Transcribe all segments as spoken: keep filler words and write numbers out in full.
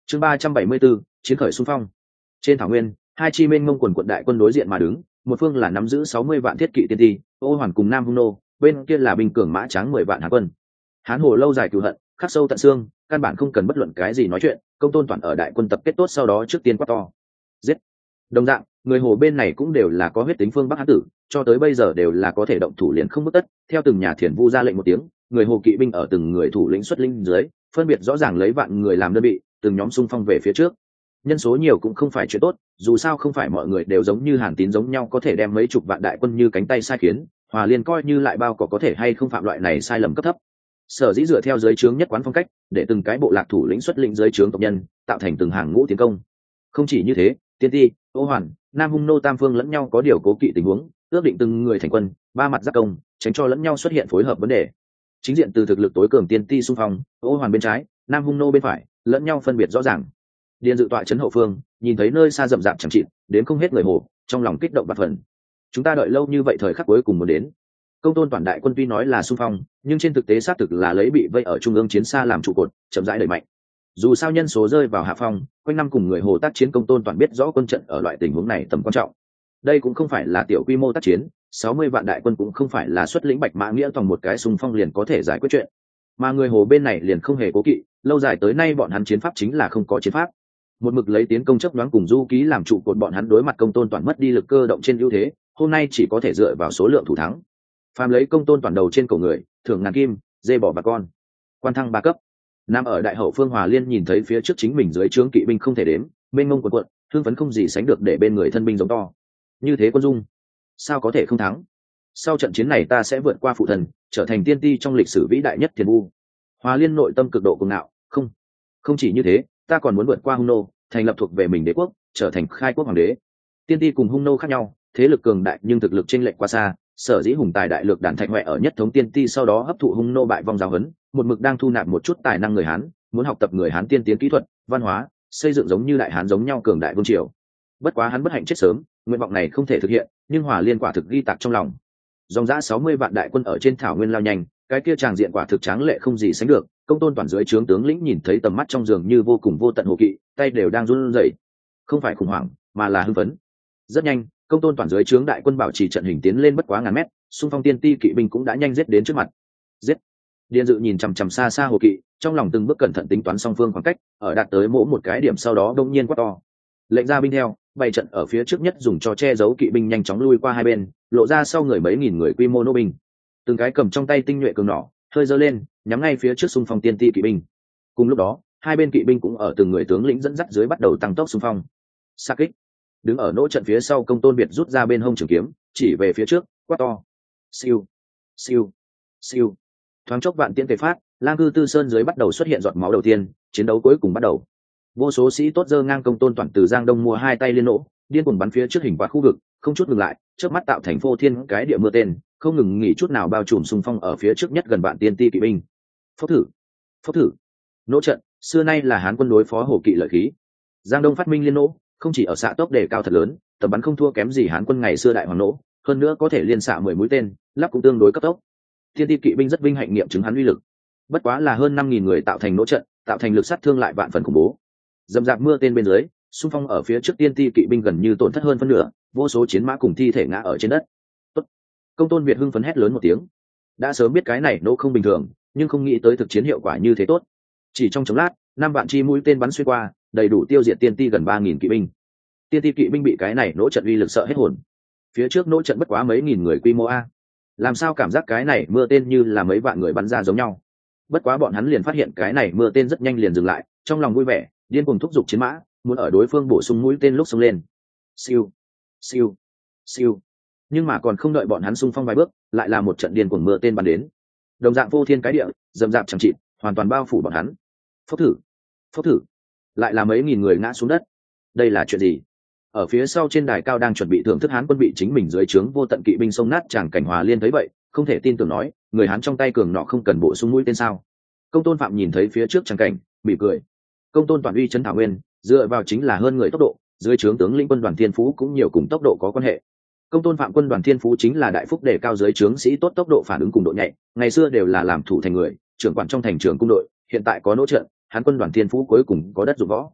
chương ba trăm bảy mươi 374, chiến khởi xung phong. Trên thảo nguyên, hai chi mênh mông quần quận đại quân đối diện mà đứng, một phương là nắm giữ sáu mươi vạn thiết kỵ tiên ti, Ô Hoàn cùng Nam Hung Nô, bên kia là binh cường mã tráng mười vạn Hán quân. Hán Hồ lâu dài cừu hận, khắc sâu tận xương, căn bản không cần bất luận cái gì nói chuyện, Công Tôn Toàn ở đại quân tập kết tốt sau đó trước tiên quát to. Giết. Đồng dạng, người Hồ bên này cũng đều là có huyết tính phương Bắc Hán tử, cho tới bây giờ đều là có thể động thủ liền không mất tất, theo từng nhà thiền vu ra lệnh một tiếng, người Hồ kỵ binh ở từng người thủ lĩnh xuất linh dưới, phân biệt rõ ràng lấy vạn người làm đơn vị, từng nhóm xung phong về phía trước. Nhân số nhiều cũng không phải chuyện tốt, dù sao không phải mọi người đều giống như Hàn Tín giống nhau có thể đem mấy chục vạn đại quân như cánh tay sai khiến, Hòa Liên coi như lại bao có có thể hay không phạm loại này sai lầm cấp thấp. Sở dĩ dựa theo giới trướng nhất quán phong cách, để từng cái bộ lạc thủ lĩnh xuất lĩnh giới trướng tộc nhân, tạo thành từng hàng ngũ tiến công. Không chỉ như thế, Tiên Ti, Ô Hoàn, Nam Hung Nô tam phương lẫn nhau có điều cố kỵ tình huống, ước định từng người thành quân, ba mặt giáp công, tránh cho lẫn nhau xuất hiện phối hợp vấn đề. Chính diện từ thực lực tối cường Tiên Ti xung phong, Ô Hoàn bên trái, Nam Hung Nô bên phải, lẫn nhau phân biệt rõ ràng. Điền Dự tọa trấn hậu phương, nhìn thấy nơi xa rậm rạp chẳng chịt, đến không hết người Hồ, trong lòng kích động bạt phần. Chúng ta đợi lâu như vậy thời khắc cuối cùng muốn đến. Công Tôn Toàn đại quân tuy nói là xung phong, nhưng trên thực tế xác thực là lấy bị vây ở trung ương chiến xa làm trụ cột, chậm rãi đẩy mạnh. Dù sao nhân số rơi vào hạ phong, quanh năm cùng người Hồ tác chiến, Công Tôn Toàn biết rõ quân trận ở loại tình huống này tầm quan trọng. Đây cũng không phải là tiểu quy mô tác chiến, sáu mươi vạn đại quân cũng không phải là xuất lĩnh Bạch Mã Nghĩa tòng một cái xung phong liền có thể giải quyết chuyện. Mà người Hồ bên này liền không hề cố kỵ, lâu dài tới nay bọn hắn chiến pháp chính là không có chiến pháp. Một mực lấy tiến công chấp đoán cùng du ký làm trụ cột, bọn hắn đối mặt Công Tôn Toàn mất đi lực cơ động trên ưu thế, hôm nay chỉ có thể dựa vào số lượng thủ thắng. Phàm lấy Công Tôn Toàn đầu trên cổ người, thưởng ngàn kim, dê bỏ bà con. Quan thăng ba cấp. Nam ở đại hậu phương Hòa Liên nhìn thấy phía trước chính mình dưới trướng kỵ binh không thể đếm, mênh mông quần quận, thương phấn không gì sánh được, để bên người thân binh giống to. Như thế quân dung, sao có thể không thắng? Sau trận chiến này ta sẽ vượt qua phụ thần, trở thành tiên ti trong lịch sử vĩ đại nhất thiền vu. Hòa Liên nội tâm cực độ cuồng ngạo, không, không chỉ như thế, ta còn muốn vượt qua Hung Nô, thành lập thuộc về mình đế quốc, trở thành khai quốc hoàng đế. Tiên ti cùng Hung Nô khác nhau, thế lực cường đại nhưng thực lực chênh lệch quá xa, sở dĩ hùng tài đại lược đàn thạch huệ ở nhất thống Tiên ti sau đó hấp thụ Hung Nô bại vong giáo huấn, một mực đang thu nạp một chút tài năng người Hán, muốn học tập người Hán tiên tiến kỹ thuật, văn hóa, xây dựng giống như đại Hán giống nhau cường đại vương triều. Bất quá hắn bất hạnh chết sớm, nguyện vọng này không thể thực hiện, nhưng Hòa Liên quả thực ghi tạc trong lòng. Dòng dã sáu mươi vạn đại quân ở trên thảo nguyên lao nhanh, cái kia tràng diện quả thực tráng lệ không gì sánh được. Công Tôn Toàn dưới trướng tướng lĩnh nhìn thấy tầm mắt trong giường như vô cùng vô tận hồ kỵ, tay đều đang run rẩy, không phải khủng hoảng mà là hưng phấn. Rất nhanh, Công Tôn Toàn dưới trướng đại quân bảo trì trận hình tiến lên bất quá ngàn mét, xung phong tiên ti kỵ binh cũng đã nhanh giết đến trước mặt. Giết! Điền Dự nhìn chằm chằm xa xa hồ kỵ, trong lòng từng bước cẩn thận tính toán song phương khoảng cách, ở đạt tới mỗi một cái điểm sau đó đông nhiên quát to. Lệnh ra binh theo, bày trận ở phía trước nhất, dùng cho che giấu kỵ binh nhanh chóng lui qua hai bên, lộ ra sau người mấy nghìn người quy mô nô binh. Từng cái cầm trong tay tinh nhuệ cường nỏ, hơi giơ lên, nhắm ngay phía trước xung phong tiên ti kỵ binh. Cùng lúc đó, hai bên kỵ binh cũng ở từng người tướng lĩnh dẫn dắt dưới bắt đầu tăng tốc xung phong. Sa kích. Đứng ở nỗ trận phía sau Công Tôn Biệt rút ra bên hông trường kiếm, chỉ về phía trước, quát to. Siêu, siêu, siêu. Thoáng chốc vạn tiễn tề phát, Lang Cư Tư Sơn dưới bắt đầu xuất hiện giọt máu đầu tiên, chiến đấu cuối cùng bắt đầu. Vô số sĩ tốt dơ ngang Công Tôn Toàn từ Giang Đông mua hai tay liên nỗ, điên cuồng bắn phía trước hình quạt khu vực, không chút ngừng lại, trước mắt tạo thành phô thiên cái địa mưa tên, không ngừng nghỉ chút nào bao trùm xung phong ở phía trước nhất gần vạn tiên ti kỵ binh. Phốc thử, phốc thử. Nỗ trận, xưa nay là Hán quân đối phó hổ kỵ lợi khí. Giang Đông phát minh liên nỗ, không chỉ ở xạ tốc đề cao thật lớn, tầm bắn không thua kém gì Hán quân ngày xưa đại hoàng nỗ, hơn nữa có thể liên xạ mười mũi tên, lắp cũng tương đối cấp tốc. Tiên ti kỵ binh rất vinh hạnh nghiệm chứng hắn uy lực. Bất quá là hơn năm nghìn người tạo thành nỗ trận, tạo thành lực sát thương lại vạn phần khủng bố. Dầm dạp mưa tên bên dưới, xung phong ở phía trước tiên ti kỵ binh gần như tổn thất hơn phân nửa, vô số chiến mã cùng thi thể ngã ở trên đất. Tốt. Công Tôn Việt hưng phấn hét lớn một tiếng. Đã sớm biết cái này nỗ không bình thường, nhưng không nghĩ tới thực chiến hiệu quả như thế tốt. Chỉ trong chốc lát, năm vạn chi mũi tên bắn xuyên qua, đầy đủ tiêu diệt tiên ti gần ba nghìn kỵ binh. Tiên ti kỵ binh bị cái này nỗ trận uy lực sợ hết hồn. Phía trước nỗ trận bất quá mấy nghìn người quy mô a, làm sao cảm giác cái này mưa tên như là mấy vạn người bắn ra giống nhau. Bất quá bọn hắn liền phát hiện cái này mưa tên rất nhanh liền dừng lại, trong lòng vui vẻ, điên cuồng thúc giục chiến mã, muốn ở đối phương bổ sung mũi tên lúc xông lên. Siêu, siêu, siêu. Nhưng mà còn không đợi bọn hắn xung phong vài bước, lại là một trận điên cuồng mưa tên bắn đến. Đồng dạng vô thiên cái địa, dầm dạp chẳng chịt, hoàn toàn bao phủ bọn hắn. Phốc thử, phốc thử. Lại là mấy nghìn người ngã xuống đất. Đây là chuyện gì? Ở phía sau trên đài cao đang chuẩn bị thưởng thức Hán quân bị chính mình dưới trướng vô tận kỵ binh xông nát chàng cảnh Hòa Liên thấy vậy, không thể tin tưởng nói, người Hán trong tay cường nọ không cần bổ sung mũi tên sao? Công Tôn Phạm nhìn thấy phía trước chàng cảnh, mỉm cười. Công Tôn Toàn uy trấn thảo nguyên, dựa vào chính là hơn người tốc độ, dưới trướng tướng lĩnh quân đoàn Thiên Phú cũng nhiều cùng tốc độ có quan hệ. Công Tôn Phạm quân đoàn Thiên Phú chính là đại phúc đề cao dưới trướng sĩ tốt tốc độ phản ứng cùng độ nhạy, ngày xưa đều là làm thủ thành người, trưởng quản trong thành trưởng cung đội, hiện tại có nỗ trợ, Hán quân đoàn Thiên Phú cuối cùng có đất dụng võ.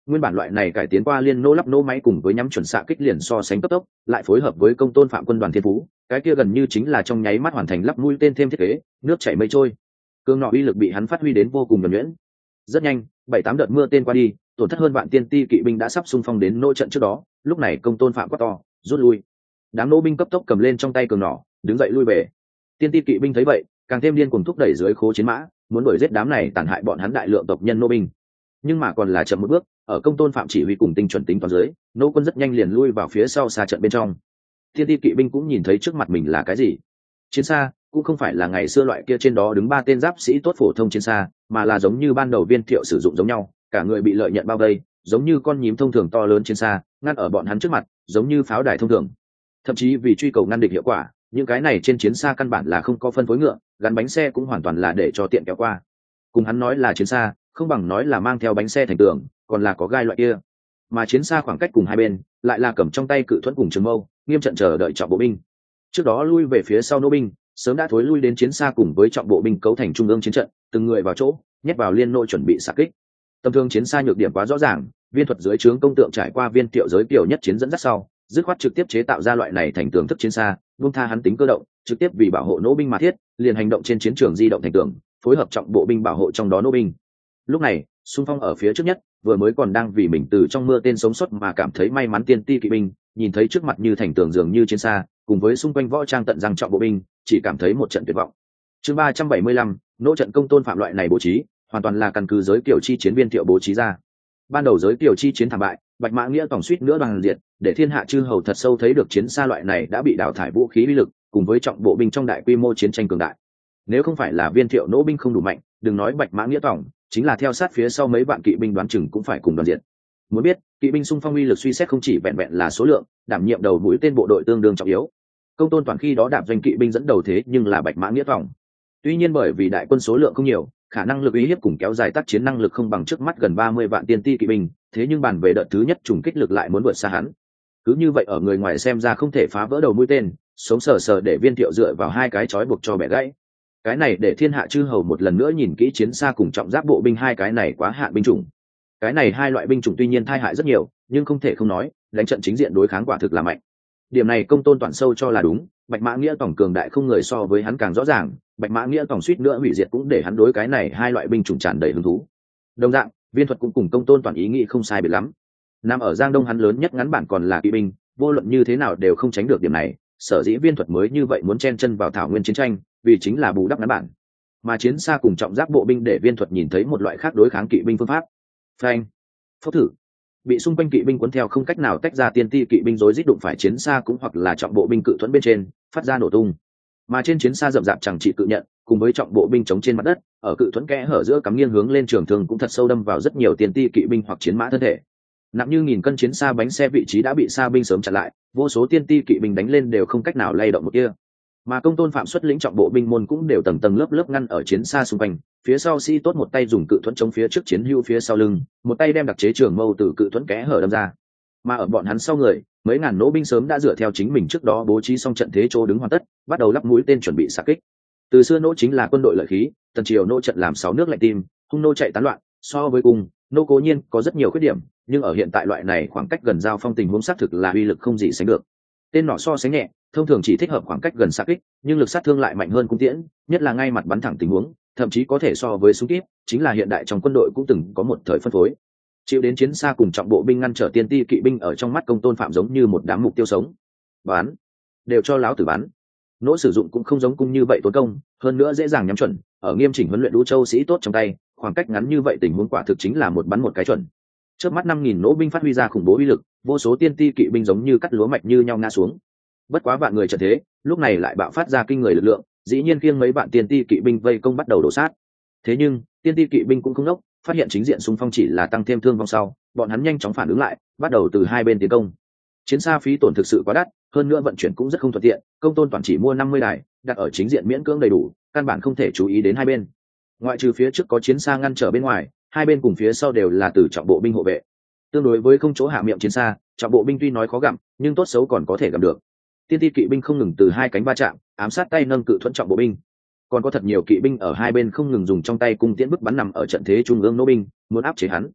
Nguyên bản loại này cải tiến qua liên nô lắp nô máy cùng với nhắm chuẩn xạ kích liền so sánh cấp tốc, lại phối hợp với công tôn phạm quân đoàn thiên phú, cái kia gần như chính là trong nháy mắt hoàn thành lắp mũi tên thêm thiết kế, nước chảy mây trôi. Cương nọ uy lực bị hắn phát huy đến vô cùng nhuần nhuyễn. Rất nhanh, bảy tám đợt mưa tên qua đi, tổn thất hơn vạn tiên ti kỵ binh đã sắp xung phong đến nô trận trước đó, lúc này công tôn phạm quát to, rút lui. Đám nô binh cấp tốc cầm lên trong tay cường nỏ, đứng dậy lui về. Tiên ti kỵ binh thấy vậy, càng thêm điên cuồng thúc đẩy dưới khố chiến mã, muốn đuổi giết đám này tàn hại bọn hắn đại lượng tộc nhân nô binh. Nhưng mà còn là chậm một bước, ở công tôn phạm chỉ huy cùng tinh chuẩn tính toán dưới, nô quân rất nhanh liền lui vào phía sau xa trận bên trong. Tiên ti kỵ binh cũng nhìn thấy trước mặt mình là cái gì. Chiến xa cũng không phải là ngày xưa loại kia trên đó đứng ba tên giáp sĩ tốt phổ thông chiến xa, mà là giống như ban đầu Viên Thiệu sử dụng giống nhau, cả người bị lợi nhận bao vây, giống như con nhím thông thường to lớn chiến xa, ngăn ở bọn hắn trước mặt, giống như pháo đài thông thường. Thậm chí vì truy cầu ngăn địch hiệu quả, những cái này trên chiến xa căn bản là không có phân phối ngựa, gắn bánh xe cũng hoàn toàn là để cho tiện kéo qua. Cùng hắn nói là chiến xa, không bằng nói là mang theo bánh xe thành tường, còn là có gai loại kia. Mà chiến xa khoảng cách cùng hai bên, lại là cầm trong tay cự thuẫn cùng trường mâu, nghiêm trận chờ đợi trọng bộ binh. Trước đó lui về phía sau nô binh, sớm đã thối lui đến chiến xa cùng với trọng bộ binh cấu thành trung ương chiến trận, từng người vào chỗ, nhét vào liên nội chuẩn bị xạ kích. Tầm thương chiến xa nhược điểm quá rõ ràng, Viên thuật dưới trướng công tượng trải qua Viên Thiệu giới kiểu nhất chiến dẫn dắt sau, dứt khoát trực tiếp chế tạo ra loại này thành tường thức chiến xa, buông tha hắn tính cơ động, trực tiếp vì bảo hộ nô binh mà thiết, liền hành động trên chiến trường di động thành tường, phối hợp trọng bộ binh bảo hộ trong đó nô binh. Lúc này, xung phong ở phía trước nhất, vừa mới còn đang vì mình từ trong mưa tên sống sót mà cảm thấy may mắn tiên ti kỵ binh, nhìn thấy trước mặt như thành tường dường như chiến xa, cùng với xung quanh võ trang tận răng trọng bộ binh, chỉ cảm thấy một trận tuyệt vọng. Chương ba trăm bảy mươi lăm, nỗ trận công tôn phạm loại này bố trí, hoàn toàn là căn cứ giới kiểu chi chiến Viên Thiệu bố trí ra. Ban đầu giới kiểu chi chiến thảm bại, Bạch Mã Nghĩa tổng suýt nữa đoàn diệt, để thiên hạ chư hầu thật sâu thấy được chiến xa loại này đã bị đào thải vũ khí uy lực, cùng với trọng bộ binh trong đại quy mô chiến tranh cường đại. Nếu không phải là Viên Thiệu nỗ binh không đủ mạnh, đừng nói Bạch Mã Nghĩa tổng, chính là theo sát phía sau mấy vạn kỵ binh đoán chừng cũng phải cùng đoàn diệt. Muốn biết, kỵ binh xung phong uy lực suy xét không chỉ vẹn vẹn là số lượng, đảm nhiệm đầu mũi tên bộ đội tương đương trọng yếu. Công tôn toàn khi đó đạp doanh kỵ binh dẫn đầu thế nhưng là Bạch Mã Nghĩa tổng. Tuy nhiên bởi vì đại quân số lượng không nhiều, khả năng lực uy hiếp cùng kéo dài tác chiến năng lực không bằng trước mắt gần ba mươi vạn tiên ti kỵ binh, thế nhưng bàn về đợt thứ nhất trùng kích lực lại muốn vượt xa hắn. Cứ như vậy ở người ngoài xem ra không thể phá vỡ đầu mũi tên, sống sờ sờ để Viên Thiệu dựa vào hai cái chói buộc cho bẻ gãy. Cái này để thiên hạ chư hầu một lần nữa nhìn kỹ chiến xa cùng trọng giáp bộ binh hai cái này quá hạn binh chủng. Cái này hai loại binh chủng tuy nhiên tai hại rất nhiều, nhưng không thể không nói, đánh trận chính diện đối kháng quả thực là mạnh. Điểm này công tôn toàn sâu cho là đúng, Bạch Mã Nghĩa tổng cường đại không người so với hắn càng rõ ràng, Bạch Mã Nghĩa tổng suýt nữa hủy diệt cũng để hắn đối cái này hai loại binh chủng tràn đầy hứng thú. Đồng dạng, Viên thuật cũng cùng công tôn toàn ý nghĩ không sai biệt lắm. Nằm ở Giang Đông hắn lớn nhất ngắn bản còn là kỵ binh, vô luận như thế nào đều không tránh được điểm này, sở dĩ Viên thuật mới như vậy muốn chen chân vào thảo nguyên chiến tranh, vì chính là bù đắp ngắn bản. Mà chiến xa cùng trọng giáp bộ binh để Viên thuật nhìn thấy một loại khác đối kháng kỵ binh phương pháp. Phanh, phốc thử, bị xung quanh kỵ binh cuốn theo không cách nào tách ra, tiên ti kỵ binh rối rít đụng phải chiến xa cũng hoặc là trọng bộ binh cự thuẫn bên trên, phát ra nổ tung. Mà trên chiến xa rậm rạp chẳng trị cự nhận, cùng với trọng bộ binh chống trên mặt đất, ở cự thuẫn kẽ hở giữa cắm nghiêng hướng lên trường thương cũng thật sâu đâm vào rất nhiều tiên ti kỵ binh hoặc chiến mã thân thể. Nặng như nghìn cân chiến xa bánh xe vị trí đã bị xa binh sớm chặn lại, vô số tiên ti kỵ binh đánh lên đều không cách nào lay động một kia. Mà công tôn phạm xuất lĩnh trọng bộ binh môn cũng đều tầng tầng lớp lớp ngăn ở chiến xa xung quanh, phía sau sĩ tốt một tay dùng cự thuẫn chống phía trước chiến hưu phía sau lưng, một tay đem đặc chế trường mâu từ cự thuẫn kẽ hở đâm ra. Mà ở bọn hắn sau người, mấy ngàn nỗ binh sớm đã dựa theo chính mình trước đó bố trí xong trận thế chỗ đứng hoàn tất, bắt đầu lắp mũi tên chuẩn bị xạ kích. Từ xưa nỗ chính là quân đội lợi khí, tần triều nỗ trận làm sáu nước lạnh tim, hung nô chạy tán loạn, so với cùng nô cố nhiên có rất nhiều khuyết điểm, nhưng ở hiện tại loại này khoảng cách gần giao phong tình huống xác thực là uy lực không gì sánh được. Tên nỏ so sánh nhẹ, thông thường chỉ thích hợp khoảng cách gần xạ kích, nhưng lực sát thương lại mạnh hơn cung tiễn, nhất là ngay mặt bắn thẳng tình huống, thậm chí có thể so với súng kíp, chính là hiện đại trong quân đội cũng từng có một thời phân phối. Chịu đến chiến xa cùng trọng bộ binh ngăn trở tiên ti kỵ binh ở trong mắt công tôn phạm giống như một đám mục tiêu sống. Bán, đều cho láo tử bắn. Nỗ sử dụng cũng không giống cung như vậy tốn công, hơn nữa dễ dàng nhắm chuẩn, ở nghiêm chỉnh huấn luyện lũ châu sĩ tốt trong tay, khoảng cách ngắn như vậy tình huống quả thực chính là một bắn một cái chuẩn. Trước mắt năm nghìn nỗ binh phát huy ra khủng bố uy lực, vô số tiên ti kỵ binh giống như cắt lúa mạch như nhau ngã xuống. Bất quá vạn người trận thế, lúc này lại bạo phát ra kinh người lực lượng, dĩ nhiên khiêng mấy vạn tiên ti kỵ binh vây công bắt đầu đổ sát. Thế nhưng, tiên ti kỵ binh cũng không ngốc, phát hiện chính diện xung phong chỉ là tăng thêm thương vong sau, bọn hắn nhanh chóng phản ứng lại, bắt đầu từ hai bên tiến công. Chiến xa phí tổn thực sự quá đắt, hơn nữa vận chuyển cũng rất không thuận tiện, công tôn toàn chỉ mua năm mươi đài, đặt ở chính diện miễn cưỡng đầy đủ, căn bản không thể chú ý đến hai bên. Ngoại trừ phía trước có chiến xa ngăn trở bên ngoài, hai bên cùng phía sau đều là từ trọng bộ binh hộ vệ. Tương đối với không chỗ hạ miệng chiến xa, trọng bộ binh tuy nói khó gặm, nhưng tốt xấu còn có thể gặm được. Tiên ti kỵ binh không ngừng từ hai cánh va chạm, ám sát tay nâng cự thuẫn trọng bộ binh. Còn có thật nhiều kỵ binh ở hai bên không ngừng dùng trong tay cung tiễn bức bắn nằm ở trận thế trung ương nô binh, muốn áp chế hắn.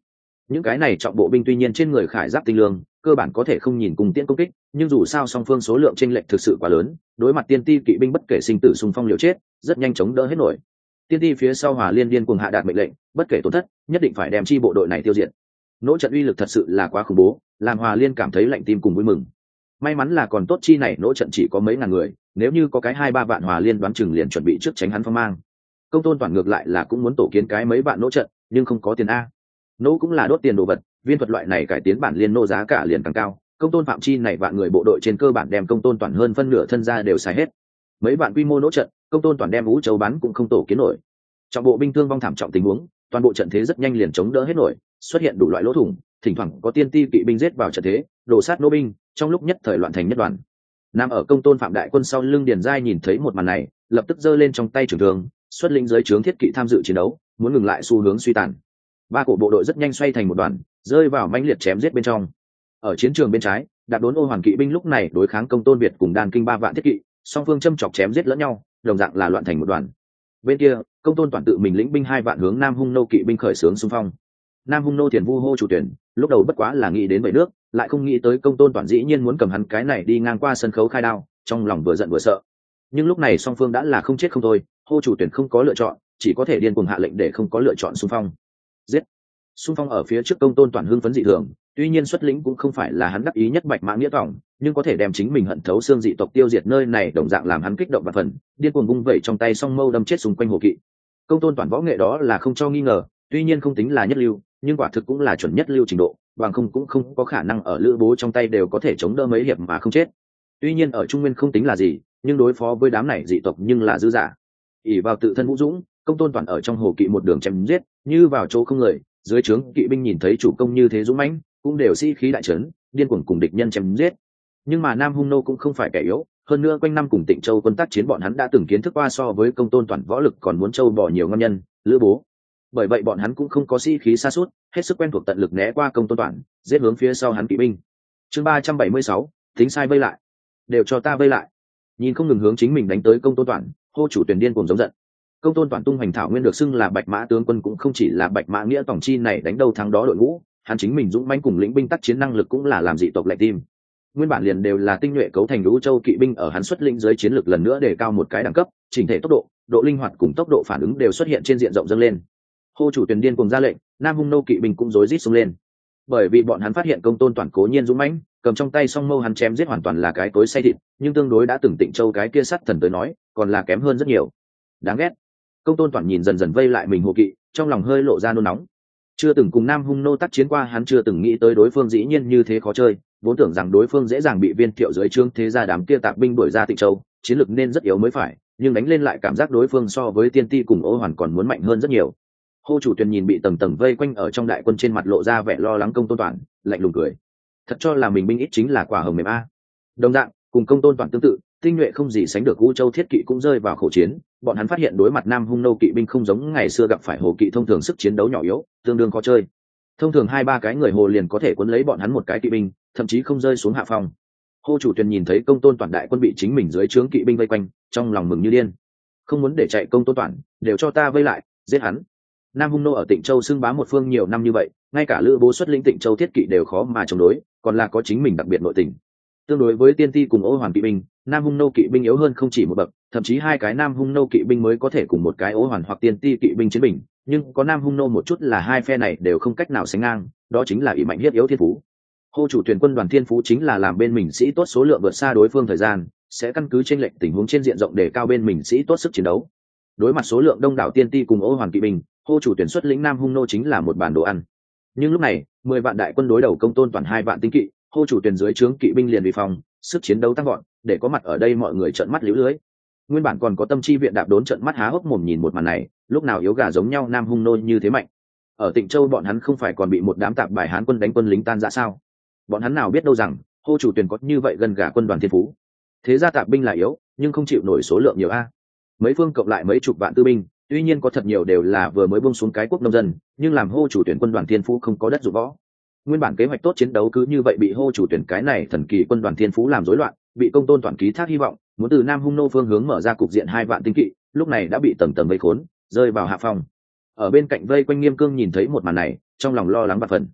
những cái này trọng bộ binh tuy nhiên trên người khải giáp tinh lương, cơ bản có thể không nhìn cùng tiễn công kích, nhưng dù sao song phương số lượng chênh lệch thực sự quá lớn, đối mặt tiên ti kỵ binh bất kể sinh tử xung phong liều chết, rất nhanh chống đỡ hết nổi. Tiên ti phía sau Hòa Liên điên cuồng hạ đạt mệnh lệnh, bất kể tổn thất, nhất định phải đem chi bộ đội này tiêu diệt. Nỗ trận uy lực thật sự là quá khủng bố, làm Hòa Liên cảm thấy lạnh tim cùng vui mừng. May mắn là còn tốt chi này nỗ trận chỉ có mấy ngàn người, nếu như có cái hai ba vạn Hòa Liên đoán chừng liền chuẩn bị trước tránh hắn phong mang. Công Tôn Toàn ngược lại là cũng muốn tổ kiến cái mấy vạn nỗ trận, nhưng không có tiền a. Nỗ cũng là đốt tiền đồ vật, viên thuật loại này cải tiến bản liên nô giá cả liền càng cao. Công Tôn Phạm chi này vạn người bộ đội trên cơ bản đem Công Tôn Toàn hơn phân nửa thân ra đều xài hết. Mấy vạn quy mô nỗ trận, Công Tôn Toàn đem Vũ Châu bắn cũng không tổ kiến nổi. Trọng bộ binh thương vong thảm trọng tình huống, toàn bộ trận thế rất nhanh liền chống đỡ hết nổi, xuất hiện đủ loại lỗ thủng, thỉnh thoảng có tiên ti kỵ binh giết vào trận thế, đổ sát nô binh, trong lúc nhất thời loạn thành nhất đoàn. Nam ở Công Tôn Phạm đại quân sau lưng Điền Giai nhìn thấy một màn này, lập tức giơ lên trong tay trường thương, xuất lĩnh dưới trướng thiết kỵ tham dự chiến đấu, muốn ngừng lại xu hướng suy tàn. Ba cổ bộ đội rất nhanh xoay thành một đoàn, rơi vào mãnh liệt chém giết bên trong. Ở chiến trường bên trái, đạp đốn Ô Hoàn kỵ binh lúc này đối kháng Công Tôn Việt cùng Đan Kinh ba vạn thiết kỵ, song phương châm chọc chém giết lẫn nhau, đồng dạng là loạn thành một đoàn. Bên kia, Công Tôn Toàn tự mình lĩnh binh hai vạn hướng Nam Hung nô kỵ binh khởi xướng xung phong. Nam Hung nô Thiền Vu hô chủ tuyển, lúc đầu bất quá là nghĩ đến bảy nước, lại không nghĩ tới Công Tôn Toàn dĩ nhiên muốn cầm hắn cái này đi ngang qua sân khấu khai đao, trong lòng vừa giận vừa sợ. Nhưng lúc này song phương đã là không chết không thôi, hô chủ tuyển không có lựa chọn, chỉ có thể điên cuồng hạ lệnh để không có lựa chọn xung phong. Giết! Xung phong ở phía trước Công Tôn Toàn hưng phấn dị thường, tuy nhiên xuất lĩnh cũng không phải là hắn đắc ý nhất Bạch Mã Nghĩa Tòng, nhưng có thể đem chính mình hận thấu xương dị tộc tiêu diệt nơi này đồng dạng làm hắn kích động và phần, điên cuồng vung vẩy trong tay song mâu đâm chết xung quanh hồ kỵ. Công Tôn Toàn võ nghệ đó là không cho nghi ngờ, tuy nhiên không tính là nhất lưu, nhưng quả thực cũng là chuẩn nhất lưu trình độ, bằng không cũng không có khả năng ở Lữ Bố trong tay đều có thể chống đỡ mấy hiệp mà không chết. Tuy nhiên ở Trung Nguyên không tính là gì, nhưng đối phó với đám này dị tộc nhưng là dư giả. ỷ vào tự thân vũ dũng, Công Tôn Toàn ở trong hồ kỵ một đường chém giết, như vào chỗ không người, dưới trướng kỵ binh nhìn thấy chủ công như thế dũng mãnh, cũng đều sĩ khí đại trấn, điên cuồng cùng địch nhân chém giết. Nhưng mà Nam Hung nô cũng không phải kẻ yếu, hơn nữa quanh năm cùng Tịnh Châu quân tác chiến bọn hắn đã từng kiến thức qua so với Công Tôn Toàn võ lực còn muốn châu bò nhiều ngon nhân, Lữ Bố. Bởi vậy bọn hắn cũng không có sĩ khí sa sút, hết sức quen thuộc tận lực né qua Công Tôn Toàn, giết hướng phía sau hắn kỵ binh. Chương ba trăm bảy mươi sáu, tính sai vây lại. Đều cho ta vây lại. Nhìn không ngừng hướng chính mình đánh tới Công Tôn Toàn, hô chủ tuyển điên cuồng giống giận. Công Tôn Toàn tung hoành thảo nguyên được xưng là Bạch Mã tướng quân cũng không chỉ là Bạch Mã Nghĩa Tòng chi này đánh đâu thắng đó đội ngũ, hắn chính mình dũng mãnh cùng lĩnh binh tác chiến năng lực cũng là làm dị tộc lạnh tim. Nguyên bản liền đều là tinh nhuệ cấu thành Vũ Châu kỵ binh ở hắn xuất lĩnh dưới chiến lược lần nữa để cao một cái đẳng cấp, chỉnh thể tốc độ, độ linh hoạt cùng tốc độ phản ứng đều xuất hiện trên diện rộng dâng lên. Hô chủ tuyển điên cùng ra lệnh, Nam Hung nô kỵ binh cũng rối rít xông lên. Bởi vì bọn hắn phát hiện Công Tôn Toàn cố nhiên dũng mãnh, cầm trong tay song mâu hắn chém giết hoàn toàn là cái tối say thịt, nhưng tương đối đã từng Tịnh Châu cái kia sắt thần tới nói, còn là kém hơn rất nhiều. Đáng ghét. Công Tôn Toàn nhìn dần dần vây lại mình hồ kỵ, trong lòng hơi lộ ra nôn nóng. Chưa từng cùng Nam Hung nô tác chiến qua, hắn chưa từng nghĩ tới đối phương dĩ nhiên như thế khó chơi, vốn tưởng rằng đối phương dễ dàng bị Viên Thiệu dưới trướng thế gia đám kia tạp binh đuổi ra Tịnh Châu, chiến lực nên rất yếu mới phải, nhưng đánh lên lại cảm giác đối phương so với Tiên Ti cùng Ô Hoàn còn muốn mạnh hơn rất nhiều. Hô chủ tuyển nhìn bị tầng tầng vây quanh ở trong đại quân, trên mặt lộ ra vẻ lo lắng Công Tôn Toàn, lạnh lùng cười. Thật cho là mình binh ít chính là quả hồng mềm a. Đồng dạng, cùng Công Tôn Toàn tương tự, tinh nhuệ không gì sánh được U Châu thiết kỵ cũng rơi vào khổ chiến, bọn hắn phát hiện đối mặt Nam Hung nô kỵ binh không giống ngày xưa gặp phải hồ kỵ thông thường sức chiến đấu nhỏ yếu, tương đương khó chơi. Thông thường hai ba cái người hồ liền có thể cuốn lấy bọn hắn một cái kỵ binh, thậm chí không rơi xuống hạ phòng. Hô chủ tuyển nhìn thấy Công Tôn Toàn đại quân bị chính mình dưới trướng kỵ binh vây quanh, trong lòng mừng như điên. Không muốn để chạy Công Tôn Toàn, đều cho ta vây lại, giết hắn. Nam Hung nô ở Tịnh Châu xưng bá một phương nhiều năm như vậy, ngay cả Lữ Bố xuất lĩnh Tịnh Châu thiết kỵ đều khó mà chống đối, còn là có chính mình đặc biệt nội tình. Tương đối với Tiên Ti cùng Ô Hoàn kỵ binh, Nam Hung nô kỵ binh yếu hơn không chỉ một bậc, thậm chí hai cái Nam Hung nô kỵ binh mới có thể cùng một cái Ô Hoàn hoặc Tiên Ti kỵ binh chiến bình, nhưng có Nam Hung nô một chút là hai phe này đều không cách nào sánh ngang, đó chính là ỷ mạnh hiếp yếu thiên phú. Hô chủ tuyển quân đoàn thiên phú chính là làm bên mình sĩ tốt số lượng vượt xa đối phương thời gian, sẽ căn cứ chênh lệch tình huống trên diện rộng để cao bên mình sĩ tốt sức chiến đấu. Đối mặt số lượng đông đảo Tiên Ti cùng Ô Hoàn kỵ binh, Hô chủ tuyển xuất lĩnh Nam Hung nô chính là một bản đồ ăn. Nhưng lúc này, mười vạn đại quân đối đầu Công Tôn Toàn hai vạn tinh kỵ, Hô chủ tuyển dưới trướng kỵ binh liền bị phòng, sức chiến đấu tăng vọt, để có mặt ở đây mọi người trợn mắt liễu lưới. Nguyên bản còn có tâm chi viện đạp đốn trợn mắt há hốc mồm nhìn một màn này, lúc nào yếu gà giống nhau Nam Hung nô như thế mạnh. Ở Tịnh Châu bọn hắn không phải còn bị một đám tạp bài Hán quân đánh quân lính tan rã sao? Bọn hắn nào biết đâu rằng, Hô chủ tuyển có như vậy gần gà quân đoàn thiên phú. Thế ra tạp binh là yếu, nhưng không chịu nổi số lượng nhiều a. Mấy phương cộng lại mấy chục vạn tư binh, tuy nhiên có thật nhiều đều là vừa mới buông xuống cái quốc nông dân, nhưng làm Hô chủ tuyển quân đoàn thiên phú không có đất dụng võ. Nguyên bản kế hoạch tốt chiến đấu cứ như vậy bị Hô chủ tuyển cái này thần kỳ quân đoàn thiên phú làm rối loạn, bị Công Tôn Toàn ký thác hy vọng, muốn từ Nam Hung nô phương hướng mở ra cục diện hai vạn tinh kỵ, lúc này đã bị tầng tầng vây khốn, rơi vào hạ phong. Ở bên cạnh vây quanh Nghiêm Cương nhìn thấy một màn này, trong lòng lo lắng và phần,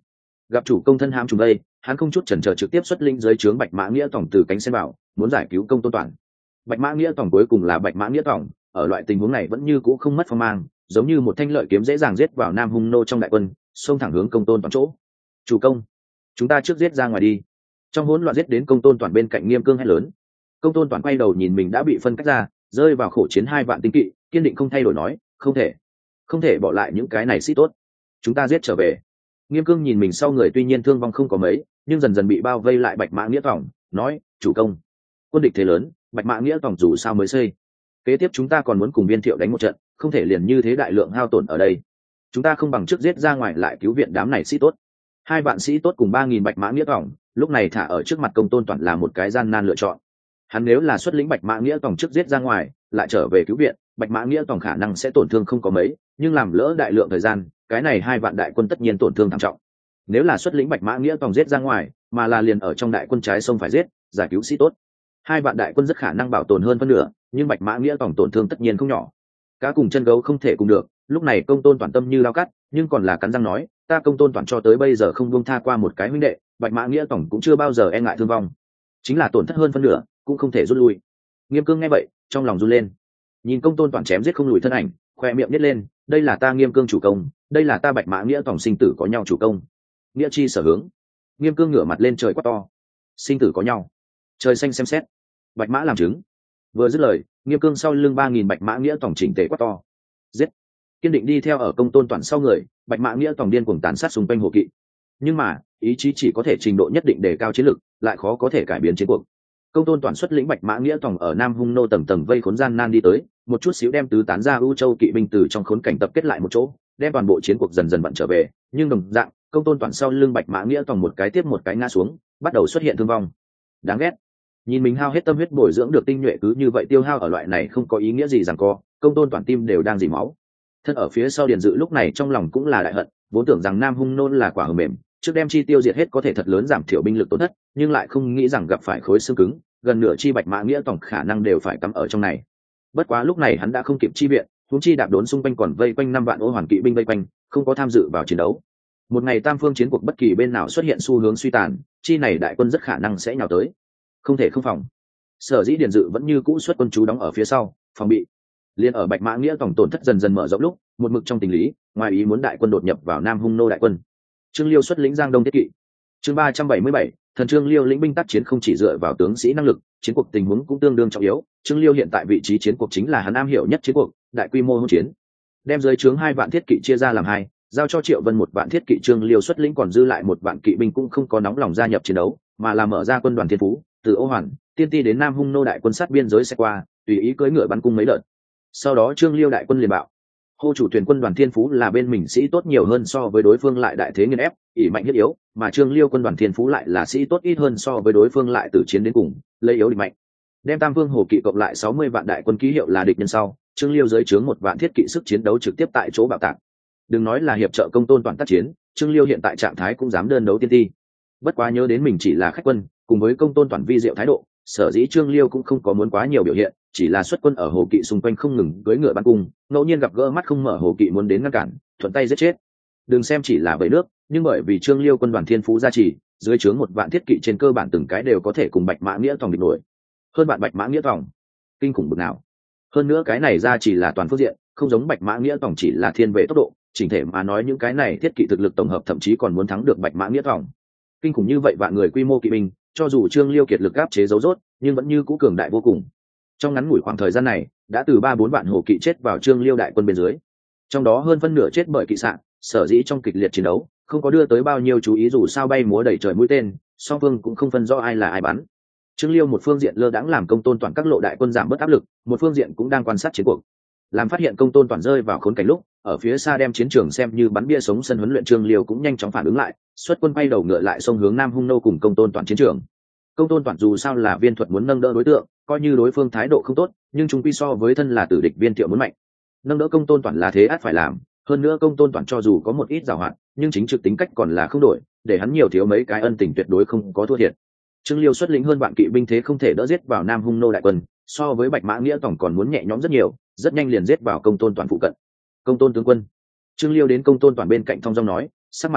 gặp chủ công thân ham trùng đây, hắn không chút chần chờ trực tiếp xuất linh dưới trướng bạch mã nghĩa tổng từ cánh sen bảo, muốn giải cứu công tôn toàn. Bạch mã nghĩa tổng cuối cùng là bạch mã nghĩa tổng, ở loại tình huống này vẫn như cũ không mất phong mang, giống như một thanh lợi kiếm dễ dàng giết vào Nam Hung nô trong đại quân, xông thẳng hướng công tôn toàn chỗ. Chủ công, chúng ta trước giết ra ngoài đi. Trong hỗn loạn giết đến công tôn toàn bên cạnh Nghiêm Cương hét lớn. Công tôn toàn quay đầu nhìn mình đã bị phân cách ra, rơi vào khổ chiến hai vạn tinh kỵ, kiên định không thay đổi nói, không thể, không thể bỏ lại những cái này sĩ tốt, chúng ta giết trở về. Nghiêm Cương nhìn mình sau người tuy nhiên thương vong không có mấy, nhưng dần dần bị bao vây lại bạch mã nghĩa tổng, nói, chủ công, quân địch thế lớn, bạch mã nghĩa tổng dù sao mới xây, kế tiếp chúng ta còn muốn cùng Viên Thiệu đánh một trận, không thể liền như thế đại lượng hao tổn ở đây, chúng ta không bằng trước giết ra ngoài lại cứu viện đám này sĩ tốt. Hai vạn sĩ tốt cùng ba nghìn bạch mã nghĩa tổng, lúc này thả ở trước mặt công tôn toàn là một cái gian nan lựa chọn. Hắn nếu là xuất lĩnh bạch mã nghĩa tổng trước giết ra ngoài, lại trở về cứu viện, bạch mã nghĩa tổng khả năng sẽ tổn thương không có mấy, nhưng làm lỡ đại lượng thời gian, cái này hai vạn đại quân tất nhiên tổn thương thảm trọng. Nếu là xuất lĩnh bạch mã nghĩa tổng giết ra ngoài, mà là liền ở trong đại quân trái sông phải giết, giải cứu sĩ tốt, hai vạn đại quân rất khả năng bảo tồn hơn phân nửa, nhưng bạch mã nghĩa tổng tổn thương tất nhiên không nhỏ. Cá cùng chân gấu không thể cùng được, lúc này công tôn toàn tâm như lao cắt, nhưng còn là cắn răng nói, ta công tôn toàn cho tới bây giờ không buông tha qua một cái huynh đệ, bạch mã nghĩa tổng cũng chưa bao giờ e ngại thương vong, chính là tổn thất hơn phân nửa cũng không thể rút lui. Nghiêm Cương nghe vậy trong lòng run lên, nhìn công tôn toàn chém giết không lùi thân ảnh, khoe miệng nít lên, đây là ta Nghiêm Cương chủ công, đây là ta bạch mã nghĩa tổng sinh tử có nhau chủ công, nghĩa chi sở hướng. Nghiêm Cương ngửa mặt lên trời quát to, sinh tử có nhau, trời xanh xem xét, bạch mã làm chứng. Vừa dứt lời, Nghiêm Cương sau lưng ba nghìn bạch mã nghĩa tổng chỉnh tề quát to, giết. Kiên định đi theo ở công tôn toàn sau người, bạch mã nghĩa tổng điên cuồng tàn sát xung quanh hồ kỵ, nhưng mà ý chí chỉ có thể trình độ nhất định đề cao chiến lực, lại khó có thể cải biến chiến cuộc. Công tôn toàn xuất lĩnh bạch mã nghĩa tổng ở Nam Hung nô tầng tầng vây khốn gian nan đi tới, một chút xíu đem tứ tán ra ưu châu kỵ binh từ trong khốn cảnh tập kết lại một chỗ, đem toàn bộ chiến cuộc dần dần vận trở về. Nhưng đồng dạng, công tôn toàn sau lưng bạch mã nghĩa tổng một cái tiếp một cái ngã xuống, bắt đầu xuất hiện thương vong. Đáng ghét, nhìn mình hao hết tâm huyết bồi dưỡng được tinh nhuệ cứ như vậy tiêu hao ở loại này không có ý nghĩa gì rằng co, công tôn toàn tim đều đang dỉ máu. Thân ở phía sau Điền Dự lúc này trong lòng cũng là đại hận, vốn tưởng rằng Nam Hung nô là quả hờ mềm, trước đem chi tiêu diệt hết có thể thật lớn giảm thiểu binh lực tổn thất, nhưng lại không nghĩ rằng gặp phải khối xương cứng, gần nửa chi bạch mã nghĩa tổng khả năng đều phải cắm ở trong này. Bất quá lúc này hắn đã không kịp chi viện, huống chi đạp đốn xung quanh còn vây quanh năm vạn ô hoàn kỵ binh vây quanh, không có tham dự vào chiến đấu. Một ngày tam phương chiến cuộc bất kỳ bên nào xuất hiện xu hướng suy tàn, chi này đại quân rất khả năng sẽ nhào tới, không thể không phòng. Sở dĩ Điền Dự vẫn như cũ xuất quân chú đóng ở phía sau, phòng bị. Liên ở bạch mã nghĩa tổng tổn thất dần dần mở rộng lúc, một mực trong tình lý, ngoài ý muốn đại quân đột nhập vào Nam Hung nô đại quân. Trương Liêu xuất lĩnh Giang Đông thiết kỵ. Chương ba trăm bảy mươi bảy, thần Trương Liêu lĩnh binh tác chiến không chỉ dựa vào tướng sĩ năng lực, chiến cuộc tình huống cũng tương đương trọng yếu. Trương Liêu hiện tại vị trí chiến cuộc chính là hắn am hiểu nhất chiến cuộc, đại quy mô hỗn chiến. Đem dưới trướng hai vạn thiết kỵ chia ra làm hai, giao cho Triệu Vân một vạn thiết kỵ, Trương Liêu xuất lĩnh còn dư lại một vạn kỵ binh cũng không có nóng lòng gia nhập chiến đấu, mà là mở ra quân đoàn Thiên Phú, từ Ô Hoàn, Tiên Ti đến Nam Hung nô đại quân sát biên giới sẽ qua, tùy ý cưỡi ngựa bắn cung mấy đợt. Sau đó Trương Liêu đại quân liền bạo, hô chủ thuyền quân đoàn Thiên Phú là bên mình sĩ tốt nhiều hơn so với đối phương lại đại thế nghiền ép, ỷ mạnh thiết yếu, mà Trương Liêu quân đoàn Thiên Phú lại là sĩ tốt ít hơn so với đối phương lại tử chiến đến cùng, lấy yếu địch mạnh. Đem tam vương hồ kỵ cộng lại sáu mươi vạn đại quân ký hiệu là địch nhân sau, Trương Liêu dưới trướng một vạn thiết kỵ sức chiến đấu trực tiếp tại chỗ bạo tạc. Đừng nói là hiệp trợ công tôn toàn tác chiến, Trương Liêu hiện tại trạng thái cũng dám đơn đấu Tiên Ti. Bất quá nhớ đến mình chỉ là khách quân, cùng với công tôn toàn vi diệu thái độ, sở dĩ Trương Liêu cũng không có muốn quá nhiều biểu hiện, chỉ là xuất quân ở hồ kỵ xung quanh không ngừng cưỡi ngựa bắn cung, ngẫu nhiên gặp gỡ mắt không mở hồ kỵ muốn đến ngăn cản, thuận tay giết chết. Đừng xem chỉ là bầy nước, nhưng bởi vì Trương Liêu quân đoàn Thiên Phú gia trì, dưới trướng một vạn thiết kỵ trên cơ bản từng cái đều có thể cùng bạch mã nghĩa tòng địch nổi. Hơn bạn bạch mã nghĩa tòng, kinh khủng bực nào. Hơn nữa cái này gia trì là toàn phương diện, không giống bạch mã nghĩa tòng chỉ là thiên về tốc độ, chỉnh thể mà nói những cái này thiết kỵ thực lực tổng hợp thậm chí còn muốn thắng được bạch mã nghĩa tòng. Kinh khủng như vậy vạn người quy mô kỵ binh, cho dù Trương Liêu kiệt lực áp chế dấu rốt, nhưng vẫn như cũ cường đại vô cùng. Trong ngắn ngủi khoảng thời gian này, đã từ ba bốn vạn hồ kỵ chết vào Trương Liêu đại quân bên dưới, trong đó hơn phân nửa chết bởi kỵ sạn, sở dĩ trong kịch liệt chiến đấu không có đưa tới bao nhiêu chú ý, dù sao bay múa đầy trời mũi tên, song phương cũng không phân rõ ai là ai bắn. Trương Liêu một phương diện lơ đãng làm công tôn toàn các lộ đại quân giảm bớt áp lực, một phương diện cũng đang quan sát chiến cuộc, làm phát hiện công tôn toàn rơi vào khốn cảnh lúc, ở phía xa đem chiến trường xem như bắn bia sống sân huấn luyện. Trương Liêu cũng nhanh chóng phản ứng lại, xuất quân bay đầu ngựa lại xông hướng Nam Hung nô cùng công tôn toàn chiến trường. Công tôn toàn dù sao là viên thuật muốn nâng đỡ đối tượng, coi như đối phương thái độ không tốt, nhưng chúng quy so với thân là tử địch viên thiệu muốn mạnh, nâng đỡ công tôn toàn là thế ắt phải làm. Hơn nữa công tôn toàn cho dù có một ít giàu hạn, nhưng chính trực tính cách còn là không đổi, để hắn nhiều thiếu mấy cái ân tình tuyệt đối không có thua thiệt. Trương Liêu xuất lĩnh hơn vạn kỵ binh thế không thể đỡ giết vào Nam Hung nô đại quân, so với bạch mã nghĩa tổng còn muốn nhẹ nhõm rất nhiều, rất nhanh liền giết vào công tôn toàn phụ cận. Công tôn tướng quân. Trương Liêu đến công tôn toàn bên cạnh thong dong nói, sắc mặt nghiêm túc,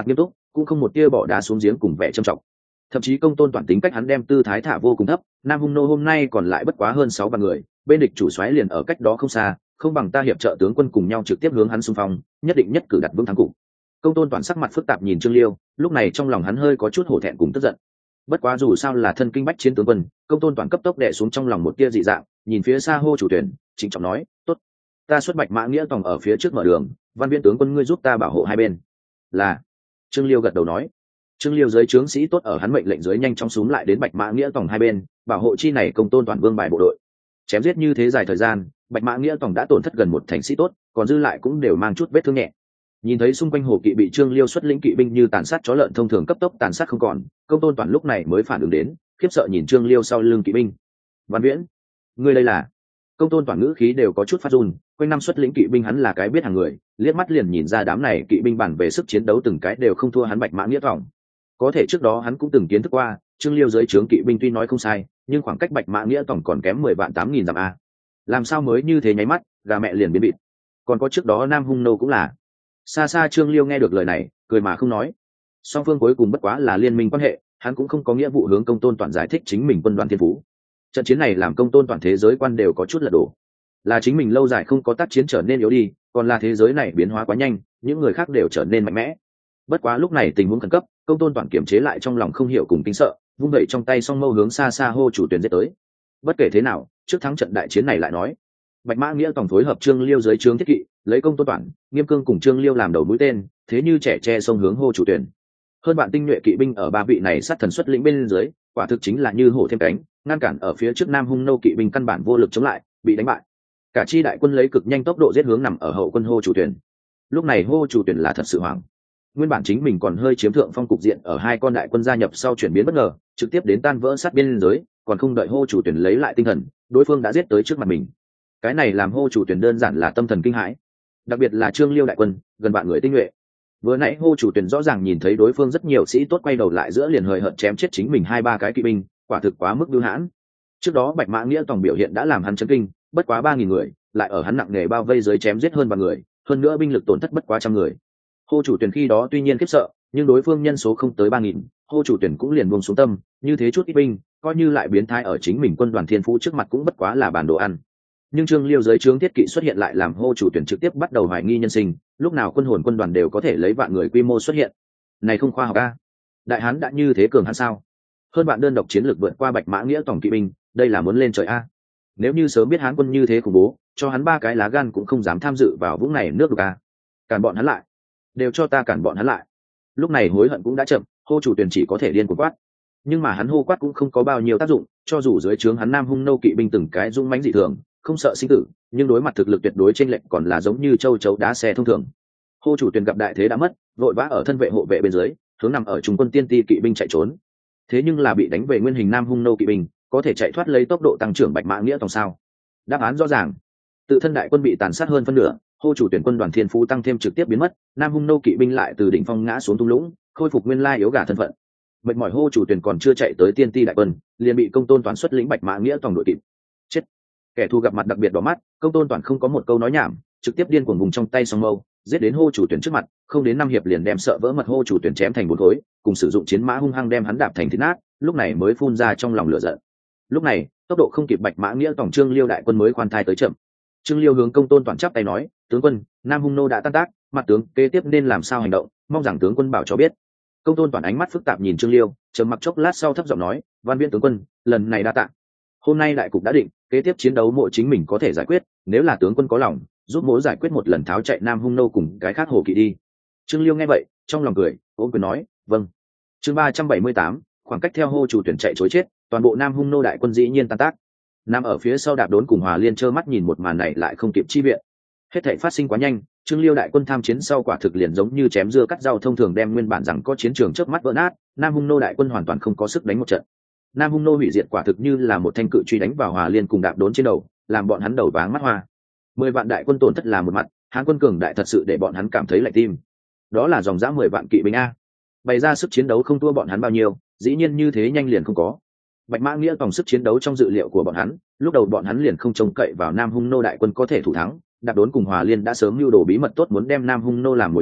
cũng không một tia bỏ đá xuống giếng cùng vẻ trầm trọng. Thậm chí Công Tôn Toản tính cách hắn đem tư thái thả vô cùng thấp, Nam Hung nô hôm nay còn lại bất quá hơn sáu vạn người, bên địch chủ soái liền ở cách đó không xa, không bằng ta hiệp trợ tướng quân cùng nhau trực tiếp hướng hắn xung phong, nhất định nhất cử đặt vững thắng cục. Công Tôn Toản sắc mặt phức tạp nhìn Trương Liêu, lúc này trong lòng hắn hơi có chút hổ thẹn cùng tức giận. Bất quá dù sao là thân kinh bách chiến tướng quân, Công Tôn Toản cấp tốc đè xuống trong lòng một tia dị dạng, nhìn phía xa hô chủ tuyển, trịnh trọng nói, "Tốt, ta xuất Bạch Mã Nghĩa tòng ở phía trước mở đường, Văn Viễn tướng quân ngươi giúp ta bảo hộ hai bên." Là. Trương Liêu gật đầu nói. Trương Liêu dưới trướng sĩ tốt ở hắn mệnh lệnh dưới nhanh chóng xúm lại đến Bạch Mã Nghĩa tòng hai bên, bảo hộ chi này Công Tôn Toản vương bài bộ đội. Chém giết như thế dài thời gian, Bạch Mã Nghĩa tòng đã tổn thất gần một thành sĩ tốt, còn dư lại cũng đều mang chút vết thương nhẹ. Nhìn thấy xung quanh hồ kỵ bị Trương Liêu xuất lĩnh kỵ binh như tàn sát chó lợn thông thường cấp tốc tàn sát không còn, Công Tôn Toản lúc này mới phản ứng đến, khiếp sợ nhìn Trương Liêu sau lưng kỵ binh. "Văn Viễn, ngươi đây là?" Công Tôn Toản ngữ khí đều có chút phát run, quanh năm xuất lĩnh kỵ binh hắn là cái biết hàng người, liếc mắt liền nhìn ra đám này kỵ binh bản về sức chiến đấu từng cái đều không thua hắn Bạch Mã Nghĩa tòng. Có thể trước đó hắn cũng từng kiến thức qua, Trương Liêu dưới trướng kỵ binh tuy nói không sai, nhưng khoảng cách Bạch Mã Nghĩa tòng còn kém mười vạn tám nghìn dặm a. Làm sao mới như thế nháy mắt, gà mẹ liền biến bịt. Còn có trước đó Nam Hung nô cũng là. Xa xa Trương Liêu nghe được lời này, cười mà không nói. Song phương cuối cùng bất quá là liên minh quan hệ, hắn cũng không có nghĩa vụ hướng Công Tôn Toản giải thích chính mình quân đoàn thiên phú. Trận chiến này làm Công Tôn Toản thế giới quan đều có chút lật đổ. Là chính mình lâu dài không có tác chiến trở nên yếu đi, còn là thế giới này biến hóa quá nhanh, những người khác đều trở nên mạnh mẽ. Bất quá lúc này tình huống khẩn cấp, Công Tôn Toản kiềm chế lại trong lòng không hiểu cùng kinh sợ, vung dậy trong tay song mâu hướng xa xa hô chủ tuyển giết tới. Bất kể thế nào, trước thắng trận đại chiến này lại nói, Bạch Mã Nghĩa tòng phối hợp Trương Liêu dưới trướng thiết kỵ, lấy Công Tôn Toản, Nghiêm Cương cùng Trương Liêu làm đầu mũi tên, thế như trẻ tre sông hướng hô chủ tuyển. Hơn bạn tinh nhuệ kỵ binh ở ba vị này sát thần xuất lĩnh bên dưới, quả thực chính là như hổ thêm cánh, ngăn cản ở phía trước Nam Hung nô kỵ binh căn bản vô lực chống lại, bị đánh bại. Cả chi đại quân lấy cực nhanh tốc độ giết hướng nằm ở hậu quân hô chủ tuyển. Lúc này hô chủ tuyển là thật sự hoảng. Nguyên bản chính mình còn hơi chiếm thượng phong cục diện ở hai con đại quân gia nhập sau chuyển biến bất ngờ, trực tiếp đến tan vỡ sát biên giới, còn không đợi hô chủ tuyển lấy lại tinh thần, đối phương đã giết tới trước mặt mình. Cái này làm hô chủ tuyển đơn giản là tâm thần kinh hãi. Đặc biệt là Trương Liêu đại quân, gần vạn người tinh nhuệ. Vừa nãy hô chủ tuyển rõ ràng nhìn thấy đối phương rất nhiều sĩ tốt quay đầu lại giữa liền hời hợt chém chết chính mình hai ba cái kỵ binh, quả thực quá mức bưu hãn. Trước đó Bạch Mã Nghĩa tòng biểu hiện đã làm hắn chấn kinh, bất quá ba nghìn người, lại ở hắn nặng nề bao vây dưới chém giết hơn vạn người, hơn nữa binh lực tổn thất bất quá trăm người. Hô chủ tuyển khi đó tuy nhiên khiếp sợ, nhưng đối phương nhân số không tới ba nghìn, hô chủ tuyển cũng liền buông xuống tâm, như thế chút ít binh, coi như lại biến thái ở chính mình quân đoàn thiên phú trước mặt cũng bất quá là bản đồ ăn. Nhưng Trương Liêu dưới trướng thiết kỵ xuất hiện lại làm hô chủ tuyển trực tiếp bắt đầu hoài nghi nhân sinh, lúc nào quân hồn quân đoàn đều có thể lấy vạn người quy mô xuất hiện. Này không khoa học a. Đại hán đã như thế cường hãn sao? Hơn bạn đơn độc chiến lược vượt qua Bạch Mã Nghĩa tổng kỵ binh, đây là muốn lên trời a. Nếu như sớm biết hán quân như thế khủng bố, cho hắn ba cái lá gan cũng không dám tham dự vào vũng này nước đục a. Cản bọn hắn lại, đều cho ta cản bọn hắn lại. Lúc này hối hận cũng đã chậm, hô chủ tuyển chỉ có thể điên cuồng quát. Nhưng mà hắn hô quát cũng không có bao nhiêu tác dụng, cho dù dưới trướng hắn Nam Hung nô kỵ binh từng cái dũng mãnh dị thường, không sợ sinh tử, nhưng đối mặt thực lực tuyệt đối chênh lệch còn là giống như châu chấu đá xe thông thường. Hô chủ tuyển gặp đại thế đã mất, vội vã ở thân vệ hộ vệ bên dưới, hướng nằm ở trung quân tiên ti kỵ binh chạy trốn. Thế nhưng là bị đánh về nguyên hình Nam Hung nô kỵ binh, có thể chạy thoát lấy tốc độ tăng trưởng Bạch Mã Nghĩa tòng sao? Đáp án rõ ràng. Tự thân đại quân bị tàn sát hơn phân nửa, hô chủ tuyển quân đoàn thiên phú tăng thêm trực tiếp biến mất, Nam Hung nô kỵ binh lại từ đỉnh phong ngã xuống thung lũng, khôi phục nguyên lai yếu gà thân phận. Mệt mỏi hô chủ tuyển còn chưa chạy tới tiên ti đại quân, liền bị Công Tôn Toản xuất lĩnh Bạch Mã Nghĩa tòng đội kịp. Chết. Kẻ thù gặp mặt đặc biệt đỏ mắt, Công Tôn Toản không có một câu nói nhảm, trực tiếp điên cuồng vùng trong tay song mâu, giết đến hô chủ tuyển trước mặt, không đến năm hiệp liền đem sợ vỡ mật hô chủ tuyển chém thành bốn khối, cùng sử dụng chiến mã hung hăng đem hắn đạp thành thít nát, lúc này mới phun ra trong lòng lửa giận. Lúc này, tốc độ không kịp Bạch Mã Nghĩa tổng Trương Liêu đại quân mới khoan thai tới chậm. Trương Liêu hướng Công Tôn Toản chắp tay nói, tướng quân, Nam Hung nô đã tan tác, mặt tướng kế tiếp nên làm sao hành động, mong rằng tướng quân bảo cho biết. Công Tôn Toản ánh mắt phức tạp nhìn Trương Liêu, trầm mặc chốc lát sau thấp giọng nói, Văn Viễn tướng quân, lần này đa tạ. Hôm nay đại cục đã định, kế tiếp chiến đấu mỗi chính mình có thể giải quyết, nếu là tướng quân có lòng, giúp mỗi giải quyết một lần tháo chạy Nam Hung nô cùng cái khác hồ kỵ đi. Trương Liêu nghe vậy, trong lòng cười, ôm quyền nói, vâng. Chương ba trăm bảy mươi tám, khoảng cách theo hô chủ tuyển chạy trối chết, toàn bộ Nam Hung nô đại quân dĩ nhiên tan tác. Nam ở phía sau đạp đốn cùng Hòa Liên trơ mắt nhìn một màn này lại không kịp chi viện. Hết thảy phát sinh quá nhanh, Trương Liêu đại quân tham chiến sau quả thực liền giống như chém dưa cắt rau thông thường đem nguyên bản rằng có chiến trường trước mắt vỡ nát, Nam Hung nô đại quân hoàn toàn không có sức đánh một trận. Nam Hung nô hủy diệt quả thực như là một thanh cự truy đánh vào Hòa Liên cùng đạp đốn trên đầu, làm bọn hắn đầu váng mắt hoa. Mười vạn đại quân tổn thất là một mặt, Hán quân cường đại thật sự để bọn hắn cảm thấy lạnh tim. Đó là dòng dã mười vạn kỵ binh a, bày ra sức chiến đấu không thua bọn hắn bao nhiêu, dĩ nhiên như thế nhanh liền không có. Bạch Mã Nghĩa tổng sức chiến đấu trong dự liệu của bọn hắn, lúc đầu bọn hắn liền không trông cậy vào Nam Hung nô đại quân có thể thủ thắng, đạp đốn cùng Hòa Liên đã sớm mưu đồ bí mật tốt muốn đem Nam Hung nô làm mồi nhử,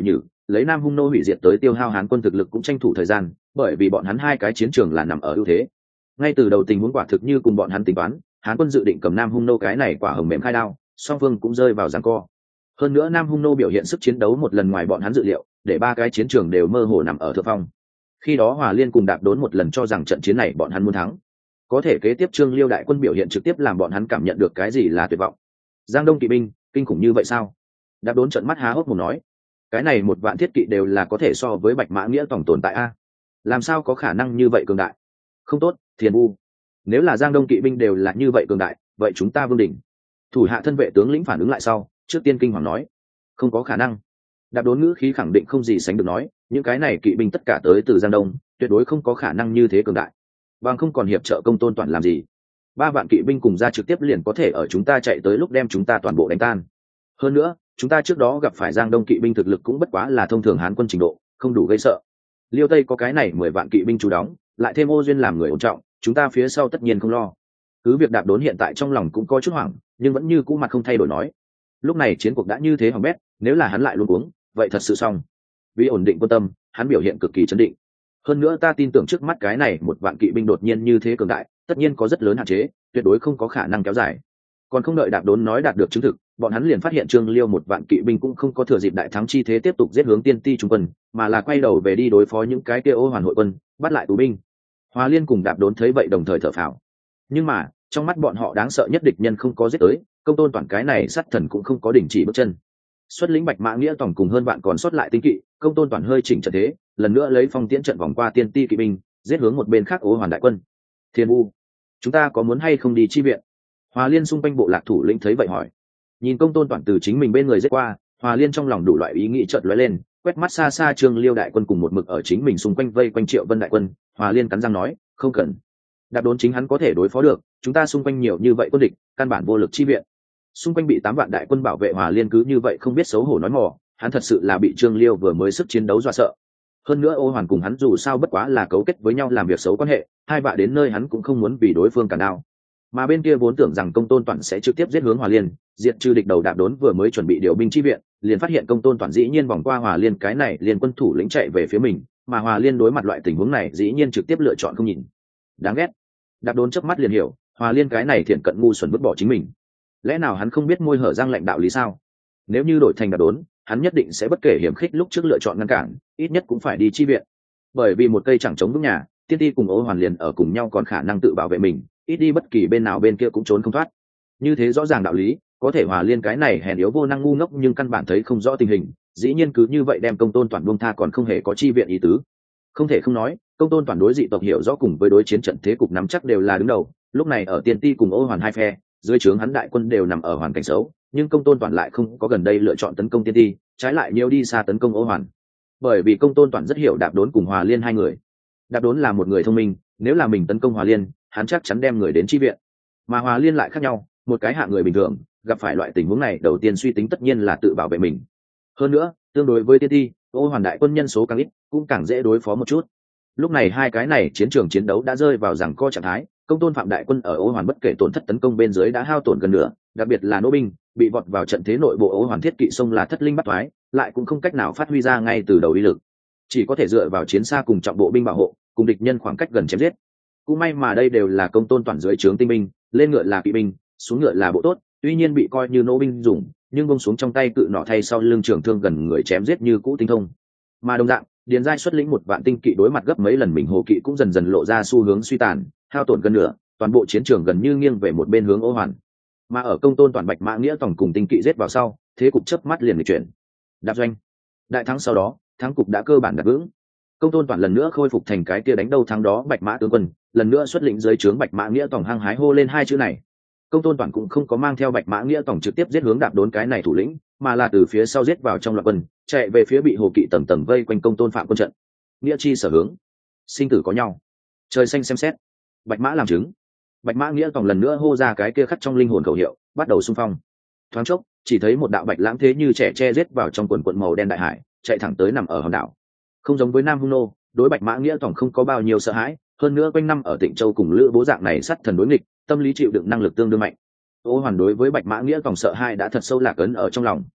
lấy Nam Hung nô hủy diệt tới tiêu hao Hán quân thực lực cũng tranh thủ thời gian, bởi vì bọn hắn hai cái chiến trường là nằm ở ưu thế. Ngay từ đầu tình huống quả thực như cùng bọn hắn tính toán, Hán quân dự định cầm Nam Hung nô cái này quả hồng mềm khai đao, song phương cũng rơi vào giằng co. Hơn nữa Nam Hung nô biểu hiện sức chiến đấu một lần ngoài bọn hắn dự liệu, để ba cái chiến trường đều mơ hồ nằm ở thượng phong. Khi đó Hòa Liên cùng Đạp Đốn một lần cho rằng trận chiến này bọn hắn muốn thắng. Có thể kế tiếp Trương Liêu đại quân biểu hiện trực tiếp làm bọn hắn cảm nhận được cái gì là tuyệt vọng. Giang Đông kỵ binh, kinh khủng như vậy sao? Đạp Đốn trợn mắt há hốc mồm nói, cái này một vạn thiết kỵ đều là có thể so với Bạch Mã Nghĩa tổng tồn tại a. Làm sao có khả năng như vậy cường đại? Không tốt, Thiền Vu. Nếu là Giang Đông kỵ binh đều là như vậy cường đại, vậy chúng ta vương đỉnh. Thủ hạ thân vệ tướng lĩnh phản ứng lại sau, trước tiên kinh hoàng nói, không có khả năng. Đạp Đốn ngữ khí khẳng định không gì sánh được nói, những cái này kỵ binh tất cả tới từ Giang Đông, tuyệt đối không có khả năng như thế cường đại. Bằng không còn hiệp trợ Công Tôn Toàn làm gì? Ba vạn kỵ binh cùng ra trực tiếp liền có thể ở chúng ta chạy tới lúc đem chúng ta toàn bộ đánh tan. Hơn nữa, chúng ta trước đó gặp phải Giang Đông kỵ binh thực lực cũng bất quá là thông thường Hán quân trình độ, không đủ gây sợ. Liêu Tây có cái này mười vạn kỵ binh chủ đóng, lại thêm Ô Duyên làm người ổn trọng, chúng ta phía sau tất nhiên không lo. Cứ việc Đạp Đốn hiện tại trong lòng cũng có chút hoảng, nhưng vẫn như cũ mặt không thay đổi nói, lúc này chiến cuộc đã như thế hỏng bét, nếu là hắn lại luôn uống, vậy thật sự xong. Vì ổn định quân tâm, hắn biểu hiện cực kỳ chấn định. Hơn nữa ta tin tưởng trước mắt cái này một vạn kỵ binh đột nhiên như thế cường đại, tất nhiên có rất lớn hạn chế, tuyệt đối không có khả năng kéo dài. Còn không đợi Đạp Đốn nói đạt được chứng thực, bọn hắn liền phát hiện Trương Liêu một vạn kỵ binh cũng không có thừa dịp đại thắng chi thế tiếp tục giết hướng Tiên Ti trung quân, mà là quay đầu về đi đối phó những cái kia Ô Hoàn hội quân, bắt lại tù binh. Hòa Liên cùng Đạp Đốn thấy vậy đồng thời thở phào. Nhưng mà, trong mắt bọn họ đáng sợ nhất địch nhân không có giết tới, Công Tôn Toàn cái này sát thần cũng không có đình chỉ bước chân. Xuất lĩnh Bạch Mã Nghĩa tổng cùng hơn bạn còn sót lại tinh kỵ, Công Tôn Toàn hơi chỉnh trận thế, lần nữa lấy phong tiễn trận vòng qua Tiên Ti kỵ binh, giết hướng một bên khác Ô Hoàn đại quân. Thiên Vu, chúng ta có muốn hay không đi chi viện? Hòa Liên xung quanh bộ lạc thủ lĩnh thấy vậy hỏi. Nhìn Công Tôn Toàn từ chính mình bên người giết qua, Hòa Liên trong lòng đủ loại ý nghĩ chợt lóe lên, quét mắt xa xa Trương Liêu đại quân cùng một mực ở chính mình xung quanh vây quanh Triệu Vân đại quân, Hòa Liên cắn răng nói, không cần. Đạp Đốn chính hắn có thể đối phó được, chúng ta xung quanh nhiều như vậy quân địch, căn bản vô lực chi viện. Xung quanh bị tám vạn đại quân bảo vệ, Hòa Liên cứ như vậy không biết xấu hổ nói mỏ, hắn thật sự là bị Trương Liêu vừa mới sức chiến đấu dọa sợ. Hơn nữa Ô Hoàn cùng hắn dù sao bất quá là cấu kết với nhau làm việc xấu quan hệ, hai vạ đến nơi hắn cũng không muốn vì đối phương cản đao. Mà bên kia vốn tưởng rằng Công Tôn Toàn sẽ trực tiếp giết hướng Hòa Liên, diệt trừ địch đầu. Đạp Đốn vừa mới chuẩn bị điều binh chi viện, liền phát hiện Công Tôn Toàn dĩ nhiên vòng qua Hòa Liên cái này liền quân thủ lĩnh chạy về phía mình, mà Hòa Liên đối mặt loại tình huống này dĩ nhiên trực tiếp lựa chọn không nhìn. Đáng ghét. Đạp Đốn chớp mắt liền hiểu, Hòa Liên cái này thiện cận ngu xuẩn vứt bỏ chính mình. Lẽ nào hắn không biết môi hở răng lạnh đạo lý sao? Nếu như đổi thành Đạp Đốn, hắn nhất định sẽ bất kể hiểm khích lúc trước lựa chọn ngăn cản, ít nhất cũng phải đi chi viện. Bởi vì một cây chẳng chống vững nhà, Tiên Ti cùng Ô Hoàn liền ở cùng nhau còn khả năng tự bảo vệ mình, ít đi bất kỳ bên nào bên kia cũng trốn không thoát. Như thế rõ ràng đạo lý, có thể Hòa Liên cái này hèn yếu vô năng ngu ngốc nhưng căn bản thấy không rõ tình hình, dĩ nhiên cứ như vậy đem Công Tôn Toàn buông tha còn không hề có chi viện ý tứ. Không thể không nói, Công Tôn Toàn đối dị tộc hiểu rõ cùng với đối chiến trận thế cục nắm chắc đều là đứng đầu, lúc này ở Tiên Ti cùng Ô Hoàn hai phe, dưới trướng hắn đại quân đều nằm ở hoàn cảnh xấu, nhưng Công Tôn Toàn lại không có gần đây lựa chọn tấn công Tiên Ti, trái lại nhiều đi xa tấn công Ô Hoàn. Bởi vì Công Tôn Toàn rất hiểu Đạp Đốn cùng Hòa Liên hai người. Đạp Đốn là một người thông minh, nếu là mình tấn công Hòa Liên, hắn chắc chắn đem người đến chi viện. Mà Hòa Liên lại khác nhau, một cái hạng người bình thường, gặp phải loại tình huống này đầu tiên suy tính tất nhiên là tự bảo vệ mình. Hơn nữa, tương đối với Tiên Ti, Ô Hoàn đại quân nhân số càng ít, cũng càng dễ đối phó một chút. Lúc này hai cái này chiến trường chiến đấu đã rơi vào giằng co trạng thái, Công Tôn Phạm đại quân ở Ô Hoàn bất kể tổn thất tấn công bên dưới đã hao tổn gần nửa, đặc biệt là nô binh, bị vọt vào trận thế nội bộ Ô Hoàn thiết kỵ sông là thất linh bắt thoái, lại cũng không cách nào phát huy ra ngay từ đầu uy lực, chỉ có thể dựa vào chiến xa cùng trọng bộ binh bảo hộ, cùng địch nhân khoảng cách gần chém giết. Cũng may mà đây đều là Công Tôn Toàn dưới trướng tinh binh, lên ngựa là kỵ binh, xuống ngựa là bộ tốt, tuy nhiên bị coi như nô binh dùng, nhưng buông xuống trong tay cự nỏ thay sau lưng trường thương gần người chém giết như cũ tinh thông. Mà đồng dạng, Điền Giai xuất lĩnh một vạn tinh kỵ đối mặt gấp mấy lần mình hồ kỵ cũng dần dần lộ ra xu hướng suy tàn, hao tổn gần nửa, toàn bộ chiến trường gần như nghiêng về một bên hướng Ô Hoàn. Mà ở Công Tôn Toàn Bạch Mã Nghĩa tổng cùng tinh kỵ giết vào sau, thế cục chớp mắt liền nghịch chuyển. Đạp doanh. Đại thắng sau đó, thắng cục đã cơ bản đặt vững. Công Tôn Toàn lần nữa khôi phục thành cái kia đánh đâu thắng đó Bạch Mã tướng quân, lần nữa xuất lĩnh dưới trướng Bạch Mã Nghĩa tổng hăng hái hô lên hai chữ này. Công Tôn Toàn cũng không có mang theo Bạch Mã Nghĩa tổng trực tiếp giết hướng Đạp Đốn cái này thủ lĩnh, mà là từ phía sau giết vào trong loạt quân, chạy về phía bị hồ kỵ tầng tầng vây quanh Công Tôn Phạm quân trận. Nghĩa chi sở hướng, sinh tử có nhau. Trời xanh xem xét, Bạch Mã làm chứng. Bạch Mã Nghĩa tổng lần nữa hô ra cái kia khắc trong linh hồn khẩu hiệu, bắt đầu xung phong. Thoáng chốc, chỉ thấy một đạo bạch lãng thế như trẻ tre giết vào trong quần quần màu đen đại hải, chạy thẳng tới nằm ở hòn đảo. Không giống với Nam Hung nô, đối Bạch Mã Nghĩa tổng không có bao nhiêu sợ hãi, hơn nữa quanh năm ở Tịnh Châu cùng Lữ Bố dạng này sát thần đối nghịch, tâm lý chịu đựng năng lực tương đương mạnh. Ô Hoàn đối với Bạch Mã Nghĩa tổng sợ hãi đã thật sâu lạc ấn ở trong lòng.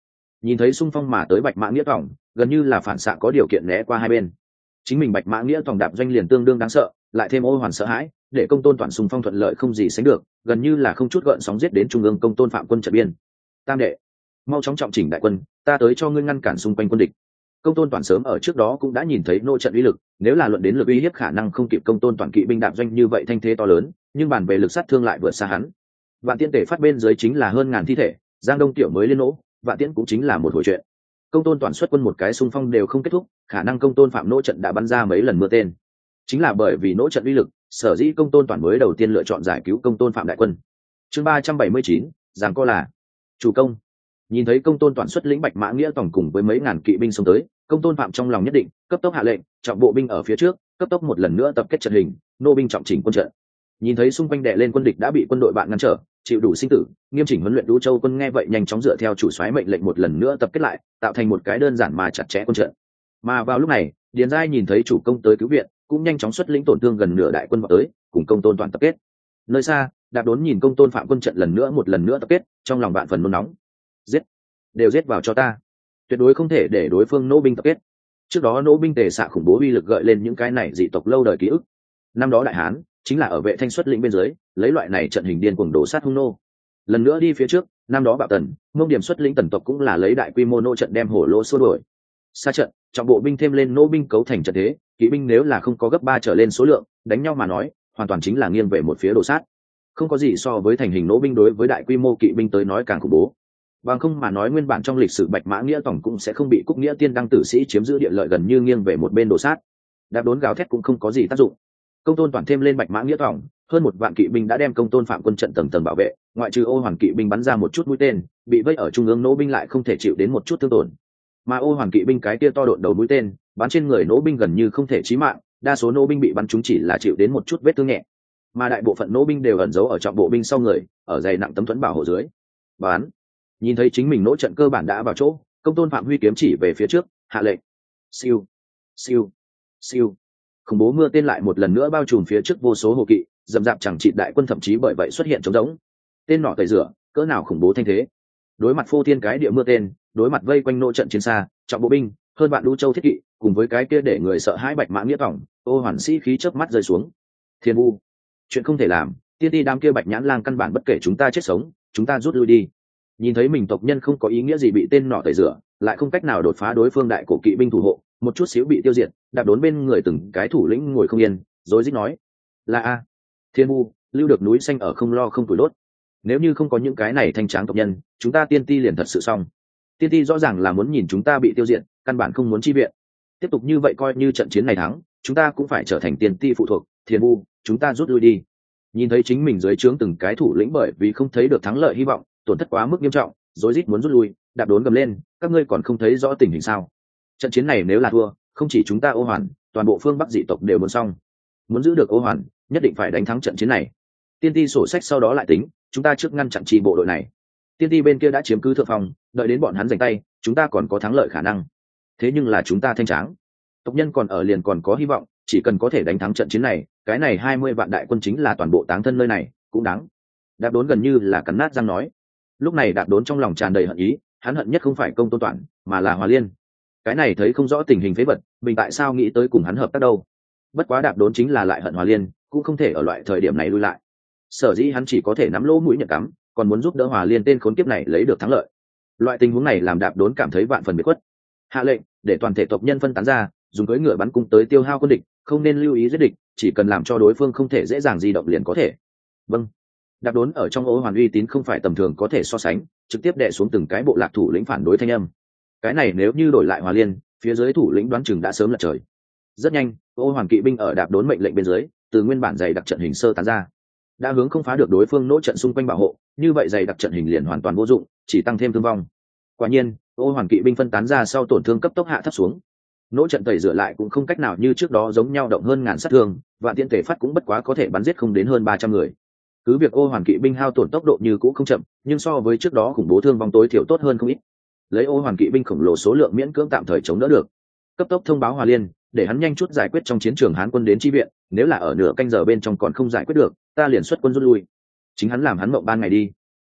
Nhìn thấy xung phong mà tới bạch mã nghĩa tòng, gần như là phản xạ có điều kiện né qua hai bên. Chính mình bạch mã nghĩa tòng đạp doanh liền tương đương đáng sợ, lại thêm Ô Hoàn sợ hãi, để công tôn toàn xung phong thuận lợi không gì sánh được, gần như là không chút gợn sóng giết đến trung ương công tôn phạm quân trận biên. Tam đệ, mau chóng trọng chỉnh đại quân, ta tới cho ngươi ngăn cản xung quanh quân địch. Công tôn toàn sớm ở trước đó cũng đã nhìn thấy nô trận uy lực, nếu là luận đến lực uy hiếp khả năng không kịp công tôn toàn kỵ binh đạp doanh như vậy thanh thế to lớn, nhưng bàn về lực sát thương lại vượt xa hắn. Vạn Tiễn tể phát bên dưới chính là hơn ngàn thi thể, Giang Đông tiểu mới lên nỗ, Vạn Tiễn cũng chính là một hồi chuyện. Công tôn toàn xuất quân một cái xung phong đều không kết thúc, khả năng công tôn phạm nỗ trận đã bắn ra mấy lần mưa tên. Chính là bởi vì nỗ trận uy lực, sở dĩ công tôn toàn mới đầu tiên lựa chọn giải cứu công tôn phạm đại quân. Chương ba trăm bảy mươi chín, giằng co là chủ công. Nhìn thấy công tôn toàn xuất lĩnh bạch mã nghĩa tổng cùng với mấy ngàn kỵ binh xông tới, công tôn phạm trong lòng nhất định, cấp tốc hạ lệnh, trọng bộ binh ở phía trước, cấp tốc một lần nữa tập kết trận hình, nô binh trọng chỉnh quân trận. Nhìn thấy xung quanh đè lên quân địch đã bị quân đội bạn ngăn trở, chịu đủ sinh tử, nghiêm chỉnh huấn luyện Đũ Châu quân nghe vậy nhanh chóng dựa theo chủ soái mệnh lệnh một lần nữa tập kết lại, tạo thành một cái đơn giản mà chặt chẽ quân trận. Mà vào lúc này, Điền Giai nhìn thấy chủ công tới cứu viện, cũng nhanh chóng xuất lĩnh tổn thương gần nửa đại quân vào tới, cùng công tôn toàn tập kết. Nơi xa, Đạp Đốn nhìn công tôn phạm quân trận lần nữa một lần nữa tập kết, trong lòng vạn phần nôn nóng. Giết, đều giết vào cho ta, tuyệt đối không thể để đối phương nô binh tập kết. Trước đó nô binh tề xạ khủng bố uy lực gợi lên những cái này dị tộc lâu đời ký ức. Năm đó đại hán chính là ở vệ thanh xuất lĩnh bên dưới, lấy loại này trận hình điên cuồng đổ sát hung nô. Lần nữa đi phía trước, năm đó Bạo Tần, Mông Điểm xuất lĩnh tần tộc cũng là lấy đại quy mô nô trận đem hổ lô xua đuổi. Xa trận, trọng bộ binh thêm lên nô binh cấu thành trận thế, kỵ binh nếu là không có gấp ba trở lên số lượng, đánh nhau mà nói, hoàn toàn chính là nghiêng về một phía đổ sát. Không có gì so với thành hình nô binh đối với đại quy mô kỵ binh tới nói càng khủng bố. Bằng không mà nói nguyên bản trong lịch sử bạch mã nghĩa tổng cũng sẽ không bị Cúc Nghĩa Tiên đăng tử sĩ chiếm giữ địa lợi gần như nghiêng về một bên đổ sát. Đạp Đốn gào thét cũng không có gì tác dụng. Công tôn toàn thêm lên bạch mã nghĩa tổng, hơn một vạn kỵ binh đã đem công tôn phạm quân trận tầng tầng bảo vệ, ngoại trừ Ô Hoàn kỵ binh bắn ra một chút mũi tên, bị vây ở trung ương nỗ binh lại không thể chịu đến một chút thương tổn. Mà Ô Hoàn kỵ binh cái kia to độn đầu mũi tên, bắn trên người nỗ binh gần như không thể chí mạng, đa số nỗ binh bị bắn trúng chỉ là chịu đến một chút vết thương nhẹ. Mà đại bộ phận nỗ binh đều ẩn giấu ở trọng bộ binh sau người, ở dày nặng tấm thuẫn bảo hộ dưới. Bán. Nhìn thấy chính mình nỗ trận cơ bản đã vào chỗ, công tôn phạm huy kiếm chỉ về phía trước, hạ lệnh. Siêu, siêu, siêu. Khủng bố mưa tên lại một lần nữa bao trùm phía trước vô số hồ kỵ, dầm dạp chẳng trị đại quân thậm chí bởi vậy xuất hiện trống rỗng. Tên nỏ tẩy rửa, cỡ nào khủng bố thanh thế. Đối mặt phô thiên cái địa mưa tên, đối mặt vây quanh nỗ trận chiến xa, trọng bộ binh, hơn bạn Đũ Châu thiết kỵ, cùng với cái kia để người sợ hãi bạch mã nghĩa tổng, Ô Hoàn sĩ khí chớp mắt rơi xuống. Thiên vu, chuyện không thể làm, tiên ti đám kia bạch nhãn lang căn bản bất kể chúng ta chết sống, chúng ta rút lui đi. Nhìn thấy mình tộc nhân không có ý nghĩa gì bị tên nỏ tẩy rửa, lại không cách nào đột phá đối phương đại cổ kỵ binh thủ hộ, một chút xíu bị tiêu diệt, Đạp Đốn bên người từng cái thủ lĩnh ngồi không yên, rối rít nói: là a, Thiên vu, lưu được núi xanh ở không lo không tuổi đốt. Nếu như không có những cái này thanh tráng tộc nhân, chúng ta tiên ti liền thật sự xong. Tiên ti rõ ràng là muốn nhìn chúng ta bị tiêu diệt, căn bản không muốn chi viện. Tiếp tục như vậy coi như trận chiến này thắng, chúng ta cũng phải trở thành tiên ti phụ thuộc. Thiên vu, chúng ta rút lui đi. Nhìn thấy chính mình dưới trướng từng cái thủ lĩnh bởi vì không thấy được thắng lợi hy vọng, tổn thất quá mức nghiêm trọng, rối rít muốn rút lui. Đạp Đốn gầm lên: các ngươi còn không thấy rõ tình hình sao? Trận chiến này nếu là thua, không chỉ chúng ta Ô Hoàn, toàn bộ phương Bắc dị tộc đều muốn xong. Muốn giữ được Ô Hoàn, nhất định phải đánh thắng trận chiến này. Tiên ti sổ sách sau đó lại tính, chúng ta trước ngăn chặn trì bộ đội này. Tiên ti bên kia đã chiếm cứ thượng phòng, đợi đến bọn hắn giành tay, chúng ta còn có thắng lợi khả năng. Thế nhưng là chúng ta thanh tráng, tộc nhân còn ở liền còn có hy vọng, chỉ cần có thể đánh thắng trận chiến này, cái này hai mươi vạn đại quân chính là toàn bộ táng thân nơi này, cũng đáng. Đạp Đốn gần như là cắn nát răng nói. Lúc này Đạp Đốn trong lòng tràn đầy hận ý, hắn hận nhất không phải công tôn toàn, mà là Hòa Liên. Cái này thấy không rõ tình hình phế vật, mình tại sao nghĩ tới cùng hắn hợp tác đâu. Bất quá Đạp Đốn chính là lại hận Hòa Liên, cũng không thể ở loại thời điểm này lui lại. Sở dĩ hắn chỉ có thể nắm lỗ mũi nhận cắm, còn muốn giúp đỡ Hòa Liên tên khốn kiếp này lấy được thắng lợi. Loại tình huống này làm Đạp Đốn cảm thấy vạn phần biệt khuất. Hạ lệnh để toàn thể tộc nhân phân tán ra, dùng cưỡi ngựa bắn cung tới tiêu hao quân địch, không nên lưu ý giết địch, chỉ cần làm cho đối phương không thể dễ dàng di động liền có thể. Vâng. Đạp Đốn ở trong Ô Hoàn uy tín không phải tầm thường có thể so sánh, trực tiếp đè xuống từng cái bộ lạc thủ lĩnh phản đối thanh âm. Cái này nếu như đổi lại Hòa Liên, phía dưới thủ lĩnh đoán chừng đã sớm lật trời. Rất nhanh, Ô Hoàn kỵ binh ở Đạp Đốn mệnh lệnh bên dưới, từ nguyên bản dày đặc trận hình sơ tán ra. Đã hướng không phá được đối phương nỗ trận xung quanh bảo hộ, như vậy dày đặc trận hình liền hoàn toàn vô dụng, chỉ tăng thêm thương vong. Quả nhiên, Ô Hoàn kỵ binh phân tán ra sau tổn thương cấp tốc hạ thấp xuống. Nỗ trận tẩy rửa lại cũng không cách nào như trước đó giống nhau động hơn ngàn sát thương, Vạn Tiễn tể phát cũng bất quá có thể bắn giết không đến hơn ba trăm người. Cứ việc Ô Hoàn kỵ binh hao tổn tốc độ như cũ không chậm, nhưng so với trước đó khủng bố thương vong tối thiểu tốt hơn không ít. Lấy Ô Hoàn kỵ binh khổng lồ số lượng miễn cưỡng tạm thời chống đỡ được. Cấp tốc thông báo Hòa Liên, để hắn nhanh chút giải quyết trong chiến trường Hán quân đến chi viện, nếu là ở nửa canh giờ bên trong còn không giải quyết được, ta liền xuất quân rút lui. Chính hắn làm hắn mộng ban ngày đi.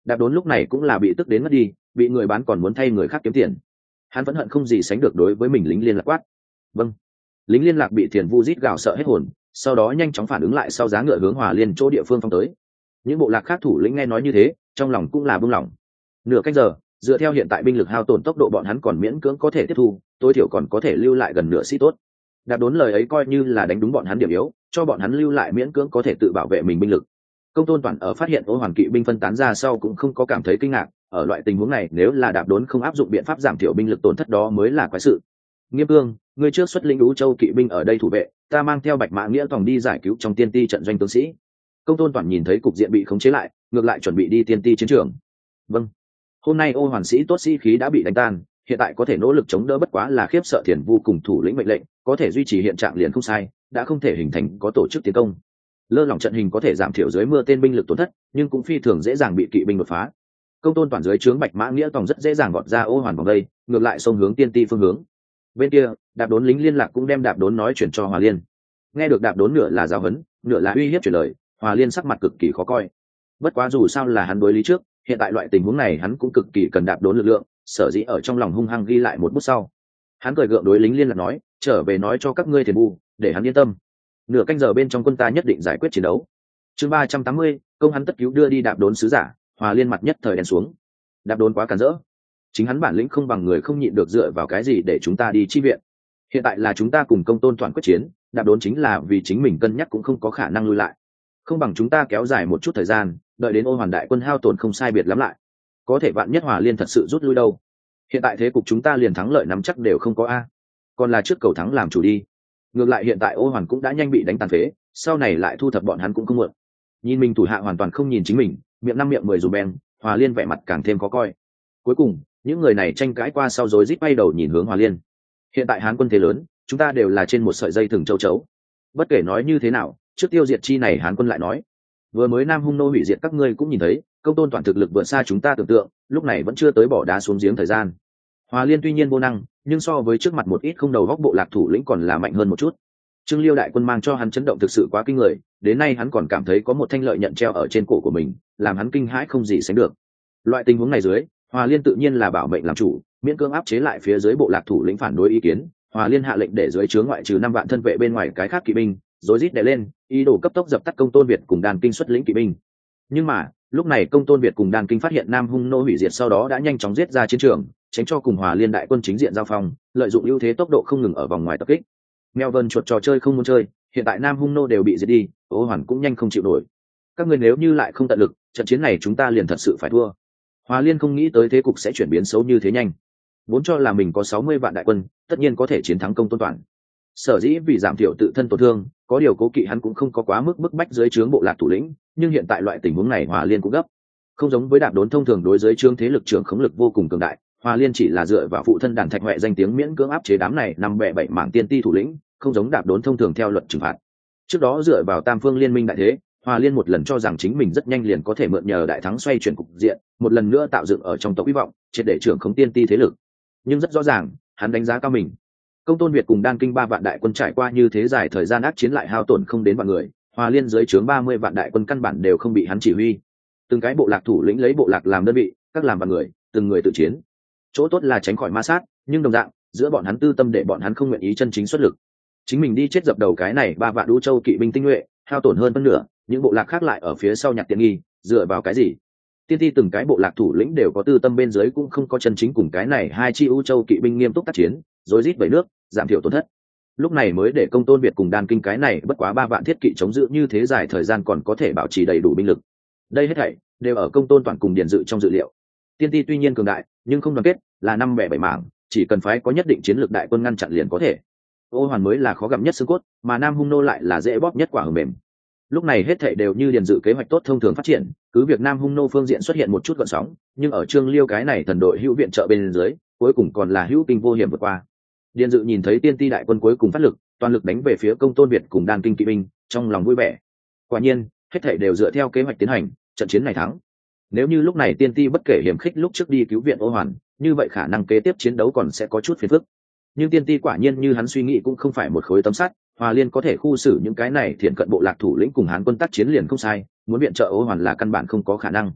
Đạp Đốn lúc này cũng là bị tức đến mất đi, bị người bán còn muốn thay người khác kiếm tiền. Hắn vẫn hận không gì sánh được đối với mình lính liên lạc quát. Vâng. Lính liên lạc bị Thiền Vu rít gào sợ hết hồn, sau đó nhanh chóng phản ứng lại, sau giá ngựa hướng Hòa Liên chỗ địa phương phong tới. Những bộ lạc khác thủ lĩnh nghe nói như thế, trong lòng cũng là buông lỏng. Nửa canh giờ, dựa theo hiện tại binh lực hao tổn tốc độ bọn hắn còn miễn cưỡng có thể tiếp thu, tối thiểu còn có thể lưu lại gần nửa sĩ tốt. Đạp Đốn lời ấy coi như là đánh đúng bọn hắn điểm yếu, cho bọn hắn lưu lại miễn cưỡng có thể tự bảo vệ mình binh lực. Công Tôn Toàn ở phát hiện Ô Hoàn kỵ binh phân tán ra sau cũng không có cảm thấy kinh ngạc, ở loại tình huống này nếu là Đạp Đốn không áp dụng biện pháp giảm thiểu binh lực tổn thất đó mới là quái sự. Nghiêm Cương, ngươi trước xuất lĩnh Ú Châu kỵ binh ở đây thủ vệ, ta mang theo Bạch Mã Nghĩa Tòng đi giải cứu trong tiên ti trận doanh tướng sĩ. Công Tôn Toàn nhìn thấy cục diện bị khống chế lại, ngược lại chuẩn bị đi tiên ti chiến trường. Vâng. Hôm nay Ô Hoàn sĩ tốt sĩ khí đã bị đánh tan, hiện tại có thể nỗ lực chống đỡ bất quá là khiếp sợ Thiền Vu cùng thủ lĩnh mệnh lệnh, có thể duy trì hiện trạng liền không sai, đã không thể hình thành có tổ chức tiến công. Lơ lỏng trận hình có thể giảm thiểu dưới mưa tên binh lực tổn thất, nhưng cũng phi thường dễ dàng bị kỵ binh đột phá. Công Tôn Toàn dưới trướng Bạch Mã Nghĩa Tòng rất dễ dàng vọt ra Ô Hoàn vòng đây, ngược lại xông hướng tiên ti phương hướng. Bên kia, Đạp Đốn lính liên lạc cũng đem Đạp Đốn nói chuyển cho Hòa Liên. Nghe được Đạp Đốn nửa là giáo huấn, nửa là uy hiếp chuyển lời, Hòa Liên sắc mặt cực kỳ khó coi. Bất quá dù sao là hắn đối lý trước, hiện tại loại tình huống này hắn cũng cực kỳ cần Đạp Đốn lực lượng, sở dĩ ở trong lòng hung hăng ghi lại một bút sau. Hắn cười gượng đối lính liên lạc nói, trở về nói cho các ngươi Thiền Vu, để hắn yên tâm. Nửa canh giờ bên trong quân ta nhất định giải quyết chiến đấu. Chương ba trăm tám mươi, công hắn tất cứu đưa đi Đạp Đốn sứ giả, Hòa Liên mặt nhất thời đen xuống. Đạp Đốn quá cản rỡ, chính hắn bản lĩnh không bằng người, không nhịn được dựa vào cái gì để chúng ta đi chi viện. Hiện tại là chúng ta cùng Công Tôn Toàn quyết chiến, Đạp Đốn chính là vì chính mình cân nhắc cũng không có khả năng lui lại. Không bằng chúng ta kéo dài một chút thời gian, đợi đến Ô Hoàn đại quân hao tổn không sai biệt lắm lại, có thể vạn nhất Hòa Liên thật sự rút lui đâu. Hiện tại thế cục chúng ta liền thắng lợi nắm chắc đều không có a, còn là trước cầu thắng làm chủ đi. Ngược lại hiện tại Ô Hoàn cũng đã nhanh bị đánh tàn phế, sau này lại thu thập bọn hắn cũng không muộn. Nhìn mình thủ hạ hoàn toàn không nhìn chính mình, miệng năm miệng mười dù beng, Hòa Liên vẻ mặt càng thêm khó coi. Cuối cùng những người này tranh cãi qua sau rồi rít bay đầu nhìn hướng Hòa Liên. Hiện tại Hán quân thế lớn, chúng ta đều là trên một sợi dây thừng châu chấu. Bất kể nói như thế nào, trước tiêu diệt chi này Hán quân lại nói. Vừa mới Nam Hung nô hủy diệt các ngươi cũng nhìn thấy, Công Tôn Toàn thực lực vượt xa chúng ta tưởng tượng, lúc này vẫn chưa tới bỏ đá xuống giếng thời gian. Hòa Liên tuy nhiên vô năng, nhưng so với trước mặt một ít không đầu góc bộ lạc thủ lĩnh còn là mạnh hơn một chút. Trương Liêu đại quân mang cho hắn chấn động thực sự quá kinh người, đến nay hắn còn cảm thấy có một thanh lợi nhận treo ở trên cổ của mình, làm hắn kinh hãi không gì sánh được. Loại tình huống này dưới, Hòa Liên tự nhiên là bảo mệnh làm chủ, miễn cưỡng áp chế lại phía dưới bộ lạc thủ lĩnh phản đối ý kiến. Hòa Liên hạ lệnh để dưới trướng ngoại trừ năm vạn thân vệ bên ngoài cái khác kỵ binh, rối rít đè lên, ý đồ cấp tốc dập tắt Công Tôn Việt cùng Đan Kinh xuất lĩnh kỵ binh. Nhưng mà lúc này Công Tôn Việt cùng Đan Kinh phát hiện Nam Hung nô hủy diệt sau đó đã nhanh chóng giết ra chiến trường, tránh cho cùng Hòa Liên đại quân chính diện giao phong, lợi dụng ưu thế tốc độ không ngừng ở vòng ngoài tập kích. Mèo vần chuột trò chơi không muốn chơi, hiện tại Nam Hung nô đều bị diệt đi, Ô Hoàn cũng nhanh không chịu nổi. Các ngươi nếu như lại không tận lực, trận chiến này chúng ta liền thật sự phải thua. Hòa Liên không nghĩ tới thế cục sẽ chuyển biến xấu như thế nhanh, vốn cho là mình có sáu mươi vạn đại quân, tất nhiên có thể chiến thắng Công Tôn Toàn. Sở dĩ vì giảm thiểu tự thân tổn thương, có điều cố kỵ hắn cũng không có quá mức bức bách dưới trướng bộ lạc thủ lĩnh, nhưng hiện tại loại tình huống này Hòa Liên cũng gấp. Không giống với Đạp Đốn thông thường đối dưới trướng thế lực trưởng khống lực vô cùng cường đại, Hòa Liên chỉ là dựa vào phụ thân đàn Thạch Huệ danh tiếng miễn cưỡng áp chế đám này năm bè bảy mảng tiên ti thủ lĩnh, không giống Đạp Đốn thông thường theo luật trừng phạt. Trước đó dựa vào Tam Phương Liên minh đại thế, Hòa Liên một lần cho rằng chính mình rất nhanh liền có thể mượn nhờ đại thắng xoay chuyển cục diện, một lần nữa tạo dựng ở trong tộc hy vọng, triệt để trưởng khống tiên ti thế lực. Nhưng rất rõ ràng, hắn đánh giá cao mình. Công Tôn Việt cùng Đan Kinh ba vạn đại quân trải qua như thế dài thời gian ác chiến lại hao tổn không đến vạn người, Hòa Liên dưới trướng ba mươi vạn đại quân căn bản đều không bị hắn chỉ huy. Từng cái bộ lạc thủ lĩnh lấy bộ lạc làm đơn vị, các làm vạn người, từng người tự chiến. Chỗ tốt là tránh khỏi ma sát, nhưng đồng dạng, giữa bọn hắn tư tâm để bọn hắn không nguyện ý chân chính xuất lực. Chính mình đi chết dập đầu cái này ba vạn Đu Châu kỵ binh tinh nhuệ, hao tổn hơn phân nửa, những bộ lạc khác lại ở phía sau nhặt tiện nghi, dựa vào cái gì? Tiên ti từng cái bộ lạc thủ lĩnh đều có tư tâm bên dưới cũng không có chân chính cùng cái này hai chi U Châu kỵ binh nghiêm túc tác chiến, rối rít vẩy nước, giảm thiểu tổn thất. Lúc này mới để Công Tôn Việt cùng Đan Kinh cái này bất quá ba vạn thiết kỵ chống giữ như thế dài thời gian còn có thể bảo trì đầy đủ binh lực. Đây hết thảy đều ở Công Tôn Toàn cùng điền dự trong dự liệu. Tiên ti tuy nhiên cường đại, nhưng không đoàn kết, là năm bè bảy mảng, chỉ cần phái có nhất định chiến lược đại quân ngăn chặn liền có thể. Ô Hoàn mới là khó gặm nhất xương cốt, mà Nam Hung nô lại là dễ bóp nhất quả hờ mềm. Lúc này hết thảy đều như điền dự kế hoạch tốt thông thường phát triển, cứ việc Nam Hung nô phương diện xuất hiện một chút gợn sóng, nhưng ở Trương Liêu cái này thần đội hữu viện trợ bên dưới, cuối cùng còn là hữu kinh vô hiểm vượt qua. Điền dự nhìn thấy tiên ti đại quân cuối cùng phát lực, toàn lực đánh về phía Công Tôn Việt cùng Đan Kinh kỵ binh, trong lòng vui vẻ. Quả nhiên, hết thảy đều dựa theo kế hoạch tiến hành, trận chiến này thắng. Nếu như lúc này tiên ti bất kể hiểm khích lúc trước đi cứu viện Ô Hoàn, như vậy khả năng kế tiếp chiến đấu còn sẽ có chút phiền phức. Nhưng tiên ti quả nhiên như hắn suy nghĩ cũng không phải một khối tấm sắt, Hòa Liên có thể khu xử những cái này thiện cận bộ lạc thủ lĩnh cùng Hán quân tác chiến liền không sai, muốn viện trợ Ô Hoàn là căn bản không có khả năng.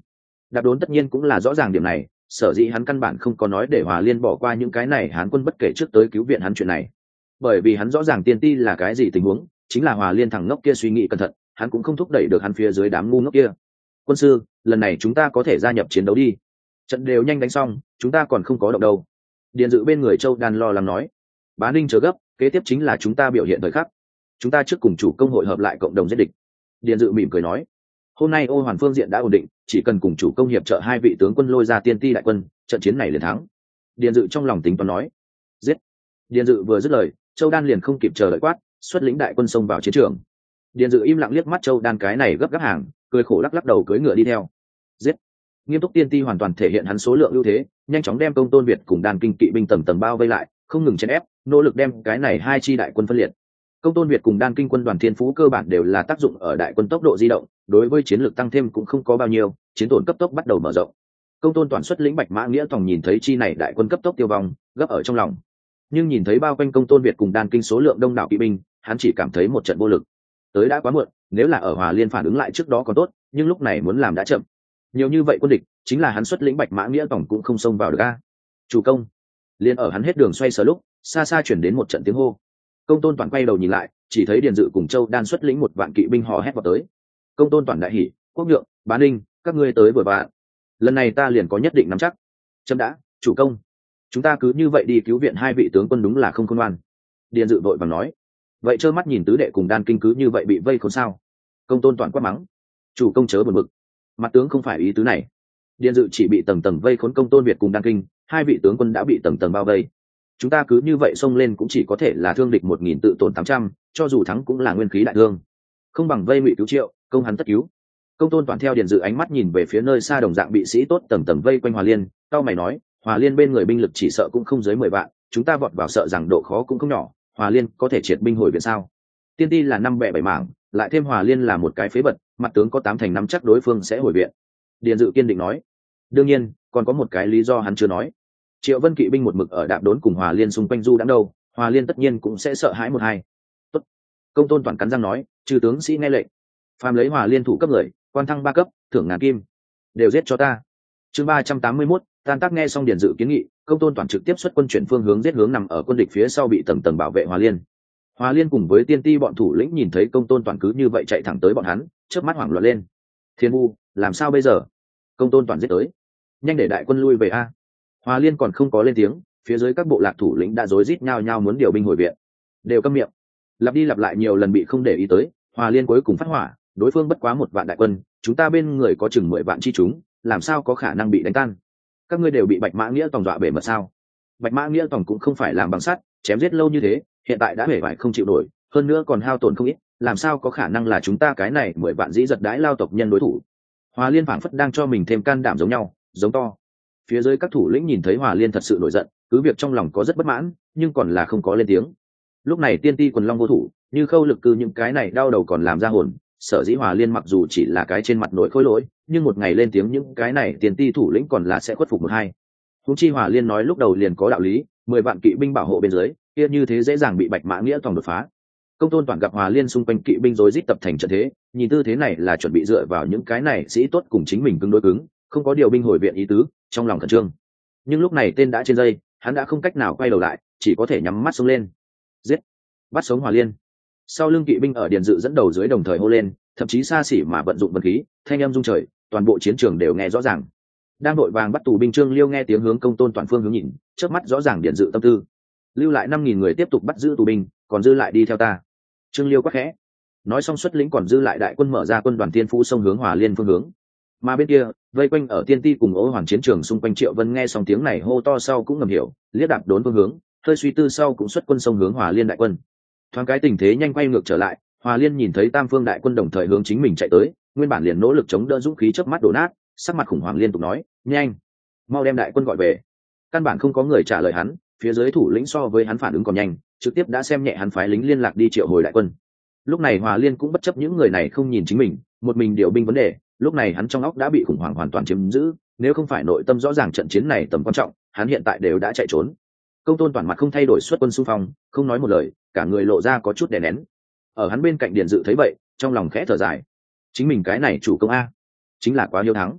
Đạp Đốn tất nhiên cũng là rõ ràng điểm này, sở dĩ hắn căn bản không có nói để Hòa Liên bỏ qua những cái này Hán quân bất kể trước tới cứu viện hắn chuyện này, bởi vì hắn rõ ràng tiên ti là cái gì tình huống, chính là Hòa Liên thằng ngốc kia suy nghĩ cẩn thận, hắn cũng không thúc đẩy được hắn phía dưới đám ngu ngốc kia. Quân sư, lần này chúng ta có thể gia nhập chiến đấu đi, trận đều nhanh đánh xong, chúng ta còn không có động đâu. Điền Dự bên người Châu Đan lo lắng nói. Bá Ninh chờ gấp, kế tiếp chính là chúng ta biểu hiện thời khắc, chúng ta trước cùng chủ công hội hợp lại cộng đồng giết địch. Điền Dự mỉm cười nói, hôm nay Ô Hoàn phương diện đã ổn định, chỉ cần cùng chủ công hiệp trợ hai vị tướng quân lôi ra tiên ti đại quân, trận chiến này liền thắng. Điền Dự trong lòng tính toán nói. Giết. Điền Dự vừa dứt lời, Châu Đan liền không kịp chờ đợi quát, xuất lĩnh đại quân xông vào chiến trường. Điền Dự im lặng liếc mắt Châu Đan cái này gấp gáp hàng, cười khổ lắc lắc đầu cưỡi ngựa đi theo. Giết. Nghiêm Túc tiên ti hoàn toàn thể hiện hắn số lượng ưu thế, nhanh chóng đem Công Tôn Việt cùng Đan Kinh kỵ binh tầng tầng bao vây lại, không ngừng chèn ép, nỗ lực đem cái này hai chi đại quân phân liệt. Công Tôn Việt cùng Đan Kinh quân đoàn Thiên Phú cơ bản đều là tác dụng ở đại quân tốc độ di động, đối với chiến lược tăng thêm cũng không có bao nhiêu, chiến tổn cấp tốc bắt đầu mở rộng. Công Tôn toàn xuất lĩnh Bạch Mã Nghĩa Tòng nhìn thấy chi này đại quân cấp tốc tiêu vong, gấp ở trong lòng. Nhưng nhìn thấy bao quanh Công Tôn Việt cùng Đan Kinh số lượng đông đảo kỵ binh, hắn chỉ cảm thấy một trận vô lực. Tới đã quá muộn, nếu là ở Hòa Liên phản ứng lại trước đó còn tốt, nhưng lúc này muốn làm đã chậm. Nhiều như vậy quân địch, chính là hắn xuất lĩnh Bạch Mã Nghĩa Tòng cũng không xông vào được a. Chủ công. Liên ở hắn hết đường xoay sở lúc, xa xa chuyển đến một trận tiếng hô. Công Tôn toàn quay đầu nhìn lại, chỉ thấy Điền Dự cùng Châu Đan xuất lĩnh một vạn kỵ binh hò hét vào tới. Công Tôn toàn đại hỉ, Quốc Nhượng, Bá Ninh, các ngươi tới vừa vặn. Lần này ta liền có nhất định nắm chắc. Chấm đã, chủ công. Chúng ta cứ như vậy đi cứu viện hai vị tướng quân đúng là không khôn ngoan. Điền Dự vội vàng nói. Vậy trơ mắt nhìn tứ đệ cùng Đan Kinh cứ như vậy bị vây khốn sao? Công Tôn toàn quát mắng. Chủ công chớ buồn bực. Mặt tướng không phải ý tứ này. Điền Dự chỉ bị tầng tầng vây khốn Công Tôn Việt cùng Đan Kinh, hai vị tướng quân đã bị tầng tầng bao vây. Chúng ta cứ như vậy xông lên cũng chỉ có thể là thương địch một nghìn tự tổn tám trăm, cho dù thắng cũng là nguyên khí đại thương. Không bằng vây Ngụy cứu Triệu, công hắn tất cứu. Công Tôn toàn theo Điền Dự ánh mắt nhìn về phía nơi xa đồng dạng bị sĩ tốt tầng tầng vây quanh Hòa Liên, cao mày nói, Hòa Liên bên người binh lực chỉ sợ cũng không dưới mười vạn, chúng ta vọt vào sợ rằng độ khó cũng không nhỏ, Hòa Liên có thể triệt binh hồi viện sao? Tiên ti là năm bè bảy mảng, lại thêm Hòa Liên là một cái phế vật, mặt tướng có tám thành năm chắc đối phương sẽ hồi viện. Điền Dự kiên định nói. Đương nhiên, còn có một cái lý do hắn chưa nói. Triệu Vân kỵ binh một mực ở Đạp Đốn cùng Hòa Liên xung quanh du đãng đâu, Hòa Liên tất nhiên cũng sẽ sợ hãi một hai. Tốt. Công Tôn toàn cắn răng nói, trừ tướng sĩ nghe lệnh, phàm lấy Hòa Liên thủ cấp người, quan thăng ba cấp, thưởng ngàn kim, đều giết cho ta. Chương ba trăm tám mươi mốt, tan tác nghe xong Điền Dự kiến nghị, Công Tôn toàn trực tiếp xuất quân chuyển phương hướng giết hướng nằm ở quân địch phía sau bị tầng tầng bảo vệ Hòa Liên. Hòa Liên cùng với tiên ti bọn thủ lĩnh nhìn thấy Công Tôn toàn cứ như vậy chạy thẳng tới bọn hắn, chớp mắt hoảng loạn lên. Thiên U, làm sao bây giờ? Công Tôn toàn giết tới, nhanh để đại quân lui về a. Hòa Liên còn không có lên tiếng, phía dưới các bộ lạc thủ lĩnh đã rối rít nhao nhao muốn điều binh hồi viện. Đều câm miệng. Lặp đi lặp lại nhiều lần bị không để ý tới, Hòa Liên cuối cùng phát hỏa, đối phương bất quá một vạn đại quân, chúng ta bên người có chừng mười vạn chi chúng, làm sao có khả năng bị đánh tan? Các ngươi đều bị Bạch Mã Nghĩa Tòng dọa bể mật sao? Bạch Mã Nghĩa Tòng cũng không phải làm bằng sắt, chém giết lâu như thế, hiện tại đã bể bại không chịu nổi, hơn nữa còn hao tổn không ít, làm sao có khả năng là chúng ta cái này mười vạn dĩ giật đái lao tộc nhân đối thủ? Hòa Liên phảng phất đang cho mình thêm can đảm giống nhau, giống to. Phía dưới các thủ lĩnh nhìn thấy Hòa Liên thật sự nổi giận, cứ việc trong lòng có rất bất mãn, nhưng còn là không có lên tiếng. Lúc này tiên ti quần long vô thủ, như Khâu Lực Cư những cái này đau đầu còn làm ra hồn, sở dĩ Hòa Liên mặc dù chỉ là cái trên mặt nổi khối lỗi, nhưng một ngày lên tiếng những cái này tiên ti thủ lĩnh còn là sẽ khuất phục một hai. Huống chi Hòa Liên nói lúc đầu liền có đạo lý, mười vạn kỵ binh bảo hộ bên dưới, kia như thế dễ dàng bị Bạch Mã Nghĩa Tòng đột phá. Công Tôn toàn gặp Hòa Liên xung quanh kỵ binh rối rít tập thành trận thế, nhìn tư thế này là chuẩn bị dựa vào những cái này sĩ tốt cùng chính mình cứng đối cứng, không có điều binh hồi viện ý tứ, trong lòng khẩn trương. Nhưng lúc này tên đã trên dây, hắn đã không cách nào quay đầu lại, chỉ có thể nhắm mắt xông lên. Giết, bắt sống Hòa Liên. Sau lưng kỵ binh ở Điền Dự dẫn đầu dưới đồng thời hô lên, thậm chí xa xỉ mà vận dụng vật khí, thanh âm rung trời, toàn bộ chiến trường đều nghe rõ ràng. Đang đội vàng bắt tù binh Trương Liêu nghe tiếng hướng Công Tôn toàn phương hướng nhìn, chớp mắt rõ ràng Điền Dự tâm tư. Lưu lại năm nghìn người tiếp tục bắt giữ tù binh, còn dư lại đi theo ta. Trương Liêu quát khẽ. Nói xong xuất lĩnh còn dư lại đại quân mở ra quân đoàn Tiên Phú sông hướng Hòa Liên phương hướng. Mà bên kia, vây quanh ở tiên ti cùng Ô Hoàn chiến trường xung quanh Triệu Vân nghe xong tiếng này hô to sau cũng ngầm hiểu, liếc Đạp Đốn phương hướng, hơi suy tư sau cũng xuất quân sông hướng Hòa Liên đại quân. Thoáng cái tình thế nhanh quay ngược trở lại, Hòa Liên nhìn thấy tam phương đại quân đồng thời hướng chính mình chạy tới, nguyên bản liền nỗ lực chống đỡ dũng khí chớp mắt đổ nát, sắc mặt khủng hoảng liên tục nói, nhanh, mau đem đại quân gọi về. Căn bản không có người trả lời hắn, phía dưới thủ lĩnh so với hắn phản ứng còn nhanh, trực tiếp đã xem nhẹ hắn phái lính liên lạc đi triệu hồi đại quân. Lúc này Hòa Liên cũng bất chấp những người này không nhìn chính mình, một mình điều binh vấn đề, lúc này hắn trong óc đã bị khủng hoảng hoàn toàn chiếm giữ, nếu không phải nội tâm rõ ràng trận chiến này tầm quan trọng, hắn hiện tại đều đã chạy trốn. Công Tôn toàn mặt không thay đổi xuất quân xung phong, không nói một lời, cả người lộ ra có chút đè nén. Ở hắn bên cạnh Điền Dự thấy vậy, trong lòng khẽ thở dài, chính mình cái này chủ công a, chính là quá hiếu thắng.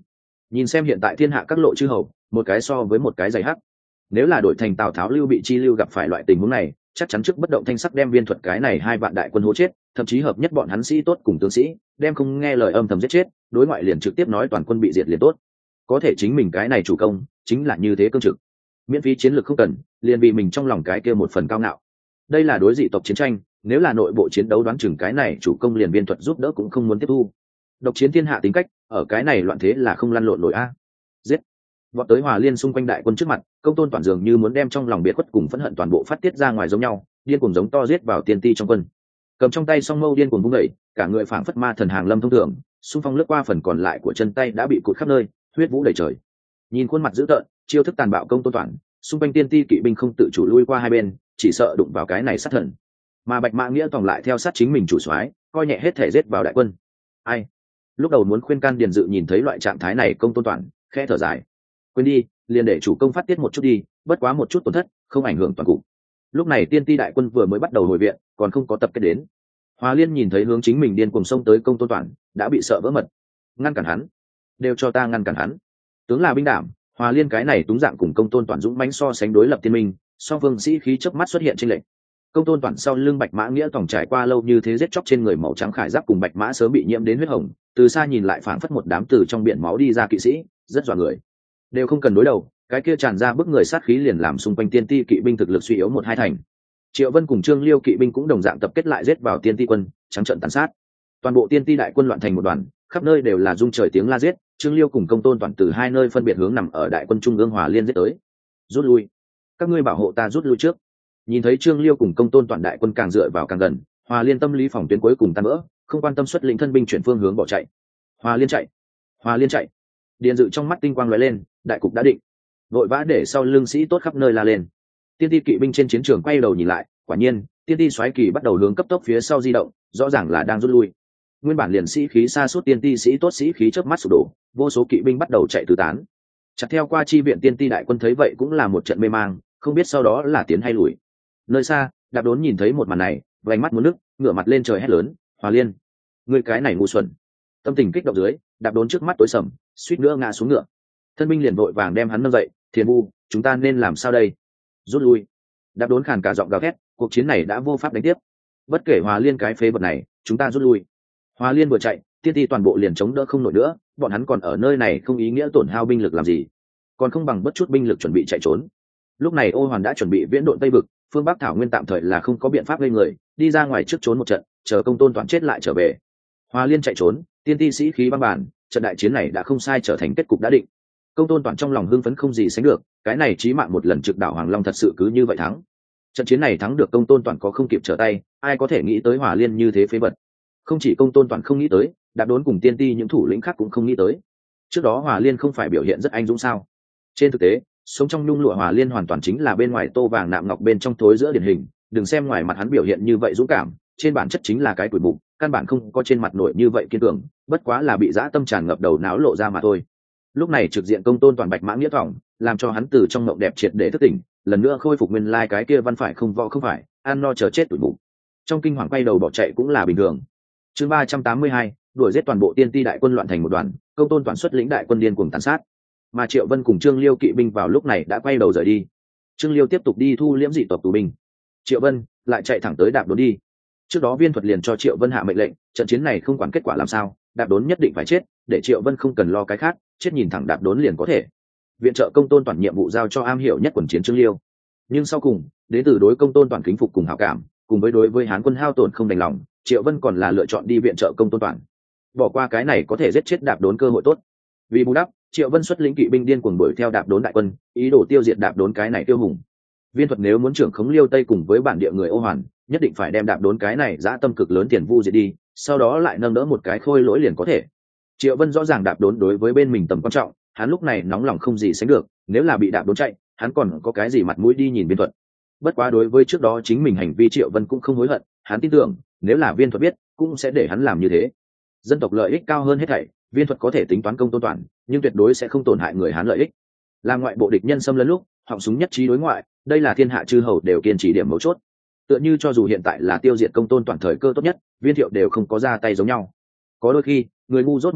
Nhìn xem hiện tại thiên hạ các lộ chư hầu, một cái so với một cái dày hắc. Nếu là đổi thành Tào Tháo Lưu Bị chi lưu gặp phải loại tình huống này, chắc chắn trước bất động thanh sắc đem Viên Thuật cái này hai vạn đại quân hố chết, thậm chí hợp nhất bọn hắn sĩ tốt cùng tướng sĩ, đem không nghe lời âm thầm giết chết, đối ngoại liền trực tiếp nói toàn quân bị diệt liền tốt. Có thể chính mình cái này chủ công, chính là như thế cương trực. Miễn phí chiến lược không cần, liền bị mình trong lòng cái kia một phần cao ngạo. Đây là đối dị tộc chiến tranh, nếu là nội bộ chiến đấu đoán chừng cái này chủ công liền Viên Thuật giúp đỡ cũng không muốn tiếp thu. Độc chiến thiên hạ tính cách, ở cái này loạn thế là không lăn lộn nổi a. Giết. Vọt tới Hòa Liên xung quanh đại quân trước mặt, Công Tôn Toản dường như muốn đem trong lòng biệt khuất cùng phẫn hận toàn bộ phát tiết ra ngoài giống nhau, điên cuồng giống to giết vào tiên ti trong quân. Cầm trong tay song mâu điên cuồng vung đẩy, cả người phảng phất ma thần hàng lâm thông thường, xung phong lướt qua phần còn lại của chân tay đã bị cụt khắp nơi, huyết vũ đầy trời. Nhìn khuôn mặt dữ tợn, chiêu thức tàn bạo Công Tôn Toản, xung quanh tiên ti kỵ binh không tự chủ lui qua hai bên, chỉ sợ đụng vào cái này sát thần. Mà Bạch Mã Nghĩa tòng lại theo sát chính mình chủ soái, coi nhẹ hết thể giết vào đại quân. Ai? Lúc đầu muốn khuyên can Điền Dự nhìn thấy loại trạng thái này Công Tôn Toản, khẽ thở dài. Quên đi, liền để chủ công phát tiết một chút đi, bất quá một chút tổn thất, không ảnh hưởng toàn cục. Lúc này tiên ti đại quân vừa mới bắt đầu hồi viện, còn không có tập kết đến. Hòa Liên nhìn thấy hướng chính mình điên cuồng xông tới Công Tôn Toản, đã bị sợ vỡ mật. Ngăn cản hắn, đều cho ta ngăn cản hắn. Tướng là binh đảm, Hòa Liên cái này túng dạng cùng Công Tôn Toản dũng mãnh so sánh đối lập tiên minh, song phương sĩ khí chớp mắt xuất hiện trên lệnh. Công Tôn Toản sau lưng Bạch Mã Nghĩa tổng trải qua lâu như thế giết chóc trên người màu trắng khải giáp cùng Bạch Mã sớm bị nhiễm đến huyết hồng, từ xa nhìn lại phảng phất một đám từ trong biển máu đi ra kỵ sĩ, rất dọa người. Đều không cần đối đầu, cái kia tràn ra bức người sát khí liền làm xung quanh tiên ti kỵ binh thực lực suy yếu một hai thành. Triệu Vân cùng Trương Liêu kỵ binh cũng đồng dạng tập kết lại giết vào tiên ti quân, trắng trợn tàn sát. Toàn bộ tiên ti đại quân loạn thành một đoàn, khắp nơi đều là rung trời tiếng la giết. Trương Liêu cùng Công Tôn Toản từ hai nơi phân biệt hướng nằm ở đại quân trung ương Hòa Liên giết tới. Rút lui, các ngươi bảo hộ ta rút lui trước. Nhìn thấy Trương Liêu cùng Công Tôn Toản đại quân càng dựa vào càng gần, Hòa Liên tâm lý phòng tuyến cuối cùng tan vỡ, không quan tâm xuất lĩnh thân binh chuyển phương hướng bỏ chạy. Hòa Liên chạy, Hòa Liên chạy. Điền Dự trong mắt tinh quang lóe lên, đại cục đã định, vội vã để sau lưng sĩ tốt khắp nơi la lên. Tiên ti kỵ binh trên chiến trường quay đầu nhìn lại, quả nhiên tiên ti xoáy kỳ bắt đầu hướng cấp tốc phía sau di động, rõ ràng là đang rút lui. Nguyên bản liền sĩ khí xa suốt tiên ti sĩ tốt sĩ khí chớp mắt sụp đổ, vô số kỵ binh bắt đầu chạy tứ tán. Chặt theo qua chi viện tiên ti đại quân thấy vậy cũng là một trận mê mang, không biết sau đó là tiến hay lùi. Nơi xa, Đạp Đốn nhìn thấy một màn này, vành mắt muốn nước, ngửa mặt lên trời hét lớn, Hòa Liên, ngươi cái này ngu xuẩn. Tâm tình kích động dưới, Đạp Đốn trước mắt tối sầm, suýt nữa ngã xuống ngựa. Thân binh liền vội vàng đem hắn nâng dậy, Thiền Bu, chúng ta nên làm sao đây? Rút lui. Đạp Đốn khàn cả giọng gào thét, cuộc chiến này đã vô pháp đánh tiếp. Bất kể Hòa Liên cái phế vật này, chúng ta rút lui. Hòa Liên vừa chạy, tiên ti toàn bộ liền chống đỡ không nổi nữa, bọn hắn còn ở nơi này không ý nghĩa tổn hao binh lực làm gì, còn không bằng bất chút binh lực chuẩn bị chạy trốn. Lúc này Ô Hoàn đã chuẩn bị viễn độn tây vực, phương Bắc Thảo Nguyên tạm thời là không có biện pháp gây người, đi ra ngoài trước trốn một trận, chờ Công Tôn Toản chết lại trở về. Hòa Liên chạy trốn, tiên ti sĩ khí băng bản, trận đại chiến này đã không sai trở thành kết cục đã định. Công Tôn Toản trong lòng hưng phấn không gì sánh được, cái này chí mạng một lần trực đảo Hoàng Long thật sự cứ như vậy thắng. Trận chiến này thắng được Công Tôn Toản có không kịp trở tay, ai có thể nghĩ tới Hòa Liên như thế phế vật. Không chỉ Công Tôn Toản không nghĩ tới, Đạp Đốn cùng tiên ti những thủ lĩnh khác cũng không nghĩ tới. Trước đó Hòa Liên không phải biểu hiện rất anh dũng sao? Trên thực tế, sống trong nhung lụa Hòa Liên hoàn toàn chính là bên ngoài tô vàng nạm ngọc bên trong thối giữa điển hình. Đừng xem ngoài mặt hắn biểu hiện như vậy dũng cảm, trên bản chất chính là cái tuổi mục, căn bản không có trên mặt nổi như vậy kiên cường, bất quá là bị dã tâm tràn ngập đầu não lộ ra mà thôi. Lúc này trực diện Công Tôn Toản Bạch Mã Nghĩa thỏng, làm cho hắn từ trong mộng đẹp triệt để thức tỉnh, lần nữa khôi phục nguyên lai cái kia văn phải không võ không phải, ăn no chờ chết tuổi mục. Trong kinh hoàng quay đầu bỏ chạy cũng là bình thường. Chương ba trăm tám mươi hai, đuổi giết toàn bộ tiên ti đại quân loạn thành một đoàn, Công Tôn Toản xuất lĩnh đại quân điên cuồng tàn sát. Mà Triệu Vân cùng Trương Liêu kỵ binh vào lúc này đã quay đầu rời đi. Trương Liêu tiếp tục đi thu liễm dị tộc tù binh. Triệu Vân lại chạy thẳng tới Đạp Đốn đi. Trước đó Viên Thuật liền cho Triệu Vân hạ mệnh lệnh, trận chiến này không quản kết quả làm sao, Đạp Đốn nhất định phải chết, để Triệu Vân không cần lo cái khác, chết nhìn thẳng Đạp Đốn liền có thể. Viện trợ Công Tôn Toản nhiệm vụ giao cho am hiểu nhất quần chiến Trương Liêu. Nhưng sau cùng, đến từ đối Công Tôn Toản kính phục cùng hảo cảm, cùng với đối với Hán quân hao tổn không đành lòng, Triệu Vân còn là lựa chọn đi viện trợ Công Tôn Toản. Bỏ qua cái này có thể giết chết Đạp Đốn cơ hội tốt. Vì bù đắp, Triệu Vân xuất lĩnh kỵ binh điên cuồng đuổi theo Đạp Đốn đại quân, ý đồ tiêu diệt Đạp Đốn cái này tiêu hùng. Viên Thuật nếu muốn trưởng khống Liêu Tây cùng với bản địa người Ô Hoàn, nhất định phải đem Đạp Đốn cái này dã tâm cực lớn Tiền Vu diệt đi, sau đó lại nâng đỡ một cái khôi lỗi liền có thể. Triệu Vân rõ ràng Đạp Đốn đối với bên mình tầm quan trọng, hắn lúc này nóng lòng không gì sánh được, nếu là bị Đạp Đốn chạy, hắn còn có cái gì mặt mũi đi nhìn Viên Thuật. Bất quá đối với trước đó chính mình hành vi Triệu Vân cũng không hối hận, hắn tin tưởng, nếu là Viên Thuật biết, cũng sẽ để hắn làm như thế. Dân tộc lợi ích cao hơn hết thảy, Viên Thuật có thể tính toán Công Tôn Toản, nhưng tuyệt đối sẽ không tổn hại người Hán lợi ích. Là ngoại bộ địch nhân xâm lấn lúc, họng súng nhất trí đối ngoại, đây là thiên hạ chư hầu đều kiên trì điểm mấu chốt. Tựa như cho dù hiện tại là tiêu diệt Công Tôn Toản thời cơ tốt nhất, Viên Thiệu đều không có ra tay giống nhau. Có đôi khi, người ngu dốt một chút,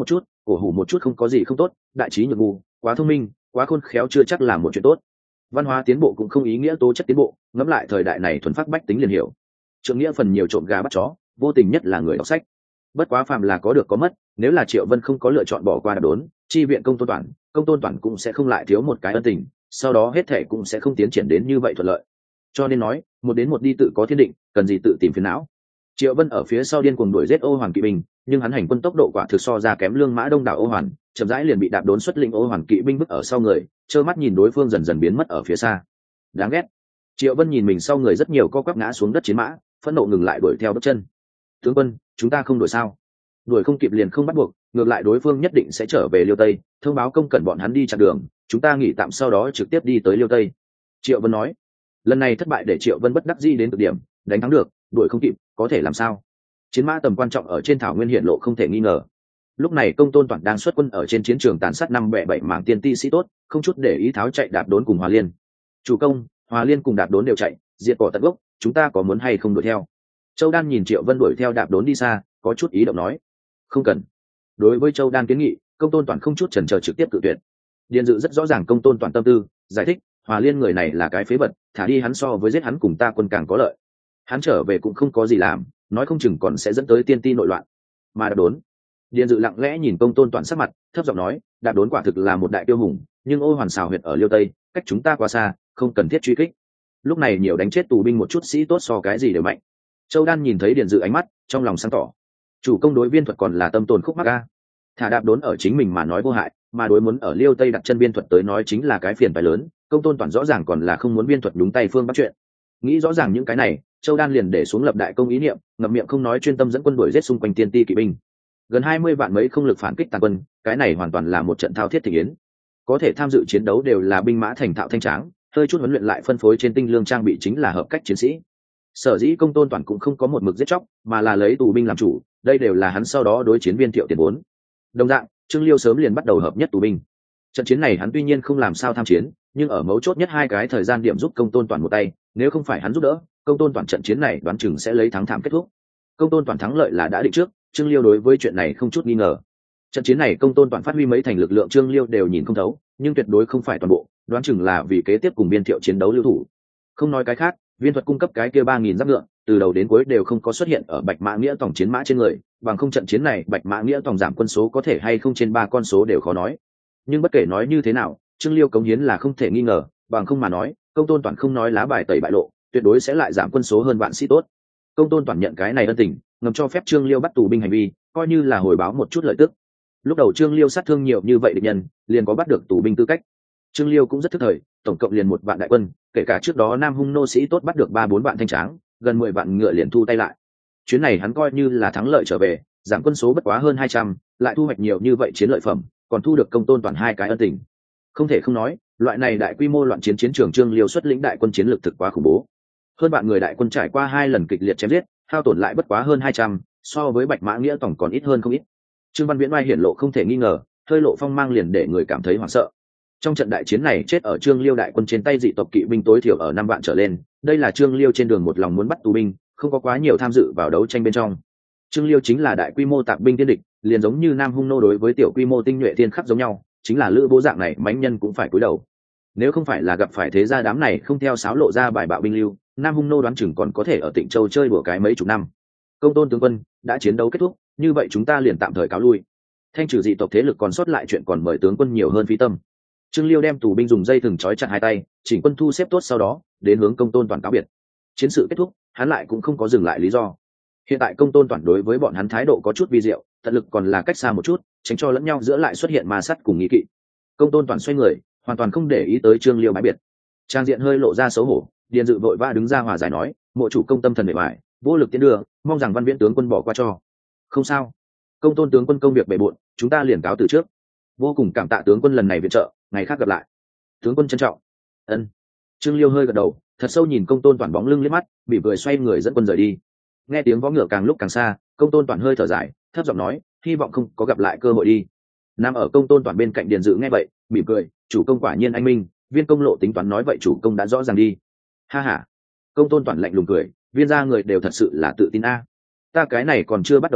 cổ hủ một chút không có gì không tốt, đại trí nhược ngu, quá thông minh, quá khôn khéo chưa chắc là một chuyện tốt. Văn hóa tiến bộ cũng không ý nghĩa tố chất tiến bộ, ngẫm lại thời đại này thuần phát bách tính liền hiểu. Trượng nghĩa phần nhiều trộm gà bắt chó, vô tình nhất là người đọc sách. Bất quá phàm là có được có mất, nếu là Triệu Vân không có lựa chọn bỏ qua Đạp Đốn, chi viện Công Tôn Toản, Công Tôn Toản cũng sẽ không lại thiếu một cái ân tình, sau đó hết thể cũng sẽ không tiến triển đến như vậy thuận lợi. Cho nên nói, một đến một đi tự có thiên định, cần gì tự tìm phiền não. Triệu Vân ở phía sau điên cuồng đuổi giết Ô Hoàn kỵ binh, nhưng hắn hành quân tốc độ quả thực so ra kém Lương Mã đông đảo Ô Hoàn, chậm rãi liền bị Đạp Đốn xuất lĩnh Ô Hoàn kỵ binh bức ở sau người, trơ mắt nhìn đối phương dần dần biến mất ở phía xa. Đáng ghét. Triệu Vân nhìn mình sau người rất nhiều co quắp ngã xuống đất chiến mã, phẫn nộ ngừng lại đuổi theo bước chân. Tướng quân, chúng ta không đuổi sao? Đuổi không kịp liền không bắt buộc, ngược lại đối phương nhất định sẽ trở về Liêu Tây, thông báo công cẩn bọn hắn đi chặn đường, chúng ta nghỉ tạm sau đó trực tiếp đi tới Liêu Tây. Triệu Vân nói. Lần này thất bại để Triệu Vân bất đắc dĩ đến cực điểm, đánh thắng được, đuổi không kịp, có thể làm sao? Chiến mã tầm quan trọng ở trên thảo nguyên hiện lộ không thể nghi ngờ. Lúc này Công Tôn Toản đang xuất quân ở trên chiến trường tàn sát năm bè bảy mảng tiên ti sĩ tốt, không chút để ý tháo chạy Đạp Đốn cùng Hòa Liên. Chủ công, Hòa Liên cùng Đạp Đốn đều chạy, diệt cỏ tận gốc, chúng ta có muốn hay không đuổi theo? Châu Đan nhìn Triệu Vân đuổi theo Đạp Đốn đi xa, có chút ý động nói. Không cần. Đối với Châu Đan kiến nghị, Công Tôn Toản không chút chần chờ trực tiếp cự tuyệt. Điền Dự rất rõ ràng Công Tôn Toản tâm tư, giải thích, Hòa Liên người này là cái phế vật, thả đi hắn so với giết hắn cùng ta quân càng có lợi. Hắn trở về cũng không có gì làm, nói không chừng còn sẽ dẫn tới tiên ti nội loạn. Mà Đạp Đốn, Điền Dự lặng lẽ nhìn Công Tôn Toản sắc mặt, thấp giọng nói, Đạp Đốn quả thực là một đại tiêu hùng, nhưng Ô Hoàn xào huyệt ở Liêu Tây, cách chúng ta quá xa, không cần thiết truy kích. Lúc này nhiều đánh chết tù binh một chút sĩ tốt so cái gì đều mạnh. Châu Đan nhìn thấy Điền Dự ánh mắt, trong lòng sáng tỏ. Chủ công đối Viên Thuật còn là tâm tồn khúc mắc a. Thả Đạp Đốn ở chính mình mà nói vô hại, mà đối muốn ở Liêu Tây đặt chân Viên Thuật tới nói chính là cái phiền phải lớn. Công Tôn Toản rõ ràng còn là không muốn Viên Thuật đúng tay phương bắt chuyện. Nghĩ rõ ràng những cái này, Châu Đan liền để xuống lập đại công ý niệm, ngậm miệng không nói, chuyên tâm dẫn quân đuổi giết xung quanh tiên ti kỵ binh. Gần hai mươi vạn mấy không lực phản kích tàn quân, cái này hoàn toàn là một trận thao thiết thị yến. Có thể tham dự chiến đấu đều là binh mã thành thạo thanh tráng, hơi chút huấn luyện lại phân phối trên tinh lương trang bị chính là hợp cách chiến sĩ. Sở dĩ Công Tôn Toản cũng không có một mực giết chóc, mà là lấy tù binh làm chủ, đây đều là hắn sau đó đối chiến Viên Thiệu tiền vốn. Đồng dạng, Trương Liêu sớm liền bắt đầu hợp nhất tù binh. Trận chiến này hắn tuy nhiên không làm sao tham chiến, nhưng ở mấu chốt nhất hai cái thời gian điểm giúp Công Tôn Toản một tay, nếu không phải hắn giúp đỡ, Công Tôn Toản trận chiến này đoán chừng sẽ lấy thắng thảm kết thúc. Công Tôn Toản thắng lợi là đã định trước, Trương Liêu đối với chuyện này không chút nghi ngờ. Trận chiến này Công Tôn Toản phát huy mấy thành lực lượng Trương Liêu đều nhìn không thấu, nhưng tuyệt đối không phải toàn bộ, đoán chừng là vì kế tiếp cùng Viên Thiệu chiến đấu lưu thủ. Không nói cái khác, Viên Thuật cung cấp cái kia ba nghìn giáp ngựa, từ đầu đến cuối đều không có xuất hiện ở Bạch Mã Nghĩa tổng chiến mã trên người, bằng không trận chiến này Bạch Mã Nghĩa tổng giảm quân số có thể hay không trên ba con số đều khó nói. Nhưng bất kể nói như thế nào, Trương Liêu cống hiến là không thể nghi ngờ, bằng không mà nói, Công Tôn Toản không nói lá bài tẩy bại lộ, tuyệt đối sẽ lại giảm quân số hơn vạn sĩ tốt. Công Tôn Toản nhận cái này ân tình, ngầm cho phép Trương Liêu bắt tù binh hành vi, coi như là hồi báo một chút lợi tức. Lúc đầu Trương Liêu sát thương nhiều như vậy địch nhân, liền có bắt được tù binh tư cách. Trương Liêu cũng rất thức thời, tổng cộng liền một vạn đại quân, kể cả trước đó Nam Hung nô sĩ tốt bắt được ba bốn vạn thanh tráng, gần mười vạn ngựa liền thu tay lại. Chuyến này hắn coi như là thắng lợi trở về, giảm quân số bất quá hơn hai trăm, lại thu hoạch nhiều như vậy chiến lợi phẩm, còn thu được Công Tôn Toản hai cái ân tình. Không thể không nói, loại này đại quy mô loạn chiến chiến trường Trương Liêu xuất lĩnh đại quân chiến lược thực quá khủng bố. Hơn bạn người đại quân trải qua hai lần kịch liệt chém giết, hao tổn lại bất quá hơn hai trăm, so với Bạch Mã Nghĩa tổng còn ít hơn không ít. Trương Văn Viễn oai hiển lộ không thể nghi ngờ, hơi lộ phong mang liền để người cảm thấy hoảng sợ. Trong trận đại chiến này chết ở Trương Liêu đại quân trên tay dị tộc kỵ binh tối thiểu ở năm vạn trở lên, đây là Trương Liêu trên đường một lòng muốn bắt tù binh, không có quá nhiều tham dự vào đấu tranh bên trong. Trương Liêu chính là đại quy mô tạp binh tiên địch, liền giống như Nam Hung nô đối với tiểu quy mô tinh nhuệ thiên khắc giống nhau, chính là lữ bố dạng này mãnh nhân cũng phải cúi đầu. Nếu không phải là gặp phải thế gia đám này không theo sáo lộ ra bài bạo binh lưu, Nam Hung nô đoán chừng còn có thể ở Tịnh Châu chơi đùa cái mấy chục năm. Công Tôn tướng quân, đã chiến đấu kết thúc, như vậy chúng ta liền tạm thời cáo lui. Thanh trừ dị tộc thế lực còn sót lại chuyện còn mời tướng quân nhiều hơn phí tâm. Trương Liêu đem tù binh dùng dây thừng trói chặt hai tay, chỉnh quân thu xếp tốt sau đó, đến hướng Công Tôn Toản cáo biệt. Chiến sự kết thúc, hắn lại cũng không có dừng lại lý do. Hiện tại Công Tôn Toản đối với bọn hắn thái độ có chút vi diệu, tận lực còn là cách xa một chút, tránh cho lẫn nhau giữa lại xuất hiện ma sát cùng nghi kỵ. Công Tôn Toản xoay người, hoàn toàn không để ý tới Trương Liêu bãi biệt. Trang diện hơi lộ ra xấu hổ, Điền Dự vội vã đứng ra hòa giải nói, mộ chủ công tâm thần bề ngoài, vô lực tiến đưa, mong rằng Văn Viễn tướng quân bỏ qua cho. Không sao, Công Tôn tướng quân công việc bề bộn, chúng ta liền cáo từ trước. Vô cùng cảm tạ tướng quân lần này viện trợ, ngày khác gặp lại. Tướng quân trân trọng. Ân. Trương Liêu hơi gật đầu, thật sâu nhìn Công Tôn Toản bóng lưng liếc mắt, bị vừa xoay người dẫn quân rời đi. Nghe tiếng vó ngựa càng lúc càng xa, Công Tôn Toản hơi thở dài, thấp giọng nói, hy vọng không có gặp lại cơ hội đi. Nằm ở Công Tôn Toản bên cạnh Điền Dự nghe vậy, mỉm cười, chủ công quả nhiên anh minh, Viên công lộ tính toán nói vậy chủ công đã rõ ràng đi. Ha ha. Công Tôn Toản lạnh lùng cười, Viên gia người đều thật sự là tự tin a. Ta cái này còn chưa bắt đầu đánh,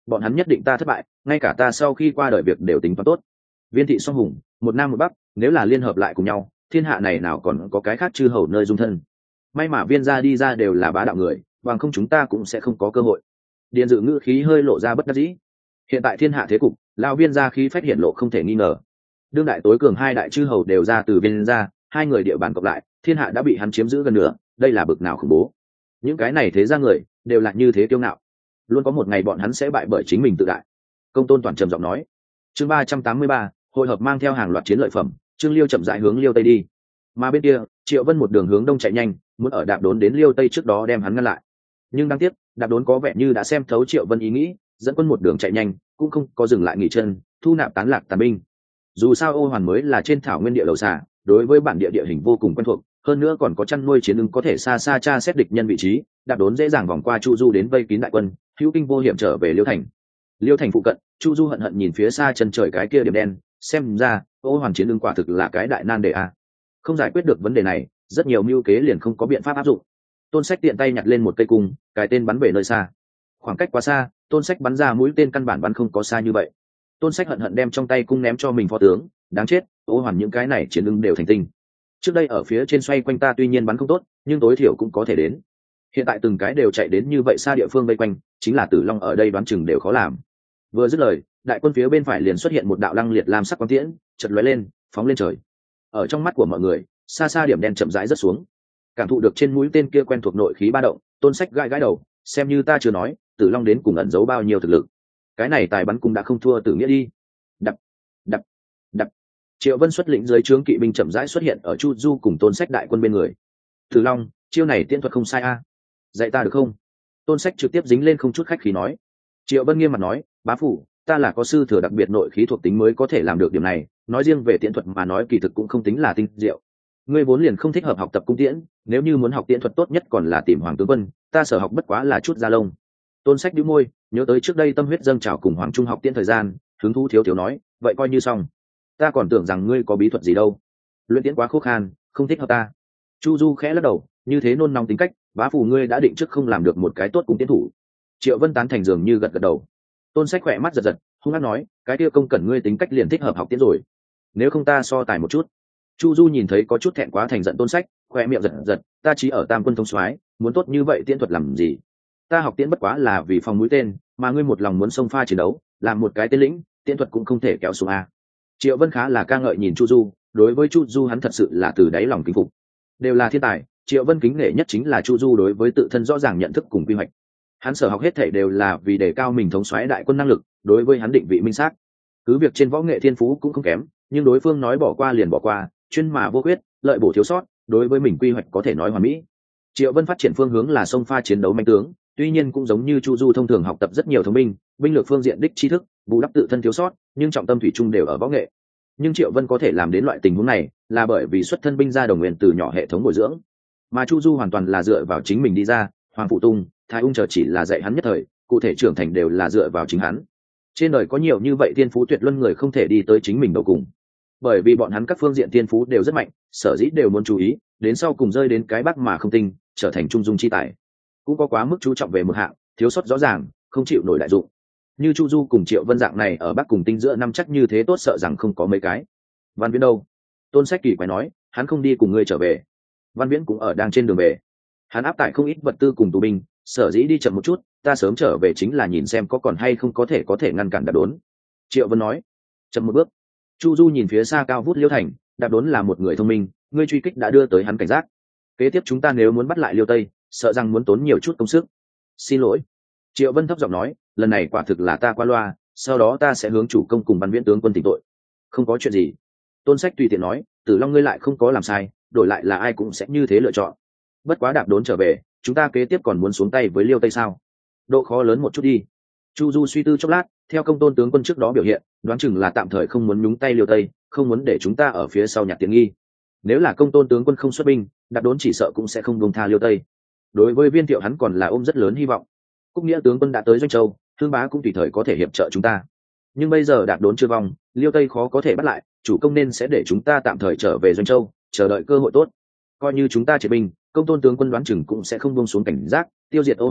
bọn hắn nhất định ta thất bại, ngay cả ta sau khi qua đời việc đều tính toán tốt. Viên thị song hùng, một nam một bắc, nếu là liên hợp lại cùng nhau, thiên hạ này nào còn có cái khác chư hầu nơi dung thân. May mà Viên gia đi ra đều là bá đạo người, bằng không chúng ta cũng sẽ không có cơ hội. Điền Dự ngữ khí hơi lộ ra bất đắc dĩ. Hiện tại thiên hạ thế cục, lão Viên gia khí phách hiện lộ không thể nghi ngờ. Đương đại tối cường hai đại chư hầu đều ra từ Viên gia, hai người địa bàn cộng lại, thiên hạ đã bị hắn chiếm giữ gần nửa, đây là bực nào khủng bố. Những cái này thế ra người đều là như thế kiêu ngạo, luôn có một ngày bọn hắn sẽ bại bởi chính mình tự đại. Công Tôn Toàn trầm giọng nói. Chương ba trăm tám mươi ba, hội hợp mang theo hàng loạt chiến lợi phẩm, Trương Liêu chậm rãi hướng Liêu Tây đi. Mà bên kia, Triệu Vân một đường hướng đông chạy nhanh, muốn ở Đạp Đốn đến Liêu Tây trước đó đem hắn ngăn lại. Nhưng đáng tiếc, Đạp Đốn có vẻ như đã xem thấu Triệu Vân ý nghĩ, dẫn quân một đường chạy nhanh, cũng không có dừng lại nghỉ chân, thu nạp tán lạc tàn binh. Dù sao Ô Hoàn mới là trên thảo nguyên địa đầu xà, đối với bản địa địa hình vô cùng quen thuộc, hơn nữa còn có chăn nuôi chiến ứng có thể xa xa tra xét địch nhân vị trí, Đạp Đốn dễ dàng vòng qua Chu Du đến vây kín đại quân, hữu kinh vô hiểm trở về Liêu Thành. Liêu Thành phụ cận, Chu Du hận hận nhìn phía xa chân trời cái kia điểm đen, xem ra Ô Hoàn chiến ứng quả thực là cái đại nan đề a. Không giải quyết được vấn đề này, rất nhiều mưu kế liền không có biện pháp áp dụng. Tôn Sách tiện tay nhặt lên một cây cung, cài tên bắn về nơi xa. Khoảng cách quá xa, Tôn Sách bắn ra mũi tên căn bản bắn không có xa như vậy. Tôn Sách hận hận đem trong tay cung ném cho mình phó tướng, đáng chết, Ô Hoàn những cái này chiến ứng đều thành tinh. Trước đây ở phía trên xoay quanh ta tuy nhiên bắn không tốt, nhưng tối thiểu cũng có thể đến. Hiện tại từng cái đều chạy đến như vậy xa địa phương vây quanh, chính là Tử Long ở đây đoán chừng đều khó làm. Vừa dứt lời, đại quân phía bên phải liền xuất hiện một đạo lăng liệt lam sắc quang tiễn, chợt lóe lên, phóng lên trời. Ở trong mắt của mọi người, xa xa điểm đen chậm rãi rớt xuống. Cảm thụ được trên mũi tên kia quen thuộc nội khí ba động, Tôn Sách gãi gãi đầu, xem như ta chưa nói, Tử Long đến cùng ẩn giấu bao nhiêu thực lực. Cái này tài bắn cũng đã không thua Tử Nghĩa đi. Đập, đập, đập. Triệu Vân xuất lĩnh dưới trướng kỵ binh chậm rãi xuất hiện ở Chu Du cùng Tôn Sách đại quân bên người. Tử Long, chiêu này tiễn thuật không sai a, dạy ta được không? Tôn Sách trực tiếp dính lên không chút khách khí nói. Triệu Vân nghiêm mặt nói, bá phụ, ta là có sư thừa đặc biệt nội khí thuộc tính mới có thể làm được điểm này, nói riêng về tiễn thuật mà nói kỳ thực cũng không tính là tinh diệu. Ngươi vốn liền không thích hợp học tập cung tiễn, nếu như muốn học tiễn thuật tốt nhất còn là tìm Hoàng tướng quân, ta sở học bất quá là chút da lông. Tôn Sách nhíu môi, nhớ tới trước đây tâm huyết dâng trào cùng Hoàng Trung học tiễn thời gian, hứng thú thiếu thiếu nói, vậy coi như xong. Ta còn tưởng rằng ngươi có bí thuật gì đâu. Luyện tiễn quá khô khan, không thích hợp ta. Chu Du khẽ lắc đầu, như thế nôn nóng tính cách, bá phụ ngươi đã định trước không làm được một cái tốt cung tiễn thủ. Triệu Vân tán thành dường như gật gật đầu. Tôn Sách khỏe mắt giật giật, hung hăng nói, cái kia công cần ngươi tính cách liền thích hợp học tiễn rồi. Nếu không ta so tài một chút. Chu Du nhìn thấy có chút thẹn quá thành giận Tôn Sách, khỏe miệng giật giật, ta chỉ ở Tam quân thống soái, muốn tốt như vậy tiễn thuật làm gì? Ta học tiễn bất quá là vì phòng mũi tên, mà ngươi một lòng muốn xông pha chiến đấu, làm một cái tên lĩnh, tiễn thuật cũng không thể kéo xuống a. Triệu Vân khá là ca ngợi nhìn Chu Du, đối với Chu Du hắn thật sự là từ đáy lòng kính phục. Đều là thiên tài, Triệu Vân kính nể nhất chính là Chu Du đối với tự thân rõ ràng nhận thức cùng quy hoạch. Hắn sở học hết thảy đều là vì đề cao mình thống soái đại quân năng lực, đối với hắn định vị minh xác. Cứ việc trên võ nghệ thiên phú cũng không kém, nhưng đối phương nói bỏ qua liền bỏ qua, chuyên mà vô quyết, lợi bổ thiếu sót, đối với mình quy hoạch có thể nói hoàn mỹ. Triệu Vân phát triển phương hướng là sông pha chiến đấu manh tướng, tuy nhiên cũng giống như Chu Du thông thường học tập rất nhiều thông minh, binh lược phương diện đích tri thức, bù đắp tự thân thiếu sót, nhưng trọng tâm thủy chung đều ở võ nghệ. Nhưng Triệu Vân có thể làm đến loại tình huống này, là bởi vì xuất thân binh gia đồng nguyên từ nhỏ hệ thống bồi dưỡng, mà Chu Du hoàn toàn là dựa vào chính mình đi ra, Hoàng Phụ Tung, Thái Ung chờ chỉ là dạy hắn nhất thời, cụ thể trưởng thành đều là dựa vào chính hắn. Trên đời có nhiều như vậy thiên phú tuyệt luân người không thể đi tới chính mình đầu cùng, bởi vì bọn hắn các phương diện thiên phú đều rất mạnh, sở dĩ đều muốn chú ý, đến sau cùng rơi đến cái bắc mà không tinh, trở thành trung dung chi tài. Cũng có quá mức chú trọng về một hạng, thiếu sót rõ ràng, không chịu nổi đại dụng. Như Chu Du cùng Triệu Vân dạng này ở bắc cùng tinh giữa năm chắc như thế tốt sợ rằng không có mấy cái. Văn Viễn đâu? Tôn Sách kỳ quái nói, hắn không đi cùng ngươi trở về. Văn Viễn cũng ở đang trên đường về. Hắn áp tải không ít vật tư cùng tù binh, sở dĩ đi chậm một chút, ta sớm trở về chính là nhìn xem có còn hay không có thể có thể ngăn cản Đạp Đốn. Triệu Vân nói. Chậm một bước. Chu Du nhìn phía xa cao vút Liêu Thành, Đạp Đốn là một người thông minh, ngươi truy kích đã đưa tới hắn cảnh giác. Kế tiếp chúng ta nếu muốn bắt lại Liêu Tây, sợ rằng muốn tốn nhiều chút công sức. Xin lỗi. Triệu Vân thấp giọng nói, lần này quả thực là ta qua loa, sau đó ta sẽ hướng chủ công cùng Văn Viễn tướng quân tỉnh tội. Không có chuyện gì. Tôn Sách tùy tiện nói, Tử Long ngươi lại không có làm sai, đổi lại là ai cũng sẽ như thế lựa chọn. Bất quá Đạp Đốn trở về, chúng ta kế tiếp còn muốn xuống tay với Liêu Tây sao? Độ khó lớn một chút đi. Chu Du suy tư chốc lát, theo Công Tôn tướng quân trước đó biểu hiện, đoán chừng là tạm thời không muốn nhúng tay Liêu Tây, không muốn để chúng ta ở phía sau nhặt tiện nghi. Nếu là Công Tôn tướng quân không xuất binh, Đạp Đốn chỉ sợ cũng sẽ không buông tha Liêu Tây. Đối với Viên Thiệu hắn còn là ôm rất lớn hy vọng. Cúc Nghĩa tướng quân đã tới Doanh Châu, Thương Bá cũng tùy thời có thể hiệp trợ chúng ta. Nhưng bây giờ Đạp Đốn chưa vong, Liêu Tây khó có thể bắt lại, chủ công nên sẽ để chúng ta tạm thời trở về Doanh Châu, chờ đợi cơ hội tốt. Coi như chúng ta triệt binh, Công Tôn tướng quân đoán chừng cũng sẽ không buông xuống cảnh giác, tiêu diệt Ô Hoàn,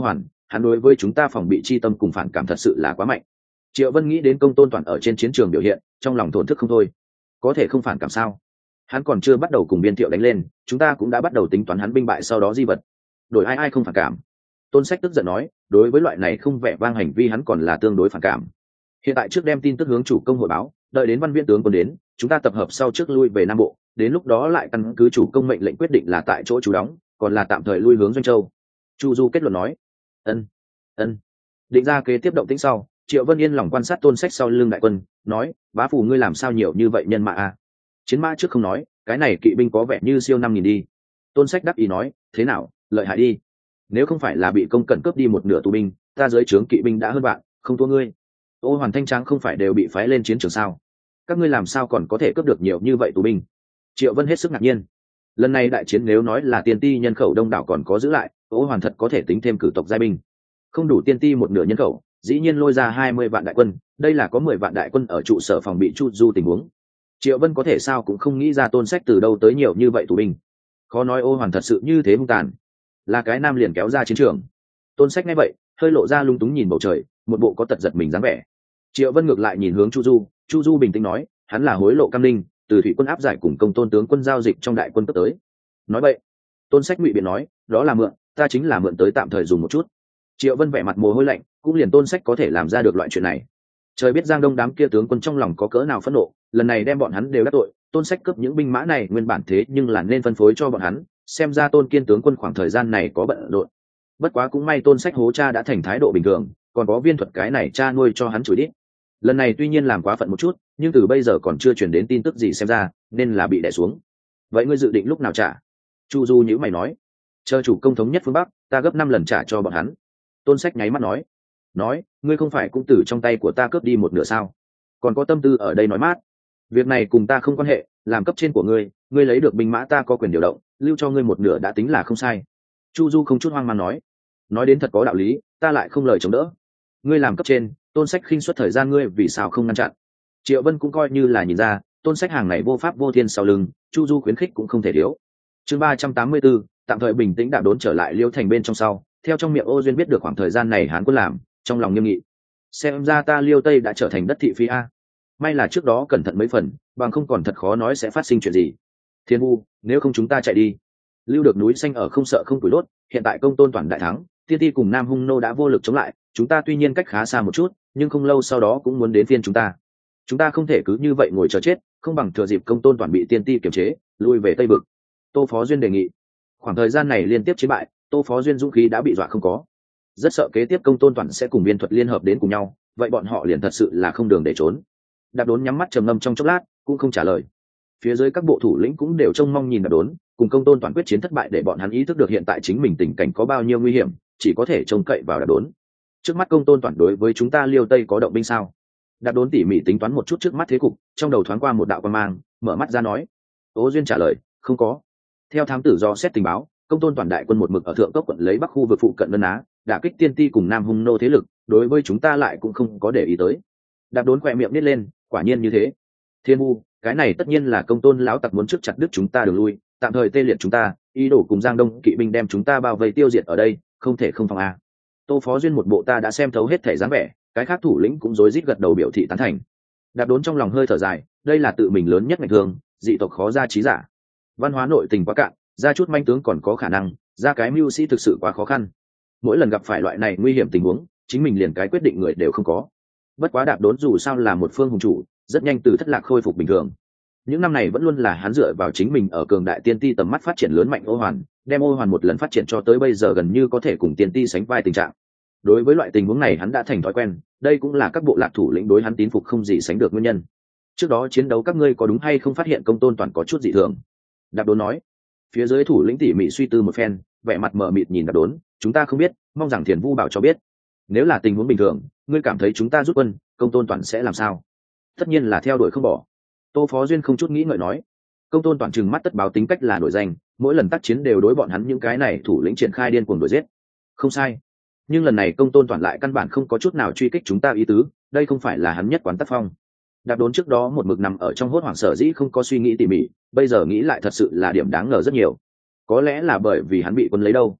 hắn đối với chúng ta phòng bị chi tâm cùng phản cảm thật sự là quá mạnh. Triệu Vân nghĩ đến Công Tôn Toàn ở trên chiến trường biểu hiện, trong lòng thổn thức không thôi. Có thể không phản cảm sao? Hắn còn chưa bắt đầu cùng Biên Thiệu đánh lên, chúng ta cũng đã bắt đầu tính toán hắn binh bại sau đó di vật. Đổi ai ai không phản cảm? Tôn Sách tức giận nói, đối với loại này không vẻ vang hành vi hắn còn là tương đối phản cảm. Hiện tại trước đem tin tức hướng chủ công hội báo, đợi đến Văn Viễn tướng quân đến, chúng ta tập hợp sau trước lui về Nam Bộ, đến lúc đó lại căn cứ chủ công mệnh lệnh quyết định là tại chỗ trú đóng, còn là tạm thời lui hướng Doanh Châu. Chu Du kết luận nói. Ân, ân. Định ra kế tiếp động tĩnh sau, Triệu Vân yên lòng quan sát Tôn Sách sau lưng đại quân, nói, bá phù ngươi làm sao nhiều như vậy nhân mã à? Chiến mã trước không nói, cái này kỵ binh có vẻ như siêu năm nghìn đi. Tôn Sách đáp ý nói, thế nào, lợi hại đi. Nếu không phải là bị công cận cướp đi một nửa tù binh, ta dưới trướng kỵ binh đã hơn bạn, không thua ngươi. Ô Hoàn Thanh Tráng không phải đều bị phái lên chiến trường sao? Các ngươi làm sao còn có thể cướp được nhiều như vậy tù binh? Triệu Vân hết sức ngạc nhiên. Lần này đại chiến nếu nói là tiên ti nhân khẩu đông đảo còn có giữ lại, Ô Hoàn thật có thể tính thêm cử tộc giai binh. Không đủ tiên ti một nửa nhân khẩu, dĩ nhiên lôi ra hai mươi vạn đại quân, đây là có mười vạn đại quân ở trụ sở phòng bị Chu Du tình huống. Triệu Vân có thể sao cũng không nghĩ ra Tôn Sách từ đâu tới nhiều như vậy tù binh. Khó nói Ô Hoàn thật sự như thế hung tàn, là cái nam liền kéo ra chiến trường. Tôn Sách nghe vậy, hơi lộ ra lung túng nhìn bầu trời, một bộ có tật giật mình dáng vẻ. Triệu Vân ngược lại nhìn hướng Chu Du, Chu Du bình tĩnh nói, hắn là hối lộ cam linh, từ thủy quân áp giải cùng Công Tôn tướng quân giao dịch trong đại quân cấp tới. Nói vậy, Tôn Sách ngụy biện nói, đó là mượn, ta chính là mượn tới tạm thời dùng một chút. Triệu Vân vẻ mặt mồ hôi lạnh, cũng liền Tôn Sách có thể làm ra được loại chuyện này. Trời biết Giang Đông đám kia tướng quân trong lòng có cỡ nào phẫn nộ, lần này đem bọn hắn đều đắc tội, Tôn Sách cướp những binh mã này nguyên bản thế nhưng là nên phân phối cho bọn hắn, xem ra Tôn Kiên tướng quân khoảng thời gian này có bận rộn. Bất quá cũng may Tôn Sách hố cha đã thành thái độ bình thường, còn có Viên Thuật cái này cha nuôi cho hắn chửi đít. Lần này tuy nhiên làm quá phận một chút, nhưng từ bây giờ còn chưa truyền đến tin tức gì xem ra, nên là bị đè xuống. Vậy ngươi dự định lúc nào trả? Chu Du nhíu mày nói, chờ chủ công thống nhất phương Bắc, ta gấp năm lần trả cho bọn hắn. Tôn Sách nháy mắt nói, nói, ngươi không phải cũng từ trong tay của ta cướp đi một nửa sao? Còn có tâm tư ở đây nói mát? Việc này cùng ta không quan hệ, làm cấp trên của ngươi, ngươi lấy được binh mã ta có quyền điều động, lưu cho ngươi một nửa đã tính là không sai. Chu Du không chút hoang mang nói, nói đến thật có đạo lý, ta lại không lời chống đỡ. Ngươi làm cấp trên, Tôn Sách khinh suất thời gian ngươi vì sao không ngăn chặn? Triệu Vân cũng coi như là nhìn ra, Tôn Sách hàng này vô pháp vô thiên sau lưng, Chu Du khuyến khích cũng không thể thiếu. Chương ba trăm tám mươi tư, tạm thời bình tĩnh đã đốn trở lại Liêu Thành bên trong sau, theo trong miệng Ô Duyên biết được khoảng thời gian này Hán Quân làm, trong lòng nghiêm nghị. Xem ra ta Liêu Tây đã trở thành đất thị phi a. May là trước đó cẩn thận mấy phần, bằng không còn thật khó nói sẽ phát sinh chuyện gì. Thiên Vu, nếu không chúng ta chạy đi. Lưu được núi xanh ở không sợ không tuổi đốt, hiện tại Công Tôn Toàn đại thắng, Tiên Ti cùng Nam Hung nô đã vô lực chống lại, chúng ta tuy nhiên cách khá xa một chút, nhưng không lâu sau đó cũng muốn đến phiên chúng ta. Chúng ta không thể cứ như vậy ngồi chờ chết, không bằng thừa dịp Công Tôn Toàn bị Tiên Ti kiềm chế, lui về Tây vực. Tô Phó Duyên đề nghị. Khoảng thời gian này liên tiếp chiến bại, Tô Phó Duyên dũng khí đã bị dọa không có, rất sợ kế tiếp Công Tôn Toàn sẽ cùng Viên Thuật liên hợp đến cùng nhau, vậy bọn họ liền thật sự là không đường để trốn. Đạp Đốn nhắm mắt trầm ngâm trong chốc lát, cũng không trả lời. Phía dưới các bộ thủ lĩnh cũng đều trông mong nhìn Đạp Đốn, cùng Công Tôn Toàn quyết chiến thất bại để bọn hắn ý thức được hiện tại chính mình tình cảnh có bao nhiêu nguy hiểm, chỉ có thể trông cậy vào Đạp Đốn. Trước mắt Công Tôn Toàn đối với chúng ta Liêu Tây có động binh sao? Đạp Đốn tỉ mỉ tính toán một chút trước mắt thế cục, trong đầu thoáng qua một đạo quan mang, mở mắt ra nói. Ô Duyên trả lời, không có. Theo thám tử do xét tình báo, Công Tôn Toàn đại quân một mực ở thượng cấp quận lấy bắc khu vực phụ cận Vân Á, đả kích Tiên Ti cùng Nam Hung nô thế lực, đối với chúng ta lại cũng không có để ý tới. Đạp Đốn khỏe miệng nít lên, quả nhiên như thế. Thiên Vu, cái này tất nhiên là Công Tôn lão tặc muốn trước chặt đứt chúng ta đường lui, tạm thời tê liệt chúng ta, ý đồ cùng Giang Đông kỵ binh đem chúng ta bao vây tiêu diệt ở đây, không thể không phòng a. Tô Phó Duyên một bộ ta đã xem thấu hết thể dáng vẻ, cái khác thủ lĩnh cũng rối rít gật đầu biểu thị tán thành. Đạp Đốn trong lòng hơi thở dài, đây là tự mình lớn nhất ngạch thường, dị tộc khó ra trí giả. Văn hóa nội tình quá cạn, ra chút manh tướng còn có khả năng, ra cái mưu sĩ thực sự quá khó khăn. Mỗi lần gặp phải loại này nguy hiểm tình huống, chính mình liền cái quyết định người đều không có. Bất quá Đạp Đốn dù sao là một phương hùng chủ, rất nhanh từ thất lạc khôi phục bình thường. Những năm này vẫn luôn là hắn dựa vào chính mình ở cường đại Tiên Ti tầm mắt phát triển lớn mạnh Ô Hoàn, đem Ô Hoàn một lần phát triển cho tới bây giờ gần như có thể cùng Tiên Ti sánh vai tình trạng. Đối với loại tình huống này hắn đã thành thói quen, đây cũng là các bộ lạc thủ lĩnh đối hắn tín phục không gì sánh được nguyên nhân. Trước đó chiến đấu các ngươi có đúng hay không phát hiện Công Tôn Toàn có chút dị thường? Đạp Đốn nói. Phía dưới thủ lĩnh tỉ mỉ suy tư một phen, vẻ mặt mờ mịt nhìn Đạp Đốn, chúng ta không biết, mong rằng Thiền Vu bảo cho biết. Nếu là tình huống bình thường, ngươi cảm thấy chúng ta rút quân, Công Tôn Toàn sẽ làm sao? Tất nhiên là theo đuổi không bỏ. Tô Phó Duyên không chút nghĩ ngợi nói. Công Tôn Toàn trừng mắt tất báo tính cách là nổi danh, mỗi lần tác chiến đều đối bọn hắn những cái này thủ lĩnh triển khai điên cuồng đuổi giết. Không sai, nhưng lần này Công Tôn Toàn lại căn bản không có chút nào truy kích chúng ta ý tứ, đây không phải là hắn nhất quán tác phong. Đạp Đốn trước đó một mực nằm ở trong hốt hoảng sở dĩ không có suy nghĩ tỉ mỉ, bây giờ nghĩ lại thật sự là điểm đáng ngờ rất nhiều. Có lẽ là bởi vì hắn bị quân lấy đâu.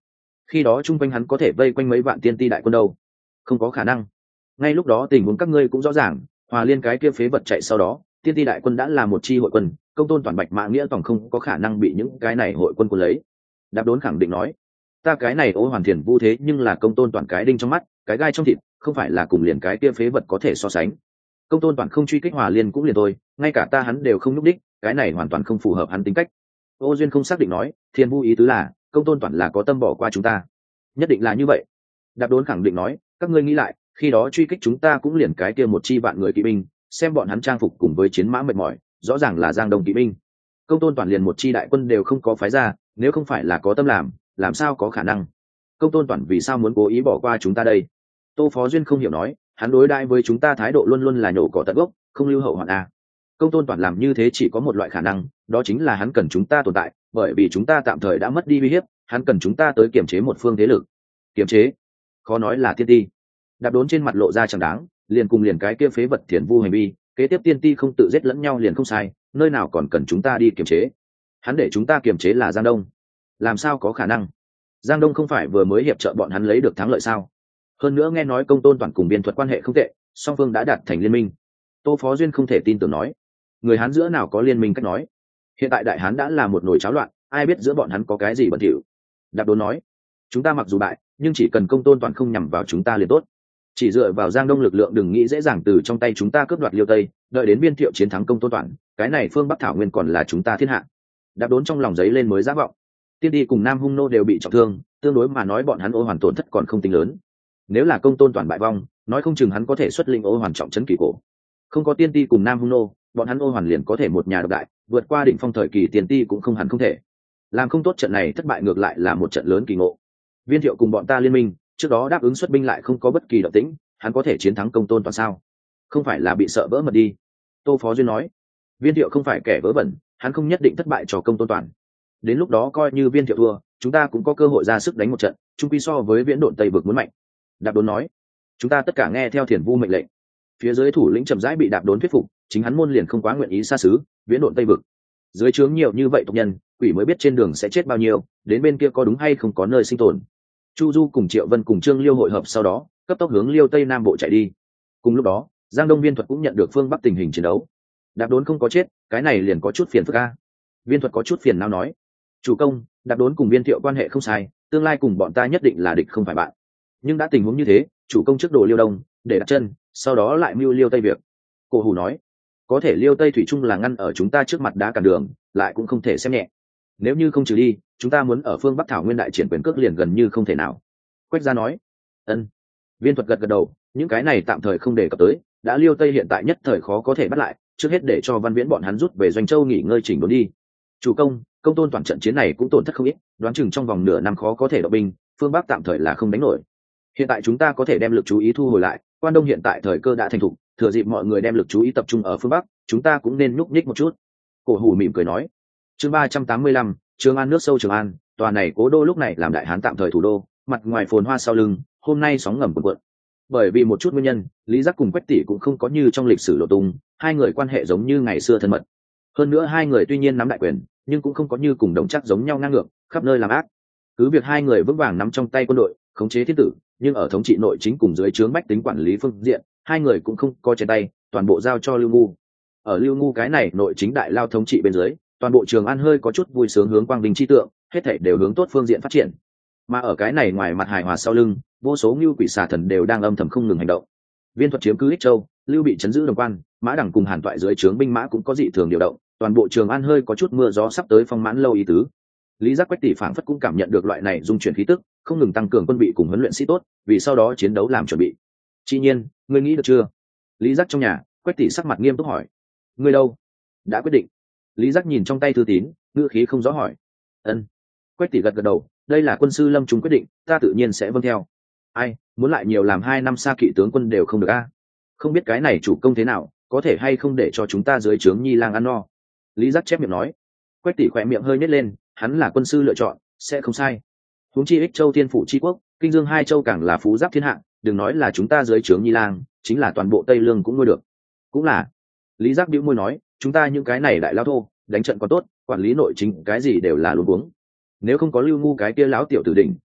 khi đó chung quanh hắn có thể vây quanh mấy vạn tiên ti đại quân đâu? Không có khả năng. Ngay lúc đó tình huống các ngươi cũng rõ ràng, Hòa Liên cái kia phế vật chạy sau đó, tiên ti đại quân đã là một chi hội quân, công tôn toàn bạch mã nghĩa tổng không có khả năng bị những cái này hội quân quân lấy. Đáp Đốn khẳng định nói, ta cái này Ô Hoàn Thiền Vu thế nhưng là công tôn toàn cái đinh trong mắt, cái gai trong thịt, không phải là cùng liền cái kia phế vật có thể so sánh. Công tôn toàn không truy kích Hòa Liên cũng liền thôi, ngay cả ta hắn đều không nhúc đích, cái này hoàn toàn không phù hợp hắn tính cách. Ô Duyên không xác định nói, Thiền Vu ý tứ là công tôn toàn là có tâm bỏ qua chúng ta. Nhất định là như vậy. Đáp Đốn khẳng định nói, các ngươi nghĩ lại, khi đó truy kích chúng ta cũng liền cái kia một chi vạn người kỵ binh, xem bọn hắn trang phục cùng với chiến mã mệt mỏi, rõ ràng là Giang Đông kỵ binh. Công tôn toàn liền một chi đại quân đều không có phái ra, nếu không phải là có tâm làm, làm sao có khả năng? Công tôn toàn vì sao muốn cố ý bỏ qua chúng ta đây? Tô Phó Duyên không hiểu nói, hắn đối đãi với chúng ta thái độ luôn luôn là nhổ cỏ tận gốc, không lưu hậu hoạn a. Công tôn toàn làm như thế chỉ có một loại khả năng, đó chính là hắn cần chúng ta tồn tại, bởi vì chúng ta tạm thời đã mất đi uy hiếp, hắn cần chúng ta tới kiểm chế một phương thế lực. Kiểm chế? Khó nói là tiên ti. Đáp Đốn trên mặt lộ ra chẳng đáng, liền cùng liền cái kia phế vật Thiền Vu hành vi, kế tiếp tiên ti không tự giết lẫn nhau liền không sai, nơi nào còn cần chúng ta đi kiểm chế? Hắn để chúng ta kiểm chế là Giang Đông, làm sao có khả năng? Giang Đông không phải vừa mới hiệp trợ bọn hắn lấy được thắng lợi sao? Hơn nữa nghe nói công tôn toàn cùng biên thuật quan hệ không tệ, song phương đã đạt thành liên minh. Tô Phó Duyên không thể tin tưởng nói, người Hán giữa nào có liên minh cách nói? Hiện tại Đại Hán đã là một nồi cháo loạn, ai biết giữa bọn hắn có cái gì bẩn thỉu? Đáp Đốn nói, chúng ta mặc dù bại, nhưng chỉ cần công tôn toàn không nhằm vào chúng ta liền tốt. Chỉ dựa vào Giang Đông lực lượng đừng nghĩ dễ dàng từ trong tay chúng ta cướp đoạt Liêu Tây, đợi đến Biên Thiệu chiến thắng công tôn toàn, cái này phương Bắc thảo nguyên còn là chúng ta thiên hạ. Đáp Đốn trong lòng giấy lên mới giác vọng. Tiên đi cùng Nam Hung nô đều bị trọng thương, tương đối mà nói bọn hắn Ô Hoàn tổn thất còn không tính lớn. Nếu là công tôn toàn bại vong, nói không chừng hắn có thể xuất linh Ô Hoàn trọng trấn kỳ cổ. Không có tiên ti cùng Nam Hung nô, bọn hắn Ô Hoàn liền có thể một nhà độc đại, vượt qua đỉnh phong thời kỳ tiên ti cũng không hẳn không thể. Làm không tốt trận này thất bại ngược lại là một trận lớn kỳ ngộ. Viên Thiệu cùng bọn ta liên minh, trước đó đáp ứng xuất binh lại không có bất kỳ động tĩnh, hắn có thể chiến thắng công tôn toàn sao? Không phải là bị sợ vỡ mật đi? Tô Phó Duyên nói, Viên Thiệu không phải kẻ vớ vẩn, hắn không nhất định thất bại cho công tôn toàn. Đến lúc đó coi như Viên Thiệu thua, chúng ta cũng có cơ hội ra sức đánh một trận, chung quy so với Viễn Độn Tây vực muốn mạnh. Đáp Đốn nói, chúng ta tất cả nghe theo Thiền Vu mệnh lệnh. Phía dưới thủ lĩnh chậm rãi bị Đáp Đốn thuyết phục, chính hắn môn liền không quá nguyện ý xa xứ Viễn Độn Tây vực. Dưới trướng nhiều như vậy tộc nhân, quỷ mới biết trên đường sẽ chết bao nhiêu, đến bên kia có đúng hay không có nơi sinh tồn. Chu Du cùng Triệu Vân cùng Trương Liêu hội hợp sau đó, cấp tốc hướng Liêu Tây Nam bộ chạy đi. Cùng lúc đó, Giang Đông Viên Thuật cũng nhận được phương Bắc tình hình chiến đấu. Đáp Đốn không có chết, cái này liền có chút phiền phức a. Viên Thuật có chút phiền não nói, chủ công, Đáp Đốn cùng Viên Thiệu quan hệ không sai, tương lai cùng bọn ta nhất định là địch không phải bạn. Nhưng đã tình huống như thế, chủ công trước đồ Liêu Đông, để đặt chân, sau đó lại mưu Liêu Tây việc. Cổ Hủ nói, có thể Liêu Tây thủy chung là ngăn ở chúng ta trước mặt đá cản đường, lại cũng không thể xem nhẹ. Nếu như không trừ đi, chúng ta muốn ở phương Bắc thảo nguyên đại triển quyền cước liền gần như không thể nào. Quách Gia nói, ân. Viên Thuật gật gật đầu, những cái này tạm thời không đề cập tới, đã Liêu Tây hiện tại nhất thời khó có thể bắt lại, trước hết để cho Văn Viễn bọn hắn rút về Doanh Châu nghỉ ngơi chỉnh đốn đi. Chủ công, công tôn toàn trận chiến này cũng tổn thất không ít, đoán chừng trong vòng nửa năm khó có thể động binh, phương Bắc tạm thời là không đánh nổi. Hiện tại chúng ta có thể đem lực chú ý thu hồi lại, Quan Đông hiện tại thời cơ đã thành thục, thừa dịp mọi người đem lực chú ý tập trung ở phương Bắc, chúng ta cũng nên nhúc nhích một chút. Cổ Hủ mỉm cười nói, chương ba trăm tám mươi lăm, Trường An nước sâu Trường An, tòa này cố đô lúc này làm Đại Hán tạm thời thủ đô, mặt ngoài phồn hoa sau lưng, hôm nay sóng ngầm cuộn cuộn. Bởi vì một chút nguyên nhân, Lý Giác cùng Quách Tỷ cũng không có như trong lịch sử lộ tung, hai người quan hệ giống như ngày xưa thân mật. Hơn nữa hai người tuy nhiên nắm đại quyền, nhưng cũng không có như cùng đồng chắc giống nhau ngang ngược, khắp nơi làm ác. Cứ việc hai người vững vàng nắm trong tay quân đội, khống chế thiên tử, nhưng ở thống trị nội chính cùng dưới trướng bách tính quản lý phương diện, hai người cũng không có trên tay, toàn bộ giao cho Lưu Ngu. Ở Lưu Ngu cái này nội chính đại lao thống trị bên dưới, toàn bộ Trường An hơi có chút vui sướng hướng quang vinh chi tượng, hết thảy đều hướng tốt phương diện phát triển. Mà ở cái này ngoài mặt hài hòa sau lưng, vô số ngưu quỷ xà thần đều đang âm thầm không ngừng hành động. Viên Thuật chiếm cứ Ích Châu, Lưu bị chấn giữ Đồng Quan, Mã Đằng cùng Hàn Toại dưới trướng binh mã cũng có dị thường điều động, toàn bộ Trường An hơi có chút mưa gió sắp tới phong mãn lâu ý tứ. Lý Giác Quách Tỷ phảng phất cũng cảm nhận được loại này dung chuyển khí tức, không ngừng tăng cường quân bị cùng huấn luyện sĩ tốt, vì sau đó chiến đấu làm chuẩn bị. Chi nhiên, ngươi nghĩ được chưa? Lý Giác trong nhà, Quách Tỷ sắc mặt nghiêm túc hỏi. Ngươi đâu? Đã quyết định. Lý Giác nhìn trong tay thư tín, ngữ khí không rõ hỏi. Ân. Quách Tỷ gật gật đầu, đây là quân sư Lâm Trung quyết định, ta tự nhiên sẽ vâng theo. Ai, muốn lại nhiều làm hai năm xa kỵ tướng quân đều không được a. Không biết cái này chủ công thế nào, có thể hay không để cho chúng ta dưới trướng Nhi Lang ăn no. Lý Giác chép miệng nói. Quách Tỷ khỏe miệng hơi nhếch lên, hắn là quân sư lựa chọn, sẽ không sai. Huống chi Ích Châu Thiên Phủ chi quốc, Kinh Dương hai châu càng là phú giáp thiên hạ, đừng nói là chúng ta dưới trướng Nhi Lang, chính là toàn bộ Tây Lương cũng nuôi được. Cũng là. Lý Giác bĩu môi nói, chúng ta những cái này đại lao thô, đánh trận còn tốt, quản lý nội chính cái gì đều là luống cuống. Nếu không có Lưu Ngu cái kia lão tiểu tử đỉnh,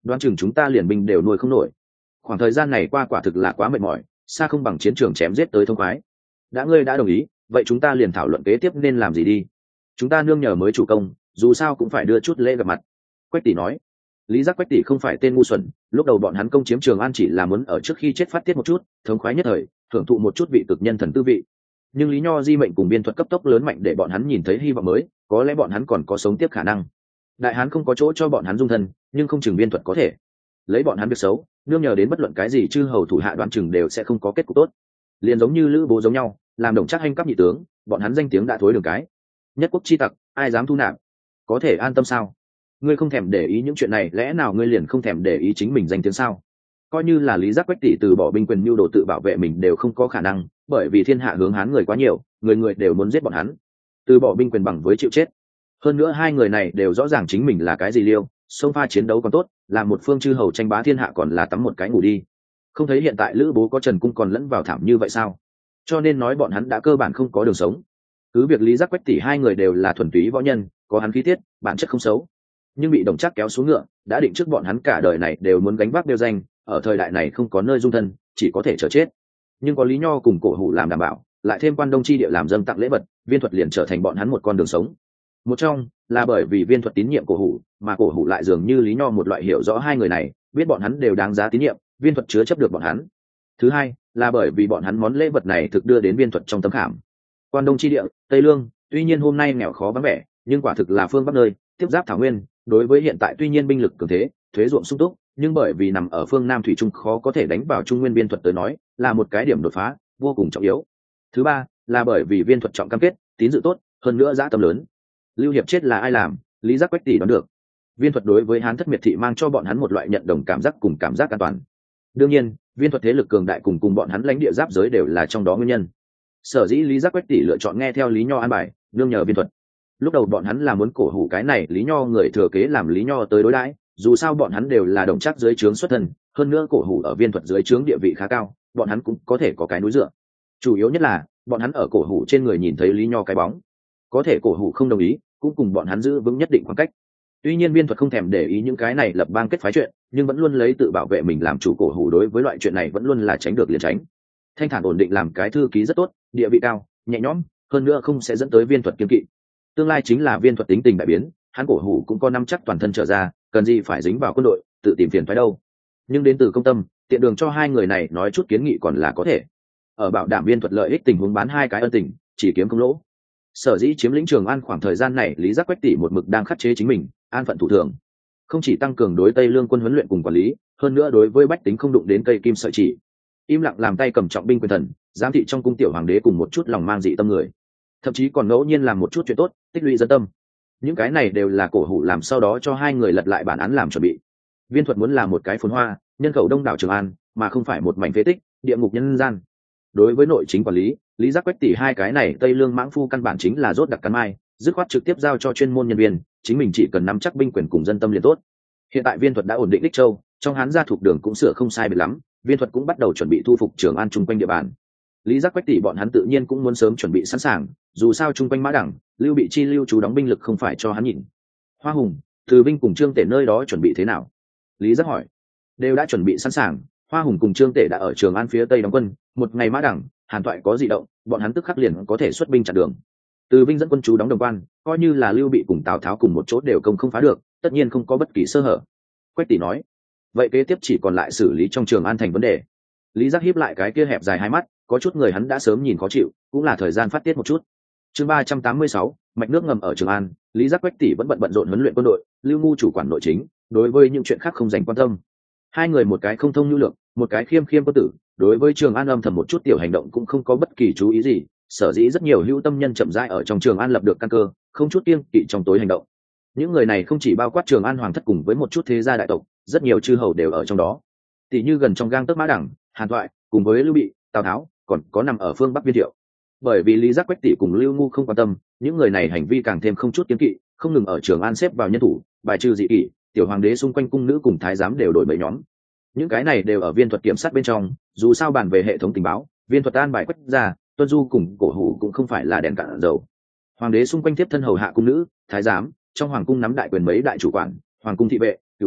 đoán chừng chúng ta liền binh đều nuôi không nổi. Khoảng thời gian này qua quả thực là quá mệt mỏi, xa không bằng chiến trường chém giết tới thông khoái. Đã ngươi đã đồng ý, vậy chúng ta liền thảo luận kế tiếp nên làm gì đi. Chúng ta nương nhờ mới chủ công, dù sao cũng phải đưa chút lễ gặp mặt. Quách tỷ nói. Lý Giác Quách tỷ không phải tên ngu xuẩn, lúc đầu bọn hắn công chiếm Trường An chỉ là muốn ở trước khi chết phát tiết một chút, thống khoái nhất thời, thưởng thụ một chút vị cực nhân thần tư vị. Nhưng Lý Nho di mệnh cùng biên thuật cấp tốc lớn mạnh để bọn hắn nhìn thấy hy vọng mới, có lẽ bọn hắn còn có sống tiếp khả năng. Đại Hán không có chỗ cho bọn hắn dung thân, nhưng không chừng biên thuật có thể. Lấy bọn hắn việc xấu, nương nhờ đến bất luận cái gì chư hầu thủ hạ đoán chừng đều sẽ không có kết cục tốt. Liền giống như Lữ Bố giống nhau, làm đồng chắc hành cấp nhị tướng, bọn hắn danh tiếng đã thối đường cái. Nhất quốc chi tặc, ai dám thu nạp? Có thể an tâm sao? Ngươi không thèm để ý những chuyện này, lẽ nào ngươi liền không thèm để ý chính mình danh tiếng sao? Coi như là Lý Giác Quách tỷ từ bỏ binh quyền mưu đồ tự bảo vệ mình đều không có khả năng, bởi vì thiên hạ hướng Hán người quá nhiều, người người đều muốn giết bọn hắn. Từ bỏ binh quyền bằng với chịu chết. Hơn nữa hai người này đều rõ ràng chính mình là cái gì liêu, xông pha chiến đấu còn tốt, làm một phương chư hầu tranh bá thiên hạ còn là tắm một cái ngủ đi. Không thấy hiện tại Lữ Bố có Trần Cung còn lẫn vào thảm như vậy sao? Cho nên nói bọn hắn đã cơ bản không có đường sống. Cứ việc Lý Giác Quách tỷ hai người đều là thuần túy võ nhân, có hắn khí tiết, bản chất không xấu, nhưng bị Đồng Trác kéo xuống ngựa, đã định trước bọn hắn cả đời này đều muốn gánh vác đeo danh, ở thời đại này không có nơi dung thân, chỉ có thể chờ chết. Nhưng có Lý Nho cùng Cổ Hủ làm đảm bảo, lại thêm Quan Đông chi địa làm dâng tặng lễ vật, Viên Thuật liền trở thành bọn hắn một con đường sống. Một trong là bởi vì Viên Thuật tín nhiệm Cổ Hủ, mà Cổ Hủ lại dường như Lý Nho một loại hiểu rõ hai người này, biết bọn hắn đều đáng giá tín nhiệm, Viên Thuật chứa chấp được bọn hắn. Thứ hai là bởi vì bọn hắn món lễ vật này thực đưa đến Viên Thuật trong tấm khảm. Quan Đông chi địa, Tây Lương, tuy nhiên hôm nay nghèo khó vắng vẻ, nhưng quả thực là phương bắc nơi tiếp giáp thảo nguyên, đối với hiện tại tuy nhiên binh lực cường thế, thuế ruộng sung túc, nhưng bởi vì nằm ở phương Nam thủy trung khó có thể đánh vào Trung Nguyên Viên Thuật tới nói, là một cái điểm đột phá vô cùng trọng yếu. Thứ ba là bởi vì Viên Thuật trọng cam kết, tín dự tốt, hơn nữa dã tâm lớn. Lưu Hiệp chết là ai làm, Lý Giác Quách tỷ đoán được. Viên Thuật đối với Hán thất miệt thị mang cho bọn hắn một loại nhận đồng cảm giác cùng cảm giác an toàn. Đương nhiên, Viên Thuật thế lực cường đại cùng cùng bọn hắn lãnh địa giáp giới đều là trong đó nguyên nhân. Sở dĩ Lý Giác Quách tỷ lựa chọn nghe theo Lý Nho an bài, nương nhờ Viên Thuật. Lúc đầu bọn hắn là muốn cổ hủ cái này Lý Nho người thừa kế làm Lý Nho tới đối đãi, dù sao bọn hắn đều là đồng chắc dưới trướng xuất thân, hơn nữa cổ hủ ở Viên Thuật dưới trướng địa vị khá cao, bọn hắn cũng có thể có cái núi dựa. Chủ yếu nhất là bọn hắn ở cổ hủ trên người nhìn thấy Lý Nho cái bóng, có thể cổ hủ không đồng ý, cũng cùng bọn hắn giữ vững nhất định khoảng cách. Tuy nhiên Viên Thuật không thèm để ý những cái này lập bang kết phái chuyện, nhưng vẫn luôn lấy tự bảo vệ mình làm chủ, cổ hủ đối với loại chuyện này vẫn luôn là tránh được liền tránh. Thanh thản ổn định làm cái thư ký rất tốt, địa vị cao, nhẹ nhõm, hơn nữa không sẽ dẫn tới Viên Thuật kiêng kỵ. Tương lai chính là Viên Thuật tính tình đại biến, hắn cổ hủ cũng có năm chắc toàn thân trở ra, cần gì phải dính vào quân đội, tự tìm phiền phái đâu. Nhưng đến từ công tâm, tiện đường cho hai người này nói chút kiến nghị còn là có thể. Ở bảo đảm Viên Thuật lợi ích tình huống bán hai cái ân tình, chỉ kiếm không lỗ. Sở dĩ chiếm lĩnh Trường An khoảng thời gian này, Lý Giác Quách tỷ một mực đang khắc chế chính mình, an phận thủ thường, không chỉ tăng cường đối Tây Lương quân huấn luyện cùng quản lý, hơn nữa đối với bách tính không đụng đến cây kim sợi chỉ, im lặng làm tay cầm trọng binh quyền thần, giám thị trong cung tiểu hoàng đế cùng một chút lòng mang dị tâm người, thậm chí còn ngẫu nhiên làm một chút chuyện tốt, tích lũy dân tâm. Những cái này đều là cổ hủ làm sau đó cho hai người lật lại bản án làm chuẩn bị. Viên Thuật muốn làm một cái phồn hoa, nhân khẩu đông đảo Trường An, mà không phải một mảnh phế tích, địa ngục nhân gian. Đối với nội chính quản lý, Lý Giác Quách tỷ hai cái này Tây Lương mãng phu căn bản chính là rốt đặc cắn mai, dứt khoát trực tiếp giao cho chuyên môn nhân viên, chính mình chỉ cần nắm chắc binh quyền cùng dân tâm liền tốt. Hiện tại Viên Thuật đã ổn định Đích Châu, trong Hán gia thuộc đường cũng sửa không sai biệt lắm, Viên Thuật cũng bắt đầu chuẩn bị thu phục Trường An chung quanh địa bàn. Lý Giác Quách tỷ bọn hắn tự nhiên cũng muốn sớm chuẩn bị sẵn sàng, dù sao chung quanh Mã Đẳng, Lưu Bị chi lưu trú đóng binh lực không phải cho hắn nhìn. Hoa Hùng, Từ Vinh cùng Trương Tể nơi đó chuẩn bị thế nào? Lý Giác hỏi. Đều đã chuẩn bị sẵn sàng, Hoa Hùng cùng Trương Tể đã ở Trường An phía tây đóng quân, một ngày Mã Đẳng, Hàn Toại có dị động, bọn hắn tức khắc liền có thể xuất binh chặn đường. Từ Vinh dẫn quân chú đóng Đồng Quan, coi như là Lưu Bị cùng Tào Tháo cùng một chỗ đều công không phá được, tất nhiên không có bất kỳ sơ hở. Quách tỷ nói. Vậy kế tiếp chỉ còn lại xử lý trong Trường An thành vấn đề. Lý Giác hiếp lại cái kia hẹp dài hai mắt, có chút người hắn đã sớm nhìn khó chịu, cũng là thời gian phát tiết một chút. Chương ba trăm tám mươi sáu, mạch nước ngầm ở Trường An, Lý Giác Quách tỷ vẫn bận bận rộn huấn luyện quân đội, Lưu Ngu chủ quản nội chính, đối với những chuyện khác không dành quan tâm. Hai người một cái không thông nhu lượng, một cái khiêm khiêm quân tử, đối với Trường An âm thầm một chút tiểu hành động cũng không có bất kỳ chú ý gì, sở dĩ rất nhiều hữu tâm nhân chậm rãi ở trong Trường An lập được căn cơ, không chút kiêng kỵ trong tối hành động. Những người này không chỉ bao quát Trường An hoàng thất cùng với một chút thế gia đại tộc, rất nhiều chư hầu đều ở trong đó. Tỷ như gần trong gang tấc Mã Đẳng, Hàn Toại, cùng với Lưu Bị, Tào Tháo, còn có nằm ở phương Bắc Viên Thiệu. Bởi vì Lý Giác Quách tỷ cùng Lưu Ngu không quan tâm, những người này hành vi càng thêm không chút kiêng kỵ, không ngừng ở Trường An xếp vào nhân thủ, bài trừ dị kỷ, tiểu hoàng đế xung quanh cung nữ cùng thái giám đều đổi mấy nhóm. Những cái này đều ở Viên Thuật kiểm sát bên trong, dù sao bàn về hệ thống tình báo, Viên Thuật an bài Quách ra, Tuân Du cùng cổ hủ cũng không phải là đèn cạn dầu. Hoàng đế xung quanh tiếp thân hầu hạ cung nữ, thái giám, trong hoàng cung nắm đại quyền mấy đại chủ quản, hoàng cung thị vệ, cửu khanh,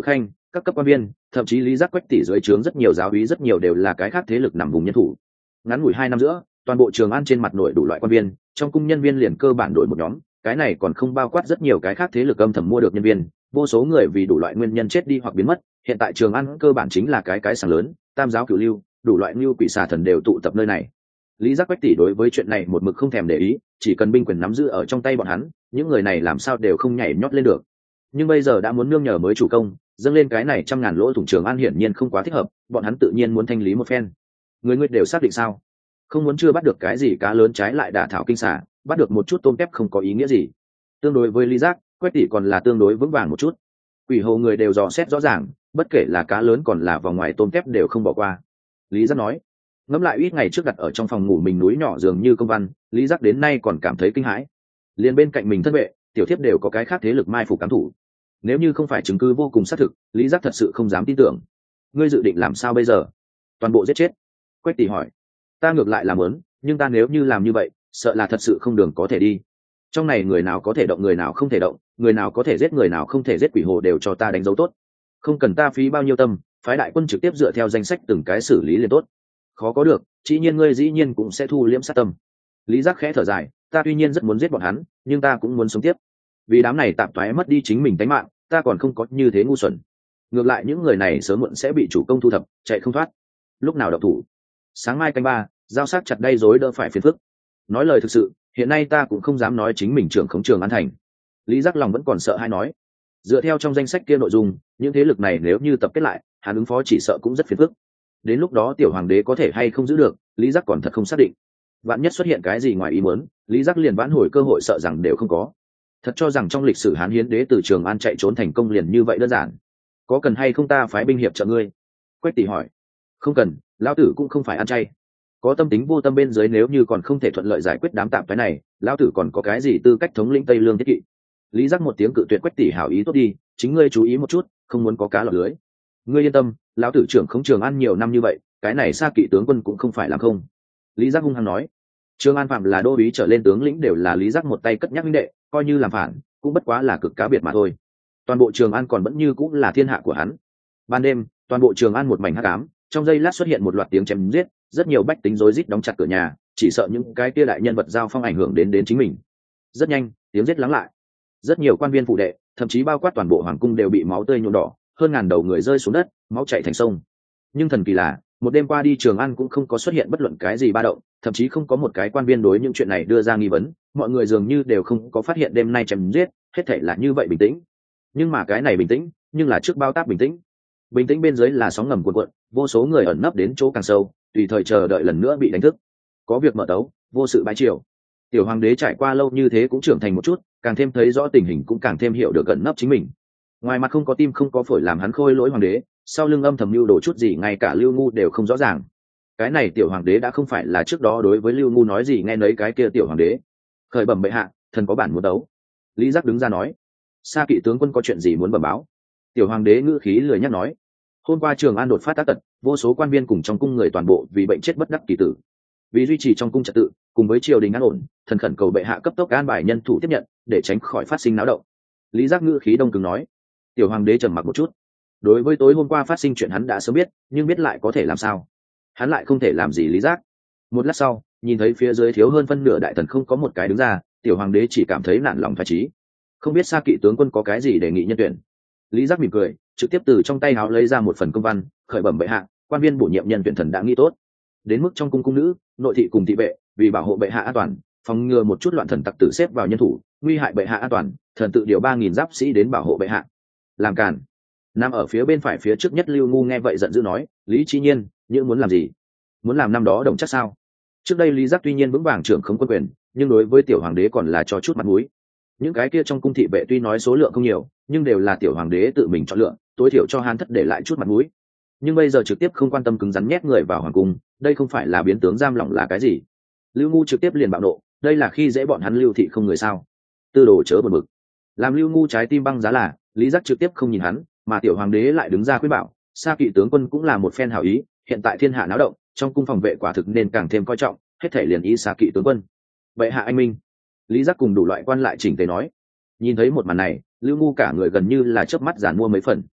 các cấp quan viên, thậm chí Lý Giác Quách tỷ dưới trướng rất nhiều giáo úy, rất nhiều đều là cái khác thế lực nằm vùng nhân thủ. Ngắn ngủi hai năm giữa, toàn bộ Trường An trên mặt nội đủ loại quan viên, trong cung nhân viên liền cơ bản đổi một nhóm, cái này còn không bao quát rất nhiều cái khác thế lực âm thầm mua được nhân viên, vô số người vì đủ loại nguyên nhân chết đi hoặc biến mất, hiện tại Trường An cơ bản chính là cái cái sàng lớn, tam giáo cửu lưu, đủ loại lưu quỷ xà thần đều tụ tập nơi này. Lý Giác Quách tỷ đối với chuyện này một mực không thèm để ý, chỉ cần binh quyền nắm giữ ở trong tay bọn hắn, những người này làm sao đều không nhảy nhót lên được. Nhưng bây giờ đã muốn nương nhờ mới chủ công, dâng lên cái này trăm ngàn lỗ thủng Trường An hiển nhiên không quá thích hợp, bọn hắn tự nhiên muốn thanh lý một phen. Người ngươi đều xác định sao? Không muốn chưa bắt được cái gì cá lớn trái lại đả thảo kinh xà, bắt được một chút tôm tép không có ý nghĩa gì. Tương đối với Lý Giác, Quách tỷ còn là tương đối vững vàng một chút. Quỷ hồ người đều dò xét rõ ràng, bất kể là cá lớn còn là vòng ngoài tôm tép đều không bỏ qua. Lý Giác nói, ngẫm lại ít ngày trước đặt ở trong phòng ngủ mình núi nhỏ dường như công văn, Lý Giác đến nay còn cảm thấy kinh hãi. Liên bên cạnh mình thân vệ, tiểu thiếp đều có cái khác thế lực mai phục cám thủ. Nếu như không phải chứng cứ vô cùng xác thực, Lý Giác thật sự không dám tin tưởng. Ngươi dự định làm sao bây giờ? Toàn bộ giết chết? Quách tỷ hỏi. Ta ngược lại làm lớn, nhưng ta nếu như làm như vậy, sợ là thật sự không đường có thể đi. Trong này người nào có thể động người nào không thể động, người nào có thể giết người nào không thể giết, quỷ hồ đều cho ta đánh dấu tốt. Không cần ta phí bao nhiêu tâm, phái đại quân trực tiếp dựa theo danh sách từng cái xử lý liền tốt. Khó có được, chỉ nhiên ngươi dĩ nhiên cũng sẽ thu liễm sát tâm. Lý Giác khẽ thở dài, ta tuy nhiên rất muốn giết bọn hắn, nhưng ta cũng muốn sống tiếp. Vì đám này tạm toái mất đi chính mình tánh mạng, ta còn không có như thế ngu xuẩn. Ngược lại những người này sớm muộn sẽ bị chủ công thu thập, chạy không thoát. Lúc nào động thủ? Sáng mai canh ba, giao sát chặt đây rối đỡ phải phiền phức. Nói lời thực sự, hiện nay ta cũng không dám nói chính mình trưởng khống Trường An thành. Lý Giác lòng vẫn còn sợ hay nói. Dựa theo trong danh sách kia nội dung, những thế lực này nếu như tập kết lại, hắn ứng phó chỉ sợ cũng rất phiền phức. Đến lúc đó tiểu hoàng đế có thể hay không giữ được, Lý Giác còn thật không xác định. Vạn nhất xuất hiện cái gì ngoài ý muốn, Lý Giác liền vãn hồi cơ hội sợ rằng đều không có. Thật cho rằng trong lịch sử Hán Hiến đế từ Trường An chạy trốn thành công liền như vậy đơn giản? Có cần hay không ta phái binh hiệp trợ ngươi? Quách tỷ hỏi. Không cần, lão tử cũng không phải ăn chay. Có tâm tính vô tâm bên dưới, nếu như còn không thể thuận lợi giải quyết đám tạm phái này, lão tử còn có cái gì tư cách thống lĩnh Tây Lương thiết kỵ? Lý Giác một tiếng cự tuyệt. Quách tỷ hảo ý tốt đi, chính ngươi chú ý một chút, không muốn có cá lọt lưới. Ngươi yên tâm, lão tử trưởng không Trường An nhiều năm như vậy, cái này Sa Kỵ tướng quân cũng không phải làm không. Lý Giác hung hăng nói. Trường An phạm là đô úy trở lên tướng lĩnh đều là Lý Giác một tay cất nhắc minh đệ, coi như làm phản cũng bất quá là cực cá biệt mà thôi. Toàn bộ Trường An còn vẫn như cũng là thiên hạ của hắn. Ban đêm, toàn bộ Trường An một mảnh hắc ám, trong giây lát xuất hiện một loạt tiếng chém giết, rất nhiều bách tính rối rít đóng chặt cửa nhà, chỉ sợ những cái kia đại nhân vật giao phong ảnh hưởng đến đến chính mình. Rất nhanh, tiếng giết lắng lại. Rất nhiều quan viên phụ đệ, thậm chí bao quát toàn bộ hoàng cung đều bị máu tươi nhuộm đỏ, hơn ngàn đầu người rơi xuống đất, máu chảy thành sông. Nhưng thần kỳ là, một đêm qua đi Trường An cũng không có xuất hiện bất luận cái gì ba động, thậm chí không có một cái quan viên đối những chuyện này đưa ra nghi vấn, mọi người dường như đều không có phát hiện đêm nay chém giết, hết thảy là như vậy bình tĩnh. Nhưng mà cái này bình tĩnh, nhưng là trước bao táp bình tĩnh. Bình tĩnh bên dưới là sóng ngầm cuộn cuộn, vô số người ẩn nấp đến chỗ càng sâu, tùy thời chờ đợi lần nữa bị đánh thức. Có việc mở tấu, vô sự bái triều. Tiểu hoàng đế trải qua lâu như thế cũng trưởng thành một chút, càng thêm thấy rõ tình hình, cũng càng thêm hiểu được ẩn nấp chính mình. Ngoài mặt không có tim không có phổi làm hắn khôi lỗi hoàng đế, sau lưng âm thầm lưu đồ chút gì ngay cả Lưu Ngu đều không rõ ràng. Cái này tiểu hoàng đế đã không phải là trước đó đối với Lưu Ngu nói gì nghe nấy cái kia tiểu hoàng đế. Khởi bẩm bệ hạ, thần có bản muốn đấu. Lý Giác đứng ra nói. Sa Kỵ tướng quân có chuyện gì muốn bẩm báo? Tiểu hoàng đế ngữ khí lười nhắc nói. Hôm qua Trường An đột phát tác tật, vô số quan viên cùng trong cung người toàn bộ vì bệnh chết bất đắc kỳ tử. Vì duy trì trong cung trật tự, cùng với triều đình an ổn, thần khẩn cầu bệ hạ cấp tốc an bài nhân thủ tiếp nhận, để tránh khỏi phát sinh náo động. Lý Giác ngữ khí đông cứng nói. Tiểu hoàng đế trầm mặc một chút. Đối với tối hôm qua phát sinh chuyện hắn đã sớm biết, nhưng biết lại có thể làm sao? Hắn lại không thể làm gì Lý Giác. Một lát sau, nhìn thấy phía dưới thiếu hơn phân nửa đại thần không có một cái đứng ra, tiểu hoàng đế chỉ cảm thấy nản lòng thoái chí. Không biết Sa Kỵ tướng quân có cái gì đề nghị nhân tuyển. Lý Giác mỉm cười, trực tiếp từ trong tay áo lấy ra một phần công văn, khởi bẩm bệ hạ, quan viên bổ nhiệm nhân tuyển thần đã nghĩ tốt. Đến mức trong cung cung nữ, nội thị cùng thị vệ, vì bảo hộ bệ hạ an toàn, phòng ngừa một chút loạn thần tặc tử xếp vào nhân thủ, nguy hại bệ hạ an toàn, thần tự điều ba nghìn giáp sĩ đến bảo hộ bệ hạ. Làm cản. Nằm ở phía bên phải phía trước nhất Lưu Ngu nghe vậy giận dữ nói, Lý Chí Nhiên, những muốn làm gì? Muốn làm năm đó đồng chắc sao? Trước đây Lý Giác tuy nhiên vững vàng trưởng không quân quyền, nhưng đối với tiểu hoàng đế còn là cho chút mặt mũi. Những cái kia trong cung thị vệ tuy nói số lượng không nhiều, nhưng đều là tiểu hoàng đế tự mình chọn lựa, tối thiểu cho Hán thất để lại chút mặt mũi. Nhưng bây giờ trực tiếp không quan tâm cứng rắn nhét người vào hoàng cung, đây không phải là biến tướng giam lỏng là cái gì? Lưu Ngu trực tiếp liền bạo nộ, đây là khi dễ bọn hắn Lưu thị không người sao? Tư đồ chớ buồn bực. Làm Lưu Ngu trái tim băng giá là, Lý Giác trực tiếp không nhìn hắn, mà tiểu hoàng đế lại đứng ra khuyên bảo, Sa Kỵ tướng quân cũng là một phen hảo ý, hiện tại thiên hạ náo động, trong cung phòng vệ quả thực nên càng thêm coi trọng, hết thể liền ý Sa Kỵ tướng quân. Bệ hạ anh minh. Lý Giác cùng đủ loại quan lại chỉnh tề nói. Nhìn thấy một màn này, Lưu Ngu cả người gần như là chớp mắt giàn mua mấy phần.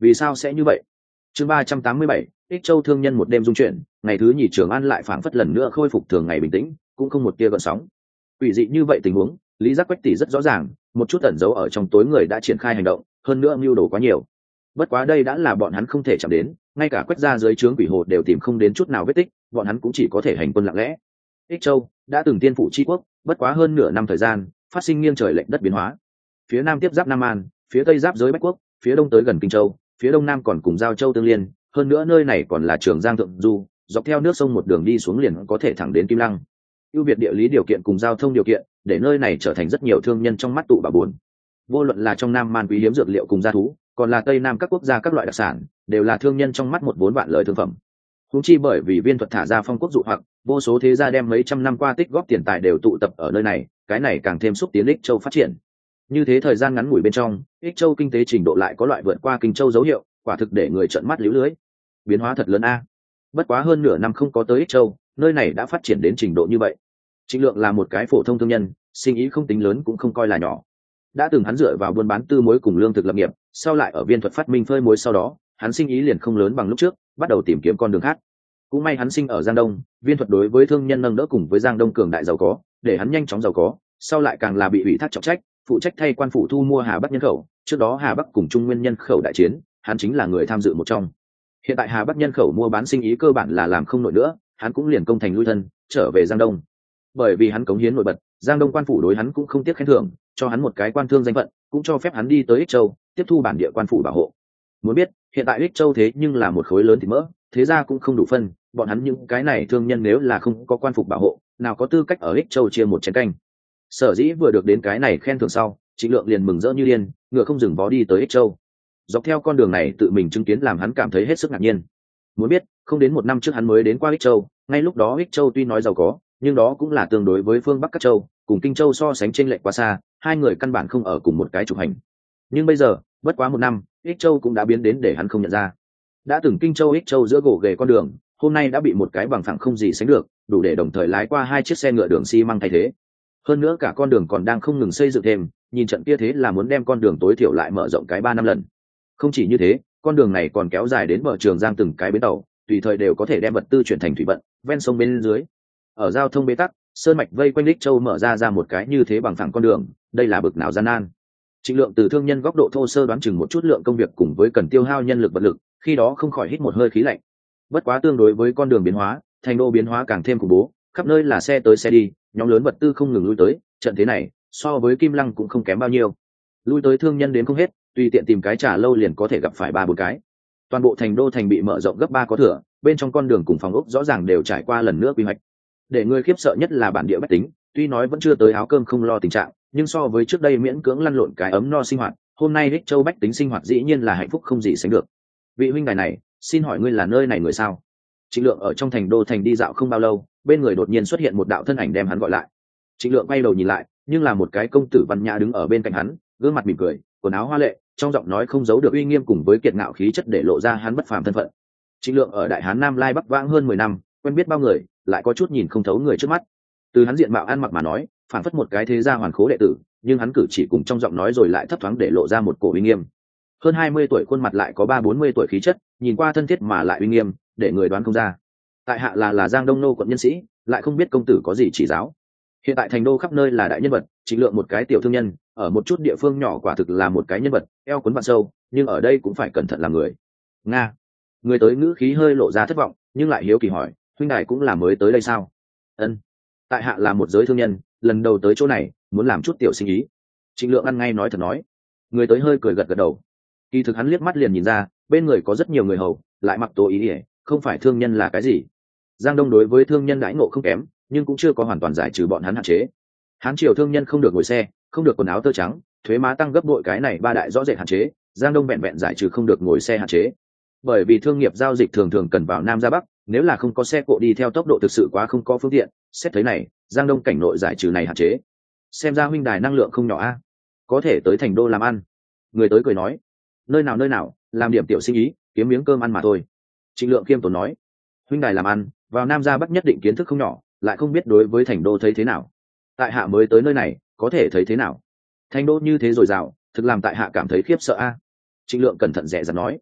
Vì sao sẽ như vậy? Chương ba trăm tám mươi bảy, Ích Châu thương nhân một đêm dung chuyển, ngày thứ nhì Trường An lại phảng phất lần nữa khôi phục thường ngày bình tĩnh, cũng không một tia gợn sóng. Quỷ dị như vậy tình huống, Lý Giác Quách tỷ rất rõ ràng, một chút ẩn giấu ở trong tối người đã triển khai hành động, hơn nữa mưu đồ quá nhiều. Bất quá đây đã là bọn hắn không thể chạm đến, ngay cả Quách gia dưới trướng quỷ hồ đều tìm không đến chút nào vết tích, bọn hắn cũng chỉ có thể hành quân lặng lẽ. Ích Châu đã từng tiên phụ chi quốc, bất quá hơn nửa năm thời gian, phát sinh nghiêng trời lệch đất biến hóa. Phía nam tiếp giáp Nam An, phía tây giáp giới Bách Quốc, phía đông tới gần Kinh Châu, phía đông nam còn cùng Giao Châu tương liên, hơn nữa nơi này còn là Trường Giang thượng du, dọc theo nước sông một đường đi xuống liền có thể thẳng đến Kim Lăng. Ưu việt địa lý điều kiện cùng giao thông điều kiện, để nơi này trở thành rất nhiều thương nhân trong mắt tụ bà buồn. Vô luận là trong Nam Man quý hiếm dược liệu cùng gia thú, còn là Tây Nam các quốc gia các loại đặc sản, đều là thương nhân trong mắt một vốn vạn lợi thương phẩm. Huống chi bởi vì viên thuật thả ra phong quốc dụ hoặc, vô số thế gia đem mấy trăm năm qua tích góp tiền tài đều tụ tập ở nơi này, cái này càng thêm xúc tiến Ích Châu phát triển. Như thế thời gian ngắn ngủi bên trong, Ích Châu kinh tế trình độ lại có loại vượt qua Kinh Châu dấu hiệu, quả thực để người trợn mắt líu lưới. Biến hóa thật lớn a. Bất quá hơn nửa năm không có tới Ích Châu, nơi này đã phát triển đến trình độ như vậy. Trịnh Lượng là một cái phổ thông thương nhân, sinh ý không tính lớn cũng không coi là nhỏ. Đã từng hắn dựa vào buôn bán tư muối cùng lương thực lập nghiệp, sau lại ở viên thuật phát minh phơi muối sau đó, hắn sinh ý liền không lớn bằng lúc trước, bắt đầu tìm kiếm con đường khác. Cũng may hắn sinh ở Giang Đông, viên thuật đối với thương nhân nâng đỡ cùng với Giang Đông cường đại giàu có, để hắn nhanh chóng giàu có, sau lại càng là bị ủy thác trọng trách, phụ trách thay quan phủ thu mua Hà Bắc nhân khẩu, trước đó Hà Bắc cùng Trung Nguyên nhân khẩu đại chiến, hắn chính là người tham dự một trong. Hiện tại Hà Bắc nhân khẩu mua bán sinh ý cơ bản là làm không nổi nữa, hắn cũng liền công thành lui thân, trở về Giang Đông. Bởi vì hắn cống hiến nổi bật, Giang Đông quan phủ đối hắn cũng không tiếc khen thưởng, cho hắn một cái quan thương danh phận, cũng cho phép hắn đi tới Ích Châu, tiếp thu bản địa quan phủ bảo hộ. Muốn biết, hiện tại Ích Châu thế nhưng là một khối lớn thịt mỡ, thế ra cũng không đủ phân, bọn hắn những cái này thương nhân nếu là không có quan phục bảo hộ, nào có tư cách ở Ích Châu chia một chén canh. Sở dĩ vừa được đến cái này khen thưởng sau, Trịnh Lượng liền mừng rỡ như điên, ngựa không dừng vó đi tới Ích Châu. Dọc theo con đường này tự mình chứng kiến làm hắn cảm thấy hết sức ngạc nhiên. Muốn biết, không đến một năm trước hắn mới đến qua Ích Châu, ngay lúc đó Ích Châu tuy nói giàu có, nhưng đó cũng là tương đối với phương Bắc các châu, cùng Kinh Châu so sánh chênh lệch quá xa, hai người căn bản không ở cùng một cái trục hành. Nhưng bây giờ, bất quá một năm, Ích Châu cũng đã biến đến để hắn không nhận ra. Đã từng Kinh Châu Ích Châu giữa gồ ghề con đường, hôm nay đã bị một cái bằng phẳng không gì sánh được, đủ để đồng thời lái qua hai chiếc xe ngựa đường xi măng thay thế. Hơn nữa cả con đường còn đang không ngừng xây dựng thêm, nhìn trận kia thế là muốn đem con đường tối thiểu lại mở rộng cái ba năm lần. Không chỉ như thế, con đường này còn kéo dài đến bờ Trường Giang từng cái bến tàu, tùy thời đều có thể đem vật tư chuyển thành thủy vận, ven sông bên dưới. Ở giao thông bế tắc, sơn mạch vây quanh Ích Châu mở ra ra một cái như thế bằng phẳng con đường, đây là bực nào gian nan. Trịnh Lượng từ thương nhân góc độ thô sơ đoán chừng một chút lượng công việc cùng với cần tiêu hao nhân lực vật lực, khi đó không khỏi hít một hơi khí lạnh. Bất quá tương đối với con đường biến hóa, thành đô biến hóa càng thêm khủng bố, khắp nơi là xe tới xe đi, nhóm lớn vật tư không ngừng lui tới, trận thế này so với Kim Lăng cũng không kém bao nhiêu. Lui tới thương nhân đến không hết, tùy tiện tìm cái trà lâu liền có thể gặp phải ba bốn cái. Toàn bộ thành đô thành bị mở rộng gấp ba có thừa, bên trong con đường cùng phòng ốc rõ ràng đều trải qua lần nữa quy hoạch. Để người khiếp sợ nhất là bản địa bách tính, tuy nói vẫn chưa tới áo cơm không lo tình trạng, nhưng so với trước đây miễn cưỡng lăn lộn cái ấm no sinh hoạt, hôm nay Ích Châu bách tính sinh hoạt dĩ nhiên là hạnh phúc không gì sánh được. Vị huynh đài này, xin hỏi ngươi là nơi này người sao? Trịnh Lượng ở trong thành đô thành đi dạo không bao lâu, bên người đột nhiên xuất hiện một đạo thân ảnh đem hắn gọi lại. Trịnh Lượng quay đầu nhìn lại, nhưng là một cái công tử văn nhã đứng ở bên cạnh hắn, gương mặt mỉm cười, quần áo hoa lệ, trong giọng nói không giấu được uy nghiêm cùng với kiệt ngạo khí chất để lộ ra hắn bất phàm thân phận. Trịnh Lượng ở Đại Hán Nam Lai Bắc vãng hơn mười năm, quen biết bao người, lại có chút nhìn không thấu người trước mắt. Từ hắn diện mạo ăn mặc mà nói, phản phất một cái thế gia hoàn khố đệ tử, nhưng hắn cử chỉ cùng trong giọng nói rồi lại thấp thoáng để lộ ra một cổ uy nghiêm. Hơn hai mươi tuổi khuôn mặt lại có ba bốn mươi tuổi khí chất, nhìn qua thân thiết mà lại uy nghiêm, để người đoán không ra. Tại hạ là là Giang Đông nô quận nhân sĩ, lại không biết công tử có gì chỉ giáo. Hiện tại thành đô khắp nơi là đại nhân vật, Trịnh Lượng một cái tiểu thương nhân, ở một chút địa phương nhỏ quả thực là một cái nhân vật, eo cuốn vạn sâu, nhưng ở đây cũng phải cẩn thận làm người. Nga. Người tới ngữ khí hơi lộ ra thất vọng, nhưng lại hiếu kỳ hỏi, huynh đài cũng là mới tới đây sao? Ân. Tại hạ là một giới thương nhân, lần đầu tới chỗ này, muốn làm chút tiểu sinh ý. Trịnh Lượng ăn ngay nói thật nói. Người tới hơi cười gật gật đầu. Kỳ thực hắn liếc mắt liền nhìn ra, bên người có rất nhiều người hầu, lại mặc tố ý ỉa, không phải thương nhân là cái gì. Giang Đông đối với thương nhân đãi ngộ không kém, nhưng cũng chưa có hoàn toàn giải trừ bọn hắn hạn chế. Hán triều thương nhân không được ngồi xe, không được quần áo tơ trắng, thuế má tăng gấp bội, cái này ba đại rõ rệt hạn chế, Giang Đông vẹn vẹn giải trừ không được ngồi xe hạn chế. Bởi vì thương nghiệp giao dịch thường thường cần vào Nam ra Bắc, nếu là không có xe cộ đi theo tốc độ thực sự quá không có phương tiện, xét thấy này, Giang Đông cảnh nội giải trừ này hạn chế. Xem ra huynh đài năng lượng không nhỏ a, có thể tới thành đô làm ăn. Người tới cười nói, nơi nào nơi nào, làm điểm tiểu sinh ý, kiếm miếng cơm ăn mà thôi. Trịnh Lượng khiêm tốn nói, huynh đài làm ăn, vào Nam ra Bắc nhất định kiến thức không nhỏ, lại không biết đối với thành đô thấy thế nào. Tại hạ mới tới nơi này, có thể thấy thế nào? Thành đô như thế dồi dào, thực làm tại hạ cảm thấy khiếp sợ a. Trịnh Lượng cẩn thận dè dặt nói,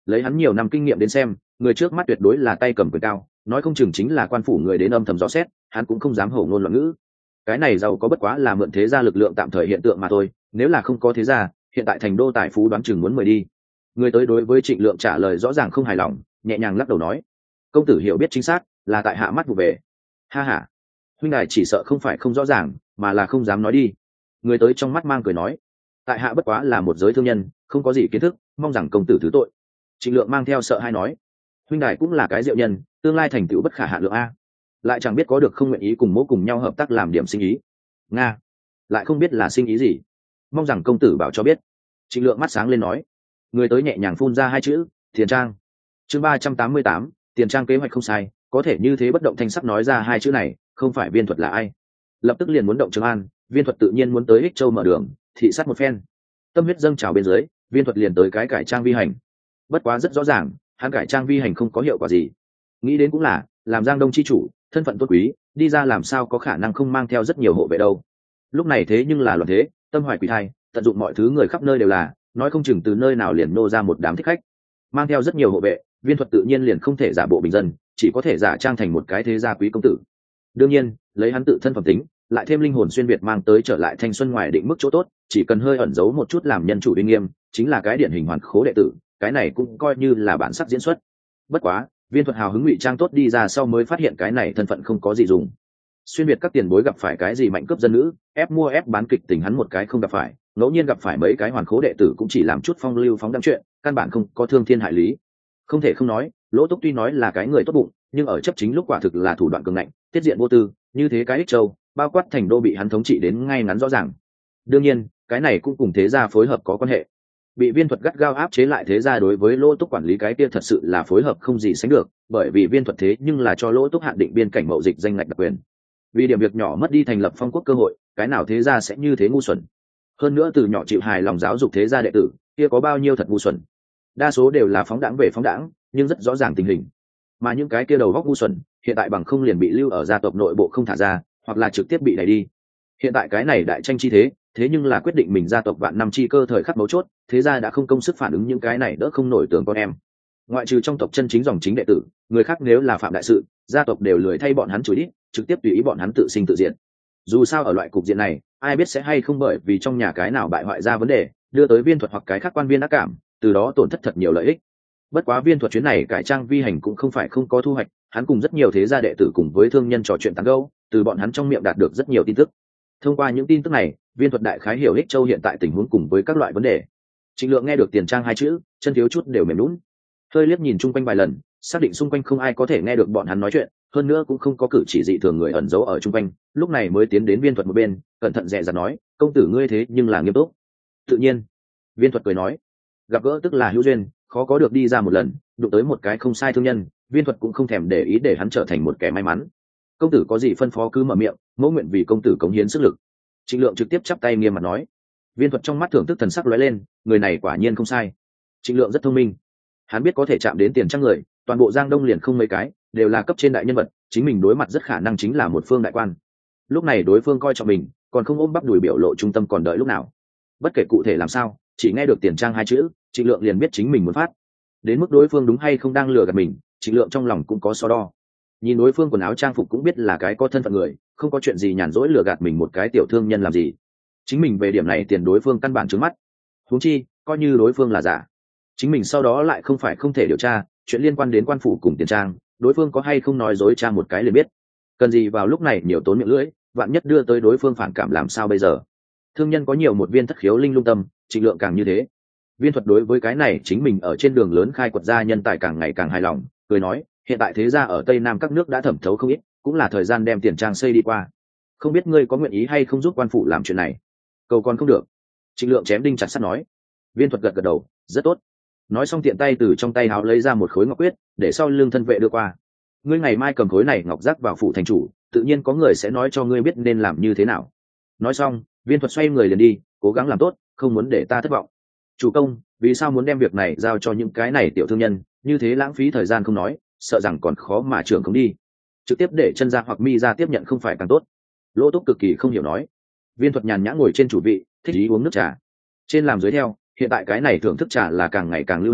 lấy hắn nhiều năm kinh nghiệm đến xem, người trước mắt tuyệt đối là tay cầm quyền cao, nói không chừng chính là quan phủ người đến âm thầm dò xét, hắn cũng không dám hổ ngôn loạn ngữ. Cái này giàu có bất quá là mượn thế gia lực lượng tạm thời hiện tượng mà thôi, nếu là không có thế gia, hiện tại thành đô tài phú đoán chừng muốn mời đi. Người tới đối với Trịnh Lượng trả lời rõ ràng không hài lòng, nhẹ nhàng lắc đầu nói: công tử hiểu biết chính xác, là tại hạ mắt vụ về. Ha ha, huynh đài chỉ sợ không phải không rõ ràng, mà là không dám nói đi. Người tới trong mắt mang cười nói: tại hạ bất quá là một giới thương nhân, không có gì kiến thức, mong rằng công tử thứ tội. Trịnh Lượng mang theo sợ hãi nói: huynh đài cũng là cái diệu nhân, tương lai thành tựu bất khả hạn lượng a, lại chẳng biết có được không nguyện ý cùng mỗ cùng nhau hợp tác làm điểm sinh ý. Nga, lại không biết là sinh ý gì, mong rằng công tử bảo cho biết. Trịnh Lượng mắt sáng lên nói. Người tới nhẹ nhàng phun ra hai chữ: tiền trang. Chương ba trăm tám mươi tám, tiền trang kế hoạch không sai, có thể như thế bất động thanh sắc nói ra hai chữ này, không phải Viên Thuật là ai? Lập tức liền muốn động Trường An, Viên Thuật tự nhiên muốn tới Ích Châu mở đường, thị sát một phen. Tâm huyết dâng trào bên dưới, Viên Thuật liền tới cái cải trang vi hành. Bất quá rất rõ ràng, hắn cải trang vi hành không có hiệu quả gì. Nghĩ đến cũng là, làm Giang Đông chi chủ, thân phận tốt quý, đi ra làm sao có khả năng không mang theo rất nhiều hộ vệ đâu. Lúc này thế nhưng là loạn thế, tâm hoài quỷ thai, tận dụng mọi thứ người khắp nơi đều là, nói không chừng từ nơi nào liền nô ra một đám thích khách. Mang theo rất nhiều hộ vệ, Viên Thuật tự nhiên liền không thể giả bộ bình dân, chỉ có thể giả trang thành một cái thế gia quý công tử. Đương nhiên, lấy hắn tự thân phẩm tính, lại thêm linh hồn xuyên việt mang tới trở lại thanh xuân ngoài định mức chỗ tốt, chỉ cần hơi ẩn giấu một chút làm nhân chủ uy nghiêm, chính là cái điển hình hoàn khố đệ tử, cái này cũng coi như là bản sắc diễn xuất. Bất quá, Viên Thuật hào hứng ngụy trang tốt đi ra sau mới phát hiện cái này thân phận không có gì dùng. Xuyên việt các tiền bối gặp phải cái gì mạnh cướp dân nữ, ép mua ép bán kịch tình hắn một cái không gặp phải, ngẫu nhiên gặp phải mấy cái hoàn khố đệ tử cũng chỉ làm chút phong lưu phóng đãng chuyện, căn bản không có thương thiên hại lý. Không thể không nói, Lỗ Túc tuy nói là cái người tốt bụng, nhưng ở chấp chính lúc quả thực là thủ đoạn cường ngạnh, tiết diện vô tư, như thế cái Ích Châu, bao quát thành đô bị hắn thống trị đến ngay ngắn rõ ràng. Đương nhiên, cái này cũng cùng thế gia phối hợp có quan hệ. Bị Viên Thuật gắt gao áp chế lại thế gia đối với Lỗ Túc quản lý cái kia thật sự là phối hợp không gì sánh được, bởi vì Viên Thuật thế nhưng là cho Lỗ Túc hạn định biên cảnh mậu dịch danh ngạch đặc quyền. Vì điểm việc nhỏ mất đi thành lập phong quốc cơ hội, cái nào thế gia sẽ như thế ngu xuẩn. Hơn nữa từ nhỏ chịu hài lòng giáo dục thế gia đệ tử, kia có bao nhiêu thật ngu xuẩn. Đa số đều là phóng đãng về phóng đãng, nhưng rất rõ ràng tình hình. Mà những cái kia đầu góc ngu xuẩn, hiện tại bằng không liền bị lưu ở gia tộc nội bộ không thả ra, hoặc là trực tiếp bị đẩy đi. Hiện tại cái này đại tranh chi thế, thế nhưng là quyết định mình gia tộc vạn năm chi cơ thời khắc mấu chốt, thế gia đã không công sức phản ứng những cái này đỡ không nổi tưởng con em. Ngoại trừ trong tộc chân chính dòng chính đệ tử, người khác nếu là phạm đại sự, gia tộc đều lười thay bọn hắn chửi ít, trực tiếp tùy ý bọn hắn tự sinh tự diệt. Dù sao ở loại cục diện này, ai biết sẽ hay không bởi vì trong nhà cái nào bại hoại ra vấn đề, đưa tới Viên Thuật hoặc cái khác quan viên ác cảm, từ đó tổn thất thật nhiều lợi ích. Bất quá Viên Thuật chuyến này cải trang vi hành cũng không phải không có thu hoạch, hắn cùng rất nhiều thế gia đệ tử cùng với thương nhân trò chuyện tán gẫu, từ bọn hắn trong miệng đạt được rất nhiều tin tức. Thông qua những tin tức này, Viên Thuật đại khái hiểu Ích Châu hiện tại tình huống cùng với các loại vấn đề. Trịnh Lượng nghe được tiền trang hai chữ, chân thiếu chút đều mềm nhũn. Hơi liếc nhìn chung quanh vài lần, xác định xung quanh không ai có thể nghe được bọn hắn nói chuyện, hơn nữa cũng không có cử chỉ dị thường người ẩn giấu ở chung quanh, lúc này mới tiến đến Viên Thuật một bên, cẩn thận dè dặt nói: công tử ngươi thế nhưng là nghiêm túc. Tự nhiên. Viên Thuật cười nói: gặp gỡ tức là hữu duyên, khó có được đi ra một lần, đụng tới một cái không sai thương nhân, Viên Thuật cũng không thèm để ý để hắn trở thành một kẻ may mắn. Công tử có gì phân phó cứ mở miệng, mẫu nguyện vì công tử cống hiến sức lực. Trịnh Lượng trực tiếp chắp tay nghiêm mặt nói. Viên Thuật trong mắt thưởng thức thần sắc lóe lên, người này quả nhiên không sai. Trịnh Lượng rất thông minh, hắn biết có thể chạm đến tiền trăm người, toàn bộ Giang Đông liền không mấy cái, đều là cấp trên đại nhân vật, chính mình đối mặt rất khả năng chính là một phương đại quan. Lúc này đối phương coi trọng mình, còn không ôm bắp đùi biểu lộ trung tâm còn đợi lúc nào. Bất kể cụ thể làm sao, chỉ nghe được tiền trang hai chữ, Trịnh Lượng liền biết chính mình muốn phát. Đến mức đối phương đúng hay không đang lừa gạt mình, Trịnh Lượng trong lòng cũng có so đo. Nhìn đối phương quần áo trang phục cũng biết là cái có thân phận người, không có chuyện gì nhàn rỗi lừa gạt mình một cái tiểu thương nhân làm gì. Chính mình về điểm này tiền đối phương căn bản trướng mắt. Huống chi, coi như đối phương là giả, chính mình sau đó lại không phải không thể điều tra chuyện liên quan đến quan phủ cùng tiền trang, đối phương có hay không nói dối tra một cái liền biết. Cần gì vào lúc này nhiều tốn miệng lưỡi, vạn nhất đưa tới đối phương phản cảm làm sao bây giờ. Thương nhân có nhiều một viên thất khiếu linh lung tâm, Trịnh Lượng càng như thế. Viên Thuật đối với cái này chính mình ở trên đường lớn khai quật ra nhân tài càng ngày càng hài lòng, cười nói: hiện tại thế gia ở Tây Nam các nước đã thẩm thấu không ít, cũng là thời gian đem tiền trang xây đi qua. Không biết ngươi có nguyện ý hay không giúp quan phủ làm chuyện này? Cầu còn không được. Trịnh Lượng chém đinh chặt sắt nói. Viên Thuật gật gật đầu, rất tốt. Nói xong tiện tay từ trong tay áo lấy ra một khối ngọc quyết, để sau lưng thân vệ đưa qua. Ngươi ngày mai cầm khối này ngọc giác vào phủ thành chủ, tự nhiên có người sẽ nói cho ngươi biết nên làm như thế nào. Nói xong, Viên Thuật xoay người liền đi, cố gắng làm tốt, không muốn để ta thất vọng. Chủ công, vì sao muốn đem việc này giao cho những cái này tiểu thương nhân, như thế lãng phí thời gian không nói, sợ rằng còn khó mà trưởng không đi. Trực tiếp để chân ra hoặc mi ra tiếp nhận không phải càng tốt. Lỗ Túc cực kỳ không hiểu nói. Viên Thuật nhàn nhã ngồi trên chủ vị, thích ý uống nước trà. Trên làm dưới theo, hiện tại cái này thưởng thức trà là càng ngày càng lưu hành,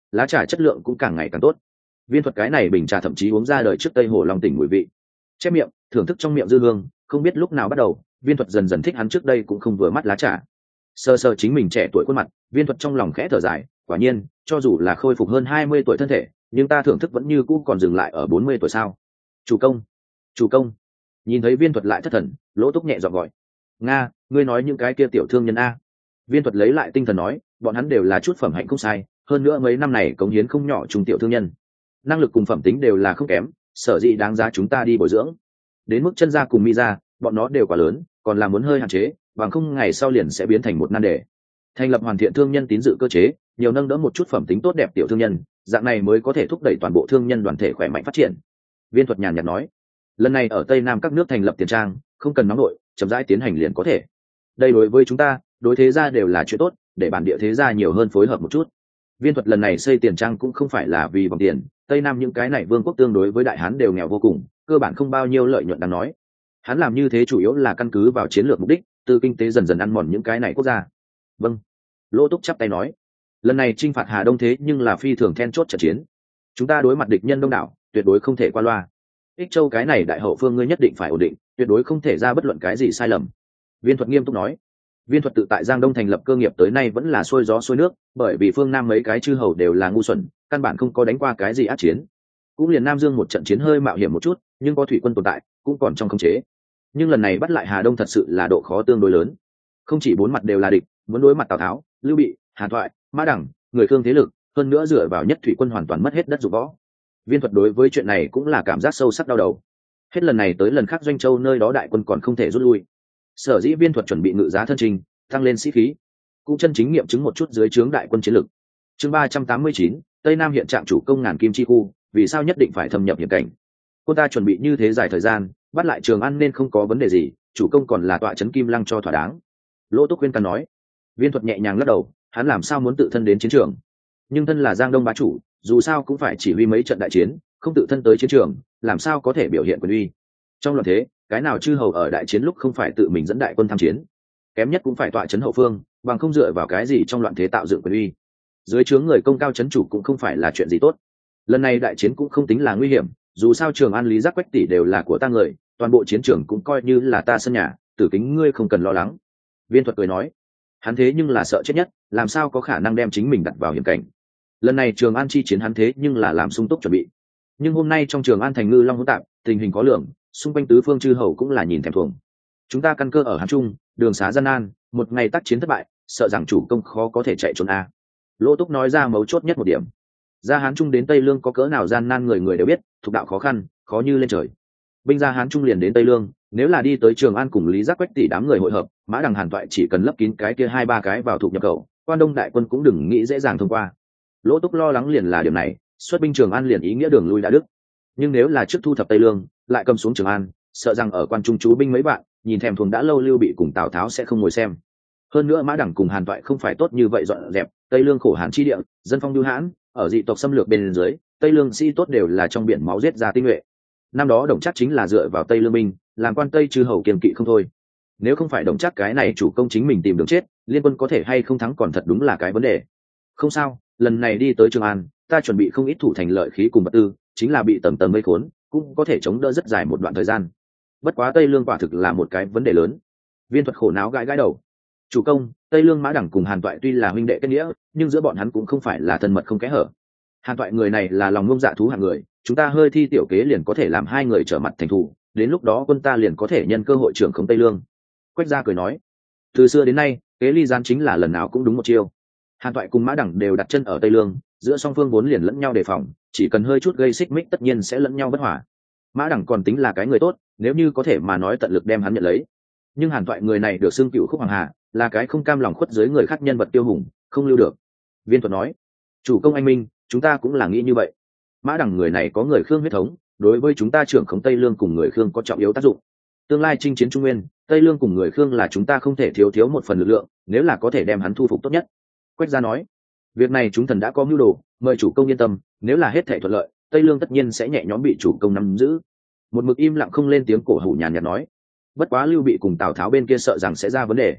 lá trà chất lượng cũng càng ngày càng tốt. Viên thuật cái này bình trà thậm chí uống ra đời trước Tây Hồ Long tỉnh mùi vị. Chép miệng thưởng thức trong miệng dư hương, không biết lúc nào bắt đầu Viên thuật dần dần thích hắn trước đây cũng không vừa mắt lá trà. Sơ sơ chính mình trẻ tuổi khuôn mặt, Viên thuật trong lòng khẽ thở dài, quả nhiên cho dù là khôi phục hơn hai mươi tuổi thân thể, nhưng ta thưởng thức vẫn như cũ còn dừng lại ở bốn mươi tuổi sao. Chủ công, chủ công. Nhìn thấy Viên thuật lại thất thần, Lỗ Túc nhẹ giọng gọi. Nga, ngươi nói những cái kia tiểu thương nhân a. Viên thuật lấy lại tinh thần nói, bọn hắn đều là chút phẩm hạnh không sai, hơn nữa mấy năm này cống hiến không nhỏ trung tiểu thương nhân, năng lực cùng phẩm tính đều là không kém, sở dĩ đáng giá chúng ta đi bồi dưỡng. Đến mức chân gia cùng mi gia, bọn nó đều quá lớn, còn là muốn hơi hạn chế, bằng không ngày sau liền sẽ biến thành một nan đề. Thành lập hoàn thiện thương nhân tín dự cơ chế, nhiều nâng đỡ một chút phẩm tính tốt đẹp tiểu thương nhân, dạng này mới có thể thúc đẩy toàn bộ thương nhân đoàn thể khỏe mạnh phát triển. Viên thuật nhàn nhạt nói, lần này ở Tây Nam các nước thành lập tiền trang, không cần nóng nổi, chậm rãi tiến hành liền có thể. Đây đối với chúng ta, đối thế gia đều là chuyện tốt, để bản địa thế gia nhiều hơn phối hợp một chút. Viên thuật lần này xây tiền trang cũng không phải là vì vòng tiền, Tây Nam những cái này vương quốc tương đối với đại hán đều nghèo vô cùng, cơ bản không bao nhiêu lợi nhuận đáng nói. Hắn làm như thế chủ yếu là căn cứ vào chiến lược mục đích, từ kinh tế dần dần ăn mòn những cái này quốc gia. Vâng. Lỗ Túc chắp tay nói, lần này chinh phạt Hà Đông thế nhưng là phi thường then chốt trận chiến, chúng ta đối mặt địch nhân đông đảo, tuyệt đối không thể qua loa. Ích Châu cái này đại hậu phương ngươi nhất định phải ổn định, tuyệt đối không thể ra bất luận cái gì sai lầm. Viên thuật nghiêm túc nói. Viên thuật tự tại Giang Đông thành lập cơ nghiệp tới nay vẫn là xuôi gió xuôi nước, bởi vì phương Nam mấy cái chư hầu đều là ngu xuẩn, căn bản không có đánh qua cái gì ác chiến. Cũng liền Nam Dương một trận chiến hơi mạo hiểm một chút, nhưng có thủy quân tồn tại, cũng còn trong khống chế. Nhưng lần này bắt lại Hà Đông thật sự là độ khó tương đối lớn. Không chỉ bốn mặt đều là địch, muốn đối mặt Tào Tháo, Lưu Bị, Hàn Toại, Mã Đằng, người Khương thế lực, hơn nữa dựa vào nhất thủy quân hoàn toàn mất hết đất dụng võ. Viên thuật đối với chuyện này cũng là cảm giác sâu sắc đau đầu. Hết lần này tới lần khác Doanh Châu nơi đó đại quân còn không thể rút lui. Sở dĩ Viên thuật chuẩn bị ngự giá thân trình, tăng lên sĩ khí, cũng chân chính nghiệm chứng một chút dưới trướng đại quân chiến lực. Chương ba trăm tám mươi chín, Tây Nam hiện trạng chủ công ngàn kim chi khu, vì sao nhất định phải thâm nhập hiểm cảnh? Quân ta chuẩn bị như thế dài thời gian, bắt lại Trường An nên không có vấn đề gì, chủ công còn là tọa trấn Kim Lăng cho thỏa đáng. Lỗ Túc khuyên can nói. Viên thuật nhẹ nhàng lắc đầu, hắn làm sao muốn tự thân đến chiến trường? Nhưng thân là Giang Đông bá chủ, dù sao cũng phải chỉ huy mấy trận đại chiến, không tự thân tới chiến trường, làm sao có thể biểu hiện quyền uy? Trong loạn thế, cái nào chư hầu ở đại chiến lúc không phải tự mình dẫn đại quân tham chiến? Kém nhất cũng phải tọa trấn hậu phương, bằng không dựa vào cái gì trong loạn thế tạo dựng quyền uy? Dưới trướng người công cao trấn chủ cũng không phải là chuyện gì tốt. Lần này đại chiến cũng không tính là nguy hiểm, dù sao Trường An Lý Giác Quách tỷ đều là của ta người, toàn bộ chiến trường cũng coi như là ta sân nhà, Tử Kính ngươi không cần lo lắng. Viên thuật cười nói, hắn thế nhưng là sợ chết nhất, làm sao có khả năng đem chính mình đặt vào hiểm cảnh? Lần này Trường An chi chiến hắn thế nhưng là làm sung túc chuẩn bị, nhưng hôm nay trong Trường An thành ngư long hỗn tạp, tình hình có lượng, xung quanh tứ phương chư hầu cũng là nhìn thèm thuồng. Chúng ta căn cơ ở Hán Trung, đường xá gian nan, một ngày tác chiến thất bại, sợ rằng chủ công khó có thể chạy trốn a. Lỗ Túc nói ra mấu chốt nhất một điểm. Ra Hán Trung đến Tây Lương có cỡ nào gian nan người người đều biết, thuộc đạo khó khăn, khó như lên trời. Binh ra Hán Trung liền đến Tây Lương, nếu là đi tới Trường An cùng Lý Giác Quách tỷ đám người hội hợp, Mã Đằng Hàn Toại chỉ cần lấp kín cái kia hai ba cái vào thuộc nhập khẩu, Quan Đông đại quân cũng đừng nghĩ dễ dàng thông qua. Lỗ Túc lo lắng liền là điểm này, xuất binh Trường An liền ý nghĩa đường lui đã đứt. Nhưng nếu là trước thu thập Tây Lương, lại cầm xuống Trường An, sợ rằng ở quan trung chú binh mấy bạn, nhìn thèm thuồng đã lâu Lưu Bị cùng Tào Tháo sẽ không ngồi xem. Hơn nữa Mã Đằng cùng Hàn Toại không phải tốt như vậy dọn dẹp, Tây Lương khổ hàn chi địa, dân phong lưu hãn, ở dị tộc xâm lược bên dưới, Tây Lương sĩ tốt đều là trong biển máu giết ra tinh nhuệ. Năm đó Đồng Trác chính là dựa vào Tây Lương binh, làm quan Tây chư hầu kiên kỵ không thôi. Nếu không phải Đồng Trác cái này chủ công chính mình tìm đường chết, liên quân có thể hay không thắng còn thật đúng là cái vấn đề. Không sao, lần này đi tới Trường An, ta chuẩn bị không ít thủ thành lợi khí cùng vật tư, chính là bị tầm tầm mây khốn, cũng có thể chống đỡ rất dài một đoạn thời gian. Bất quá Tây Lương quả thực là một cái vấn đề lớn. Viên thuật khổ não gãi gãi đầu. Chủ công, Tây Lương Mã Đằng cùng Hàn Toại tuy là huynh đệ kết nghĩa, nhưng giữa bọn hắn cũng không phải là thân mật không kẽ hở. Hàn Toại người này là lòng ngông dạ thú hạng người, chúng ta hơi thi tiểu kế liền có thể làm hai người trở mặt thành thù, đến lúc đó quân ta liền có thể nhân cơ hội trưởng khống Tây Lương. Quách gia cười nói, từ xưa đến nay, kế ly gián chính là lần nào cũng đúng một chiêu. Hàn Toại cùng Mã Đằng đều đặt chân ở Tây Lương, giữa song phương vốn liền lẫn nhau đề phòng, chỉ cần hơi chút gây xích mích tất nhiên sẽ lẫn nhau bất hòa. Mã Đằng còn tính là cái người tốt, nếu như có thể mà nói tận lực đem hắn nhận lấy. Nhưng Hàn Toại người này được xưng cựu khúc hoàng hà, là cái không cam lòng khuất dưới người khác nhân vật tiêu hùng, không lưu được. Viên thuật nói, chủ công anh minh, chúng ta cũng là nghĩ như vậy. Mã Đằng người này có người Khương huyết thống, đối với chúng ta trưởng khống Tây Lương cùng người Khương có trọng yếu tác dụng. Tương lai chinh chiến Trung Nguyên, Tây Lương cùng người Khương là chúng ta không thể thiếu thiếu một phần lực lượng, nếu là có thể đem hắn thu phục tốt nhất. Quách gia nói, việc này chúng thần đã có mưu đồ, mời chủ công yên tâm, nếu là hết thảy thuận lợi, Tây Lương tất nhiên sẽ nhẹ nhõm bị chủ công nắm giữ. Một mực im lặng không lên tiếng cổ hủ nhàn nhạt nói, bất quá Lưu Bị cùng Tào Tháo bên kia sợ rằng sẽ ra vấn đề.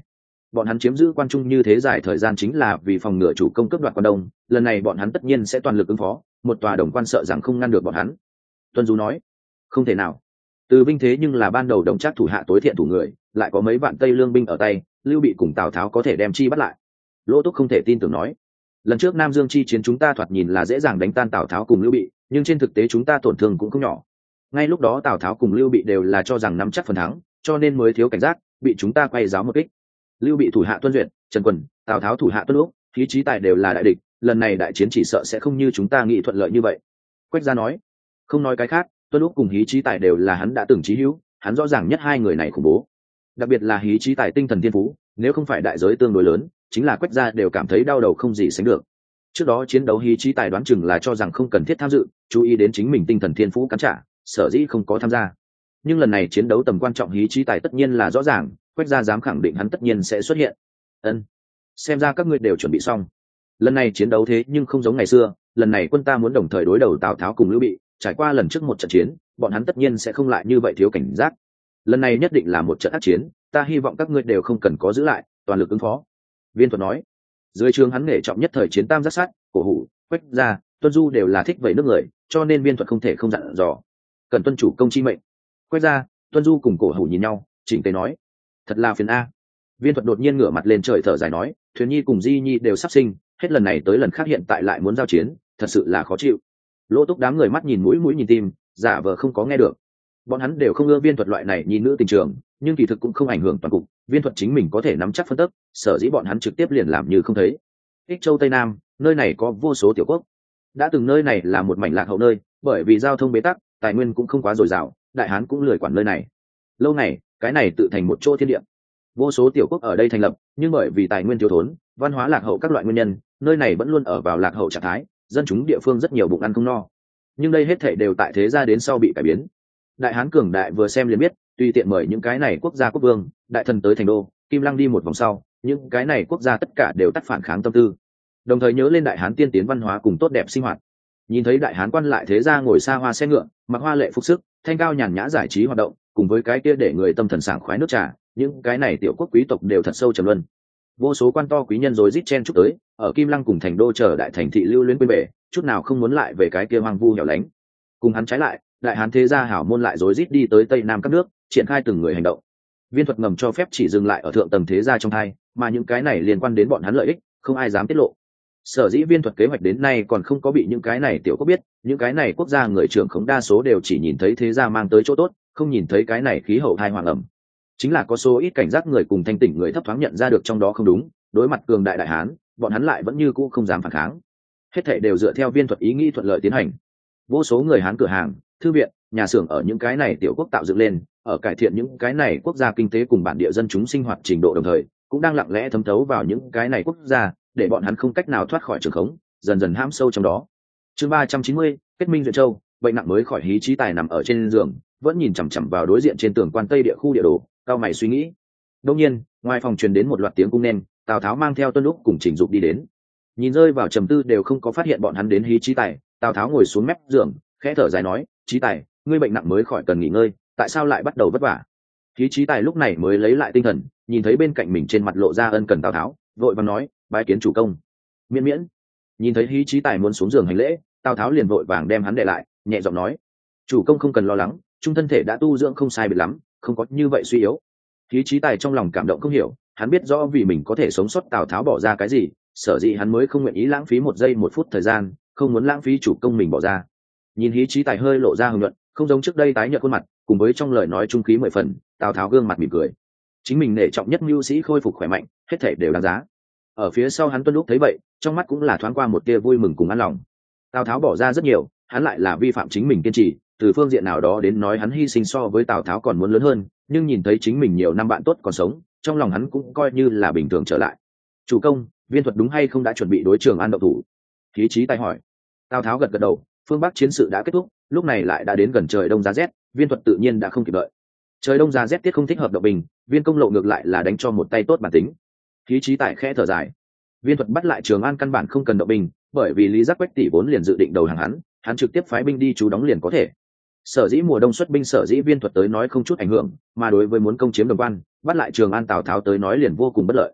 bọn hắn chiếm giữ quan trung như thế dài thời gian chính là vì phòng ngừa chủ công cướp đoạt quan đông, lần này bọn hắn tất nhiên sẽ toàn lực ứng phó, một tòa đồng quan sợ rằng không ngăn được bọn hắn. Tuân Du nói, không thể nào. Từ Vinh thế nhưng là ban đầu đồng trác thủ hạ tối thiện thủ người, lại có mấy vạn tây lương binh ở tay, Lưu Bị cùng Tào Tháo có thể đem chi bắt lại. Lỗ Túc không thể tin tưởng nói, lần trước Nam Dương chi chiến chúng ta thoạt nhìn là dễ dàng đánh tan Tào Tháo cùng Lưu Bị, nhưng trên thực tế chúng ta tổn thương cũng không nhỏ. Ngay lúc đó Tào Tháo cùng Lưu Bị đều là cho rằng nắm chắc phần thắng, cho nên mới thiếu cảnh giác, bị chúng ta quay giáo một kích. Lưu Bị thủ hạ Tuân Duyệt, Trần Quần, Tào Tháo thủ hạ Tuân Úc, Khí Chí Tài đều là đại địch, lần này đại chiến chỉ sợ sẽ không như chúng ta nghĩ thuận lợi như vậy. Quách Gia nói, không nói cái khác, Tuân Úc cùng Hí Chí Tài đều là hắn đã từng chí hữu, hắn rõ ràng nhất hai người này khủng bố. Đặc biệt là Hí Chí Tài tinh thần thiên phú, nếu không phải đại giới tương đối lớn, chính là Quách Gia đều cảm thấy đau đầu không gì sánh được. Trước đó chiến đấu Hí Chí Tài đoán chừng là cho rằng không cần thiết tham dự, chú ý đến chính mình tinh thần thiên phú cắn trả, sở dĩ không có tham gia. Nhưng lần này chiến đấu tầm quan trọng Hí Chí Tài tất nhiên là rõ ràng, Quách Gia dám khẳng định hắn tất nhiên sẽ xuất hiện. Ân, xem ra các ngươi đều chuẩn bị xong. Lần này chiến đấu thế nhưng không giống ngày xưa, lần này quân ta muốn đồng thời đối đầu Tào Tháo cùng Lưu Bị, trải qua lần trước một trận chiến, bọn hắn tất nhiên sẽ không lại như vậy thiếu cảnh giác. Lần này nhất định là một trận ác chiến, ta hy vọng các ngươi đều không cần có giữ lại, toàn lực ứng phó. Viên Thuật nói, dưới trường hắn nghệ trọng nhất thời chiến tam giác sát, Cổ Hủ, Quách Gia, Tuân Du đều là thích vậy nước người, cho nên Viên Thuật không thể không dặn dò, cần tuân chủ công chi mệnh. Quách Gia, Tuân Du cùng Cổ Hủ nhìn nhau, chỉnh tề nói, thật là phiền a. Viên Thuật đột nhiên ngửa mặt lên trời thở dài nói, Thuyền Nhi cùng Di Nhi đều sắp sinh, hết lần này tới lần khác hiện tại lại muốn giao chiến, thật sự là khó chịu. Lỗ Túc đám người mắt nhìn mũi mũi nhìn tim, giả vờ không có nghe được. Bọn hắn đều không ưa Viên Thuật loại này nhi nữ tình trường, nhưng kỳ thực cũng không ảnh hưởng toàn cục, Viên Thuật chính mình có thể nắm chắc phân tích, sở dĩ bọn hắn trực tiếp liền làm như không thấy. Ích Châu Tây Nam, nơi này có vô số tiểu quốc. Đã từng nơi này là một mảnh lạc hậu nơi, bởi vì giao thông bế tắc, tài nguyên cũng không quá dồi dào, đại hán cũng lười quản nơi này. Lâu này, cái này tự thành một chỗ thiên địa. Vô số tiểu quốc ở đây thành lập, nhưng bởi vì tài nguyên thiếu thốn, văn hóa lạc hậu các loại nguyên nhân, nơi này vẫn luôn ở vào lạc hậu trạng thái, dân chúng địa phương rất nhiều bụng ăn không no. Nhưng đây hết thảy đều tại thế gia đến sau bị cải biến. Đại hán cường đại vừa xem liền biết, tùy tiện mời những cái này quốc gia quốc vương, đại thần tới thành đô, Kim Lăng đi một vòng sau, những cái này quốc gia tất cả đều tắt phản kháng tâm tư, đồng thời nhớ lên đại hán tiên tiến văn hóa cùng tốt đẹp sinh hoạt. Nhìn thấy đại hán quan lại thế gia ngồi xa hoa xe ngựa, mặc hoa lệ phục sức, thanh cao nhàn nhã giải trí hoạt động, cùng với cái kia để người tâm thần sảng khoái nước trà, những cái này tiểu quốc quý tộc đều thật sâu trầm luân. Vô số quan to quý nhân rối rít chen chúc tới, ở Kim Lăng cùng thành đô chờ đại thành thị lưu luyến quên bể, chút nào không muốn lại về cái kia hoang vu hẻo lánh. Cùng hắn trái lại, đại hán thế gia hảo môn lại rối rít đi tới tây nam các nước, triển khai từng người hành động. Viên Thuật ngầm cho phép chỉ dừng lại ở thượng tầng thế gia trong hai, mà những cái này liên quan đến bọn hắn lợi ích, không ai dám tiết lộ. Sở dĩ Viên Thuật kế hoạch đến nay còn không có bị những cái này tiểu quốc biết, những cái này quốc gia người trưởng khống đa số đều chỉ nhìn thấy thế gia mang tới chỗ tốt, không nhìn thấy cái này khí hậu thai hoàng ẩm. Chính là có số ít cảnh giác người cùng thanh tỉnh người thấp thoáng nhận ra được trong đó không đúng, đối mặt cường đại đại hán, bọn hắn lại vẫn như cũ không dám phản kháng. Hết thảy đều dựa theo Viên Thuật ý nghĩ thuận lợi tiến hành. Vô số người hán cửa hàng, thư viện, nhà xưởng ở những cái này tiểu quốc tạo dựng lên, ở cải thiện những cái này quốc gia kinh tế cùng bản địa dân chúng sinh hoạt trình độ đồng thời, cũng đang lặng lẽ thấm thấu vào những cái này quốc gia, để bọn hắn không cách nào thoát khỏi trường khống, dần dần hãm sâu trong đó. Chương ba trăm chín mươi, kết minh duyệt châu, bệnh nặng mới khỏi Hí Chí Tài nằm ở trên giường, vẫn nhìn chằm chằm vào đối diện trên tường quan tây địa khu địa đồ, cao mày suy nghĩ. Đương nhiên, ngoài phòng truyền đến một loạt tiếng cung nên, Tào Tháo mang theo Tuân Lúc cùng Trình Dục đi đến. Nhìn rơi vào trầm tư đều không có phát hiện bọn hắn đến Hí Chí Tài, Tào Tháo ngồi xuống mép giường, khẽ thở dài nói, "Chí Tài, ngươi bệnh nặng mới khỏi cần nghỉ ngơi, tại sao lại bắt đầu vất vả?" Hí Chí Tài lúc này mới lấy lại tinh thần, nhìn thấy bên cạnh mình trên mặt lộ ra ân cần Tào Tháo, vội vàng nói, "Bái kiến chủ công." Miễn miễn. Nhìn thấy Hí Chí Tài muốn xuống giường hành lễ, Tào Tháo liền vội vàng đem hắn để lại, nhẹ giọng nói, "Chủ công không cần lo lắng, trung thân thể đã tu dưỡng không sai biệt lắm, không có như vậy suy yếu." Hí Chí Tài trong lòng cảm động không hiểu, hắn biết rõ vì mình có thể sống sót Tào Tháo bỏ ra cái gì, sở dĩ hắn mới không nguyện ý lãng phí một giây một phút thời gian, không muốn lãng phí chủ công mình bỏ ra. Nhìn Hí Chí Tài hơi lộ ra hưng luận, không giống trước đây tái nhợt khuôn mặt, cùng với trong lời nói trung khí mười phần, Tào Tháo gương mặt mỉm cười. Chính mình nể trọng nhất mưu sĩ khôi phục khỏe mạnh, hết thảy đều đáng giá. Ở phía sau hắn Tuân Lúc thấy vậy, trong mắt cũng là thoáng qua một tia vui mừng cùng an lòng. Tào Tháo bỏ ra rất nhiều, hắn lại là vi phạm chính mình kiên trì, từ phương diện nào đó đến nói hắn hy sinh so với Tào Tháo còn muốn lớn hơn, nhưng nhìn thấy chính mình nhiều năm bạn tốt còn sống, trong lòng hắn cũng coi như là bình thường trở lại. "Chủ công, Viên Thuật đúng hay không đã chuẩn bị đối Trường An động thủ?" Hí Chí Tài hỏi. Tào Tháo gật gật đầu, phương Bắc chiến sự đã kết thúc, lúc này lại đã đến gần trời đông giá rét, Viên Thuật tự nhiên đã không kịp đợi. Trời đông giá rét tiết không thích hợp động bình, Viên công lộ ngược lại là đánh cho một tay tốt bản tính. Hí Chí Tài khẽ thở dài. Viên Thuật bắt lại Trường An căn bản không cần động binh, bởi vì Lý Giác Quách tỷ vốn liền dự định đầu hàng hắn, hắn trực tiếp phái binh đi trú đóng liền có thể. Sở dĩ mùa đông xuất binh sở dĩ Viên Thuật tới nói không chút ảnh hưởng, mà đối với muốn công chiếm Đồng Quan, bắt lại Trường An Tào Tháo tới nói liền vô cùng bất lợi.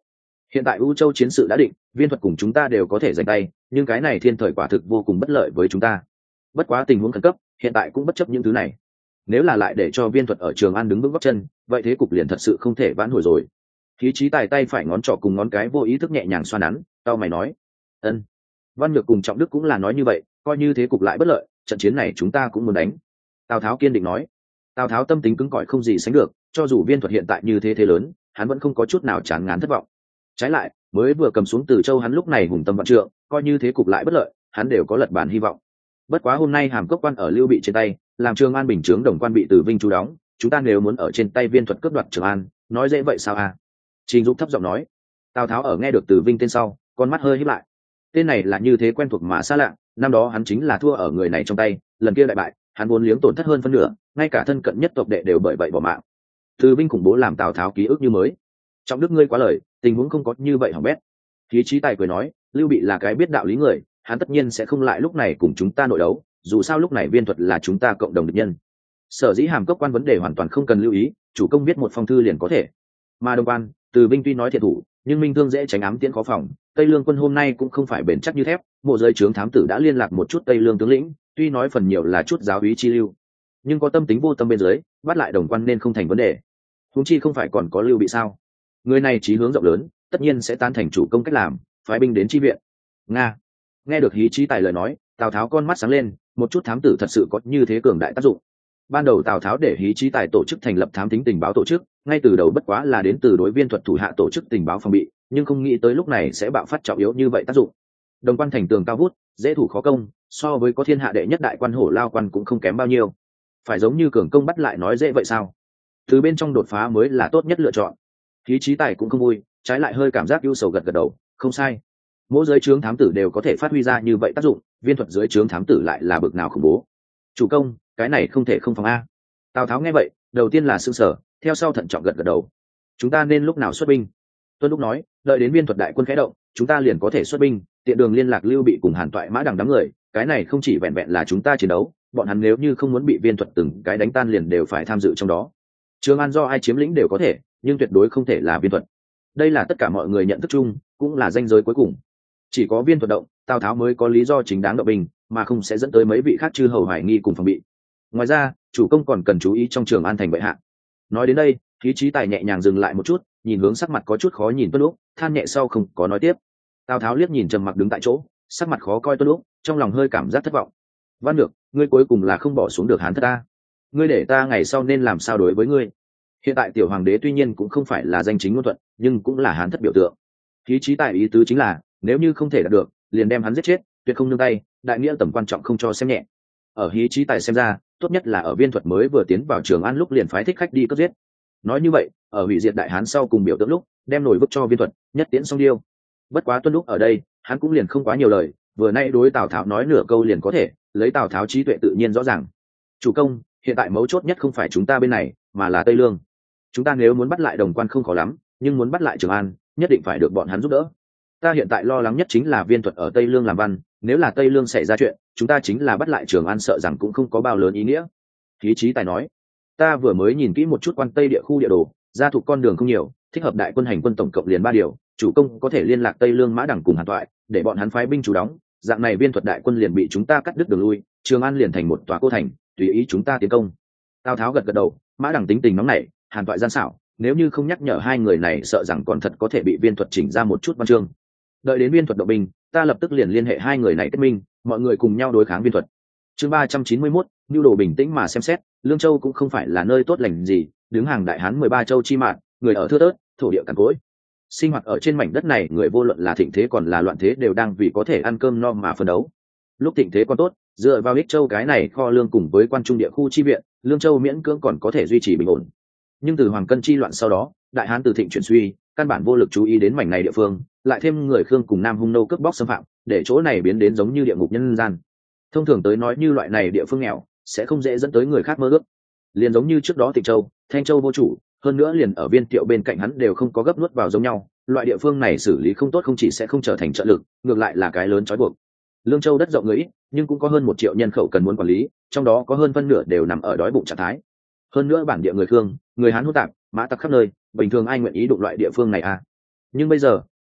Hiện tại U Châu chiến sự đã định, viên thuật cùng chúng ta đều có thể giành tay, nhưng cái này thiên thời quả thực vô cùng bất lợi với chúng ta. Bất quá tình huống khẩn cấp, hiện tại cũng bất chấp những thứ này. Nếu là lại để cho viên thuật ở Trường An đứng vững gót chân, vậy thế cục liền thật sự không thể vãn hồi rồi. Khí trí tài tay phải ngón trỏ cùng ngón cái vô ý thức nhẹ nhàng xoa nắn, tao mày nói, ân. Văn Nhược cùng Trọng Đức cũng là nói như vậy, coi như thế cục lại bất lợi, trận chiến này chúng ta cũng muốn đánh. Tào Tháo kiên định nói. Tào Tháo tâm tính cứng cỏi không gì sánh được, cho dù viên thuật hiện tại như thế thế lớn, hắn vẫn không có chút nào chán ngán thất vọng. Trái lại, mới vừa cầm xuống Từ Châu hắn lúc này hùng tâm vạn trượng, coi như thế cục lại bất lợi, hắn đều có lật bàn hy vọng. Bất quá hôm nay hàm cốc quan ở Lưu Bị trên tay, làm Trường An bình chướng đồng quan bị Từ Vinh chú đóng, chúng ta nếu muốn ở trên tay viên thuật cướp đoạt Trường An, nói dễ vậy sao à? Trình Dục thấp giọng nói. Tào Tháo ở nghe được Từ Vinh tên sau, con mắt hơi híp lại. Tên này là như thế quen thuộc mà xa lạ, năm đó hắn chính là thua ở người này trong tay, lần kia đại bại, hắn vốn liếng tổn thất hơn phân nửa, ngay cả thân cận nhất tộc đệ đều bởi vậy bỏ mạng. Từ Vinh khủng bố làm Tào Tháo ký ức như mới. Trọng Đức ngươi quá lời, tình huống không có như vậy hỏng bét. Khí trí tài cười nói, Lưu Bị là cái biết đạo lý người, hắn tất nhiên sẽ không lại lúc này cùng chúng ta nội đấu, dù sao lúc này viên thuật là chúng ta cộng đồng địch nhân. Sở dĩ hàm cốc quan vấn đề hoàn toàn không cần lưu ý, chủ công viết một phong thư liền có thể. Mà đồng quan, Từ Vinh tuy nói thiệt thủ, nhưng minh thương dễ tránh ám tiễn khó phòng. Tây Lương quân hôm nay cũng không phải bền chắc như thép, bộ giới trướng thám tử đã liên lạc một chút Tây Lương tướng lĩnh, tuy nói phần nhiều là chút giáo úy chi lưu, nhưng có tâm tính vô tâm bên dưới, bắt lại đồng quan nên không thành vấn đề. Huống chi không phải còn có Lưu Bị sao? Người này chí hướng rộng lớn, tất nhiên sẽ tán thành chủ công cách làm, phái binh đến chi viện. Nga. Nghe được Hí Chí Tài lời nói, Tào Tháo con mắt sáng lên, một chút thám tử thật sự có như thế cường đại tác dụng. Ban đầu Tào Tháo để Hí Chí Tài tổ chức thành lập thám tính tình báo tổ chức, ngay từ đầu bất quá là đến từ đối viên thuật thủ hạ tổ chức tình báo phòng bị, nhưng không nghĩ tới lúc này sẽ bạo phát trọng yếu như vậy tác dụng. Đồng quan thành tường cao vút, dễ thủ khó công, so với có thiên hạ đệ nhất đại quan hổ lao quan cũng không kém bao nhiêu. Phải giống như cường công bắt lại nói dễ vậy sao? Từ bên trong đột phá mới là tốt nhất lựa chọn. Hí Chí Tài cũng không vui, trái lại hơi cảm giác ưu sầu gật gật đầu, không sai. Mỗi giới trướng thám tử đều có thể phát huy ra như vậy tác dụng, viên thuật giới trướng thám tử lại là bực nào khủng bố. Chủ công, cái này không thể không phòng a. Tào Tháo nghe vậy, đầu tiên là sững sờ, theo sau thận trọng gật gật đầu. Chúng ta nên lúc nào xuất binh? Tuân lúc nói, đợi đến viên thuật đại quân khẽ động, chúng ta liền có thể xuất binh, tiện đường liên lạc Lưu Bị cùng Hàn Toại Mã Đằng đám người, cái này không chỉ vẹn vẹn là chúng ta chiến đấu, bọn hắn nếu như không muốn bị viên thuật từng cái đánh tan liền đều phải tham dự trong đó. Trường An do ai chiếm lĩnh đều có thể, nhưng tuyệt đối không thể là viên thuật. Đây là tất cả mọi người nhận thức chung, cũng là ranh giới cuối cùng. Chỉ có viên thuật động, Tào Tháo mới có lý do chính đáng động binh, mà không sẽ dẫn tới mấy vị khác chư hầu hoài nghi cùng phòng bị. Ngoài ra, chủ công còn cần chú ý trong Trường An thành bệ hạ. Nói đến đây, Khí Chí Tài nhẹ nhàng dừng lại một chút, nhìn hướng sắc mặt có chút khó nhìn Tuân Lúc, than nhẹ sau không có nói tiếp. Tào Tháo liếc nhìn trầm mặc đứng tại chỗ, sắc mặt khó coi Tuân Lúc, trong lòng hơi cảm giác thất vọng. Văn Được, ngươi cuối cùng là không bỏ xuống được Hán thất ta. Ngươi để ta ngày sau nên làm sao đối với ngươi? Hiện tại tiểu hoàng đế tuy nhiên cũng không phải là danh chính ngôn thuận, nhưng cũng là Hán thất biểu tượng. Khí Chí Tài ý tứ chính là, nếu như không thể đạt được, liền đem hắn giết chết, tuyệt không nương tay, đại nghĩa tầm quan trọng không cho xem nhẹ. Ở Hí Chí Tài xem ra, tốt nhất là ở viên thuật mới vừa tiến vào Trường An lúc liền phái thích khách đi cướp giết. Nói như vậy, ở hủy diệt đại hán sau cùng biểu tượng lúc, đem nổi vứt cho viên thuật, nhất tiễn xong điêu. Bất quá Tuân Lúc ở đây, hắn cũng liền không quá nhiều lời, vừa nay đối Tào Tháo nói nửa câu liền có thể, lấy Tào Tháo trí tuệ tự nhiên rõ ràng. Chủ công, hiện tại mấu chốt nhất không phải chúng ta bên này, mà là Tây Lương. Chúng ta nếu muốn bắt lại đồng quan không khó lắm, nhưng muốn bắt lại Trường An, nhất định phải được bọn hắn giúp đỡ. Ta hiện tại lo lắng nhất chính là viên thuật ở Tây Lương làm văn, nếu là Tây Lương xảy ra chuyện, chúng ta chính là bắt lại Trường An sợ rằng cũng không có bao lớn ý nghĩa. Khí Chí Tài nói, ta vừa mới nhìn kỹ một chút quan Tây địa khu địa đồ, gia thuộc con đường không nhiều, thích hợp đại quân hành quân tổng cộng liền ba điều, chủ công có thể liên lạc Tây Lương Mã Đằng cùng Hàn Toại, để bọn hắn phái binh chủ đóng, dạng này viên thuật đại quân liền bị chúng ta cắt đứt đường lui, Trường An liền thành một tòa cô thành, tùy ý chúng ta tiến công. Tào Tháo gật gật đầu, Mã Đằng tính tình nóng nảy, Hàn Toại gian xảo, nếu như không nhắc nhở hai người này sợ rằng còn thật có thể bị viên thuật chỉnh ra một chút văn chương. Đợi đến viên thuật động binh, ta lập tức liền liên hệ hai người này kết minh, mọi người cùng nhau đối kháng viên thuật. Chương ba trăm chín mươi mốt, nhu đồ bình tĩnh mà xem xét, Lương Châu cũng không phải là nơi tốt lành gì, đứng hàng đại hán mười ba châu chi mạng, người ở thưa thớt, thổ địa cằn cỗi. Sinh hoạt ở trên mảnh đất này, người vô luận là thịnh thế còn là loạn thế đều đang vì có thể ăn cơm no mà phấn đấu. Lúc thịnh thế còn tốt, dựa vào Ích Châu cái này kho lương cùng với quan trung địa khu chi viện, Lương Châu miễn cưỡng còn có thể duy trì bình ổn. Nhưng từ Hoàng Cân chi loạn sau đó, đại hán từ thịnh chuyển suy, căn bản vô lực chú ý đến mảnh này địa phương, lại thêm người Khương cùng Nam Hung nô cướp bóc xâm phạm, để chỗ này biến đến giống như địa ngục nhân gian. Thông thường tới nói như loại này địa phương nghèo, sẽ không dễ dẫn tới người khác mơ ước. Liền giống như trước đó Tịnh Châu, Thanh Châu vô chủ, hơn nữa liền ở Viên Tiệu bên cạnh hắn đều không có gấp nuốt vào giống nhau, loại địa phương này xử lý không tốt không chỉ sẽ không trở thành trợ lực, ngược lại là cái lớn trói buộc. Lương Châu đất rộng người ít, nhưng cũng có hơn một triệu nhân khẩu cần muốn quản lý, trong đó có hơn phân nửa đều nằm ở đói bụng trạng thái. Hơn nữa bản địa người Khương, người Hán hỗn tạp, mã tặc khắp nơi, bình thường ai nguyện ý đụng loại địa phương này à? Nhưng bây giờ,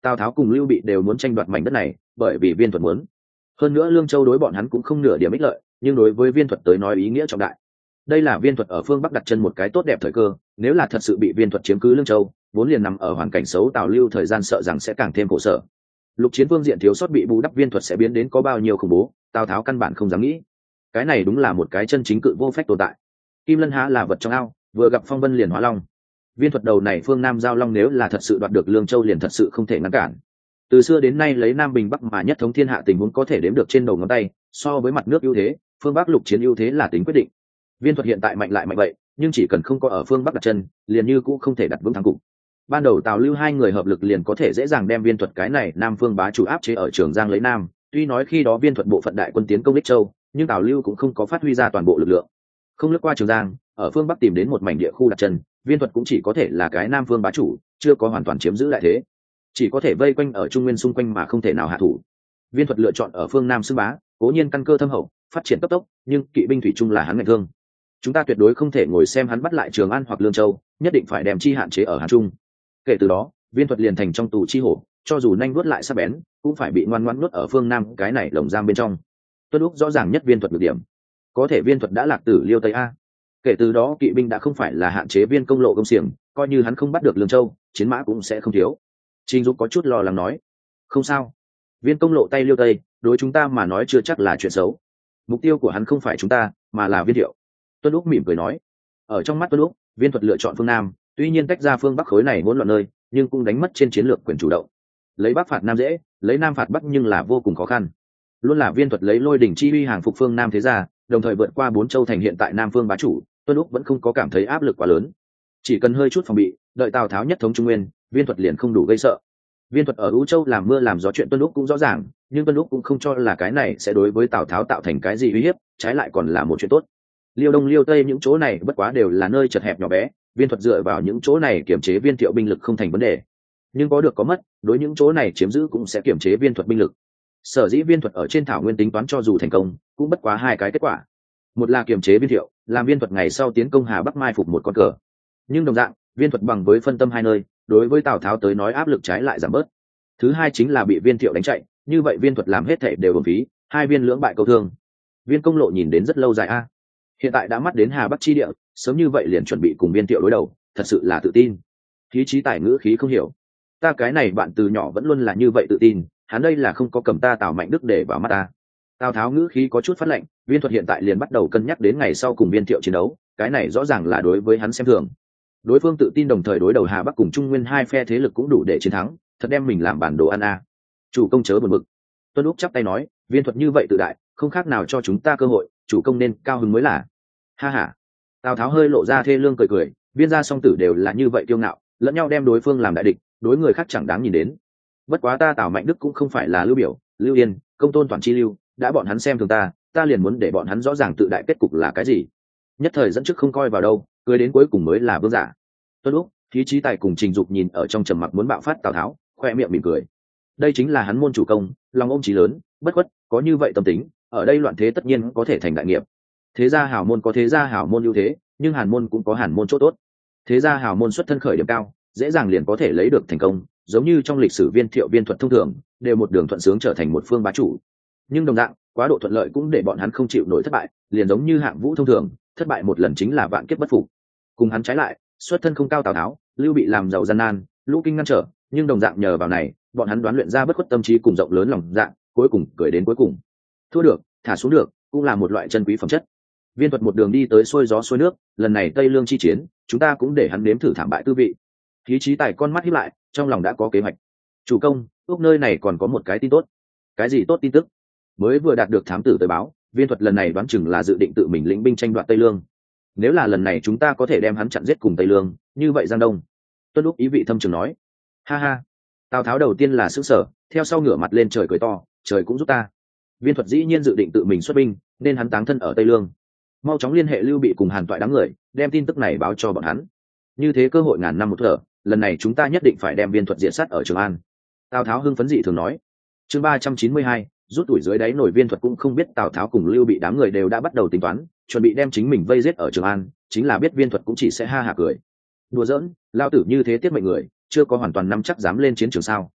Tào Tháo cùng Lưu Bị đều muốn tranh đoạt mảnh đất này, bởi vì Viên Thuật muốn. Hơn nữa Lương Châu đối bọn hắn cũng không nửa điểm ích lợi, nhưng đối với Viên Thuật tới nói ý nghĩa trọng đại. Đây là Viên Thuật ở phương Bắc đặt chân một cái tốt đẹp thời cơ, nếu là thật sự bị Viên Thuật chiếm cứ Lương Châu, vốn liền nằm ở hoàn cảnh xấu Tào Lưu thời gian sợ rằng sẽ càng thêm khổ sở. Lục chiến phương diện thiếu sót bị bù đắp, Viên Thuật sẽ biến đến có bao nhiêu khủng bố, Tào Tháo căn bản không dám nghĩ. Cái này đúng là một cái chân chính cự vô phách tồn tại. Kim Lân Há là vật trong ao, vừa gặp phong vân liền hóa long. Viên Thuật đầu này phương Nam giao long nếu là thật sự đoạt được Lương Châu liền thật sự không thể ngăn cản. Từ xưa đến nay lấy Nam Bình Bắc mà nhất thống thiên hạ tình huống có thể đếm được trên đầu ngón tay, so với mặt nước ưu thế, phương Bắc lục chiến ưu thế là tính quyết định. Viên Thuật hiện tại mạnh lại mạnh vậy, nhưng chỉ cần không có ở phương Bắc đặt chân, liền như cũng không thể đặt vững thắng cục. Ban đầu Tào Lưu hai người hợp lực liền có thể dễ dàng đem Viên Thuật cái này Nam phương bá chủ áp chế ở Trường Giang lấy Nam, tuy nói khi đó Viên Thuật bộ phận đại quân tiến công Lích Châu, nhưng Tào Lưu cũng không có phát huy ra toàn bộ lực lượng. Không lướt qua Trường Giang, ở phương Bắc tìm đến một mảnh địa khu đặt chân, Viên Thuật cũng chỉ có thể là cái Nam phương bá chủ, chưa có hoàn toàn chiếm giữ lại thế, chỉ có thể vây quanh ở Trung Nguyên xung quanh mà không thể nào hạ thủ. Viên Thuật lựa chọn ở phương Nam xưng bá, cố nhiên căn cơ thâm hậu, phát triển cấp tốc, nhưng kỵ binh thủy chung là hắn ngạnh thương. Chúng ta tuyệt đối không thể ngồi xem hắn bắt lại Trường An hoặc Lương Châu, nhất định phải đem chi hạn chế ở Hán Trung. Kể từ đó, Viên Thuật liền thành trong tù chi hổ, cho dù nhanh vuốt lại sắc bén, cũng phải bị ngoan ngoãn nuốt ở phương Nam cái này lồng giam bên trong. Tuân Úc rõ ràng nhất Viên Thuật nhược điểm, có thể Viên Thuật đã lạc tử Liêu Tây a. Kể từ đó kỵ binh đã không phải là hạn chế Viên Công Lộ công xiềng, coi như hắn không bắt được Lương Châu, chiến mã cũng sẽ không thiếu. Trình Dục có chút lo lắng nói, không sao, Viên Công Lộ tay Liêu Tây, đối chúng ta mà nói chưa chắc là chuyện xấu. Mục tiêu của hắn không phải chúng ta, mà là Viên Thiệu. Tuân Úc mỉm cười nói, ở trong mắt Tuân Úc, Viên Thuật lựa chọn phương Nam, tuy nhiên tách ra phương Bắc khối này hỗn loạn nơi, nhưng cũng đánh mất trên chiến lược quyền chủ động. Lấy Bắc phạt Nam dễ, lấy Nam phạt Bắc nhưng là vô cùng khó khăn. Luôn là Viên Thuật lấy lôi đỉnh chi uy hàng phục phương Nam thế gia, đồng thời vượt qua bốn châu thành hiện tại Nam phương bá chủ, Tuân Úc vẫn không có cảm thấy áp lực quá lớn. Chỉ cần hơi chút phòng bị, đợi Tào Tháo nhất thống Trung Nguyên, Viên Thuật liền không đủ gây sợ. Viên Thuật ở Vũ Châu làm mưa làm gió chuyện Tuân Úc cũng rõ ràng, nhưng Tuân Úc cũng không cho là cái này sẽ đối với Tào Tháo tạo thành cái gì uy hiếp, trái lại còn là một chuyện tốt. Liêu Đông Liêu Tây những chỗ này bất quá đều là nơi chật hẹp nhỏ bé, Viên Thuật dựa vào những chỗ này kiểm chế Viên Thiệu binh lực không thành vấn đề. Nhưng có được có mất, đối những chỗ này chiếm giữ cũng sẽ kiểm chế Viên Thuật binh lực. Sở dĩ Viên Thuật ở trên thảo nguyên tính toán cho dù thành công, cũng bất quá hai cái kết quả. Một là kiểm chế Viên Thiệu, làm Viên Thuật ngày sau tiến công Hà Bắc mai phục một con cờ. Nhưng đồng dạng, Viên Thuật bằng với phân tâm hai nơi, đối với Tào Tháo tới nói áp lực trái lại giảm bớt. Thứ hai chính là bị Viên Thiệu đánh chạy, như vậy Viên Thuật làm hết thể đều uổng phí, hai viên lưỡng bại câu thương. Viên Công Lộ nhìn đến rất lâu dài a. Hiện tại đã mắt đến Hà Bắc chi địa, sớm như vậy liền chuẩn bị cùng Viên Thiệu đối đầu, thật sự là tự tin. Khí trí tài ngữ khí không hiểu. Ta cái này bạn từ nhỏ vẫn luôn là như vậy tự tin, hắn đây là không có cầm ta Tào Mạnh Đức để vào mắt ta. Tào Tháo ngữ khí có chút phát lệnh, Viên Thuật hiện tại liền bắt đầu cân nhắc đến ngày sau cùng Viên Thiệu chiến đấu, cái này rõ ràng là đối với hắn xem thường. Đối phương tự tin đồng thời đối đầu Hà Bắc cùng Trung Nguyên hai phe thế lực cũng đủ để chiến thắng, thật đem mình làm bản đồ ăn a. Chủ công chớ buồn bực. Tuân Úc chắp tay nói, Viên Thuật như vậy tự đại, không khác nào cho chúng ta cơ hội, chủ công nên cao hứng mới là. Ha ha. Tào Tháo hơi lộ ra thê lương cười cười, Viên gia song tử đều là như vậy kiêu ngạo, lẫn nhau đem đối phương làm đại địch, đối người khác chẳng đáng nhìn đến. Bất quá ta Tào Mạnh Đức cũng không phải là Lưu Biểu, Lưu Yên, Công Tôn toàn chi lưu, đã bọn hắn xem thường ta, ta liền muốn để bọn hắn rõ ràng tự đại kết cục là cái gì. Nhất thời dẫn trước không coi vào đâu, cười đến cuối cùng mới là vương giả. Tuân Úc, Khí trí tài cùng Trình Dục nhìn ở trong trầm mặc muốn bạo phát Tào Tháo, khoe miệng mỉm cười. Đây chính là hắn môn chủ công, lòng ôm chí lớn, bất khuất, có như vậy tâm tính, ở đây loạn thế tất nhiên có thể thành đại nghiệp. Thế gia hảo môn có thế gia hảo môn ưu thế, nhưng Hàn môn cũng có Hàn môn chỗ tốt. Thế gia hảo môn xuất thân khởi điểm cao, dễ dàng liền có thể lấy được thành công, giống như trong lịch sử Viên Thiệu Viên Thuật thông thường, đều một đường thuận sướng trở thành một phương bá chủ. Nhưng đồng dạng, quá độ thuận lợi cũng để bọn hắn không chịu nổi thất bại, liền giống như Hạng Vũ thông thường, thất bại một lần chính là vạn kiếp bất phục. Cùng hắn trái lại, xuất thân không cao Tào Tháo, Lưu Bị làm giàu gian nan, lũ kinh ngăn trở, nhưng đồng dạng nhờ vào này, bọn hắn đoán luyện ra bất khuất tâm trí cùng rộng lớn lòng dạ, cuối cùng cười đến cuối cùng. Thua được, thả xuống được, cũng là một loại chân quý phẩm chất. Viên Thuật một đường đi tới xuôi gió xuôi nước, lần này Tây Lương chi chiến, chúng ta cũng để hắn nếm thử thảm bại tư vị. Khí trí tài con mắt híp lại, trong lòng đã có kế hoạch. Chủ công, ước nơi này còn có một cái tin tốt. Cái gì tốt tin tức? Mới vừa đạt được thám tử tới báo, Viên Thuật lần này đoán chừng là dự định tự mình lĩnh binh tranh đoạt Tây Lương. Nếu là lần này chúng ta có thể đem hắn chặn giết cùng Tây Lương, như vậy Giang Đông. Tuân Úc ý vị thâm trường nói. Ha ha. Tào Tháo đầu tiên là sững sờ, theo sau ngửa mặt lên trời cười to, trời cũng giúp ta. Viên Thuật dĩ nhiên dự định tự mình xuất binh, nên hắn táng thân ở Tây Lương. Mau chóng liên hệ Lưu Bị cùng Hàn Toại đám người, đem tin tức này báo cho bọn hắn. Như thế cơ hội ngàn năm một thở, lần này chúng ta nhất định phải đem Viên Thuật diệt sát ở Trường An. Tào Tháo hưng phấn dị thường nói. Chương ba trăm chín mươi hai, rút tuổi dưới đáy nổi. Viên Thuật cũng không biết Tào Tháo cùng Lưu Bị đám người đều đã bắt đầu tính toán, chuẩn bị đem chính mình vây giết ở Trường An, chính là biết Viên Thuật cũng chỉ sẽ ha hả cười. Đùa giỡn, lao tử như thế tiết mệnh người, chưa có hoàn toàn nắm chắc dám lên chiến trường sao?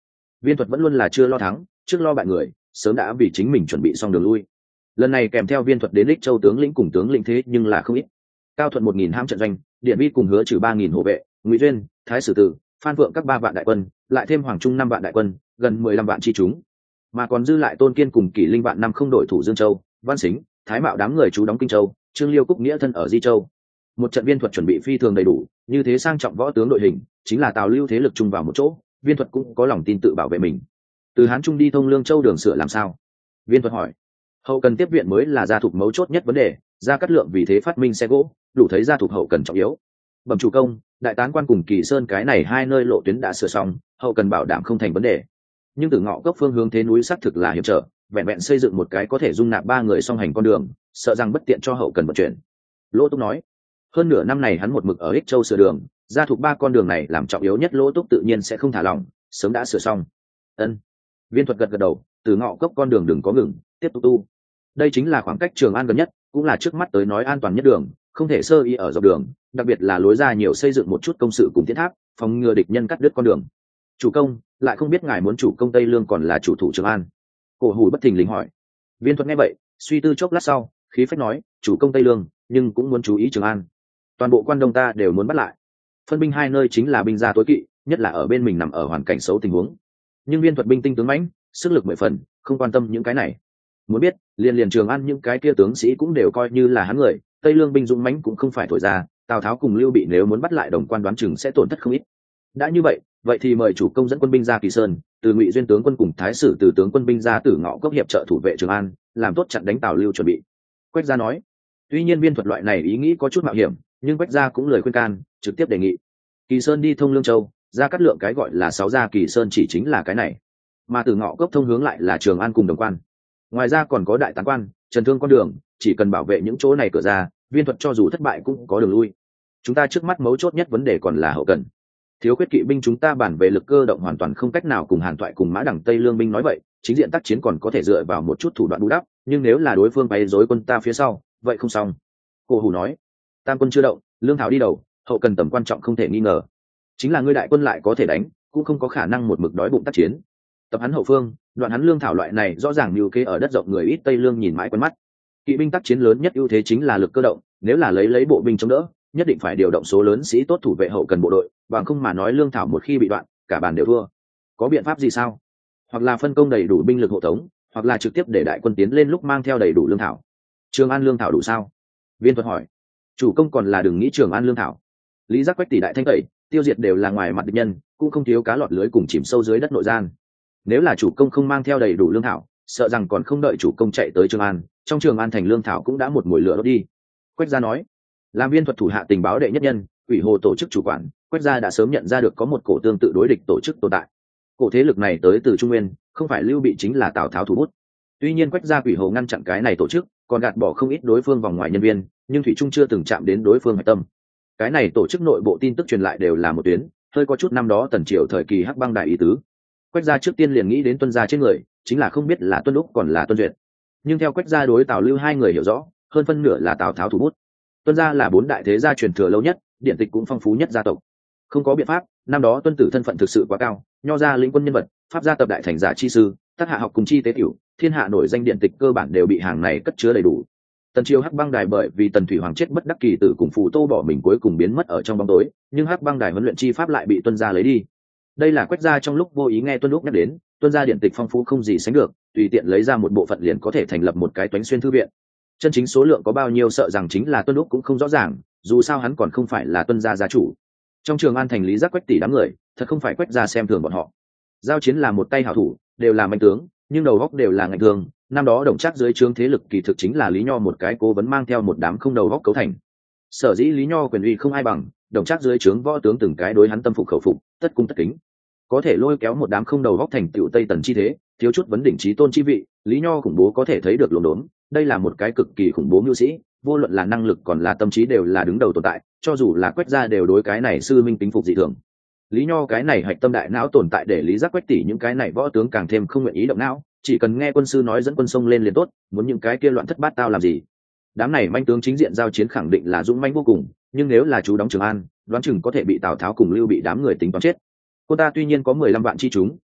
Viên thuật vẫn luôn là chưa lo thắng, trước lo bại người, sớm đã vì chính mình chuẩn bị xong đường lui. Lần này kèm theo viên thuật đến Lích Châu tướng lĩnh cùng tướng lĩnh thế nhưng là không ít. Cao Thuận một nghìn ham trận doanh, Điện Vi cùng hứa trừ ba nghìn hộ vệ, Ngụy Duyên, Thái Sử Tử, Phan Vượng các ba vạn đại quân, lại thêm Hoàng Trung năm vạn đại quân, gần mười lăm vạn chi chúng. Mà còn dư lại Tôn Kiên cùng Kỷ Linh vạn năm không đổi thủ Dương Châu, Văn Xính, Thái Mạo đám người trú đóng Kinh Châu, Trương Liêu Cúc nghĩa thân ở Di Châu. Một trận viên thuật chuẩn bị phi thường đầy đủ, như thế sang trọng võ tướng đội hình, chính là Tào Lưu thế lực chung vào một chỗ, viên thuật cũng có lòng tin tự bảo vệ mình. Từ Hán Trung đi thông Lương Châu đường sửa làm sao? Viên thuật hỏi. Hậu cần tiếp viện mới là gia thuộc mấu chốt nhất vấn đề, Gia Cát Lượng vì thế phát minh xe gỗ, đủ thấy gia thuộc hậu cần trọng yếu. Bẩm chủ công, đại tán quan cùng Kỳ Sơn cái này hai nơi lộ tuyến đã sửa xong, hậu cần bảo đảm không thành vấn đề. Nhưng từ Ngọ Cốc phương hướng thế núi xác thực là hiểm trở, vẹn vẹn xây dựng một cái có thể dung nạp ba người song hành con đường, sợ rằng bất tiện cho hậu cần vận chuyển. Lỗ Túc nói. Hơn nửa năm này hắn một mực ở Ích Châu sửa đường, gia thuộc ba con đường này làm trọng yếu nhất, Lỗ Túc tự nhiên sẽ không thả lỏng, sớm đã sửa xong. Ân. Viên thuật gật gật đầu, từ Ngọ Cốc con đường đừng có ngừng, tiếp tục tu. Đây chính là khoảng cách Trường An gần nhất, cũng là trước mắt tới nói an toàn nhất đường, không thể sơ ý ở dọc đường, đặc biệt là lối ra nhiều xây dựng một chút công sự cùng tiến tháp, phòng ngừa địch nhân cắt đứt con đường. Chủ công, lại không biết ngài muốn chủ công Tây Lương còn là chủ thủ Trường An? Cổ Hủ bất thình lình hỏi. Viên thuật nghe vậy, suy tư chốc lát sau, khí phách nói, chủ công Tây Lương, nhưng cũng muốn chú ý Trường An. Toàn bộ quan đông ta đều muốn bắt lại. Phân binh hai nơi chính là binh gia tối kỵ, nhất là ở bên mình nằm ở hoàn cảnh xấu tình huống. Nhưng viên thuật binh tinh tướng mãnh, sức lực mười phần, không quan tâm những cái này. Muốn biết, liền liền Trường An những cái kia tướng sĩ cũng đều coi như là hắn người, Tây Lương binh dũng mãnh cũng không phải thổi ra, Tào Tháo cùng Lưu Bị nếu muốn bắt lại Đồng Quan đoán chừng sẽ tổn thất không ít. Đã như vậy, vậy thì mời chủ công dẫn quân binh ra Kỳ Sơn, từ Ngụy Duyên tướng quân cùng Thái Sử từ tướng quân binh ra Tử Ngọ Cốc hiệp trợ thủ vệ Trường An, làm tốt chặn đánh Tào Lưu chuẩn bị. Quách Gia nói. Tuy nhiên viên thuật loại này ý nghĩ có chút mạo hiểm, nhưng Quách Gia cũng lời khuyên can, trực tiếp đề nghị. Kỳ Sơn đi thông Lương Châu, Gia Cát Lượng cái gọi là sáu gia Kỳ Sơn chỉ chính là cái này, mà Tử Ngọ Cốc thông hướng lại là Trường An cùng Đồng Quan. Ngoài ra còn có Đại Tán Quan, Trần Thương con đường, chỉ cần bảo vệ những chỗ này cửa ra, viên thuật cho dù thất bại cũng có đường lui. Chúng ta trước mắt mấu chốt nhất vấn đề còn là hậu cần. Thiếu khuyết kỵ binh, chúng ta bản về lực cơ động hoàn toàn không cách nào cùng Hàn Toại cùng Mã Đằng Tây Lương binh nói vậy, chính diện tác chiến còn có thể dựa vào một chút thủ đoạn bù đắp, nhưng nếu là đối phương bày rối quân ta phía sau, vậy không xong. Cổ Hủ nói. Tam quân chưa động, lương thảo đi đầu, hậu cần tầm quan trọng không thể nghi ngờ. Chính là ngươi đại quân lại có thể đánh, cũng không có khả năng một mực đói bụng tác chiến. Tập hắn hậu phương, đoạn hắn lương thảo loại này rõ ràng mưu kế ở đất rộng người ít Tây Lương nhìn mãi quen mắt. Kỵ binh tác chiến lớn nhất ưu thế chính là lực cơ động, nếu là lấy lấy bộ binh chống đỡ, nhất định phải điều động số lớn sĩ tốt thủ vệ hậu cần bộ đội, bằng không mà nói lương thảo một khi bị đoạn, cả bàn đều thua. Có biện pháp gì sao? Hoặc là phân công đầy đủ binh lực hộ tống, hoặc là trực tiếp để đại quân tiến lên lúc mang theo đầy đủ lương thảo. Trường An lương thảo đủ sao? Viên thuật hỏi. Chủ công còn là đừng nghĩ Trường An lương thảo. Lý Giác Quách tỷ đại thanh tẩy, tiêu diệt đều là ngoài mặt địch nhân, cũng không thiếu cá lọt lưới cùng chìm sâu dưới đất nội gian. Nếu là chủ công không mang theo đầy đủ lương thảo, sợ rằng còn không đợi chủ công chạy tới Trường An, trong Trường An thành lương thảo cũng đã một mùi lửa đốt đi. Quách Gia nói. Làm viên thuật thủ hạ tình báo đệ nhất nhân, ủy hồ tổ chức chủ quản, Quách Gia đã sớm nhận ra được có một cổ tương tự đối địch tổ chức tồn tại. Cổ thế lực này tới từ Trung Nguyên, không phải Lưu Bị chính là Tào Tháo thủ bút. Tuy nhiên Quách Gia ủy hồ ngăn chặn cái này tổ chức, còn gạt bỏ không ít đối phương vòng ngoài nhân viên, nhưng thủy trung chưa từng chạm đến đối phương hạch tâm. Cái này tổ chức nội bộ tin tức truyền lại đều là một tuyến, hơi có chút năm đó Tần Triều thời kỳ Hắc Băng đại ý tứ. Quách Gia trước tiên liền nghĩ đến Tuân Gia trên người, chính là không biết là Tuân Lúc còn là Tuân Duyệt. Nhưng theo Quách Gia đối Tào Lưu hai người hiểu rõ, hơn phân nửa là Tào Tháo thủ bút. Tuân Gia là bốn đại thế gia truyền thừa lâu nhất, điện tịch cũng phong phú nhất gia tộc. Không có biện pháp, năm đó Tuân Tử thân phận thực sự quá cao, nho gia lĩnh quân nhân vật, pháp gia tập đại thành giả chi sư, tác hạ học cùng chi tế tiểu, thiên hạ nổi danh điện tịch cơ bản đều bị hàng này cất chứa đầy đủ. Tần Triều Hắc Băng đài bởi vì Tần Thủy Hoàng chết bất đắc kỳ tử cùng Phù Tô bỏ mình cuối cùng biến mất ở trong bóng tối, nhưng Hắc Băng đài huấn luyện chi pháp lại bị Tuân Gia lấy đi. Đây là Quách Gia trong lúc vô ý nghe Tuân Lúc nhắc đến, Tuân Gia điện tịch phong phú không gì sánh được, tùy tiện lấy ra một bộ phận liền có thể thành lập một cái toánh xuyên thư viện. Chân chính số lượng có bao nhiêu sợ rằng chính là Tuân Lúc cũng không rõ ràng, dù sao hắn còn không phải là Tuân Gia gia chủ. Trong Trường An thành Lý Giác Quách tỷ đám người, thật không phải Quách Gia xem thường bọn họ. Giao chiến là một tay hảo thủ, đều là mạnh tướng, nhưng đầu góc đều là ngạnh thường. Năm đó Đồng Trác dưới trướng thế lực kỳ thực chính là Lý Nho một cái cố vấn mang theo một đám không đầu góc cấu thành. Sở dĩ Lý Nho quyền uy không ai bằng, Đồng Trác dưới trướng võ tướng từng cái đối hắn tâm phục khẩu phục, tất cung tất kính. Có thể lôi kéo một đám không đầu góc thành tựu Tây Tần chi thế, thiếu chút vấn đỉnh chí tôn chi vị, Lý Nho khủng bố có thể thấy được luống đốn, đây là một cái cực kỳ khủng bố mưu sĩ, vô luận là năng lực còn là tâm trí đều là đứng đầu tồn tại, cho dù là Quách Gia đều đối cái này sư minh tính phục dị thường. Lý Nho cái này hạch tâm đại não tồn tại để Lý Giác Quách tỷ những cái này võ tướng càng thêm không nguyện ý động não, chỉ cần nghe quân sư nói dẫn quân sông lên liền tốt, muốn những cái kia loạn thất bát tao làm gì. Đám này manh tướng chính diện giao chiến khẳng định là dũng manh vô cùng, nhưng nếu là chú đóng Trường An, đoán chừng có thể bị Tào Tháo cùng Lưu Bị đám người tính toán chết. Cô ta tuy nhiên có mười lăm vạn chi chúng,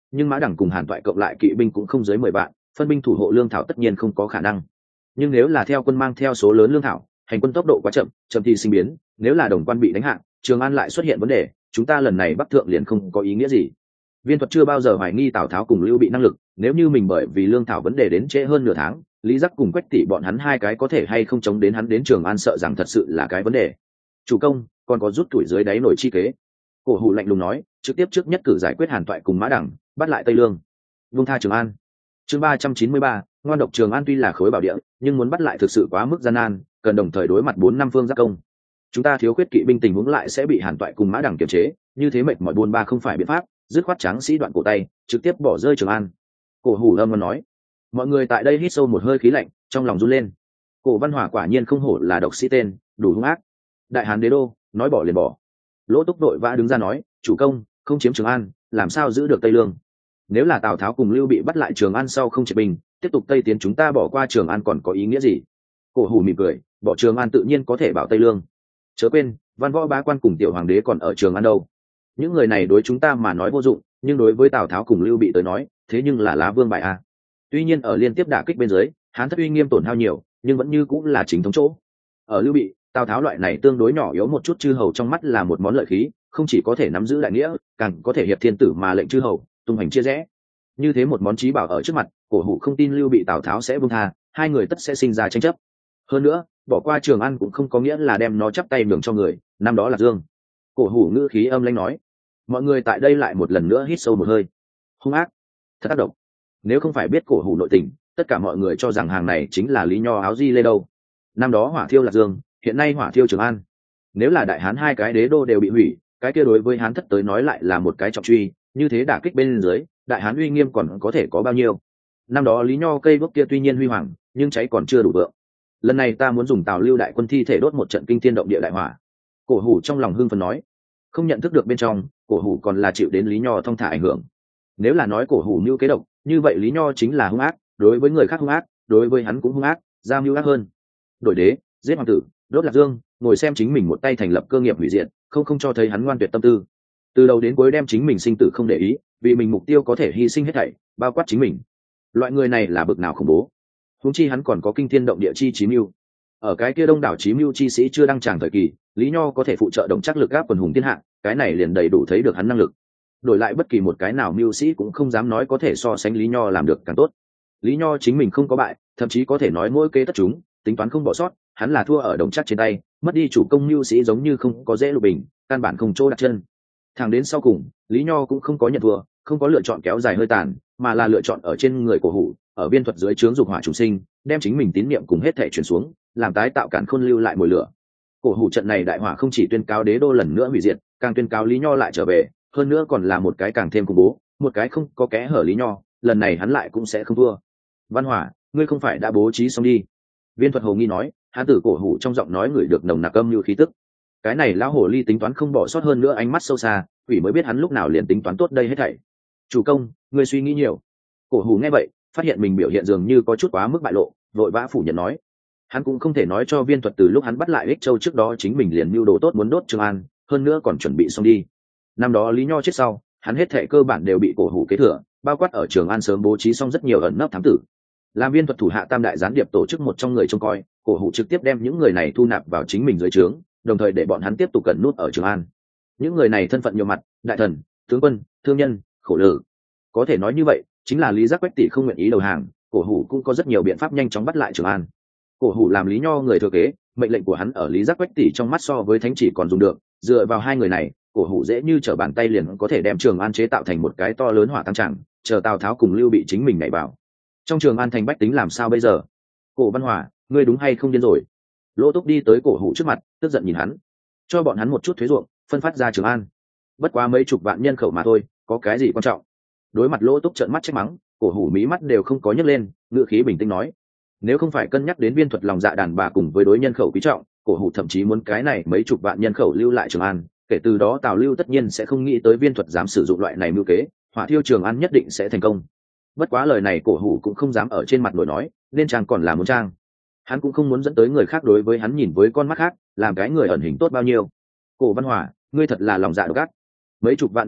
nhưng mã đẳng cùng hàn toại cộng lại kỵ binh cũng không dưới mười vạn, phân binh thủ hộ lương thảo tất nhiên không có khả năng. Nhưng nếu là theo quân mang theo số lớn lương thảo, hành quân tốc độ quá chậm, chậm thì sinh biến, nếu là đồng quan bị đánh hạ, Trường An lại xuất hiện vấn đề, chúng ta lần này bắc thượng liền không có ý nghĩa gì. Viên Thuật chưa bao giờ hoài nghi Tào Tháo cùng Lưu Bị năng lực, nếu như mình bởi vì lương thảo vấn đề đến trễ hơn nửa tháng, Lý Giác cùng Quách Tỷ bọn hắn hai cái có thể hay không chống đến hắn đến Trường An, sợ rằng thật sự là cái vấn đề. Chủ công, còn có rút tuổi dưới đáy nổi chi kế. Cổ Hủ lạnh lùng nói, trực tiếp trước nhất cử giải quyết Hàn Toại cùng Mã Đẳng, bắt lại Tây Lương, vung tha Trường An. Chương ba trăm chín mươi ba, ngoan độc Trường An tuy là khối bảo địa, nhưng muốn bắt lại thực sự quá mức gian nan, cần đồng thời đối mặt bốn năm phương giáp công. Chúng ta thiếu khuyết kỵ binh, tình huống lại sẽ bị Hàn Toại cùng Mã Đẳng kiềm chế, như thế mệt mỏi buôn ba không phải biện pháp, dứt khoát tráng sĩ đoạn cổ tay, trực tiếp bỏ rơi Trường An. Cổ Hủ âm ngon nói. Mọi người tại đây hít sâu một hơi khí lạnh, trong lòng run lên. Cổ Văn Hỏa quả nhiên không hổ là độc sĩ tên, đủ hung ác. Đại Hán đế đô, nói bỏ liền bỏ. Lỗ Túc đội vã đứng ra nói, chủ công, không chiếm Trường An, làm sao giữ được Tây Lương? Nếu là Tào Tháo cùng Lưu Bị bắt lại Trường An sau không triệt binh, tiếp tục tây tiến, chúng ta bỏ qua Trường An còn có ý nghĩa gì? Cổ Hủ mỉm cười, bỏ Trường An tự nhiên có thể bảo Tây Lương. Chớ quên, Văn Võ bá quan cùng tiểu hoàng đế còn ở Trường An đâu. Những người này đối chúng ta mà nói vô dụng, nhưng đối với Tào Tháo cùng Lưu Bị tới nói, thế nhưng là lá vương bài a. Tuy nhiên ở liên tiếp đả kích bên dưới, Hán thất uy nghiêm tổn hao nhiều, nhưng vẫn như cũng là chính thống chỗ. Ở Lưu Bị, Tào Tháo loại này tương đối nhỏ yếu một chút chư hầu trong mắt là một món lợi khí, không chỉ có thể nắm giữ đại nghĩa, càng có thể hiệp thiên tử mà lệnh chư hầu, tung hành chia rẽ. Như thế một món chí bảo ở trước mặt, Cổ Hủ không tin Lưu Bị Tào Tháo sẽ buông tha, hai người tất sẽ sinh ra tranh chấp. Hơn nữa, bỏ qua Trường An cũng không có nghĩa là đem nó chắp tay nhường cho người, năm đó là Dương. Cổ Hủ ngữ khí âm lãnh nói. Mọi người tại đây lại một lần nữa hít sâu một hơi. Hung ác, thật ác độc. Nếu không phải biết Cổ Hủ nội tình, tất cả mọi người cho rằng hàng này chính là Lý Nho áo di lê đâu. Năm đó hỏa thiêu Lạc Dương, hiện nay hỏa thiêu Trường An. Nếu là Đại Hán hai cái đế đô đều bị hủy, cái kia đối với Hán thất tới nói lại là một cái trọng truy, như thế đả kích bên dưới, Đại Hán uy nghiêm còn có thể có bao nhiêu? Năm đó Lý Nho cây gốc kia tuy nhiên huy hoàng, nhưng cháy còn chưa đủ vượng. Lần này ta muốn dùng Tào Lưu đại quân thi thể đốt một trận kinh thiên động địa đại hỏa. Cổ Hủ trong lòng hưng phấn nói, không nhận thức được bên trong, Cổ Hủ còn là chịu đến Lý Nho thông thả ảnh hưởng. Nếu là nói Cổ Hủ mưu kế độc, như vậy Lý Nho chính là hung ác, đối với người khác hung ác, đối với hắn cũng hung ác, ra mưu ác hơn. Đổi đế, giết hoàng tử, đốt Lạc Dương, ngồi xem chính mình một tay thành lập cơ nghiệp hủy diệt, không không cho thấy hắn ngoan tuyệt tâm tư. Từ đầu đến cuối đem chính mình sinh tử không để ý, vì mình mục tiêu có thể hy sinh hết thảy, bao quát chính mình. Loại người này là bực nào khủng bố. Huống chi hắn còn có kinh thiên động địa chi chí mưu. Ở cái kia đông đảo chí mưu chi sĩ chưa đăng tràng thời kỳ, Lý Nho có thể phụ trợ đồng chắc lực áp quần hùng thiên hạ, cái này liền đầy đủ thấy được hắn năng lực. Đổi lại bất kỳ một cái nào mưu sĩ cũng không dám nói có thể so sánh Lý Nho làm được càng tốt. Lý Nho chính mình không có bại, thậm chí có thể nói mỗi kế tất chúng, tính toán không bỏ sót, hắn là thua ở đồng chắc trên tay, mất đi chủ công mưu sĩ giống như không có dễ lục bình, căn bản không chỗ đặt chân. Thẳng đến sau cùng, Lý Nho cũng không có nhận thua, không có lựa chọn kéo dài hơi tàn, mà là lựa chọn ở trên người Cổ Hủ, ở Viên Thuật dưới trướng dục hỏa chủ sinh, đem chính mình tín niệm cùng hết thể chuyển xuống, làm tái tạo cản khôn lưu lại mùi lửa. Cổ Hủ trận này đại hỏa không chỉ tuyên cáo đế đô lần nữa hủy diệt, càng tuyên cáo Lý Nho lại trở về, hơn nữa còn là một cái càng thêm khủng bố, một cái không có kẽ hở Lý Nho, lần này hắn lại cũng sẽ không thua. Văn Hỏa, ngươi không phải đã bố trí xong đi? Viên Thuật hồ nghi nói, hắn tử Cổ Hủ trong giọng nói ngửi được nồng nặc âm như khí tức. Cái này lão hồ ly tính toán không bỏ sót, hơn nữa ánh mắt sâu xa, quỷ mới biết hắn lúc nào liền tính toán tốt đây hết thảy. Chủ công, ngươi suy nghĩ nhiều. Cổ Hủ nghe vậy, phát hiện mình biểu hiện dường như có chút quá mức bại lộ, vội vã phủ nhận nói. Hắn cũng không thể nói cho Viên Thuật từ lúc hắn bắt lại Ích Châu trước đó chính mình liền mưu đồ tốt muốn đốt Trường An, hơn nữa còn chuẩn bị xong đi. Năm đó Lý Nho chết sau, hắn hết thảy cơ bản đều bị Cổ Hủ kế thừa, bao quát ở Trường An sớm bố trí xong rất nhiều ẩn nấp thám tử. Làm Viên Thuật thủ hạ tam đại gián điệp tổ chức một trong người trông coi, Cổ Hủ trực tiếp đem những người này thu nạp vào chính mình dưới trướng, đồng thời để bọn hắn tiếp tục cẩn nút ở Trường An. Những người này thân phận nhiều mặt, đại thần, tướng quân, thương nhân, khổ lử. Có thể nói như vậy, chính là Lý Giác Quách Tỷ không nguyện ý đầu hàng, Cổ Hủ cũng có rất nhiều biện pháp nhanh chóng bắt lại Trường An. Cổ Hủ làm Lý Nho người thừa kế, mệnh lệnh của hắn ở Lý Giác Quách Tỷ trong mắt so với thánh chỉ còn dùng được, dựa vào hai người này, Cổ Hủ dễ như trở bàn tay liền có thể đem Trường An chế tạo thành một cái to lớn hỏa tăng tràng, chờ Tào Tháo cùng Lưu Bị chính mình nhảy vào. Trong Trường An thành bách tính làm sao bây giờ? Cổ Văn Hòa, ngươi đúng hay không điên rồi? Lỗ Túc đi tới Cổ Hủ trước mặt, tức giận nhìn hắn. Cho bọn hắn một chút thuế ruộng, phân phát ra Trường An. Bất quá mấy chục vạn nhân khẩu mà thôi, có cái gì quan trọng? Đối mặt Lỗ Túc trợn mắt trách mắng, Cổ Hủ mí mắt đều không có nhấc lên, ngữ khí bình tĩnh nói: nếu không phải cân nhắc đến Viên Thuật lòng dạ đàn bà cùng với đối nhân khẩu quý trọng, Cổ Hủ thậm chí muốn cái này mấy chục vạn nhân khẩu lưu lại Trường An, kể từ đó Tào Lưu tất nhiên sẽ không nghĩ tới Viên Thuật dám sử dụng loại này mưu kế, hỏa thiêu Trường An nhất định sẽ thành công. Bất quá lời này Cổ Hủ cũng không dám ở trên mặt nổi nói, nên trang còn là muốn trang. Hắn cũng không muốn dẫn tới người khác đối với hắn nhìn với con mắt khác, làm cái người ẩn hình tốt bao nhiêu. Cổ Văn Hòa, ngươi thật là lòng dạ độc ác. Mấy chục vạn nhân khẩu,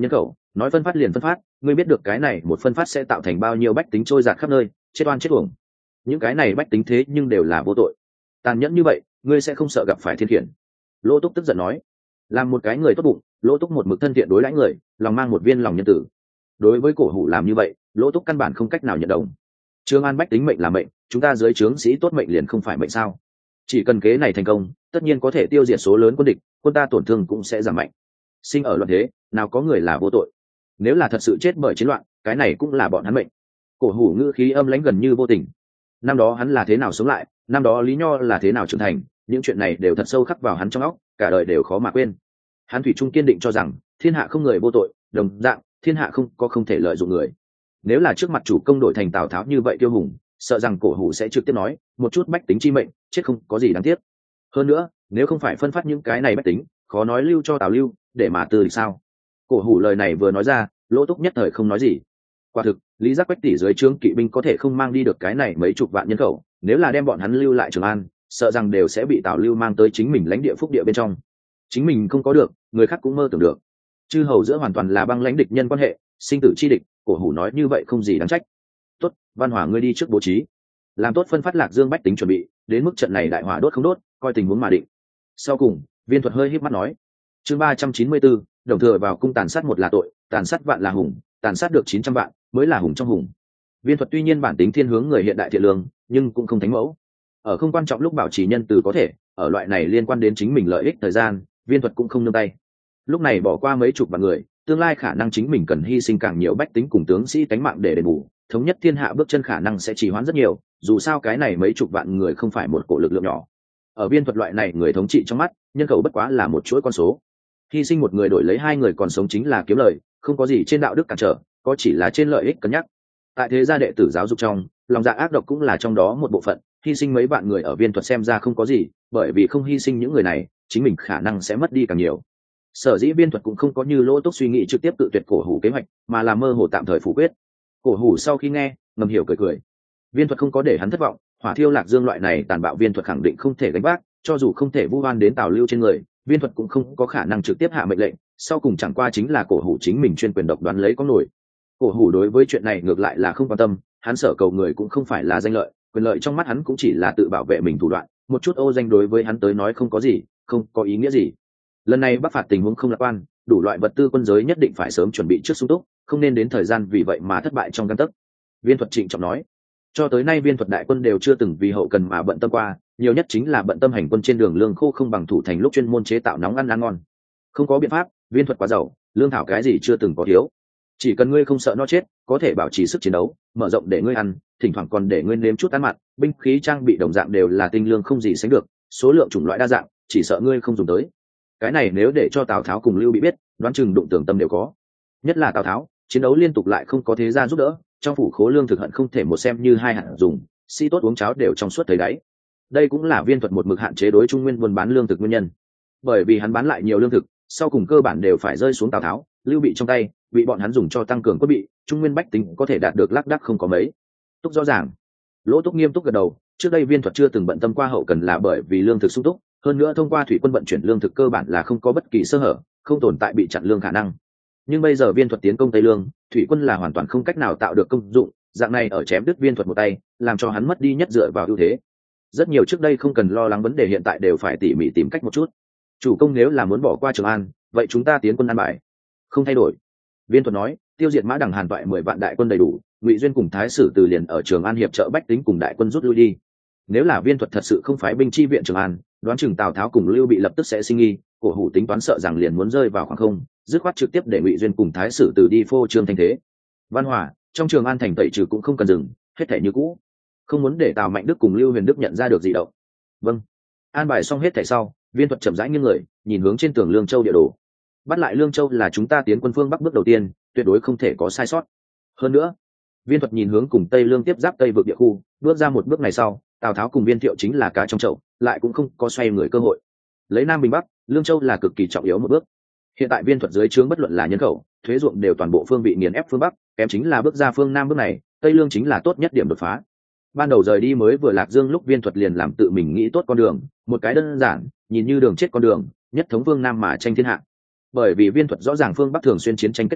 nói phân phát liền phân phát, ngươi biết được cái này một phân phát sẽ tạo thành bao nhiêu bách tính trôi giạt khắp nơi, chết oan chết uổng. Những cái này bách tính thế nhưng đều là vô tội, tàn nhẫn như vậy ngươi sẽ không sợ gặp phải thiên khiển. Lỗ Túc tức giận nói. Làm một cái người tốt bụng, Lỗ Túc một mực thân thiện đối đãi người, lòng mang một viên lòng nhân tử. Đối với Cổ Hủ làm như vậy, Lỗ Túc căn bản không cách nào nhận đồng. Trương An bách tính mệnh là mệnh, chúng ta dưới trướng sĩ tốt mệnh liền không phải mệnh sao? Chỉ cần kế này thành công, tất nhiên có thể tiêu diệt số lớn quân địch, quân ta tổn thương cũng sẽ giảm mạnh. Sinh ở loạn thế, nào có người là vô tội. Nếu là thật sự chết bởi chiến loạn, cái này cũng là bọn hắn mệnh. Cổ Hủ ngữ khí âm lãnh gần như vô tình. Năm đó hắn là thế nào sống lại, năm đó Lý Nho là thế nào trưởng thành, những chuyện này đều thật sâu khắc vào hắn trong óc, cả đời đều khó mà quên. Hắn thủy chung kiên định cho rằng thiên hạ không người vô tội, đồng dạng thiên hạ không có không thể lợi dụng người. Nếu là trước mặt chủ công đổi thành Tào Tháo như vậy tiêu hùng, sợ rằng Cổ Hủ sẽ trực tiếp nói một chút bách tính chi mệnh chết không có gì đáng tiếc. Hơn nữa nếu không phải phân phát những cái này bách tính, khó nói lưu cho Tào Lưu để mà từ sao. Cổ Hủ lời này vừa nói ra, Lỗ Túc nhất thời không nói gì. Quả thực Lý Giác Quách tỷ dưới trướng kỵ binh có thể không mang đi được cái này mấy chục vạn nhân khẩu, nếu là đem bọn hắn lưu lại Trường An, sợ rằng đều sẽ bị Tào Lưu mang tới chính mình lãnh địa phúc địa bên trong. Chính mình không có được, người khác cũng mơ tưởng được. Chư hầu giữa hoàn toàn là băng lãnh địch nhân quan hệ, sinh tử chi địch, Cổ Hủ nói như vậy không gì đáng trách. Tốt, Văn Hỏa ngươi đi trước bố trí, làm tốt phân phát Lạc Dương bách tính chuẩn bị, đến mức trận này đại hỏa đốt không đốt, coi tình huống mà định. Sau cùng, Viên Thuật hơi híp mắt nói, chương ba trăm chín mươi bốn, đồng thừa vào cung tàn sát một là tội, tàn sát vạn là hùng, tàn sát được chín trăm vạn mới là hùng trong hùng. Viên Thuật tuy nhiên bản tính thiên hướng người hiện đại thiện lương, nhưng cũng không thánh mẫu. Ở không quan trọng lúc bảo trì nhân từ có thể, ở loại này liên quan đến chính mình lợi ích thời gian, Viên Thuật cũng không nương tay. Lúc này bỏ qua mấy chục vạn người, tương lai khả năng chính mình cần hy sinh càng nhiều bách tính cùng tướng sĩ tánh mạng để đền bù, thống nhất thiên hạ bước chân khả năng sẽ trì hoãn rất nhiều, dù sao cái này mấy chục vạn người không phải một cổ lực lượng nhỏ. Ở Viên Thuật loại này người thống trị trong mắt, nhân khẩu bất quá là một chuỗi con số. Hy sinh một người đổi lấy hai người còn sống chính là kiếm lời, không có gì trên đạo đức cản trở, có chỉ là trên lợi ích cân nhắc. Tại thế gia đệ tử giáo dục trong, lòng dạ ác độc cũng là trong đó một bộ phận, hy sinh mấy vạn người ở Viên Thuật xem ra không có gì, bởi vì không hy sinh những người này, chính mình khả năng sẽ mất đi càng nhiều. Sở dĩ Viên Thuật cũng không có như Lỗ Túc suy nghĩ trực tiếp tự tuyệt Cổ Hủ kế hoạch, mà là mơ hồ tạm thời phủ quyết. Cổ Hủ sau khi nghe, ngầm hiểu cười cười. Viên Thuật không có để hắn thất vọng, hỏa thiêu Lạc Dương loại này tàn bạo Viên Thuật khẳng định không thể gánh vác, cho dù không thể vu oan đến Tào Lưu trên người, Viên Thuật cũng không có khả năng trực tiếp hạ mệnh lệnh, sau cùng chẳng qua chính là Cổ Hủ chính mình chuyên quyền độc đoán lấy có nổi. Cổ Hủ đối với chuyện này ngược lại là không quan tâm, hắn sở cầu người cũng không phải là danh lợi, quyền lợi trong mắt hắn cũng chỉ là tự bảo vệ mình thủ đoạn, một chút ô danh đối với hắn tới nói không có gì, không có ý nghĩa gì. Lần này bắc phạt tình huống không lạc quan, đủ loại vật tư quân giới nhất định phải sớm chuẩn bị trước sung túc, không nên đến thời gian vì vậy mà thất bại trong gang tấc. Viên Thuật trịnh trọng nói, cho tới nay Viên Thuật đại quân đều chưa từng vì hậu cần mà bận tâm qua, nhiều nhất chính là bận tâm hành quân trên đường lương khô không bằng thủ thành lúc chuyên môn chế tạo nóng ăn ăn ngon. Không có biện pháp, Viên Thuật quá giàu, lương thảo cái gì chưa từng có thiếu. Chỉ cần ngươi không sợ nó chết, có thể bảo trì sức chiến đấu, mở rộng để ngươi ăn, thỉnh thoảng còn để ngươi nếm chút ăn mặn, binh khí trang bị đồng dạng đều là tinh lương không gì sánh được, số lượng chủng loại đa dạng, chỉ sợ ngươi không dùng tới. Cái này nếu để cho Tào Tháo cùng Lưu Bị biết, đoán chừng đụng tưởng tâm đều có. Nhất là Tào Tháo, chiến đấu liên tục lại không có thế gia giúp đỡ, trong phủ khố lương thực hận không thể một xem như hai hạt dùng, sĩ tốt uống cháo đều trong suốt thấy đáy. Đây cũng là Viên Thuật một mực hạn chế đối Trung Nguyên buôn bán lương thực nguyên nhân. Bởi vì hắn bán lại nhiều lương thực, sau cùng cơ bản đều phải rơi xuống Tào Tháo, Lưu Bị trong tay, bị bọn hắn dùng cho tăng cường quân bị, Trung Nguyên bách tính có thể đạt được lác đác không có mấy. Túc rõ ràng. Lỗ Túc nghiêm túc gật đầu, trước đây Viên Thuật chưa từng bận tâm qua hậu cần là bởi vì lương thực sung túc, hơn nữa thông qua thủy quân vận chuyển lương thực cơ bản là không có bất kỳ sơ hở, không tồn tại bị chặn lương khả năng. Nhưng bây giờ Viên Thuật tiến công Tây Lương, thủy quân là hoàn toàn không cách nào tạo được công dụng, dạng này ở chém đứt Viên Thuật một tay, làm cho hắn mất đi nhất dựa vào ưu thế. Rất nhiều trước đây không cần lo lắng vấn đề hiện tại đều phải tỉ mỉ tìm cách một chút. Chủ công nếu là muốn bỏ qua Trường An, vậy chúng ta tiến quân an bài không thay đổi. Viên Thuật nói, tiêu diệt Mã Đằng Hàn toại mười vạn đại quân đầy đủ, Ngụy Duyên cùng Thái Sử từ liền ở Trường An hiệp trợ bách tính cùng đại quân rút lui đi. Nếu là Viên Thuật thật sự không phải binh chi viện Trường An, đoán chừng Tào Tháo cùng Lưu Bị lập tức sẽ sinh nghi, Cổ Hủ tính toán sợ rằng liền muốn rơi vào khoảng không, dứt khoát trực tiếp để Ngụy Duyên cùng Thái Sử từ đi phô trương thanh thế. Văn Hòa, trong Trường An thành tẩy trừ cũng không cần dừng, hết thảy như cũ, không muốn để Tào Mạnh Đức cùng Lưu Huyền Đức nhận ra được gì động. Vâng. An bài xong hết thảy sau, Viên Thuật chậm rãi nghiêng người, nhìn hướng trên tường Lương Châu địa đồ. Bắt lại Lương Châu là chúng ta tiến quân phương Bắc bước đầu tiên, tuyệt đối không thể có sai sót. Hơn nữa, Viên Thuật nhìn hướng cùng Tây Lương tiếp giáp Tây vực địa khu, bước ra một bước này sau, Tào Tháo cùng Viên Thiệu chính là cá trong chậu, lại cũng không có xoay người cơ hội. Lấy Nam Bình Bắc, Lương Châu là cực kỳ trọng yếu một bước. Hiện tại Viên Thuật dưới trướng bất luận là nhân khẩu, thuế ruộng đều toàn bộ phương vị nghiền ép phương Bắc, kém chính là bước ra phương Nam bước này, Tây Lương chính là tốt nhất điểm đột phá. Ban đầu rời đi mới vừa Lạc Dương lúc Viên Thuật liền làm tự mình nghĩ tốt con đường, một cái đơn giản, nhìn như đường chết con đường, nhất thống phương Nam mà tranh thiên hạ. Bởi vì Viên Thuật rõ ràng phương Bắc thường xuyên chiến tranh kết quả,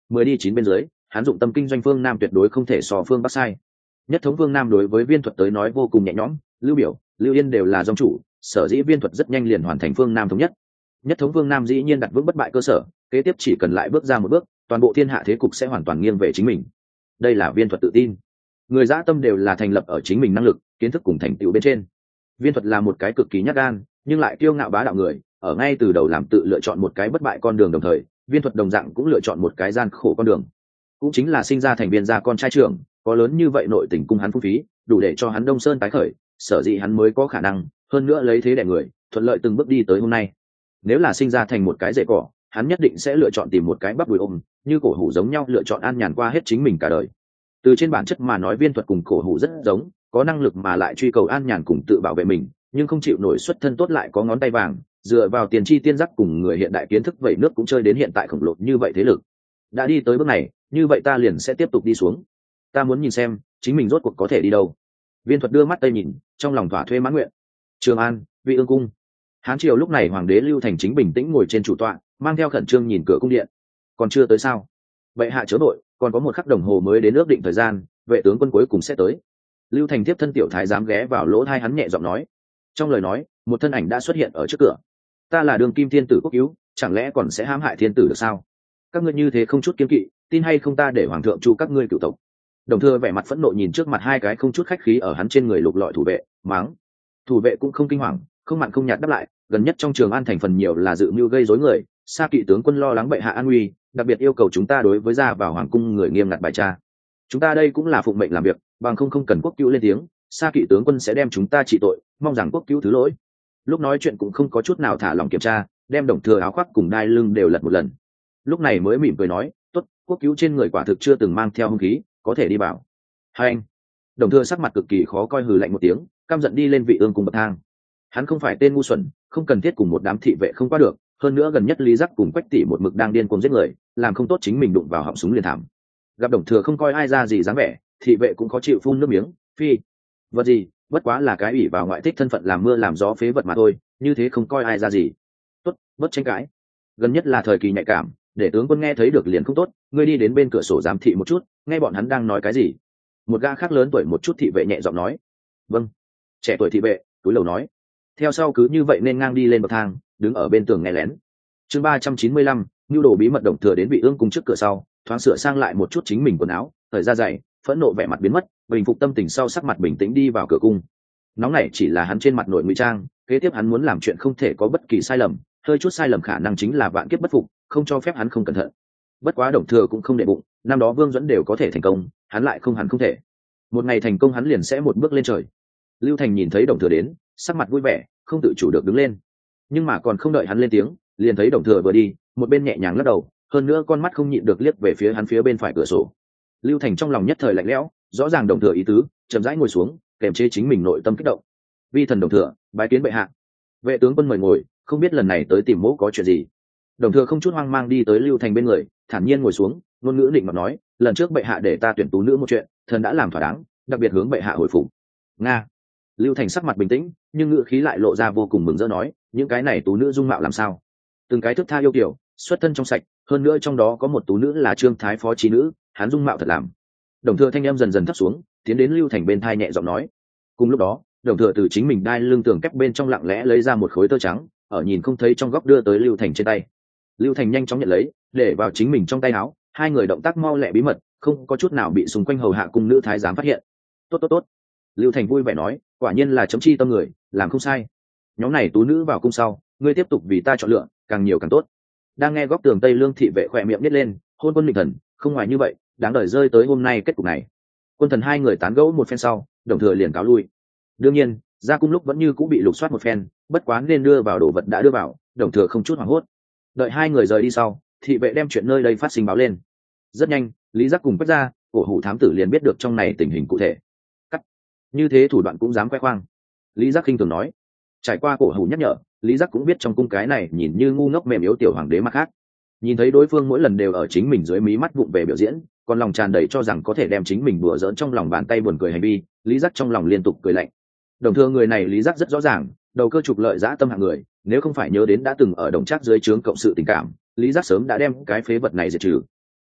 mười đi chín bên dưới, hắn dụng tâm kinh doanh phương Nam tuyệt đối không thể so phương Bắc sai. Nhất thống phương Nam đối với Viên Thuật tới nói vô cùng nhẹ nhõm, Lưu Biểu, Lưu Yên đều là dòng chủ, sở dĩ Viên Thuật rất nhanh liền hoàn thành phương Nam thống nhất. Nhất thống phương Nam dĩ nhiên đặt vững bất bại cơ sở, kế tiếp chỉ cần lại bước ra một bước, toàn bộ thiên hạ thế cục sẽ hoàn toàn nghiêng về chính mình. Đây là Viên Thuật tự tin. Người dã tâm đều là thành lập ở chính mình năng lực, kiến thức cùng thành tựu bên trên. Viên Thuật là một cái cực kỳ nhát gan, nhưng lại kiêu ngạo bá đạo người, ở ngay từ đầu làm tự lựa chọn một cái bất bại con đường, đồng thời Viên Thuật đồng dạng cũng lựa chọn một cái gian khổ con đường, cũng chính là sinh ra thành viên gia con trai trưởng, có lớn như vậy nội tình cung hắn phung phí, đủ để cho hắn Đông Sơn tái khởi, sở dĩ hắn mới có khả năng, hơn nữa lấy thế đè người, thuận lợi từng bước đi tới hôm nay. Nếu là sinh ra thành một cái rễ cỏ, hắn nhất định sẽ lựa chọn tìm một cái bắp đùi ôm, như Cổ Hủ giống nhau lựa chọn an nhàn qua hết chính mình cả đời. Từ trên bản chất mà nói, Viên Thuật cùng Cổ Hủ rất giống, có năng lực mà lại truy cầu an nhàn cùng tự bảo vệ mình, nhưng không chịu nổi xuất thân tốt lại có ngón tay vàng, dựa vào tiền chi tiên giác cùng người hiện đại kiến thức vậy nước cũng chơi đến hiện tại khổng lồ như vậy thế lực. Đã đi tới bước này, như vậy ta liền sẽ tiếp tục đi xuống. Ta muốn nhìn xem chính mình rốt cuộc có thể đi đâu. Viên Thuật đưa mắt tây nhìn, trong lòng thỏa thuê mãn nguyện. Trường An, Vị Ương cung. Hán triều lúc này hoàng đế Lưu Thành chính bình tĩnh ngồi trên chủ tọa, mang theo khẩn trương nhìn cửa cung điện. Còn chưa tới sao? Vậy hạ chớ đội, còn có một khắc đồng hồ mới đến ước định thời gian, vệ tướng quân cuối cùng sẽ tới. Lưu Thành tiếp thân tiểu thái dám ghé vào lỗ tai hắn nhẹ giọng nói. Trong lời nói, một thân ảnh đã xuất hiện ở trước cửa. Ta là Đường Kim Thiên tử quốc cứu, chẳng lẽ còn sẽ hãm hại thiên tử được sao? Các ngươi như thế không chút kiêng kỵ, tin hay không ta để hoàng thượng chu các ngươi cựu tộc. Đồng Thừa vẻ mặt phẫn nộ nhìn trước mặt hai cái không chút khách khí ở hắn trên người lục lọi thủ vệ, mắng. Thủ vệ cũng không kinh hoàng, không mặn không nhạt đáp lại, gần nhất trong Trường An thành phần nhiều là dự mưu gây rối người, Sa Kỵ tướng quân lo lắng bệ hạ an nguy, đặc biệt yêu cầu chúng ta đối với ra vào hoàng cung người nghiêm ngặt bài tra. Chúng ta đây cũng là phụng mệnh làm việc, bằng không không cần quốc cứu lên tiếng, Sa Kỵ tướng quân sẽ đem chúng ta trị tội, mong rằng quốc cứu thứ lỗi. Lúc nói chuyện cũng không có chút nào thả lòng kiểm tra, đem Đồng Thừa áo khoác cùng đai lưng đều lật một lần. Lúc này mới mỉm cười nói, tốt, quốc cứu trên người quả thực chưa từng mang theo hung khí, có thể đi vào. Hai anh. Đồng Thừa sắc mặt cực kỳ khó coi, hừ lạnh một tiếng, căm giận đi lên Vị Ương cùng bậc thang. Hắn không phải tên ngu xuẩn, không cần thiết cùng một đám thị vệ không qua được, hơn nữa gần nhất Lý Giác cùng Quách tỷ một mực đang điên cuồng giết người, làm không tốt chính mình đụng vào họng súng liền thảm. Gặp Đồng Thừa không coi ai ra gì dáng vẻ, thị vệ cũng khó chịu phun nước miếng, phi. Vật gì, bất quá là cái ủy vào ngoại thích thân phận làm mưa làm gió phế vật mà thôi, như thế không coi ai ra gì. Tốt, bất tranh cãi. Gần nhất là thời kỳ nhạy cảm, để tướng quân nghe thấy được liền không tốt, ngươi đi đến bên cửa sổ giám thị một chút, nghe bọn hắn đang nói cái gì. Một gã khác lớn tuổi một chút thị vệ nhẹ giọng nói. Vâng. Trẻ tuổi thị vệ túi lầu nói. Theo sau cứ như vậy nên ngang đi lên bậc thang, đứng ở bên tường nghe lén. Chương ba trăm chín mươi lăm, nhu đồ bí mật. Đồng Thừa đến Vị Ương cung trước cửa sau, thoáng sửa sang lại một chút chính mình quần áo, thời ra dày, phẫn nộ vẻ mặt biến mất, bình phục tâm tình sau sắc mặt bình tĩnh đi vào cửa cung. Nóng này chỉ là hắn trên mặt nội ngụy trang, kế tiếp hắn muốn làm chuyện không thể có bất kỳ sai lầm, hơi chút sai lầm khả năng chính là vạn kiếp bất phục, không cho phép hắn không cẩn thận. Bất quá Đồng Thừa cũng không để bụng, năm đó Vương Duẫn đều có thể thành công, hắn lại không hẳn không thể. Một ngày thành công hắn liền sẽ một bước lên trời. Lưu Thành nhìn thấy Đồng Thừa đến, sắc mặt vui vẻ, không tự chủ được đứng lên. Nhưng mà còn không đợi hắn lên tiếng, liền thấy Đồng Thừa vừa đi, một bên nhẹ nhàng lắc đầu, hơn nữa con mắt không nhịn được liếc về phía hắn phía bên phải cửa sổ. Lưu Thành trong lòng nhất thời lạnh lẽo, rõ ràng Đồng Thừa ý tứ, chậm rãi ngồi xuống, kềm chế chính mình nội tâm kích động. Vi thần Đồng Thừa, bái kiến bệ hạ. Vệ tướng quân mời ngồi, không biết lần này tới tìm mỗ có chuyện gì. Đồng Thừa không chút hoang mang đi tới Lưu Thành bên người, thản nhiên ngồi xuống, ngôn ngữ định mà nói, lần trước bệ hạ để ta tuyển tú nữ một chuyện, thần đã làm thỏa đáng, đặc biệt hướng bệ hạ hồi phục. Nga. Lưu Thành sắc mặt bình tĩnh, nhưng ngữ khí lại lộ ra vô cùng mừng rỡ nói, những cái này tú nữ dung mạo làm sao? Từng cái thức tha yêu kiều, xuất thân trong sạch, hơn nữa trong đó có một tú nữ là Trương Thái phó trí nữ, hắn dung mạo thật làm. Đồng Thừa thanh em dần dần thấp xuống, tiến đến Lưu Thành bên thai nhẹ giọng nói. Cùng lúc đó, Đồng Thừa từ chính mình đai lưng tường kép bên trong lặng lẽ lấy ra một khối tơ trắng, ở nhìn không thấy trong góc đưa tới Lưu Thành trên tay. Lưu Thành nhanh chóng nhận lấy, để vào chính mình trong tay áo, hai người động tác mau lẹ bí mật, không có chút nào bị xung quanh hầu hạ cung nữ thái giám phát hiện. Tốt tốt tốt. Lưu Thành vui vẻ nói, quả nhiên là chấm chi tâm người, làm không sai. Nhóm này tú nữ vào cung sau, ngươi tiếp tục vì ta chọn lựa, càng nhiều càng tốt. Đang nghe góc tường Tây Lương thị vệ khỏe miệng nít lên, hôn quân định thần, không ngoài như vậy, đáng đời rơi tới hôm nay kết cục này. Quân thần hai người tán gẫu một phen sau, Đồng Thừa liền cáo lui. Đương nhiên, ra cung lúc vẫn như cũng bị lục soát một phen, bất quá nên đưa vào đồ vật đã đưa vào, Đồng Thừa không chút hoảng hốt. Đợi hai người rời đi sau, thị vệ đem chuyện nơi đây phát sinh báo lên. Rất nhanh, Lý Giác cùng Quách gia, Cổ Hủ thám tử liền biết được trong này tình hình cụ thể. Cắt. Như thế thủ đoạn cũng dám khoe khoang. Lý Giác khinh thường nói. Trải qua Cổ Hủ nhắc nhở, Lý Giác cũng biết trong cung cái này nhìn như ngu ngốc mềm yếu tiểu hoàng đế mặt khác. Nhìn thấy đối phương mỗi lần đều ở chính mình dưới mí mắt vụng về biểu diễn, còn lòng tràn đầy cho rằng có thể đem chính mình đùa giỡn trong lòng bàn tay buồn cười hành vi, Lý Giác trong lòng liên tục cười lạnh. Đồng Thừa người này Lý Giác rất rõ ràng, đầu cơ trục lợi dã tâm hạng người, nếu không phải nhớ đến đã từng ở Đồng Trác dưới trướng cộng sự tình cảm, Lý Giác sớm đã đem cái phế vật này diệt trừ.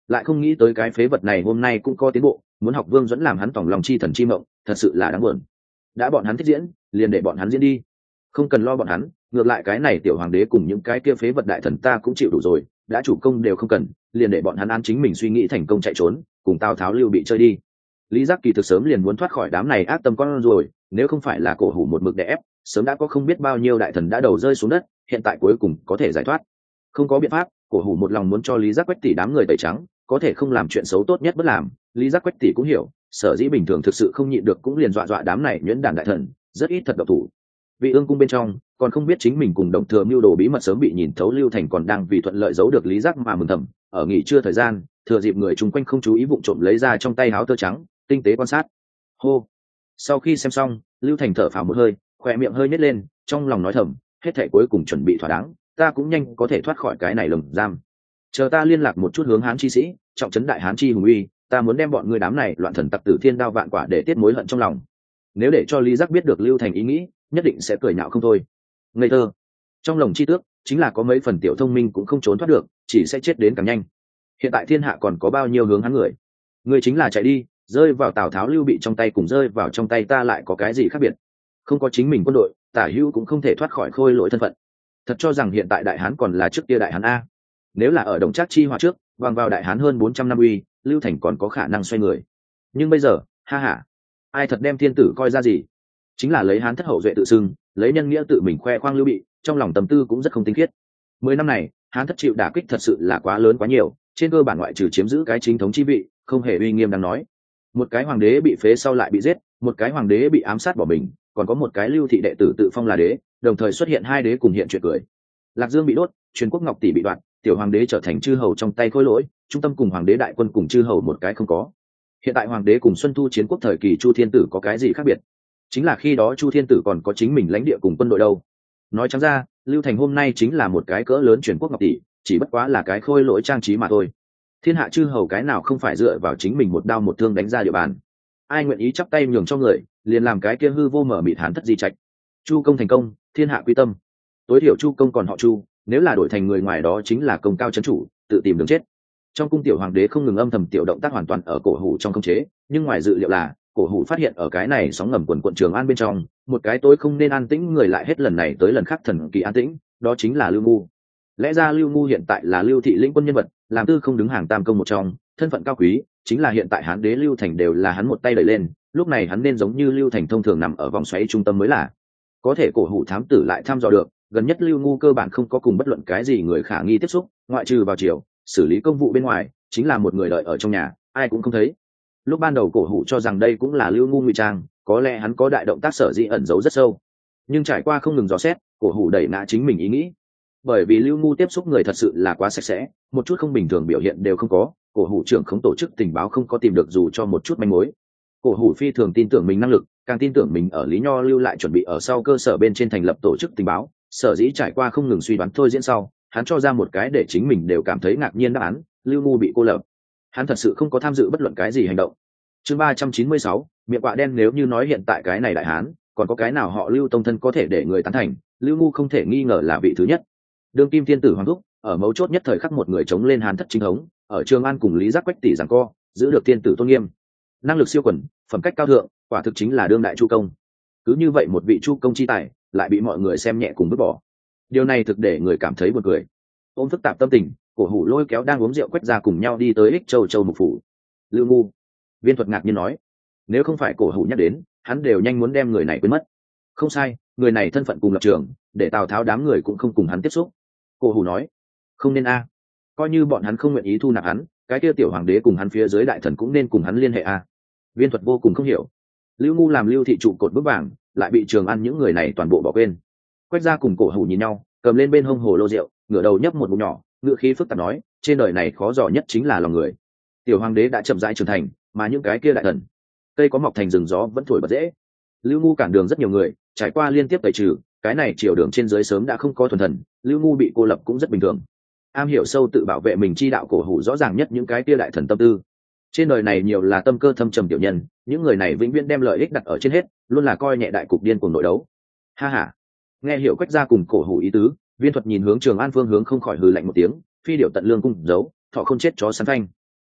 lại không nghĩ tới cái phế vật này hôm nay cũng có tiến bộ, muốn học Vương Duẫn làm hắn tòng lòng chi thần chi mộng, thật sự là đáng buồn. Đã bọn hắn thích diễn, liền để bọn hắn diễn đi, không cần lo bọn hắn. Ngược lại cái này tiểu hoàng đế cùng những cái kia phế vật đại thần ta cũng chịu đủ rồi, đã chủ công đều không cần, liền để bọn hắn ăn chính mình suy nghĩ thành công chạy trốn, cùng Tào Tháo Lưu Bị chơi đi. Lý Giác kỳ thực sớm liền muốn thoát khỏi đám này ác tâm con rồi, nếu không phải là Cổ Hủ một mực đè ép, sớm đã có không biết bao nhiêu đại thần đã đầu rơi xuống đất, hiện tại cuối cùng có thể giải thoát. Không có biện pháp, Cổ Hủ một lòng muốn cho Lý Giác Quách tỷ đám người tẩy trắng, có thể không làm chuyện xấu tốt nhất bất làm. Lý Giác Quách tỷ cũng hiểu, sở dĩ bình thường thực sự không nhịn được cũng liền dọa dọa đám này nhuyễn đản đại thần, rất ít thật độc thủ. Vị ương cung bên trong còn không biết chính mình cùng đồng thừa mưu đồ bí mật sớm bị nhìn thấu, Lưu Thành còn đang vì thuận lợi giấu được Lý Giác mà mừng thầm. Ở nghỉ trưa thời gian, thừa dịp người chung quanh không chú ý vụng trộm lấy ra trong tay áo tơ trắng, tinh tế quan sát. Hô. Sau khi xem xong, Lưu Thành thở phào một hơi, khỏe miệng hơi nhếch lên, trong lòng nói thầm, hết thảy cuối cùng chuẩn bị thỏa đáng, ta cũng nhanh có thể thoát khỏi cái này lồng giam. Chờ ta liên lạc một chút hướng Hán chi sĩ, trọng trấn đại Hán chi hùng uy, ta muốn đem bọn ngươi đám này loạn thần tặc tử thiên đao vạn quả để tiết mối hận trong lòng. Nếu để cho Lý Giác biết được Lưu Thành ý nghĩ, nhất định sẽ cười nhạo không thôi. Ngây thơ. Trong lòng chi tước, chính là có mấy phần tiểu thông minh cũng không trốn thoát được, chỉ sẽ chết đến càng nhanh. Hiện tại thiên hạ còn có bao nhiêu hướng Hán người? Ngươi chính là chạy đi, rơi vào Tào Tháo Lưu Bị trong tay cùng rơi vào trong tay ta lại có cái gì khác biệt? Không có chính mình quân đội, Tả Hữu cũng không thể thoát khỏi khôi lỗi thân phận. Thật cho rằng hiện tại đại Hán còn là trước kia đại Hán a? Nếu là ở Đồng Trác chi họa trước, bằng vào đại Hán hơn bốn trăm năm uy, Lưu Thành còn có khả năng xoay người. Nhưng bây giờ, ha ha, ai thật đem thiên tử coi ra gì? Chính là lấy Hán thất hậu duệ tự xưng, lấy nhân nghĩa tự mình khoe khoang Lưu Bị, trong lòng tâm tư cũng rất không tinh khiết. Mười năm này, Hán thất chịu đả kích thật sự là quá lớn quá nhiều, trên cơ bản ngoại trừ chiếm giữ cái chính thống chi vị, không hề uy nghiêm đáng nói. Một cái hoàng đế bị phế sau lại bị giết, một cái hoàng đế bị ám sát bỏ mình, còn có một cái Lưu thị đệ tử tự phong là đế, đồng thời xuất hiện hai đế cùng hiện chuyện cười. Lạc Dương bị đốt, truyền quốc ngọc tỷ bị đoạt, tiểu hoàng đế trở thành chư hầu trong tay khôi lỗi, trung tâm cùng hoàng đế đại quân cùng chư hầu một cái không có. Hiện tại hoàng đế cùng Xuân Thu chiến quốc thời kỳ Chu Thiên Tử có cái gì khác biệt? Chính là khi đó Chu Thiên Tử còn có chính mình lãnh địa cùng quân đội đâu. Nói trắng ra, Lưu Thành hôm nay chính là một cái cỡ lớn truyền quốc ngọc tỷ, chỉ bất quá là cái khôi lỗi trang trí mà thôi. Thiên hạ chư hầu cái nào không phải dựa vào chính mình một đao một thương đánh ra địa bàn. Ai nguyện ý chắp tay nhường cho người, liền làm cái kia hư vô mở mịt Hán thất di trạch. Chu công thành công, thiên hạ quy tâm. Tối thiểu Chu công còn họ Chu, nếu là đổi thành người ngoài đó chính là công cao chấn chủ, tự tìm đường chết. Trong cung tiểu hoàng đế không ngừng âm thầm tiểu động tác hoàn toàn ở Cổ Hủ trong khống chế, nhưng ngoài dự liệu là Cổ Hủ phát hiện ở cái này sóng ngầm quần quận Trường An bên trong, một cái tối không nên an tĩnh người lại hết lần này tới lần khác thần kỳ an tĩnh, đó chính là Lưu Ngu. Lẽ ra Lưu Ngu hiện tại là Lưu thị lĩnh quân nhân vật, làm tư không đứng hàng tam công một trong, thân phận cao quý, chính là hiện tại Hán đế Lưu Thành đều là hắn một tay đẩy lên, lúc này hắn nên giống như Lưu Thành thông thường nằm ở vòng xoáy trung tâm mới là. Có thể Cổ Hủ thám tử lại thăm dò được, gần nhất Lưu Ngu cơ bản không có cùng bất luận cái gì người khả nghi tiếp xúc, ngoại trừ vào chiều xử lý công vụ bên ngoài, chính là một người đợi ở trong nhà, ai cũng không thấy. Lúc ban đầu Cổ Hủ cho rằng đây cũng là Lưu Ngu ngụy trang, có lẽ hắn có đại động tác sở dĩ ẩn giấu rất sâu. Nhưng trải qua không ngừng dò xét, Cổ Hủ đẩy ngã chính mình ý nghĩ. Bởi vì Lưu Ngu tiếp xúc người thật sự là quá sạch sẽ, một chút không bình thường biểu hiện đều không có, Cổ Hủ trưởng không tổ chức tình báo không có tìm được dù cho một chút manh mối. Cổ Hủ phi thường tin tưởng mình năng lực, càng tin tưởng mình ở Lý Nho lưu lại chuẩn bị ở sau cơ sở bên trên thành lập tổ chức tình báo, sở dĩ trải qua không ngừng suy đoán thôi diễn sau, hắn cho ra một cái để chính mình đều cảm thấy ngạc nhiên đáp án, Lưu Ngu bị cô lập. Hắn thật sự không có tham dự bất luận cái gì hành động. Chương ba trăm chín mươi sáu, miệng quạ đen. Nếu như nói hiện tại cái này đại hán, còn có cái nào họ Lưu tông thân có thể để người tán thành, Lưu Ngu không thể nghi ngờ là vị thứ nhất. Đương kim thiên tử hoàng thúc, ở mấu chốt nhất thời khắc một người chống lên Hán thất chính thống, ở Trường An cùng Lý Giác Quách tỷ giằng co, giữ được thiên tử tôn nghiêm. Năng lực siêu quần, phẩm cách cao thượng, quả thực chính là đương đại chu công. Cứ như vậy một vị chu công chi tài, lại bị mọi người xem nhẹ cùng vứt bỏ. Điều này thực để người cảm thấy buồn cười. Ôm phức tạp tâm tình, Cổ Hủ lôi kéo đang uống rượu Quách gia cùng nhau đi tới Ích Châu Châu mục phủ. Lưu Ngu. Viên Thuật ngạc nhiên nói, nếu không phải Cổ Hủ nhắc đến, hắn đều nhanh muốn đem người này quên mất. Không sai, người này thân phận cùng lập trường, để Tào Tháo đám người cũng không cùng hắn tiếp xúc. Cổ Hủ nói, không nên a, coi như bọn hắn không nguyện ý thu nạp hắn, cái kia tiểu hoàng đế cùng hắn phía dưới đại thần cũng nên cùng hắn liên hệ a. Viên Thuật vô cùng không hiểu. Lưu Ngu làm Lưu thị trụ cột bước vàng, lại bị Trường An những người này toàn bộ bỏ quên. Quách gia cùng Cổ Hủ nhìn nhau, cầm lên bên hông hồ lô rượu, ngửa đầu nhấp một ngụm nhỏ, ngựa khí phức tạp nói, trên đời này khó dò nhất chính là lòng người. Tiểu hoàng đế đã chậm rãi trưởng thành, mà những cái kia đại thần, cây có mọc thành rừng gió vẫn thổi bật dễ. Lưu Ngu cản đường rất nhiều người, trải qua liên tiếp tẩy trừ, cái này triều đường trên dưới sớm đã không có thuần thần, Lưu Ngu bị cô lập cũng rất bình thường. Am hiểu sâu tự bảo vệ mình chi đạo Cổ Hủ rõ ràng nhất những cái kia đại thần tâm tư. Trên đời này nhiều là tâm cơ thâm trầm tiểu nhân, những người này vĩnh viễn đem lợi ích đặt ở trên hết, luôn là coi nhẹ đại cục điên cuồng nội đấu. Ha ha. Nghe hiểu Quách gia cùng Cổ Hủ ý tứ, Viên Thuật nhìn hướng Trường An phương hướng không khỏi hừ lạnh một tiếng, phi điệu tận lương cung giấu, thọ không chết chó sắn phanh.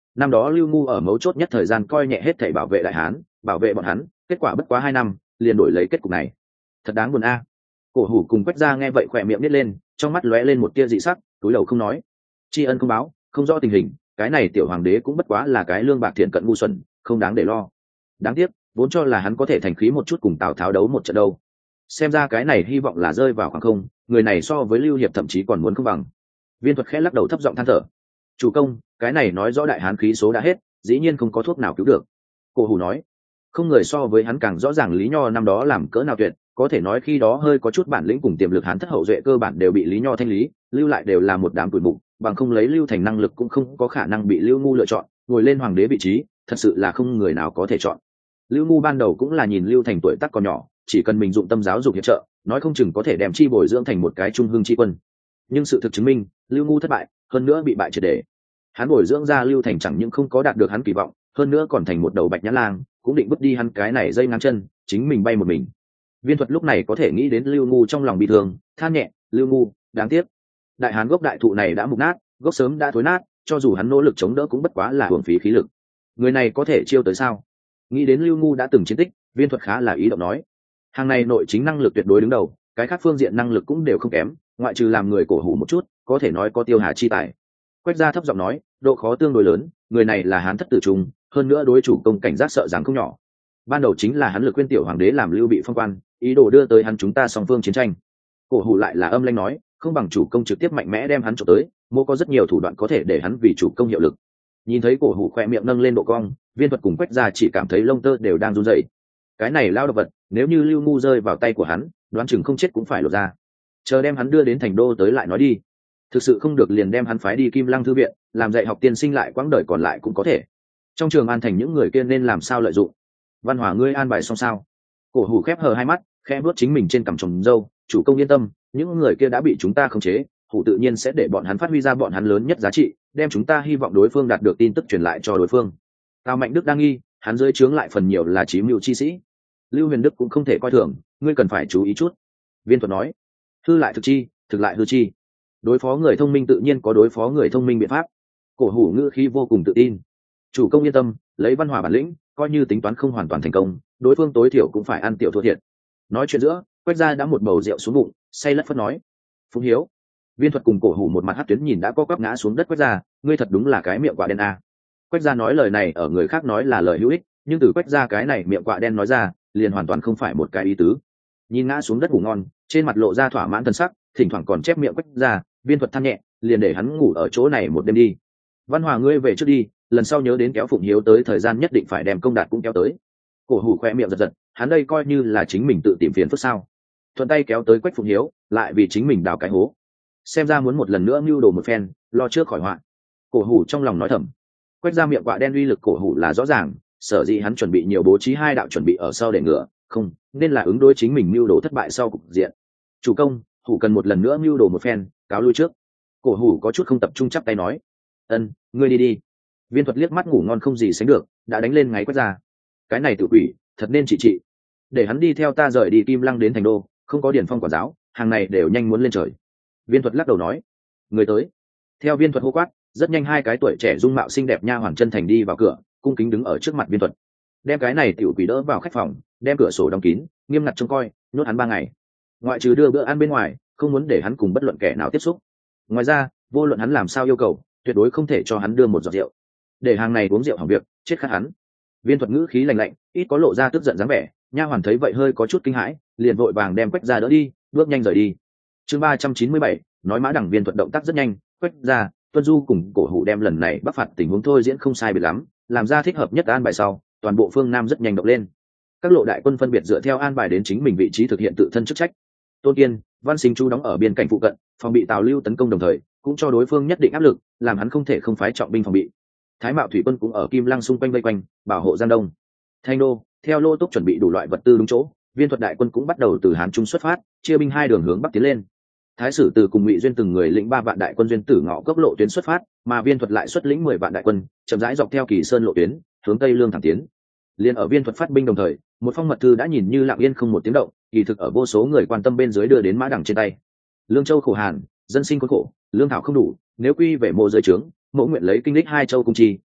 năm đó Lưu Ngu ở mấu chốt nhất thời gian coi nhẹ hết thảy bảo vệ đại hán, bảo vệ bọn hắn, kết quả bất quá hai năm liền đổi lấy kết cục này, thật đáng buồn a. Cổ Hủ cùng Quách Gia nghe vậy khỏe miệng nít lên, trong mắt lóe lên một tia dị sắc, túi đầu không nói. Tri ân không báo, không rõ tình hình, cái này tiểu hoàng đế cũng bất quá là cái lương bạc thiện cận ngu xuẩn, không đáng để lo. Đáng tiếc, vốn cho là hắn có thể thành khí một chút cùng Tào Tháo đấu một trận đâu. Xem ra cái này hy vọng là rơi vào khoảng không, người này so với Lưu Hiệp thậm chí còn muốn không bằng. Viên Thuật khẽ lắc đầu thấp giọng than thở. Chủ công, cái này nói rõ đại hán khí số đã hết, dĩ nhiên không có thuốc nào cứu được. Cổ Hủ nói, không người so với hắn càng rõ ràng Lý Nho năm đó làm cỡ nào tuyệt, có thể nói khi đó hơi có chút bản lĩnh cùng tiềm lực hán thất hậu duệ cơ bản đều bị Lý Nho thanh lý, lưu lại đều là một đám tuổi mục, bằng không lấy Lưu Thành năng lực cũng không có khả năng bị Lưu Ngu lựa chọn, ngồi lên hoàng đế vị trí, thật sự là không người nào có thể chọn. Lưu Ngu ban đầu cũng là nhìn Lưu Thành tuổi tác còn nhỏ, chỉ cần mình dụng tâm giáo dục hiệp trợ, nói không chừng có thể đem chi bồi dưỡng thành một cái trung hưng chi quân. Nhưng sự thực chứng minh, Lưu Ngu thất bại, hơn nữa bị bại triệt để. Hắn bồi dưỡng ra Lưu Thành chẳng những không có đạt được hắn kỳ vọng, hơn nữa còn thành một đầu bạch nhã lang, cũng định vứt đi hắn cái này dây ngang chân, chính mình bay một mình. Viên Thuật lúc này có thể nghĩ đến Lưu Ngu trong lòng bị thương, than nhẹ, Lưu Ngu, đáng tiếc. Đại hán gốc đại thụ này đã mục nát, gốc sớm đã thối nát, cho dù hắn nỗ lực chống đỡ cũng bất quá là hưởng phí khí lực. Người này có thể chiêu tới sao? Nghĩ đến Lưu Ngu đã từng chiến tích, Viên Thuật khá là ý động nói, hàng này nội chính năng lực tuyệt đối đứng đầu, cái khác phương diện năng lực cũng đều không kém, ngoại trừ làm người cổ hủ một chút, có thể nói có tiêu hà chi tài. Quách Gia thấp giọng nói, độ khó tương đối lớn, người này là hán thất tử trung, hơn nữa đối chủ công cảnh giác sợ rằng không nhỏ. Ban đầu chính là hắn lực khuyên tiểu hoàng đế làm Lưu bị phong quan, ý đồ đưa tới hắn chúng ta song phương chiến tranh. Cổ hủ lại là âm lanh nói, không bằng chủ công trực tiếp mạnh mẽ đem hắn trộm tới, mô có rất nhiều thủ đoạn có thể để hắn vì chủ công hiệu lực. Nhìn thấy cổ hủ khoe miệng nâng lên độ cong, Viên Thuật cùng Quách Gia chỉ cảm thấy lông tơ đều đang run rẩy. Cái này lao độc vật, nếu như Lưu Ngu rơi vào tay của hắn, đoán chừng không chết cũng phải lột ra. Chờ đem hắn đưa đến thành đô tới lại nói đi. Thực sự không được liền đem hắn phái đi Kim Lăng thư viện, làm dạy học tiên sinh lại quãng đời còn lại cũng có thể. Trong trường an thành những người kia nên làm sao lợi dụng. Văn Hòa ngươi an bài xong sao? Cổ hủ khép hờ hai mắt, khẽ vuốt chính mình trên cằm trồng râu, chủ công yên tâm, những người kia đã bị chúng ta khống chế, hủ tự nhiên sẽ để bọn hắn phát huy ra bọn hắn lớn nhất giá trị, đem chúng ta hy vọng đối phương đạt được tin tức truyền lại cho đối phương. Tào Mạnh Đức đang nghi, hắn dưới trướng lại phần nhiều là chí mưu chi sĩ. Lưu Huyền Đức cũng không thể coi thường, ngươi cần phải chú ý chút. Viên Thuật nói, hư lại thực chi, thực lại hư chi. Đối phó người thông minh tự nhiên có đối phó người thông minh biện pháp. Cổ hủ ngữ khí vô cùng tự tin. Chủ công yên tâm, lấy Văn Hòa bản lĩnh, coi như tính toán không hoàn toàn thành công, đối phương tối thiểu cũng phải ăn tiểu thua thiệt. Nói chuyện giữa, Quách Gia đã một bầu rượu xuống bụng, say lất phất nói, Phụng Hiếu. Viên Thuật cùng cổ hủ một mặt hất tuyến nhìn đã co quắp ngã xuống đất. Quách Gia, ngươi thật đúng là cái miệng quạ đen a. Quách Gia nói lời này ở người khác nói là lời hữu ích, nhưng từ Quách Gia cái này miệng quạ đen nói ra, liền hoàn toàn không phải một cái ý tứ. Nhìn ngã xuống đất ngủ ngon, trên mặt lộ ra thỏa mãn thần sắc, thỉnh thoảng còn chép miệng Quách Gia, Viên Thuật than nhẹ, liền để hắn ngủ ở chỗ này một đêm đi. Văn Hòa ngươi về trước đi, lần sau nhớ đến kéo Phụng Hiếu tới, thời gian nhất định phải đem công đạt cũng kéo tới. Cổ hủ khoe miệng giật giật, hắn đây coi như là chính mình tự tìm phiền phức sao? Thuận tay kéo tới Quách Phụng Hiếu, lại vì chính mình đào cái hố. Xem ra muốn một lần nữa mưu đồ một phen, lo trước khỏi họa. Cổ hủ trong lòng nói thầm. Quách Gia miệng quạ đen uy lực cổ hủ là rõ ràng, sở dĩ hắn chuẩn bị nhiều bố trí hai đạo chuẩn bị ở sau để ngựa, không, nên là ứng đối chính mình mưu đồ thất bại sau cục diện. Chủ công, hủ cần một lần nữa mưu đồ một phen, cáo lui trước. Cổ hủ có chút không tập trung chắp tay nói, ân, ngươi đi đi. Viên Thuật liếc mắt ngủ ngon không gì sánh được, đã đánh lên ngáy Quách Gia. Cái này tự quỷ, thật nên trị trị. Để hắn đi theo ta rời đi Kim Lăng đến thành đô, không có điển phong quản giáo, hàng này đều nhanh muốn lên trời. Viên Thuật lắc đầu nói, người tới. Theo Viên Thuật hô quát, rất nhanh hai cái tuổi trẻ dung mạo xinh đẹp nha hoàn chân thành đi vào cửa, cung kính đứng ở trước mặt Viên Thuật, đem cái này tiểu quỷ đỡ vào khách phòng, đem cửa sổ đóng kín, nghiêm ngặt trông coi, nhốt hắn ba ngày. Ngoại trừ đưa bữa ăn bên ngoài, không muốn để hắn cùng bất luận kẻ nào tiếp xúc. Ngoài ra, vô luận hắn làm sao yêu cầu, tuyệt đối không thể cho hắn đưa một giọt rượu. Để hàng này uống rượu hỏng việc, chết khát hắn. Viên Thuật ngữ khí lạnh lạnh, ít có lộ ra tức giận dáng vẻ. Nha hoàn thấy vậy hơi có chút kinh hãi, liền vội vàng đem Quách Gia đỡ đi, bước nhanh rời đi. Chương ba trăm chín mươi bảy, nói mã đẳng. Viên Thuật động tác rất nhanh, Quách Gia, Tuân Du cùng cổ hủ đem lần này bắc phạt tình huống thôi diễn không sai biệt lắm, làm ra thích hợp nhất an bài sau, toàn bộ phương Nam rất nhanh động lên. Các lộ đại quân phân biệt dựa theo an bài đến chính mình vị trí thực hiện tự thân chức trách. Tôn Kiên, Văn Sinh Chu đóng ở biên cảnh phụ cận, phòng bị Tào Lưu tấn công đồng thời, cũng cho đối phương nhất định áp lực, làm hắn không thể không phái trọng binh phòng bị. Thái Mạo thủy quân cũng ở Kim Lăng xung quanh vây quanh, bảo hộ Giang Đông. Thanh Đô, theo Lô Túc chuẩn bị đủ loại vật tư đúng chỗ, Viên Thuật đại quân cũng bắt đầu từ Hán Trung xuất phát, chia binh hai đường hướng bắc tiến lên. Thái Sử Từ cùng Ngụy Duyên từng người lĩnh ba vạn đại quân duyên tử ngõ cốc lộ tuyến xuất phát, mà Viên Thuật lại xuất lĩnh mười vạn đại quân, chậm rãi dọc theo Kỳ Sơn lộ tuyến, hướng Tây Lương thẳng tiến. Liên ở Viên Thuật phát binh đồng thời, một phong mật thư đã nhìn như lặng yên không một tiếng động, kỳ thực ở vô số người quan tâm bên dưới đưa đến mã đẳng trên tay. Lương Châu khổ hàn, dân sinh khốn khổ, lương thảo không đủ, nếu quy về mộ dưới trướng, mộ nguyện lấy kinh lịch hai châu cung chi,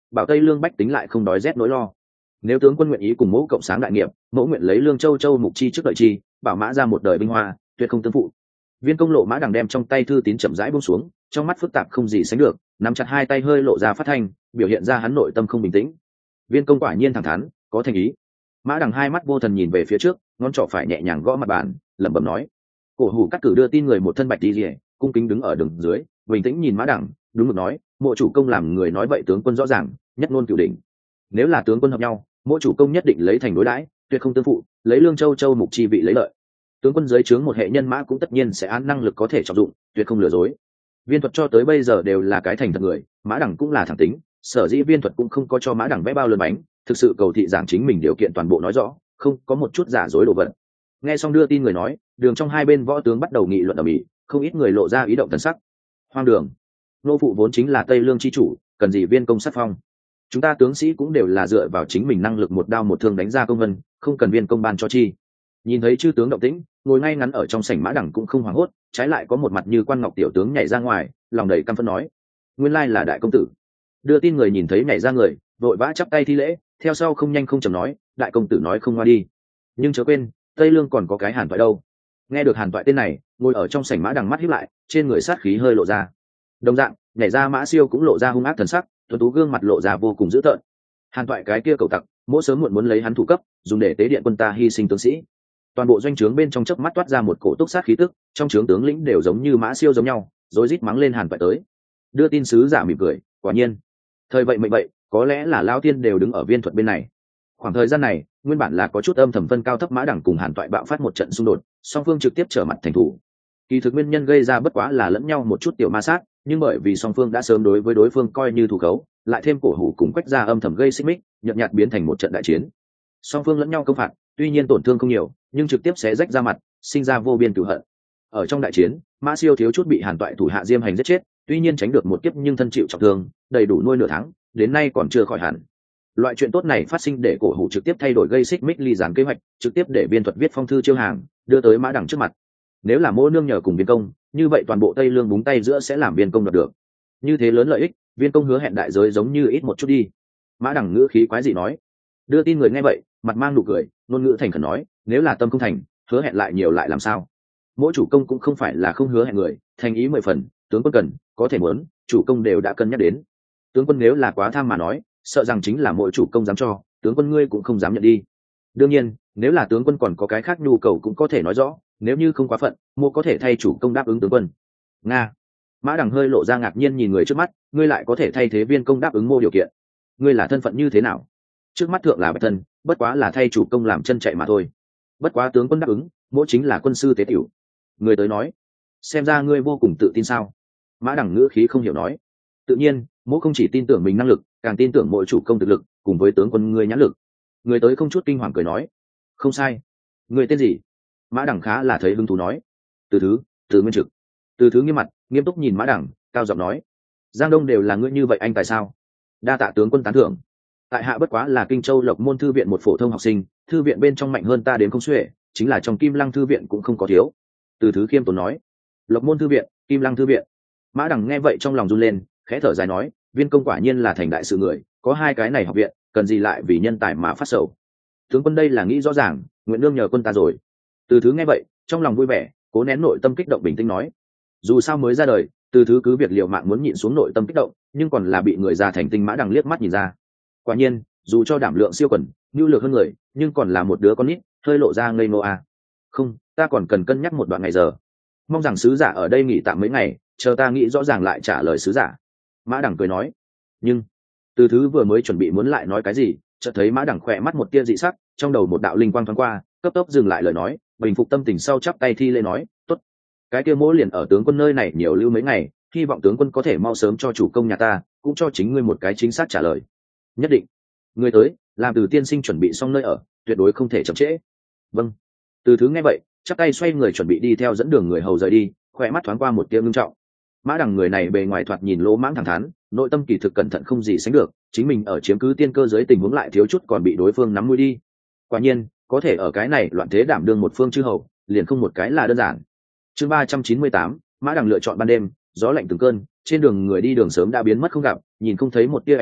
bảo tây lương bách tính lại không đói rét nỗi lo. Nếu tướng quân nguyện ý cùng mẫu cộng sáng đại nghiệp, mẫu nguyện lấy lương châu châu mục chi trước đợi chi, bảo mã ra một đời binh hoa, tuyệt không tương phụ. Viên công lộ mã đằng đem trong tay thư tín chậm rãi buông xuống, trong mắt phức tạp không gì sánh được, nắm chặt hai tay hơi lộ ra phát thanh, biểu hiện ra hắn nội tâm không bình tĩnh. Viên công quả nhiên thẳng thắn, có thành ý. Mã đằng hai mắt vô thần nhìn về phía trước, ngón trỏ phải nhẹ nhàng gõ mặt bàn, lẩm bẩm nói. Cổ hủ cắt cử đưa tin người một thân bạch đi rìa, cung kính đứng ở đường dưới, bình tĩnh nhìn mã đằng, đúng mực nói, mộ chủ công làm người nói vậy tướng quân rõ ràng, nhất ngôn cửu đỉnh. Nếu là tướng quân hợp nhau, mộ chủ công nhất định lấy thành đối đãi, tuyệt không tương phụ, lấy lương châu châu mục chi vị lấy lợi. Tướng quân dưới trướng một hệ nhân mã cũng tất nhiên sẽ án năng lực có thể trọng dụng, tuyệt không lừa dối. Viên thuật cho tới bây giờ đều là cái thành thật người, mã đẳng cũng là thẳng tính, sở dĩ viên thuật cũng không có cho mã đẳng vẽ bao lớn bánh, thực sự cầu thị giảng chính mình điều kiện toàn bộ nói rõ, không có một chút giả dối đồ vật. Nghe xong đưa tin người nói, đường trong hai bên võ tướng bắt đầu nghị luận ầm ĩ, không ít người lộ ra ý động thần sắc. Hoang đường, nô phụ vốn chính là tây lương chi chủ, cần gì viên công sát phong? Chúng ta tướng sĩ cũng đều là dựa vào chính mình năng lực một đao một thương đánh ra công vân, không cần viên công ban cho chi. Nhìn thấy chư tướng động tĩnh, ngồi ngay ngắn ở trong sảnh mã đẳng cũng không hoảng hốt, trái lại có một mặt như quan ngọc tiểu tướng nhảy ra ngoài, lòng đầy căm phẫn nói: nguyên lai là đại công tử. Đưa tin người nhìn thấy nhảy ra người, vội vã chắp tay thi lễ, theo sau không nhanh không chậm nói: đại công tử nói không ngoa đi, nhưng chớ quên tây lương còn có cái Hàn Toại đâu. Nghe được Hàn Toại tên này, ngồi ở trong sảnh mã đằng mắt híp lại, trên người sát khí hơi lộ ra. Đồng dạng nhảy ra mã siêu cũng lộ ra hung ác thần sắc, tuấn tú gương mặt lộ ra vô cùng dữ tợn. Hàn Toại cái kia cầu tặc, mỗi sớm muộn muốn lấy hắn thủ cấp, dùng để tế điện quân ta hy sinh tướng sĩ. Toàn bộ doanh trướng bên trong chớp mắt toát ra một cổ túc sát khí tức, trong trướng tướng lĩnh đều giống như mã siêu giống nhau, rối rít mắng lên Hàn Toại tới. Đưa tin sứ giả mỉm cười, quả nhiên thời vậy mệnh vậy, có lẽ là lao tiên đều đứng ở viên thuật bên này. Khoảng thời gian này nguyên bản là có chút âm thầm phân cao thấp mã đẳng cùng Hàn Toại bạo phát một trận xung đột, song phương trực tiếp trở mặt thành thủ. Kỳ thực nguyên nhân gây ra bất quá là lẫn nhau một chút tiểu ma sát, nhưng bởi vì song phương đã sớm đối với đối phương coi như thù khấu, lại thêm cổ hủ cùng quách ra âm thầm gây xích mích, nhợt nhạt biến thành một trận đại chiến. Song phương lẫn nhau công phạt, tuy nhiên tổn thương không nhiều, nhưng trực tiếp sẽ rách ra mặt, sinh ra vô biên cửu hận. Ở trong đại chiến, mã siêu thiếu chút bị Hàn Toại thủ hạ diêm hành giết chết, tuy nhiên tránh được một kiếp nhưng thân chịu trọng thương, đầy đủ nuôi nửa tháng, đến nay còn chưa khỏi hẳn. Loại chuyện tốt này phát sinh để cổ hủ trực tiếp thay đổi gây xích mích ly gián kế hoạch, trực tiếp để viên thuật viết phong thư chiêu hàng, đưa tới mã đẳng trước mặt. Nếu là mô nương nhờ cùng viên công, như vậy toàn bộ tây lương búng tay giữa sẽ làm viên công đoạt được. Như thế lớn lợi ích, viên công hứa hẹn đại giới giống như ít một chút đi. Mã đẳng ngữ khí quái dị nói. Đưa tin người nghe vậy, mặt mang nụ cười, ngôn ngữ thành khẩn nói: nếu là tâm không thành, hứa hẹn lại nhiều lại làm sao? Mỗi chủ công cũng không phải là không hứa hẹn người, thành ý mười phần, tướng quân cần, có thể muốn, chủ công đều đã cân nhắc đến. Tướng quân nếu là quá tham mà nói, sợ rằng chính là mỗi chủ công dám cho, tướng quân ngươi cũng không dám nhận đi. Đương nhiên, nếu là tướng quân còn có cái khác nhu cầu cũng có thể nói rõ, nếu như không quá phận, mô có thể thay chủ công đáp ứng tướng quân. Nga. Mã đằng hơi lộ ra ngạc nhiên nhìn người trước mắt, ngươi lại có thể thay thế viên công đáp ứng mô điều kiện, ngươi là thân phận như thế nào? Trước mắt thượng là bạch thân, bất quá là thay chủ công làm chân chạy mà thôi. Bất quá tướng quân đáp ứng, mỗ chính là quân sư tế tiểu. Người tới nói, xem ra ngươi vô cùng tự tin sao? Mã đằng ngữ khí không hiểu nói. Tự nhiên, mỗ không chỉ tin tưởng mình năng lực, càng tin tưởng mỗi chủ công thực lực, cùng với tướng quân ngươi nhãn lực. Người tới không chút kinh hoàng cười nói. Không sai. Người tên gì? Mã đằng khá là thấy hứng thú nói. Từ thứ, từ nguyên trực. Từ thứ nghiêm mặt, nghiêm túc nhìn mã đằng, cao giọng nói. Giang Đông đều là ngươi như vậy anh tại sao? Đa tạ tướng quân tán thưởng. Tại hạ bất quá là Kinh Châu Lộc Môn thư viện một phổ thông học sinh, thư viện bên trong mạnh hơn ta đến không xuể, chính là trong Kim Lăng thư viện cũng không có thiếu. Từ thứ khiêm tốn nói. Lộc Môn thư viện, Kim Lăng thư viện. Mã đằng nghe vậy trong lòng run lên, khẽ thở dài nói, viên công quả nhiên là thành đại sự người, có hai cái này học viện, cần gì lại vì nhân tài mà phát sầu. Tướng quân đây là nghĩ rõ ràng, nguyện nương nhờ quân ta rồi. Từ thứ nghe vậy, trong lòng vui vẻ, cố nén nội tâm kích động bình tĩnh nói. Dù sao mới ra đời, từ thứ cứ việc liều mạng muốn nhịn xuống nội tâm kích động, nhưng còn là bị người già thành tinh Mã đằng liếc mắt nhìn ra. Quả nhiên, dù cho đảm lượng siêu quần, nhu lược hơn người, nhưng còn là một đứa con nít, hơi lộ ra ngây ngô à. Không, ta còn cần cân nhắc một đoạn ngày giờ. Mong rằng sứ giả ở đây nghỉ tạm mấy ngày, chờ ta nghĩ rõ ràng lại trả lời sứ giả. Mã đằng cười nói. Nhưng từ thứ vừa mới chuẩn bị muốn lại nói cái gì, chợt thấy Mã đằng khỏe mắt một tia dị sắc, trong đầu một đạo linh quang thoáng qua, cấp tốc dừng lại lời nói, bình phục tâm tình sau chắp tay thi lễ nói, tốt. Cái kia mỗ liền ở tướng quân nơi này nhiều lưu mấy ngày, hy vọng tướng quân có thể mau sớm cho chủ công nhà ta, cũng cho chính ngươi một cái chính xác trả lời. Nhất định. Người tới, làm Từ tiên sinh chuẩn bị xong nơi ở, tuyệt đối không thể chậm trễ. Vâng. Từ thứ nghe vậy, chắp tay xoay người chuẩn bị đi theo dẫn đường người hầu rời đi, khỏe mắt thoáng qua một tia ngưng trọng. Mã đằng người này bề ngoài thoạt nhìn lỗ mãng thẳng thắn, nội tâm kỳ thực cẩn thận không gì sánh được, chính mình ở chiếm cứ tiên cơ dưới tình huống lại thiếu chút còn bị đối phương nắm mũi đi. Quả nhiên, có thể ở cái này loạn thế đảm đương một phương chư hầu, liền không một cái là đơn giản. Chương ba trăm chín mươi tám, Mã đằng lựa chọn ban đêm, gió lạnh từng cơn, trên đường người đi đường sớm đã biến mất không gặp, nhìn không thấy một tia ánh lửa,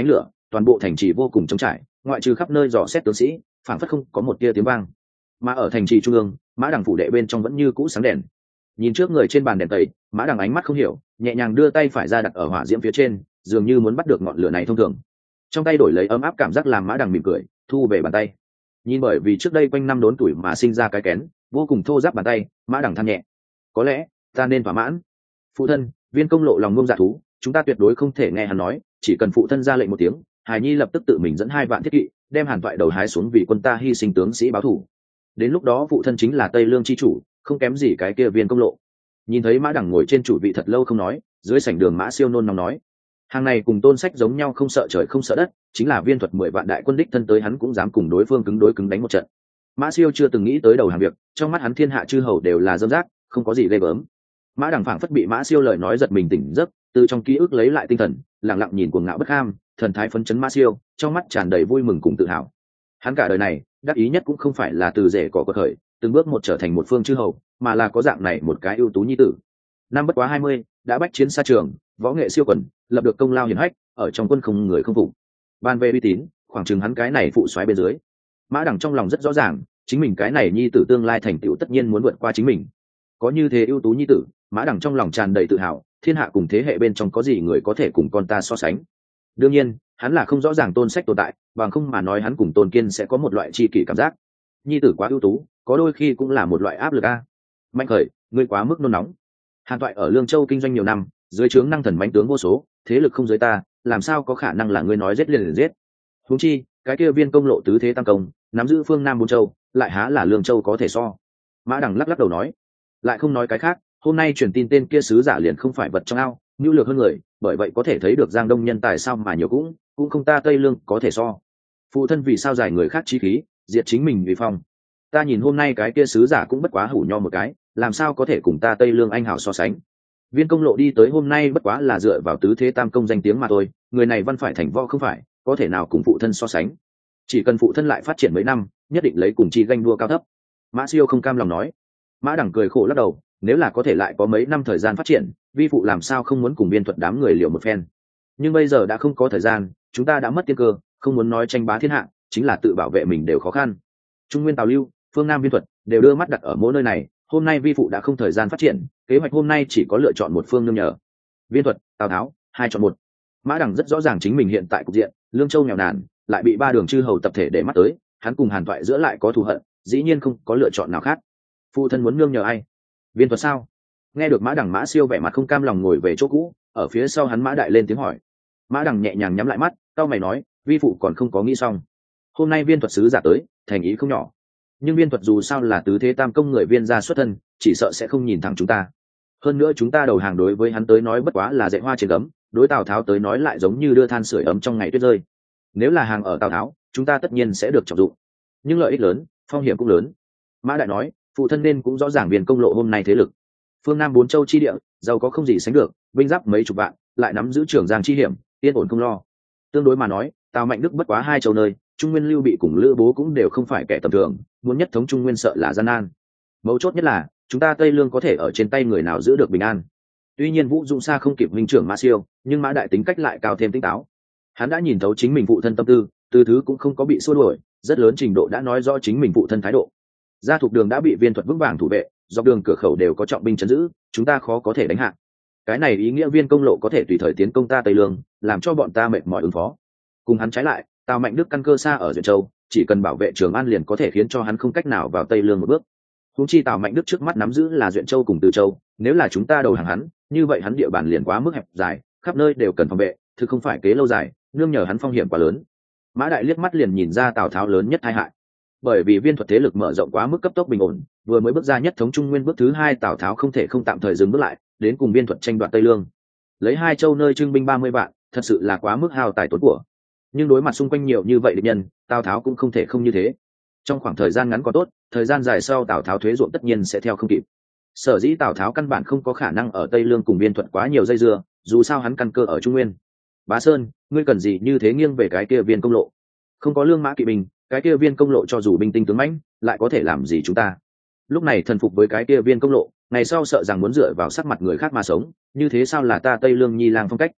toàn bộ thành trì vô cùng trống trải, ngoại trừ khắp nơi dò xét tướng sĩ, phảng phất không có một tia tiếng vang. Mà ở thành trì trung ương, Mã Đằng phủ đệ bên trong vẫn như cũ sáng đèn. Nhìn trước người trên bàn đèn tẩy, Mã Đằng ánh mắt không hiểu, nhẹ nhàng đưa tay phải ra đặt ở hỏa diễm phía trên, dường như muốn bắt được ngọn lửa này thông thường. Trong tay đổi lấy ấm áp cảm giác làm Mã Đằng mỉm cười, thu về bàn tay. Nhìn bởi vì trước đây quanh năm đốn tuổi mà sinh ra cái kén, vô cùng thô ráp bàn tay, Mã Đằng than nhẹ. Có lẽ ta nên thỏa mãn. Phụ thân, Viên Công Lộ lòng ngông dạ thú, chúng ta tuyệt đối không thể nghe hắn nói, chỉ cần phụ thân ra lệnh một tiếng, Hải Nhi lập tức tự mình dẫn hai vạn thiết kỵ, đem Hàn Toại đầu hái xuống vì quân ta hy sinh tướng sĩ báo thù. Đến lúc đó phụ thân chính là Tây Lương chi chủ, không kém gì cái kia Viên Công Lộ. Nhìn thấy Mã Đằng ngồi trên chủ vị thật lâu không nói, dưới sảnh đường Mã Siêu nôn nóng nói, hàng này cùng Tôn Sách giống nhau, không sợ trời không sợ đất, chính là Viên Thuật mười vạn đại quân đích thân tới hắn cũng dám cùng đối phương cứng đối cứng đánh một trận. Mã Siêu chưa từng nghĩ tới đầu hàng việc, trong mắt hắn thiên hạ chư hầu đều là dâm rác, không có gì ghê gớm. Mã Đằng phảng phất bị Mã Siêu lời nói giật mình tỉnh giấc, từ trong ký ức lấy lại tinh thần, lặng lặng nhìn cuồng ngạo bất ham, thần thái phấn chấn Mã Siêu, trong mắt tràn đầy vui mừng cùng tự hào. Hắn cả đời này, đắc ý nhất cũng không phải là từ rể cỏ quật khởi, từng bước một trở thành một phương chư hầu, mà là có dạng này một cái ưu tú nhi tử. Năm bất quá hai mươi, đã bách chiến xa trường, võ nghệ siêu quần, lập được công lao hiển hách, ở trong quân không người không phục. Ban về uy tín, khoảng chừng hắn cái này phụ soái bên dưới. Mã Đằng trong lòng rất rõ ràng, chính mình cái này nhi tử tương lai thành tựu tất nhiên muốn vượt qua chính mình. Có như thế ưu tú nhi tử, Mã Đằng trong lòng tràn đầy tự hào, thiên hạ cùng thế hệ bên trong có gì người có thể cùng con ta so sánh. Đương nhiên, hắn là không rõ ràng Tôn Sách tồn tại, bằng không mà nói hắn cùng Tôn Kiên sẽ có một loại chi kỷ cảm giác. Nhi tử quá ưu tú, có đôi khi cũng là một loại áp lực a. Mạnh Khởi, ngươi quá mức nôn nóng. Hàn Toại ở Lương Châu kinh doanh nhiều năm, dưới trướng năng thần mãnh tướng vô số, thế lực không dưới ta, làm sao có khả năng là ngươi nói giết liền liền giết. Huống chi, cái kia Viên Công Lộ tứ thế tam công, nắm giữ phương Nam bốn châu, lại há là Lương Châu có thể so. Mã Đằng lắc lắc đầu nói, lại không nói cái khác, hôm nay truyền tin tên kia sứ giả liền không phải vật trong ao, nhu lược hơn người, bởi vậy có thể thấy được Giang Đông nhân tài sao mà nhiều cũng cũng không ta Tây Lương có thể so. Phụ thân vì sao giải người khác chi khí, diệt chính mình vì phong. Ta nhìn hôm nay cái kia sứ giả cũng bất quá hủ nho một cái, làm sao có thể cùng ta Tây Lương anh hào so sánh. Viên Công Lộ đi tới hôm nay bất quá là dựa vào tứ thế tam công danh tiếng mà thôi, người này văn phải thành võ không phải, có thể nào cùng phụ thân so sánh. Chỉ cần phụ thân lại phát triển mấy năm, nhất định lấy cùng chi ganh đua cao thấp. Mã Siêu không cam lòng nói. Mã Đằng cười khổ lắc đầu, nếu là có thể lại có mấy năm thời gian phát triển, vi phụ làm sao không muốn cùng Viên Thuật đám người liều một phen. Nhưng bây giờ đã không có thời gian, chúng ta đã mất tiên cơ, không muốn nói tranh bá thiên hạ, chính là tự bảo vệ mình đều khó khăn. Trung Nguyên Tào Lưu, phương Nam Viên Thuật đều đưa mắt đặt ở mỗi nơi này, hôm nay vi phụ đã không thời gian phát triển, kế hoạch hôm nay chỉ có lựa chọn một phương nương nhờ. Viên Thuật, Tào Tháo, hai chọn một. Mã Đằng rất rõ ràng chính mình hiện tại cục diện, Lương Châu nghèo nàn, lại bị ba đường chư hầu tập thể để mắt tới, hắn cùng Hàn Toại giữa lại có thù hận, dĩ nhiên không có lựa chọn nào khác. Phụ thân muốn nương nhờ ai? Viên Thuật sao? Nghe được Mã Đằng, Mã Siêu vẻ mặt không cam lòng ngồi về chỗ cũ, ở phía sau hắn Mã Đại lên tiếng hỏi. Mã Đằng nhẹ nhàng nhắm lại mắt, cau mày nói, vi phụ còn không có nghĩ xong. Hôm nay Viên Thuật sứ giả tới, thành ý không nhỏ, nhưng Viên Thuật dù sao là tứ thế tam công người Viên gia xuất thân, chỉ sợ sẽ không nhìn thẳng chúng ta. Hơn nữa chúng ta đầu hàng đối với hắn tới nói bất quá là dạy hoa trên gấm, đối Tào Tháo tới nói lại giống như đưa than sưởi ấm trong ngày tuyết rơi. Nếu là hàng ở Tào Tháo, chúng ta tất nhiên sẽ được trọng dụng, nhưng lợi ích lớn, phong hiểm cũng lớn. Mã Đại nói, phụ thân nên cũng rõ ràng Viên Công Lộ hôm nay thế lực, phương Nam bốn châu chi địa, giàu có không gì sánh được, binh giáp mấy chục vạn, lại nắm giữ Trường Giang chi hiểm, yên ổn không lo. Tương đối mà nói, Tào Mạnh Đức bất quá hai châu nơi, Trung Nguyên Lưu Bị cùng Lữ Bố cũng đều không phải kẻ tầm thường, muốn nhất thống Trung Nguyên sợ là gian nan. Mấu chốt nhất là, chúng ta Tây Lương có thể ở trên tay người nào giữ được bình an. Tuy nhiên Vũ Dũng xa không kịp huynh trưởng Mã Siêu, nhưng Mã Đại tính cách lại cao thêm tỉnh táo. Hắn đã nhìn thấu chính mình phụ thân tâm tư, từ thứ cũng không có bị xua đuổi, rất lớn trình độ đã nói rõ chính mình phụ thân thái độ. Gia Thục Đường đã bị Viên Thuật vững vàng thủ vệ, dọc đường cửa khẩu đều có trọng binh trấn giữ, chúng ta khó có thể đánh hạ. Cái này ý nghĩa Viên Công Lộ có thể tùy thời tiến công ta Tây Lương, làm cho bọn ta mệt mỏi ứng phó. Cùng hắn trái lại, Tào Mạnh Đức căn cơ xa ở Duyện Châu, chỉ cần bảo vệ Trường An liền có thể khiến cho hắn không cách nào vào Tây Lương một bước. Huống chi Tào Mạnh Đức trước mắt nắm giữ là Duyện Châu cùng Từ Châu, nếu là chúng ta đầu hàng hắn, như vậy hắn địa bàn liền quá mức hẹp dài, khắp nơi đều cần phòng vệ, thực không phải kế lâu dài, nương nhờ hắn phong hiểm quá lớn. Mã Đại liếc mắt liền nhìn ra Tào Tháo lớn nhất tai hại. Bởi vì Viên Thuật thế lực mở rộng quá mức cấp tốc bình ổn, vừa mới bước ra nhất thống Trung Nguyên bước thứ hai, Tào Tháo không thể không tạm thời dừng bước lại, đến cùng Viên Thuật tranh đoạt Tây Lương. Lấy hai châu nơi trưng binh ba mươi vạn, thật sự là quá mức hao tài tốn của. Nhưng đối mặt xung quanh nhiều như vậy địch nhân, Tào Tháo cũng không thể không như thế. Trong khoảng thời gian ngắn có tốt, thời gian dài sau Tào Tháo thuế ruộng tất nhiên sẽ theo không kịp. Sở dĩ Tào Tháo căn bản không có khả năng ở Tây Lương cùng Viên Thuật quá nhiều dây dưa, dù sao hắn căn cơ ở Trung Nguyên. Bá Sơn, ngươi cần gì như thế nghiêng về cái kia Viên Công Lộ? Không có lương mã kỵ binh, cái kia Viên Công Lộ cho dù binh tinh tướng mãnh, lại có thể làm gì chúng ta? Lúc này thần phục với cái kia Viên Công Lộ, ngày sau sợ rằng muốn dựa vào sắc mặt người khác mà sống, như thế sao là ta Tây Lương nhi lang phong cách?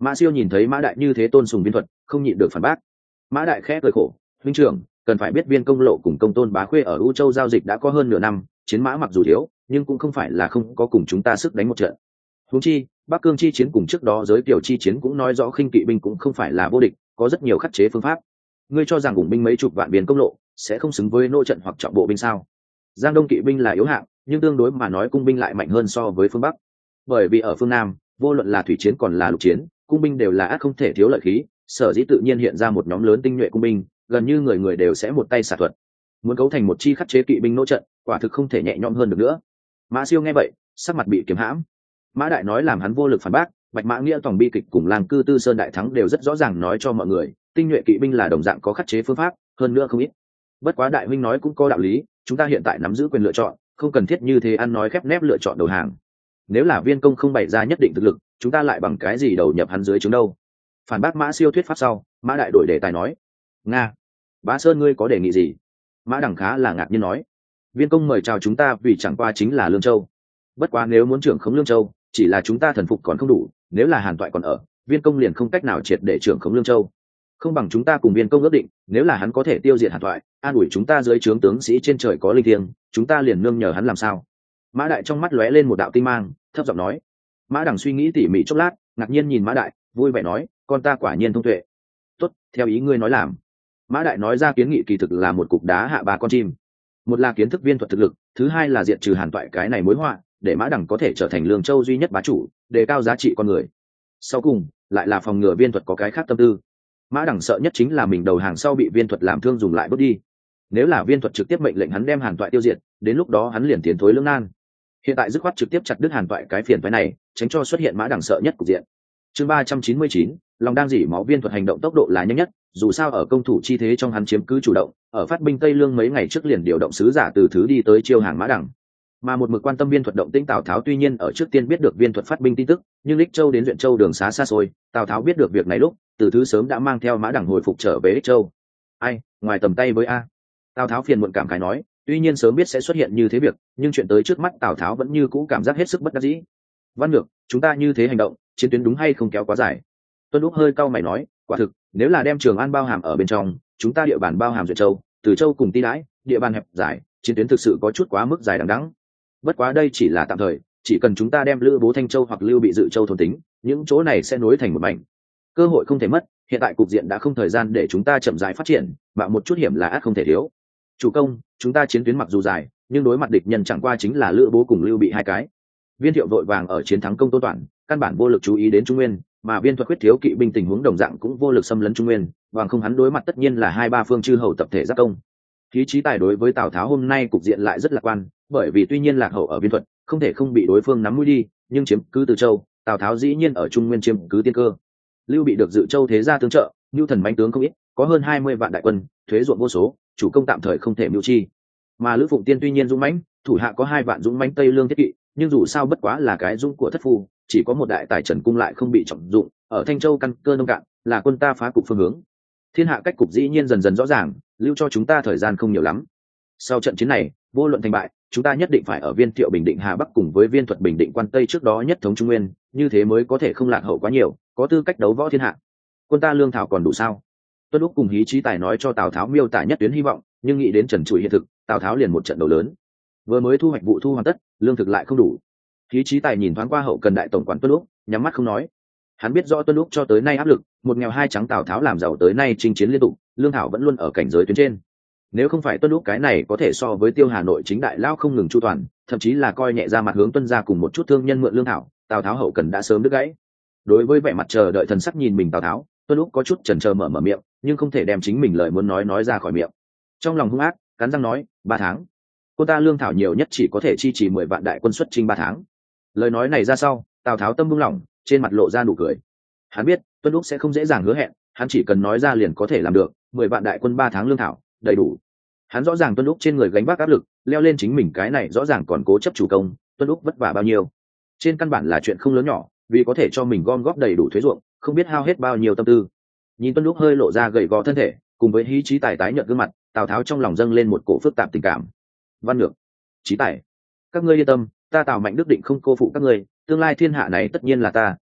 Mã Siêu nhìn thấy Mã Đại như thế tôn sùng viên thuật, không nhịn được phản bác. Mã Đại khẽ cười khổ, huynh trưởng, cần phải biết Viên Công Lộ cùng Công Tôn Bá Khuê ở U Châu giao dịch đã có hơn nửa năm, chiến mã mặc dù thiếu, nhưng cũng không phải là không có cùng chúng ta sức đánh một trận. Huống chi, Bắc Cương chi chiến cùng trước đó giới tiểu chi chiến cũng nói rõ khinh kỵ binh cũng không phải là vô địch, có rất nhiều khắc chế phương pháp. Ngươi cho rằng ủng binh mấy chục vạn Viên Công Lộ sẽ không xứng với nô trận hoặc trọng bộ binh sao? Giang Đông kỵ binh là yếu hạng, nhưng tương đối mà nói cung binh lại mạnh hơn so với phương Bắc. Bởi vì ở phương Nam, vô luận là thủy chiến còn là lục chiến, cung binh đều là ác không thể thiếu lợi khí, sở dĩ tự nhiên hiện ra một nhóm lớn tinh nhuệ cung binh, gần như người người đều sẽ một tay xạ thuật. Muốn cấu thành một chi khắc chế kỵ binh nỗ trận, quả thực không thể nhẹ nhõm hơn được nữa. Mã Siêu nghe vậy, sắc mặt bị kiềm hãm. Mã Đại nói làm hắn vô lực phản bác, Bạch Mã Nghĩa tổng bi kịch cùng Lang Cư Tư Sơn đại thắng đều rất rõ ràng nói cho mọi người, tinh nhuệ kỵ binh là đồng dạng có khắc chế phương pháp, hơn nữa không ít. Bất quá đại huynh nói cũng có đạo lý, chúng ta hiện tại nắm giữ quyền lựa chọn, không cần thiết như thế ăn nói khép nép lựa chọn đầu hàng. Nếu là Viên Công không bày ra nhất định thực lực, chúng ta lại bằng cái gì đầu nhập hắn dưới trướng đâu? Phản bác Mã Siêu thuyết pháp sau, Mã Đại đổi đề tài nói: "Nga, Bá Sơn ngươi có đề nghị gì?" Mã Đằng khá là ngạc nhiên nói: "Viên Công mời chào chúng ta vì chẳng qua chính là Lương Châu. Bất quá nếu muốn trưởng khống Lương Châu, chỉ là chúng ta thần phục còn không đủ, nếu là Hàn Toại còn ở, Viên Công liền không cách nào triệt để trưởng khống Lương Châu. Không bằng chúng ta cùng Viên Công ước định, nếu là hắn có thể tiêu diệt Hàn Toại, an ủi chúng ta dưới trướng tướng sĩ trên trời có linh thiêng, chúng ta liền nương nhờ hắn làm sao?" Mã Đại trong mắt lóe lên một đạo tinh mang, thấp giọng nói. Mã Đằng suy nghĩ tỉ mỉ chốc lát, ngạc nhiên nhìn Mã Đại, vui vẻ nói: "Con ta quả nhiên thông tuệ. Tốt, theo ý ngươi nói làm." Mã Đại nói ra kiến nghị kỳ thực là một cục đá hạ ba con chim. Một là kiến thức viên thuật thực lực, thứ hai là diệt trừ Hàn Toại cái này mối họa, để Mã Đằng có thể trở thành Lương Châu duy nhất bá chủ, đề cao giá trị con người. Sau cùng, lại là phòng ngừa viên thuật có cái khác tâm tư. Mã Đằng sợ nhất chính là mình đầu hàng sau bị viên thuật làm thương dùng lại bước đi. Nếu là viên thuật trực tiếp mệnh lệnh hắn đem Hàn Toại tiêu diệt, đến lúc đó hắn liền tiến thối lưỡng nan. Hiện tại dứt khoát trực tiếp chặt đứt Hàn Toại cái phiền phái này, tránh cho xuất hiện Mã Đằng sợ nhất cục diện. Chương ba trăm chín mươi chín, lòng đang dỉ máu viên thuật hành động tốc độ là nhanh nhất, dù sao ở công thủ chi thế trong hắn chiếm cứ chủ động, ở phát binh Tây Lương mấy ngày trước liền điều động sứ giả từ thứ đi tới chiêu hàng Mã Đằng. Mà một mực quan tâm viên thuật động tĩnh Tào Tháo tuy nhiên ở trước tiên biết được viên thuật phát binh tin tức, nhưng Ích Châu đến Duyện Châu đường xá xa xôi, Tào Tháo biết được việc này lúc, từ thứ sớm đã mang theo Mã Đằng hồi phục trở về Ích Châu. Ai, ngoài tầm tay với a. Tào Tháo phiền muộn cảm khái nói, tuy nhiên sớm biết sẽ xuất hiện như thế việc, nhưng chuyện tới trước mắt Tào Tháo vẫn như cũ cảm giác hết sức bất đắc dĩ. Văn Nhược, chúng ta như thế hành động, chiến tuyến đúng hay không kéo quá dài? Tuân Úc hơi cau mày nói, quả thực, nếu là đem Trường An bao hàm ở bên trong, chúng ta địa bàn bao hàm Duyện Châu, Từ Châu cùng Ti Đãi, địa bàn hẹp dài, chiến tuyến thực sự có chút quá mức dài đằng đẵng. Bất quá đây chỉ là tạm thời, chỉ cần chúng ta đem Lữ Bố Thanh Châu hoặc Lưu Bị Dự Châu thôn tính, những chỗ này sẽ nối thành một mảnh. Cơ hội không thể mất, hiện tại cục diện đã không thời gian để chúng ta chậm rãi phát triển, mà một chút hiểm là ắt không thể thiếu. Chủ công, chúng ta chiến tuyến mặc dù dài, nhưng đối mặt địch nhân chẳng qua chính là Lữ Bố cùng Lưu Bị hai cái. Viên Thiệu vội vàng ở chiến thắng Công Tôn Toản, căn bản vô lực chú ý đến Trung Nguyên, mà Viên Thuật khuyết thiếu kỵ binh tình huống đồng dạng cũng vô lực xâm lấn Trung Nguyên, bằng không hắn đối mặt tất nhiên là hai ba phương chư hầu tập thể giáp công. Khí trí tài đối với Tào Tháo hôm nay cục diện lại rất lạc quan, bởi vì tuy nhiên lạc hậu ở Viên Thuật, không thể không bị đối phương nắm mũi đi, nhưng chiếm cứ Từ Châu, Tào Tháo dĩ nhiên ở Trung Nguyên chiếm cứ tiên cơ. Lưu Bị được Dự Châu thế gia tương trợ, nhu thần mãnh tướng không ít, có hơn hai mươi vạn đại quân, thuế ruộng vô số, chủ công tạm thời không thể mưu chi. Mà Lữ Phụng Tiên tuy nhiên dũng mãnh, thủ hạ có hai vạn dũng mãnh Tây Lương thiết kỵ, nhưng dù sao bất quá là cái dũng của thất phu, chỉ có một đại tài Trần Cung lại không bị trọng dụng, ở Thanh Châu căn cơ nông cạn, là quân ta phá cục phương hướng. Thiên hạ cách cục dĩ nhiên dần dần rõ ràng, lưu cho chúng ta thời gian không nhiều lắm. Sau trận chiến này, vô luận thành bại, chúng ta nhất định phải ở Viên Thiệu bình định Hà Bắc cùng với Viên Thuật bình định quan Tây trước đó nhất thống Trung Nguyên, như thế mới có thể không lạc hậu quá nhiều, có tư cách đấu võ thiên hạ. Quân ta lương thảo còn đủ sao? Tuân Úc cùng Hí Chí Tài nói cho Tào Tháo miêu tả nhất tuyến hy vọng, nhưng nghĩ đến trần trụi hiện thực, Tào Tháo liền một trận đầu lớn. Vừa mới thu hoạch vụ thu hoàn tất, lương thực lại không đủ. Hí Chí Tài nhìn thoáng qua hậu cần đại tổng quản Tuân Úc, nhắm mắt không nói. Hắn biết rõ Tuân Úc cho tới nay áp lực, một nghèo hai trắng Tào Tháo làm giàu tới nay chinh chiến liên tục, lương thảo vẫn luôn ở cảnh giới tuyến trên. Nếu không phải Tuân Úc cái này có thể so với Tiêu Hà Nội chính đại lao không ngừng chu toàn, thậm chí là coi nhẹ ra mặt hướng Tuân gia cùng một chút thương nhân mượn lương thảo, Tào Tháo hậu cần đã sớm đứt gãy. Đối với vẻ mặt chờ đợi thần sắc nhìn mình Tào Tháo, Tuân Úc có chút chần chờ mở mở miệng, nhưng không thể đem chính mình lời muốn nói nói ra khỏi miệng. Trong lòng hung ác, cắn răng nói, ba tháng. Quân ta lương thảo nhiều nhất chỉ có thể chi trì mười vạn đại quân xuất chinh ba tháng. Lời nói này ra sau, Tào Tháo tâm buông lỏng, trên mặt lộ ra nụ cười. Hắn biết, Tuân Úc sẽ không dễ dàng hứa hẹn, hắn chỉ cần nói ra liền có thể làm được, mười vạn đại quân ba tháng lương thảo, đầy đủ. Hắn rõ ràng Tuân Úc trên người gánh vác áp lực, leo lên chính mình cái này rõ ràng còn cố chấp chủ công, Tuân Úc vất vả bao nhiêu. Trên căn bản là chuyện không lớn nhỏ, vì có thể cho mình gom góp đầy đủ thuế ruộng, không biết hao hết bao nhiêu tâm tư. Nhìn Tuân Úc hơi lộ ra gầy gò thân thể, cùng với Hí Chí Tài tái nhợt gương mặt, Tào Tháo trong lòng dâng lên một cổ phức tạp tình cảm. Văn Nhược, Chí Tài, các ngươi yên tâm, ta Tào Mạnh Đức định không cô phụ các ngươi, tương lai thiên hạ này tất nhiên là ta,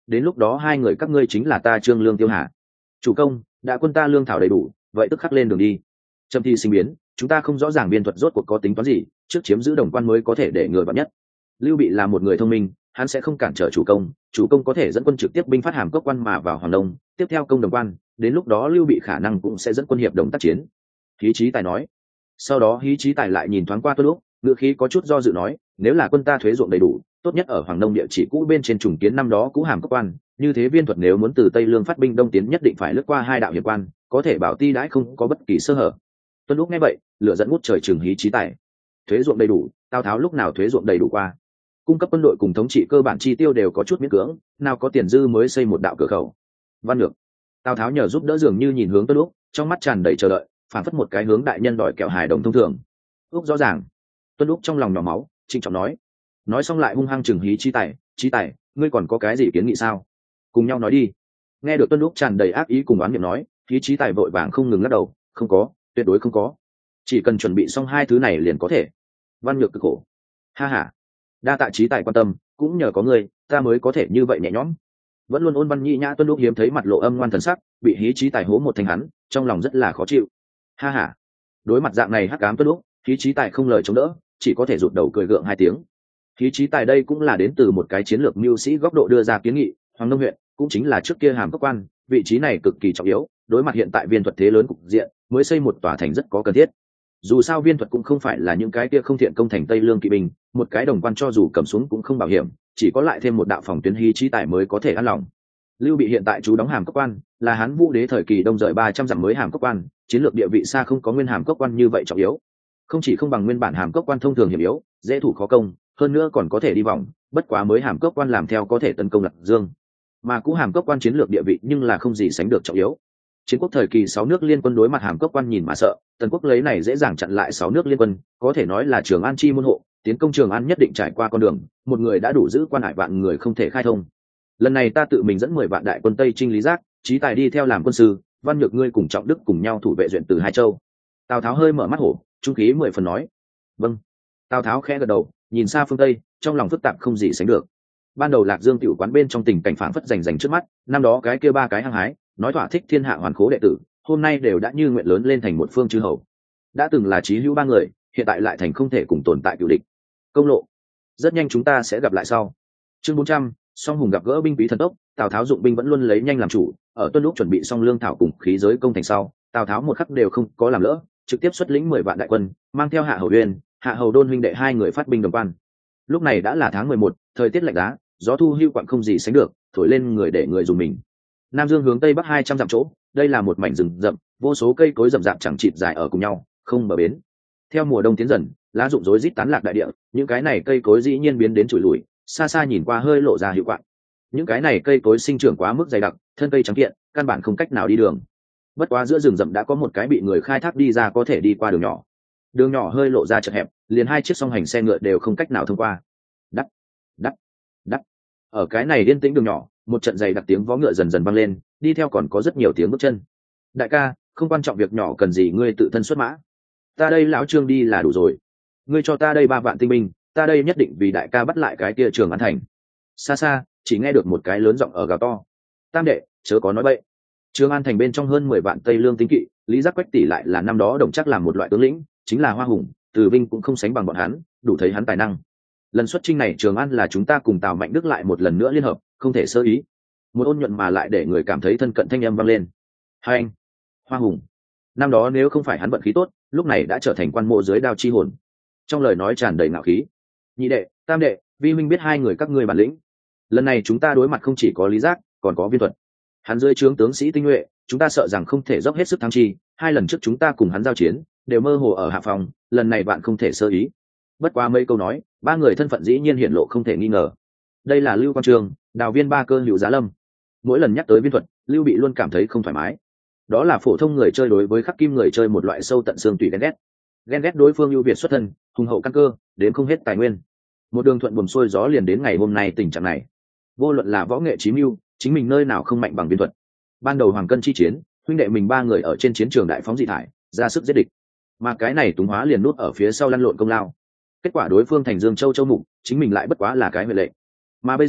đến lúc đó hai người các ngươi chính là ta Trương Lương Tiêu Hà. Chủ công, đã quân ta lương thảo đầy đủ, vậy tức khắc lên đường đi. Trầm thi sinh biến, chúng ta không rõ ràng biên thuật rốt cuộc có tính toán gì, trước chiếm giữ Đồng Quan mới có thể để người vạn nhất. Lưu Bị là một người thông minh, hắn sẽ không cản trở chủ công, chủ công có thể dẫn quân trực tiếp binh phát Hàm Cốc Quan mà vào Hoàng Đông, tiếp theo công Đồng Quan, đến lúc đó Lưu Bị khả năng cũng sẽ dẫn quân hiệp đồng tác chiến. Hí Chí Tài nói. Sau đó Hí Chí Tài lại nhìn thoáng qua Tuân Lúc, ngữ khí có chút do dự nói, nếu là quân ta thuế ruộng đầy đủ, tốt nhất ở Hoàng Đông địa chỉ cũ bên trên trùng kiến năm đó cũ Hàm Cốc Quan, như thế viên thuật nếu muốn từ Tây Lương phát binh đông tiến nhất định phải lướt qua hai đạo hiệp quan, có thể bảo ti đãi không có bất kỳ sơ hở. Tuân Lúc nghe vậy, lửa dẫn ngút trời trừng Hí Chí Tài. Thuế ruộng đầy đủ, Tào Tháo lúc nào thuế ruộng đầy đủ qua? Cung cấp quân đội cùng thống trị cơ bản chi tiêu đều có chút miễn cưỡng, nào có tiền dư mới xây một đạo cửa khẩu. Văn Nhược. Tào Tháo nhờ giúp đỡ dường như nhìn hướng Tuân Lúc, trong mắt tràn đầy chờ đợi, phản phất một cái hướng đại nhân đòi kẹo hài đồng thông thường. Úc rõ ràng. Tuân Lúc trong lòng nhỏ máu, trịnh trọng nói. Nói xong lại hung hăng chừng Hí Chí Tài, "Chí Tài, ngươi còn có cái gì kiến nghị sao? Cùng nhau nói đi." Nghe được Tuân Lúc tràn đầy ác ý cùng oán niệm nói, Hí Chí Tài vội vàng không ngừng lắc đầu, "Không có, tuyệt đối không có. Chỉ cần chuẩn bị xong hai thứ này liền có thể." Văn Nhược cực khổ. "Ha ha, đa tạ Chí Tài quan tâm, cũng nhờ có ngươi, ta mới có thể như vậy nhẹ nhõm." Vẫn luôn ôn văn nhĩ nhã Tuân Lúc hiếm thấy mặt lộ âm ngoan thần sắc, bị Hí Chí Tài hố một thành hắn, trong lòng rất là khó chịu. "Ha ha." Đối mặt dạng này hắc ám Tuân Lúc, Hí Chí Tài không lời chống đỡ, chỉ có thể rụt đầu cười gượng hai tiếng. Hí Chí Tài đây cũng là đến từ một cái chiến lược mưu sĩ góc độ đưa ra kiến nghị, Hoàng Đông huyện cũng chính là trước kia Hàm Cốc Quan, vị trí này cực kỳ trọng yếu, đối mặt hiện tại viên thuật thế lớn cục diện, mới xây một tòa thành rất có cần thiết. Dù sao viên thuật cũng không phải là những cái kia không thiện công thành Tây Lương kỵ binh, một cái Đồng Quan cho dù cầm xuống cũng không bảo hiểm, chỉ có lại thêm một đạo phòng tuyến Hí Chí Tài mới có thể an lòng. Lưu Bị hiện tại trú đóng Hàm Cốc Quan, là Hán Vũ Đế thời kỳ đông rời ba trăm dặm mới Hàm Cốc Quan, chiến lược địa vị xa không có nguyên Hàm Cốc Quan như vậy trọng yếu. Không chỉ không bằng nguyên bản Hàm Cốc Quan thông thường hiểm yếu, dễ thủ khó công, hơn nữa còn có thể đi vòng, bất quá mới Hàm Cốc Quan làm theo có thể tấn công Lạc Dương. Mà cũ Hàm Cốc Quan chiến lược địa vị nhưng là không gì sánh được trọng yếu. Chiến quốc thời kỳ sáu nước liên quân đối mặt Hàm Cốc Quan nhìn mà sợ, Tần quốc lấy này dễ dàng chặn lại sáu nước liên quân, có thể nói là Trường An chi môn hộ, tiến công Trường An nhất định trải qua con đường, một người đã đủ giữ quan hải vạn người không thể khai thông. Lần này ta tự mình dẫn mười vạn đại quân Tây chinh Lý Giác, Chí Tài đi theo làm quân sư, Văn Nhược ngươi cùng Trọng Đức cùng nhau thủ vệ duyện từ hai châu. Tào Tháo hơi mở mắt hổ, trung khí mười phần nói. Vâng. Tào Tháo khẽ gật đầu, nhìn xa phương Tây, trong lòng phức tạp không gì sánh được. Ban đầu Lạc Dương tiểu quán bên trong tình cảnh phảng phất rành rành trước mắt, năm đó cái kia ba cái hăng hái, nói thỏa thích thiên hạ hoàn khố đệ tử, hôm nay đều đã như nguyện lớn lên thành một phương chư hầu. Đã từng là chí hữu ba người, hiện tại lại thành không thể cùng tồn tại cựu địch. Công lộ. Rất nhanh chúng ta sẽ gặp lại sau. Chương bốn trăm, Song Hùng gặp gỡ binh quý thần tốc, Tào Tháo dụng binh vẫn luôn lấy nhanh làm chủ, ở Tuân Lúc chuẩn bị xong lương thảo cùng khí giới công thành sau, Tào Tháo một khắc đều không có làm lỡ, trực tiếp xuất lĩnh mười vạn đại quân, mang theo Hạ Hầu Uyên, Hạ Hầu Đôn huynh đệ hai người phát binh Đồng Quan. Lúc này đã là tháng mười một, thời tiết lạnh giá, gió thu hưu quặn không gì sánh được, thổi lên người để người dùng mình. Nam Dương hướng tây bắc hai trăm dặm chỗ, đây là một mảnh rừng rậm, vô số cây cối rậm rạp chẳng chịt dài ở cùng nhau, không bờ bến. Theo mùa đông tiến dần, lá rụng rối rít tán lạc đại địa, những cái này cây cối dĩ nhiên biến đến trụi lùi, xa xa nhìn qua hơi lộ ra hiệu quạng. Những cái này cây cối sinh trưởng quá mức dày đặc, thân cây trắng kiện, căn bản không cách nào đi đường. Bất quá giữa rừng rậm đã có một cái bị người khai thác đi ra có thể đi qua đường nhỏ. Đường nhỏ hơi lộ ra chật hẹp, liền hai chiếc song hành xe ngựa đều không cách nào thông qua. Đắt, đắt, đắt. Ở cái này yên tĩnh đường nhỏ, một trận dày đặc tiếng vó ngựa dần dần vang lên, đi theo còn có rất nhiều tiếng bước chân. Đại ca, không quan trọng việc nhỏ cần gì ngươi tự thân xuất mã. Ta đây lão Trương đi là đủ rồi. Ngươi cho ta đây ba vạn tinh binh, ta đây nhất định vì đại ca bắt lại cái kia Trường An thành. Xa xa, chỉ nghe được một cái lớn giọng ở gào to. Tam đệ, chớ có nói bậy. Trường An thành bên trong hơn mười vạn Tây Lương tinh kỵ, Lý Giác Quách tỷ lại là năm đó đồng chắc làm một loại tướng lĩnh, chính là Hoa Hùng, Từ Vinh cũng không sánh bằng bọn hắn, đủ thấy hắn tài năng. Lần xuất chinh này Trường An là chúng ta cùng Tào Mạnh Đức lại một lần nữa liên hợp, không thể sơ ý. Một ôn nhuận mà lại để người cảm thấy thân cận thanh âm vang lên. Hai anh, Hoa Hùng, năm đó nếu không phải hắn vận khí tốt, lúc này đã trở thành quan mộ dưới đao chi hồn. Trong lời nói tràn đầy ngạo khí. Nhị đệ, tam đệ, vi huynh biết hai người các ngươi bản lĩnh. Lần này chúng ta đối mặt không chỉ có Lý Giác, còn có Viên Thuật. Hắn dưới trướng tướng sĩ tinh nhuệ, chúng ta sợ rằng không thể dốc hết sức thắng chi. Hai lần trước chúng ta cùng hắn giao chiến, đều mơ hồ ở hạ phòng, lần này bạn không thể sơ ý. Bất qua mấy câu nói, ba người thân phận dĩ nhiên hiển lộ không thể nghi ngờ. Đây là Lưu Quang Trường, Đào Viên ba cơ hữu Giá Lâm. Mỗi lần nhắc tới Viên Thuật, Lưu Bị luôn cảm thấy không thoải mái. Đó là phổ thông người chơi đối với khắc kim người chơi một loại sâu tận xương tùy ghen ghét. Ghen ghét đối phương ưu việt xuất thân, hùng hậu căn cơ, đến không hết tài nguyên. Một đường thuận buồm xuôi gió liền đến ngày hôm nay tình trạng này. Vô luận là võ nghệ chí mưu, chính mình nơi nào không mạnh bằng Viên Thuật. Ban đầu Hoàng Cân chi chiến, huynh đệ mình ba người ở trên chiến trường đại phóng dị thải, ra sức giết địch. Mà cái này Túng Hóa liền nút ở phía sau lăn lộn công lao. Kết quả đối phương thành Dương Châu Châu Mục, chính mình lại bất quá là cái huệ lệ. Mà bây giờ,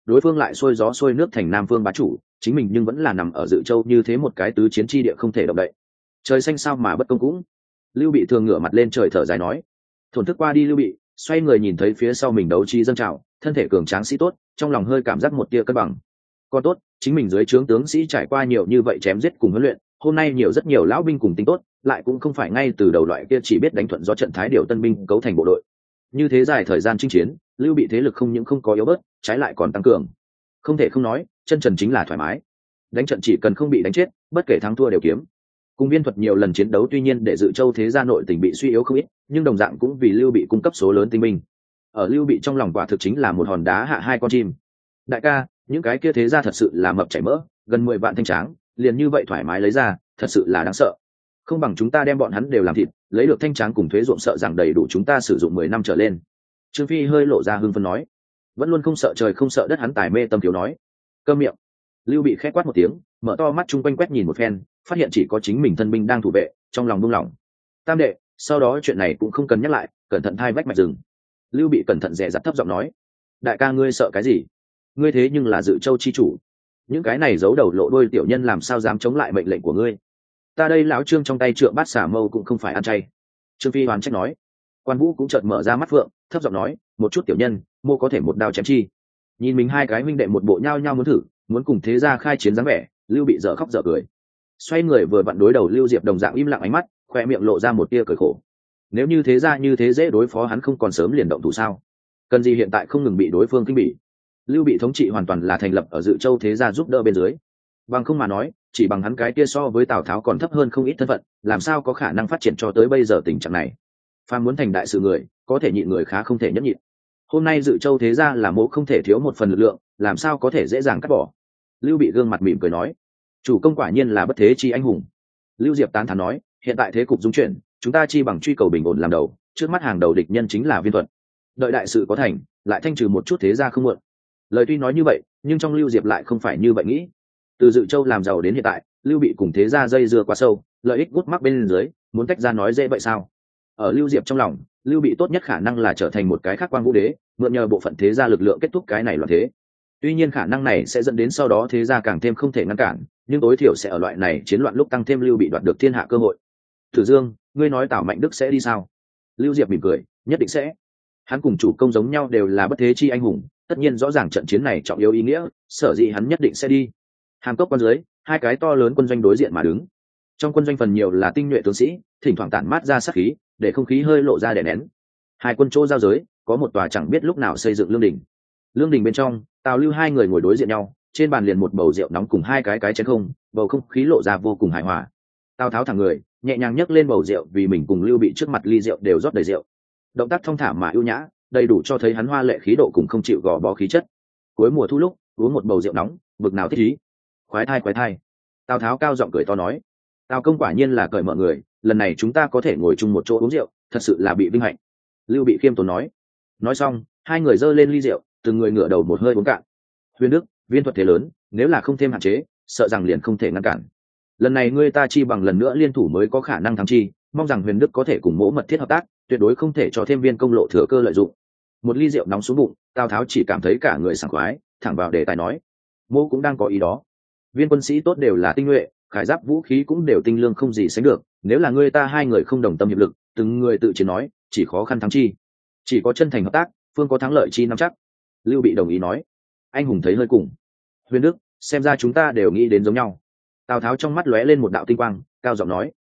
đối phương lại xuôi gió xuôi nước thành nam phương bá chủ, chính mình nhưng vẫn là nằm ở Dự Châu như thế một cái tứ chiến chi địa không thể động đậy. Trời xanh sao mà bất công cũng. Lưu Bị thường ngửa mặt lên trời thở dài nói. Thổn thức qua đi Lưu Bị xoay người nhìn thấy phía sau mình đấu trí dâng trào, thân thể cường tráng sĩ tốt, trong lòng hơi cảm giác một tia cân bằng. Còn tốt, chính mình dưới trướng tướng sĩ trải qua nhiều như vậy chém giết cùng huấn luyện, hôm nay nhiều rất nhiều lão binh cùng tính tốt, lại cũng không phải ngay từ đầu loại kia chỉ biết đánh thuận do trận thái điều tân binh cấu thành bộ đội. Như thế dài thời gian chinh chiến, Lưu Bị thế lực không những không có yếu bớt, trái lại còn tăng cường. Không thể không nói, chân trần chính là thoải mái. Đánh trận chỉ cần không bị đánh chết, bất kể thắng thua đều kiếm. Cùng Viên Thuật nhiều lần chiến đấu tuy nhiên để Dự Châu thế gia nội tình bị suy yếu không ít, nhưng đồng dạng cũng vì Lưu Bị cung cấp số lớn tinh binh. Ở Lưu Bị trong lòng quả thực chính là một hòn đá hạ hai con chim. Đại ca, những cái kia thế gia thật sự là mập chảy mỡ, gần mười vạn thanh tráng, liền như vậy thoải mái lấy ra, thật sự là đáng sợ. Không bằng chúng ta đem bọn hắn đều làm thịt, lấy được thanh tráng cùng thuế ruộng sợ rằng đầy đủ chúng ta sử dụng mười năm trở lên. Trương Phi hơi lộ ra hưng phấn nói. Vẫn luôn không sợ trời không sợ đất hắn tài mê tâm thiếu nói. Câm miệng. Lưu Bị khẽ quát một tiếng, mở to mắt chung quanh quét nhìn một phen, phát hiện chỉ có chính mình thân binh đang thủ vệ, trong lòng buông lỏng. Tam đệ, sau đó chuyện này cũng không cần nhắc lại, cẩn thận thai vách mạch rừng. Lưu Bị cẩn thận dè dặt thấp giọng nói. Đại ca ngươi sợ cái gì? Ngươi thế nhưng là Dự Châu chi chủ, những cái này giấu đầu lộ đuôi tiểu nhân làm sao dám chống lại mệnh lệnh của ngươi? Ta đây lão Trương trong tay trượng bát xả mâu cũng không phải ăn chay. Trương Phi hoàn trách nói. Quan Vũ cũng chợt mở ra mắt phượng, thấp giọng nói, một chút tiểu nhân, mô có thể một đao chém chi. Nhìn mình hai cái huynh đệ một bộ nhao nhao muốn thử, muốn cùng thế gia khai chiến dáng vẻ, Lưu Bị dở khóc dở cười. Xoay người vừa vặn đối đầu Lưu Diệp đồng dạng im lặng ánh mắt, khoe miệng lộ ra một tia cười khổ. Nếu như thế gia như thế dễ đối phó hắn không còn sớm liền động thủ sao? Cần gì hiện tại không ngừng bị đối phương kinh bỉ? Lưu Bị thống trị hoàn toàn là thành lập ở Dự Châu thế gia giúp đỡ bên dưới. Bằng không mà nói, chỉ bằng hắn cái kia so với Tào Tháo còn thấp hơn không ít thân phận, làm sao có khả năng phát triển cho tới bây giờ tình trạng này? Phàm muốn thành đại sự người, có thể nhịn người khá không thể nhẫn nhịn. Hôm nay Dự Châu thế gia là mỗ không thể thiếu một phần lực lượng, làm sao có thể dễ dàng cắt bỏ? Lưu Bị gương mặt mỉm cười nói, chủ công quả nhiên là bất thế chi anh hùng. Lưu Diệp tán thán nói, hiện tại thế cục dung chuyển, chúng ta chi bằng truy cầu bình ổn làm đầu, trước mắt hàng đầu địch nhân chính là Viên Thuật. Đợi đại sự có thành, lại thanh trừ một chút thế gia không muộn. Lời tuy nói như vậy, nhưng trong Lưu Diệp lại không phải như vậy nghĩ. Từ Dự Châu làm giàu đến hiện tại, Lưu Bị cùng thế gia dây dưa quá sâu, lợi ích gút mắc bên dưới, muốn tách ra nói dễ vậy sao? Ở Lưu Diệp trong lòng, Lưu Bị tốt nhất khả năng là trở thành một cái khác Quang Vũ Đế, mượn nhờ bộ phận thế gia lực lượng kết thúc cái này loạn thế. Tuy nhiên khả năng này sẽ dẫn đến sau đó thế gia càng thêm không thể ngăn cản, nhưng tối thiểu sẽ ở loại này chiến loạn lúc tăng thêm Lưu Bị đoạt được thiên hạ cơ hội. Thử Dương, ngươi nói Tào Mạnh Đức sẽ đi sao? Lưu Diệp mỉm cười, nhất định sẽ. Hắn cùng chủ công giống nhau đều là bất thế chi anh hùng, tất nhiên rõ ràng trận chiến này trọng yếu ý nghĩa, sở dĩ hắn nhất định sẽ đi. Hàm Cốc quan dưới, hai cái to lớn quân doanh đối diện mà đứng. Trong quân doanh phần nhiều là tinh nhuệ tướng sĩ, thỉnh thoảng tản mát ra sát khí, để không khí hơi lộ ra đè nén. Hai quân chỗ giao giới, có một tòa chẳng biết lúc nào xây dựng lương đình. Lương đình bên trong, Tào Lưu hai người ngồi đối diện nhau, trên bàn liền một bầu rượu nóng cùng hai cái cái chén không, bầu không khí lộ ra vô cùng hài hòa. Tào Tháo thẳng người, nhẹ nhàng nhấc lên bầu rượu vì mình cùng Lưu Bị trước mặt ly rượu đều rót đầy rượu. Động tác thong thả mà ưu nhã, đầy đủ cho thấy hắn hoa lệ khí độ cùng không chịu gò bó khí chất. Cuối mùa thu lúc, uống một bầu rượu nóng, bực nào thích ý. Khoái thai khoái thai. Tào Tháo cao giọng cười to nói, Tào công quả nhiên là cởi mở người, lần này chúng ta có thể ngồi chung một chỗ uống rượu, thật sự là bị vinh hạnh. Lưu Bị khiêm tốn nói. Nói xong, hai người giơ lên ly rượu, từng người ngửa đầu một hơi uống cạn. Huyền Đức, Viên Thuật thế lớn, nếu là không thêm hạn chế, sợ rằng liền không thể ngăn cản. Lần này ngươi ta chi bằng lần nữa liên thủ mới có khả năng thắng chi, mong rằng Huyền Đức có thể cùng mỗ mật thiết hợp tác, tuyệt đối không thể cho thêm viên công lộ thừa cơ lợi dụng. Một ly rượu nóng xuống bụng, Tào Tháo chỉ cảm thấy cả người sảng khoái, thẳng vào đề tài nói, mỗ cũng đang có ý đó. Viên quân sĩ tốt đều là tinh nhuệ, khải giáp vũ khí cũng đều tinh lương không gì sánh được, nếu là ngươi ta hai người không đồng tâm hiệp lực, từng người tự chiến nói, chỉ khó khăn thắng chi. Chỉ có chân thành hợp tác, phương có thắng lợi chi nắm chắc. Lưu Bị đồng ý nói. Anh hùng thấy hơi cùng. Huyền Đức, xem ra chúng ta đều nghĩ đến giống nhau. Tào Tháo trong mắt lóe lên một đạo tinh quang, cao giọng nói,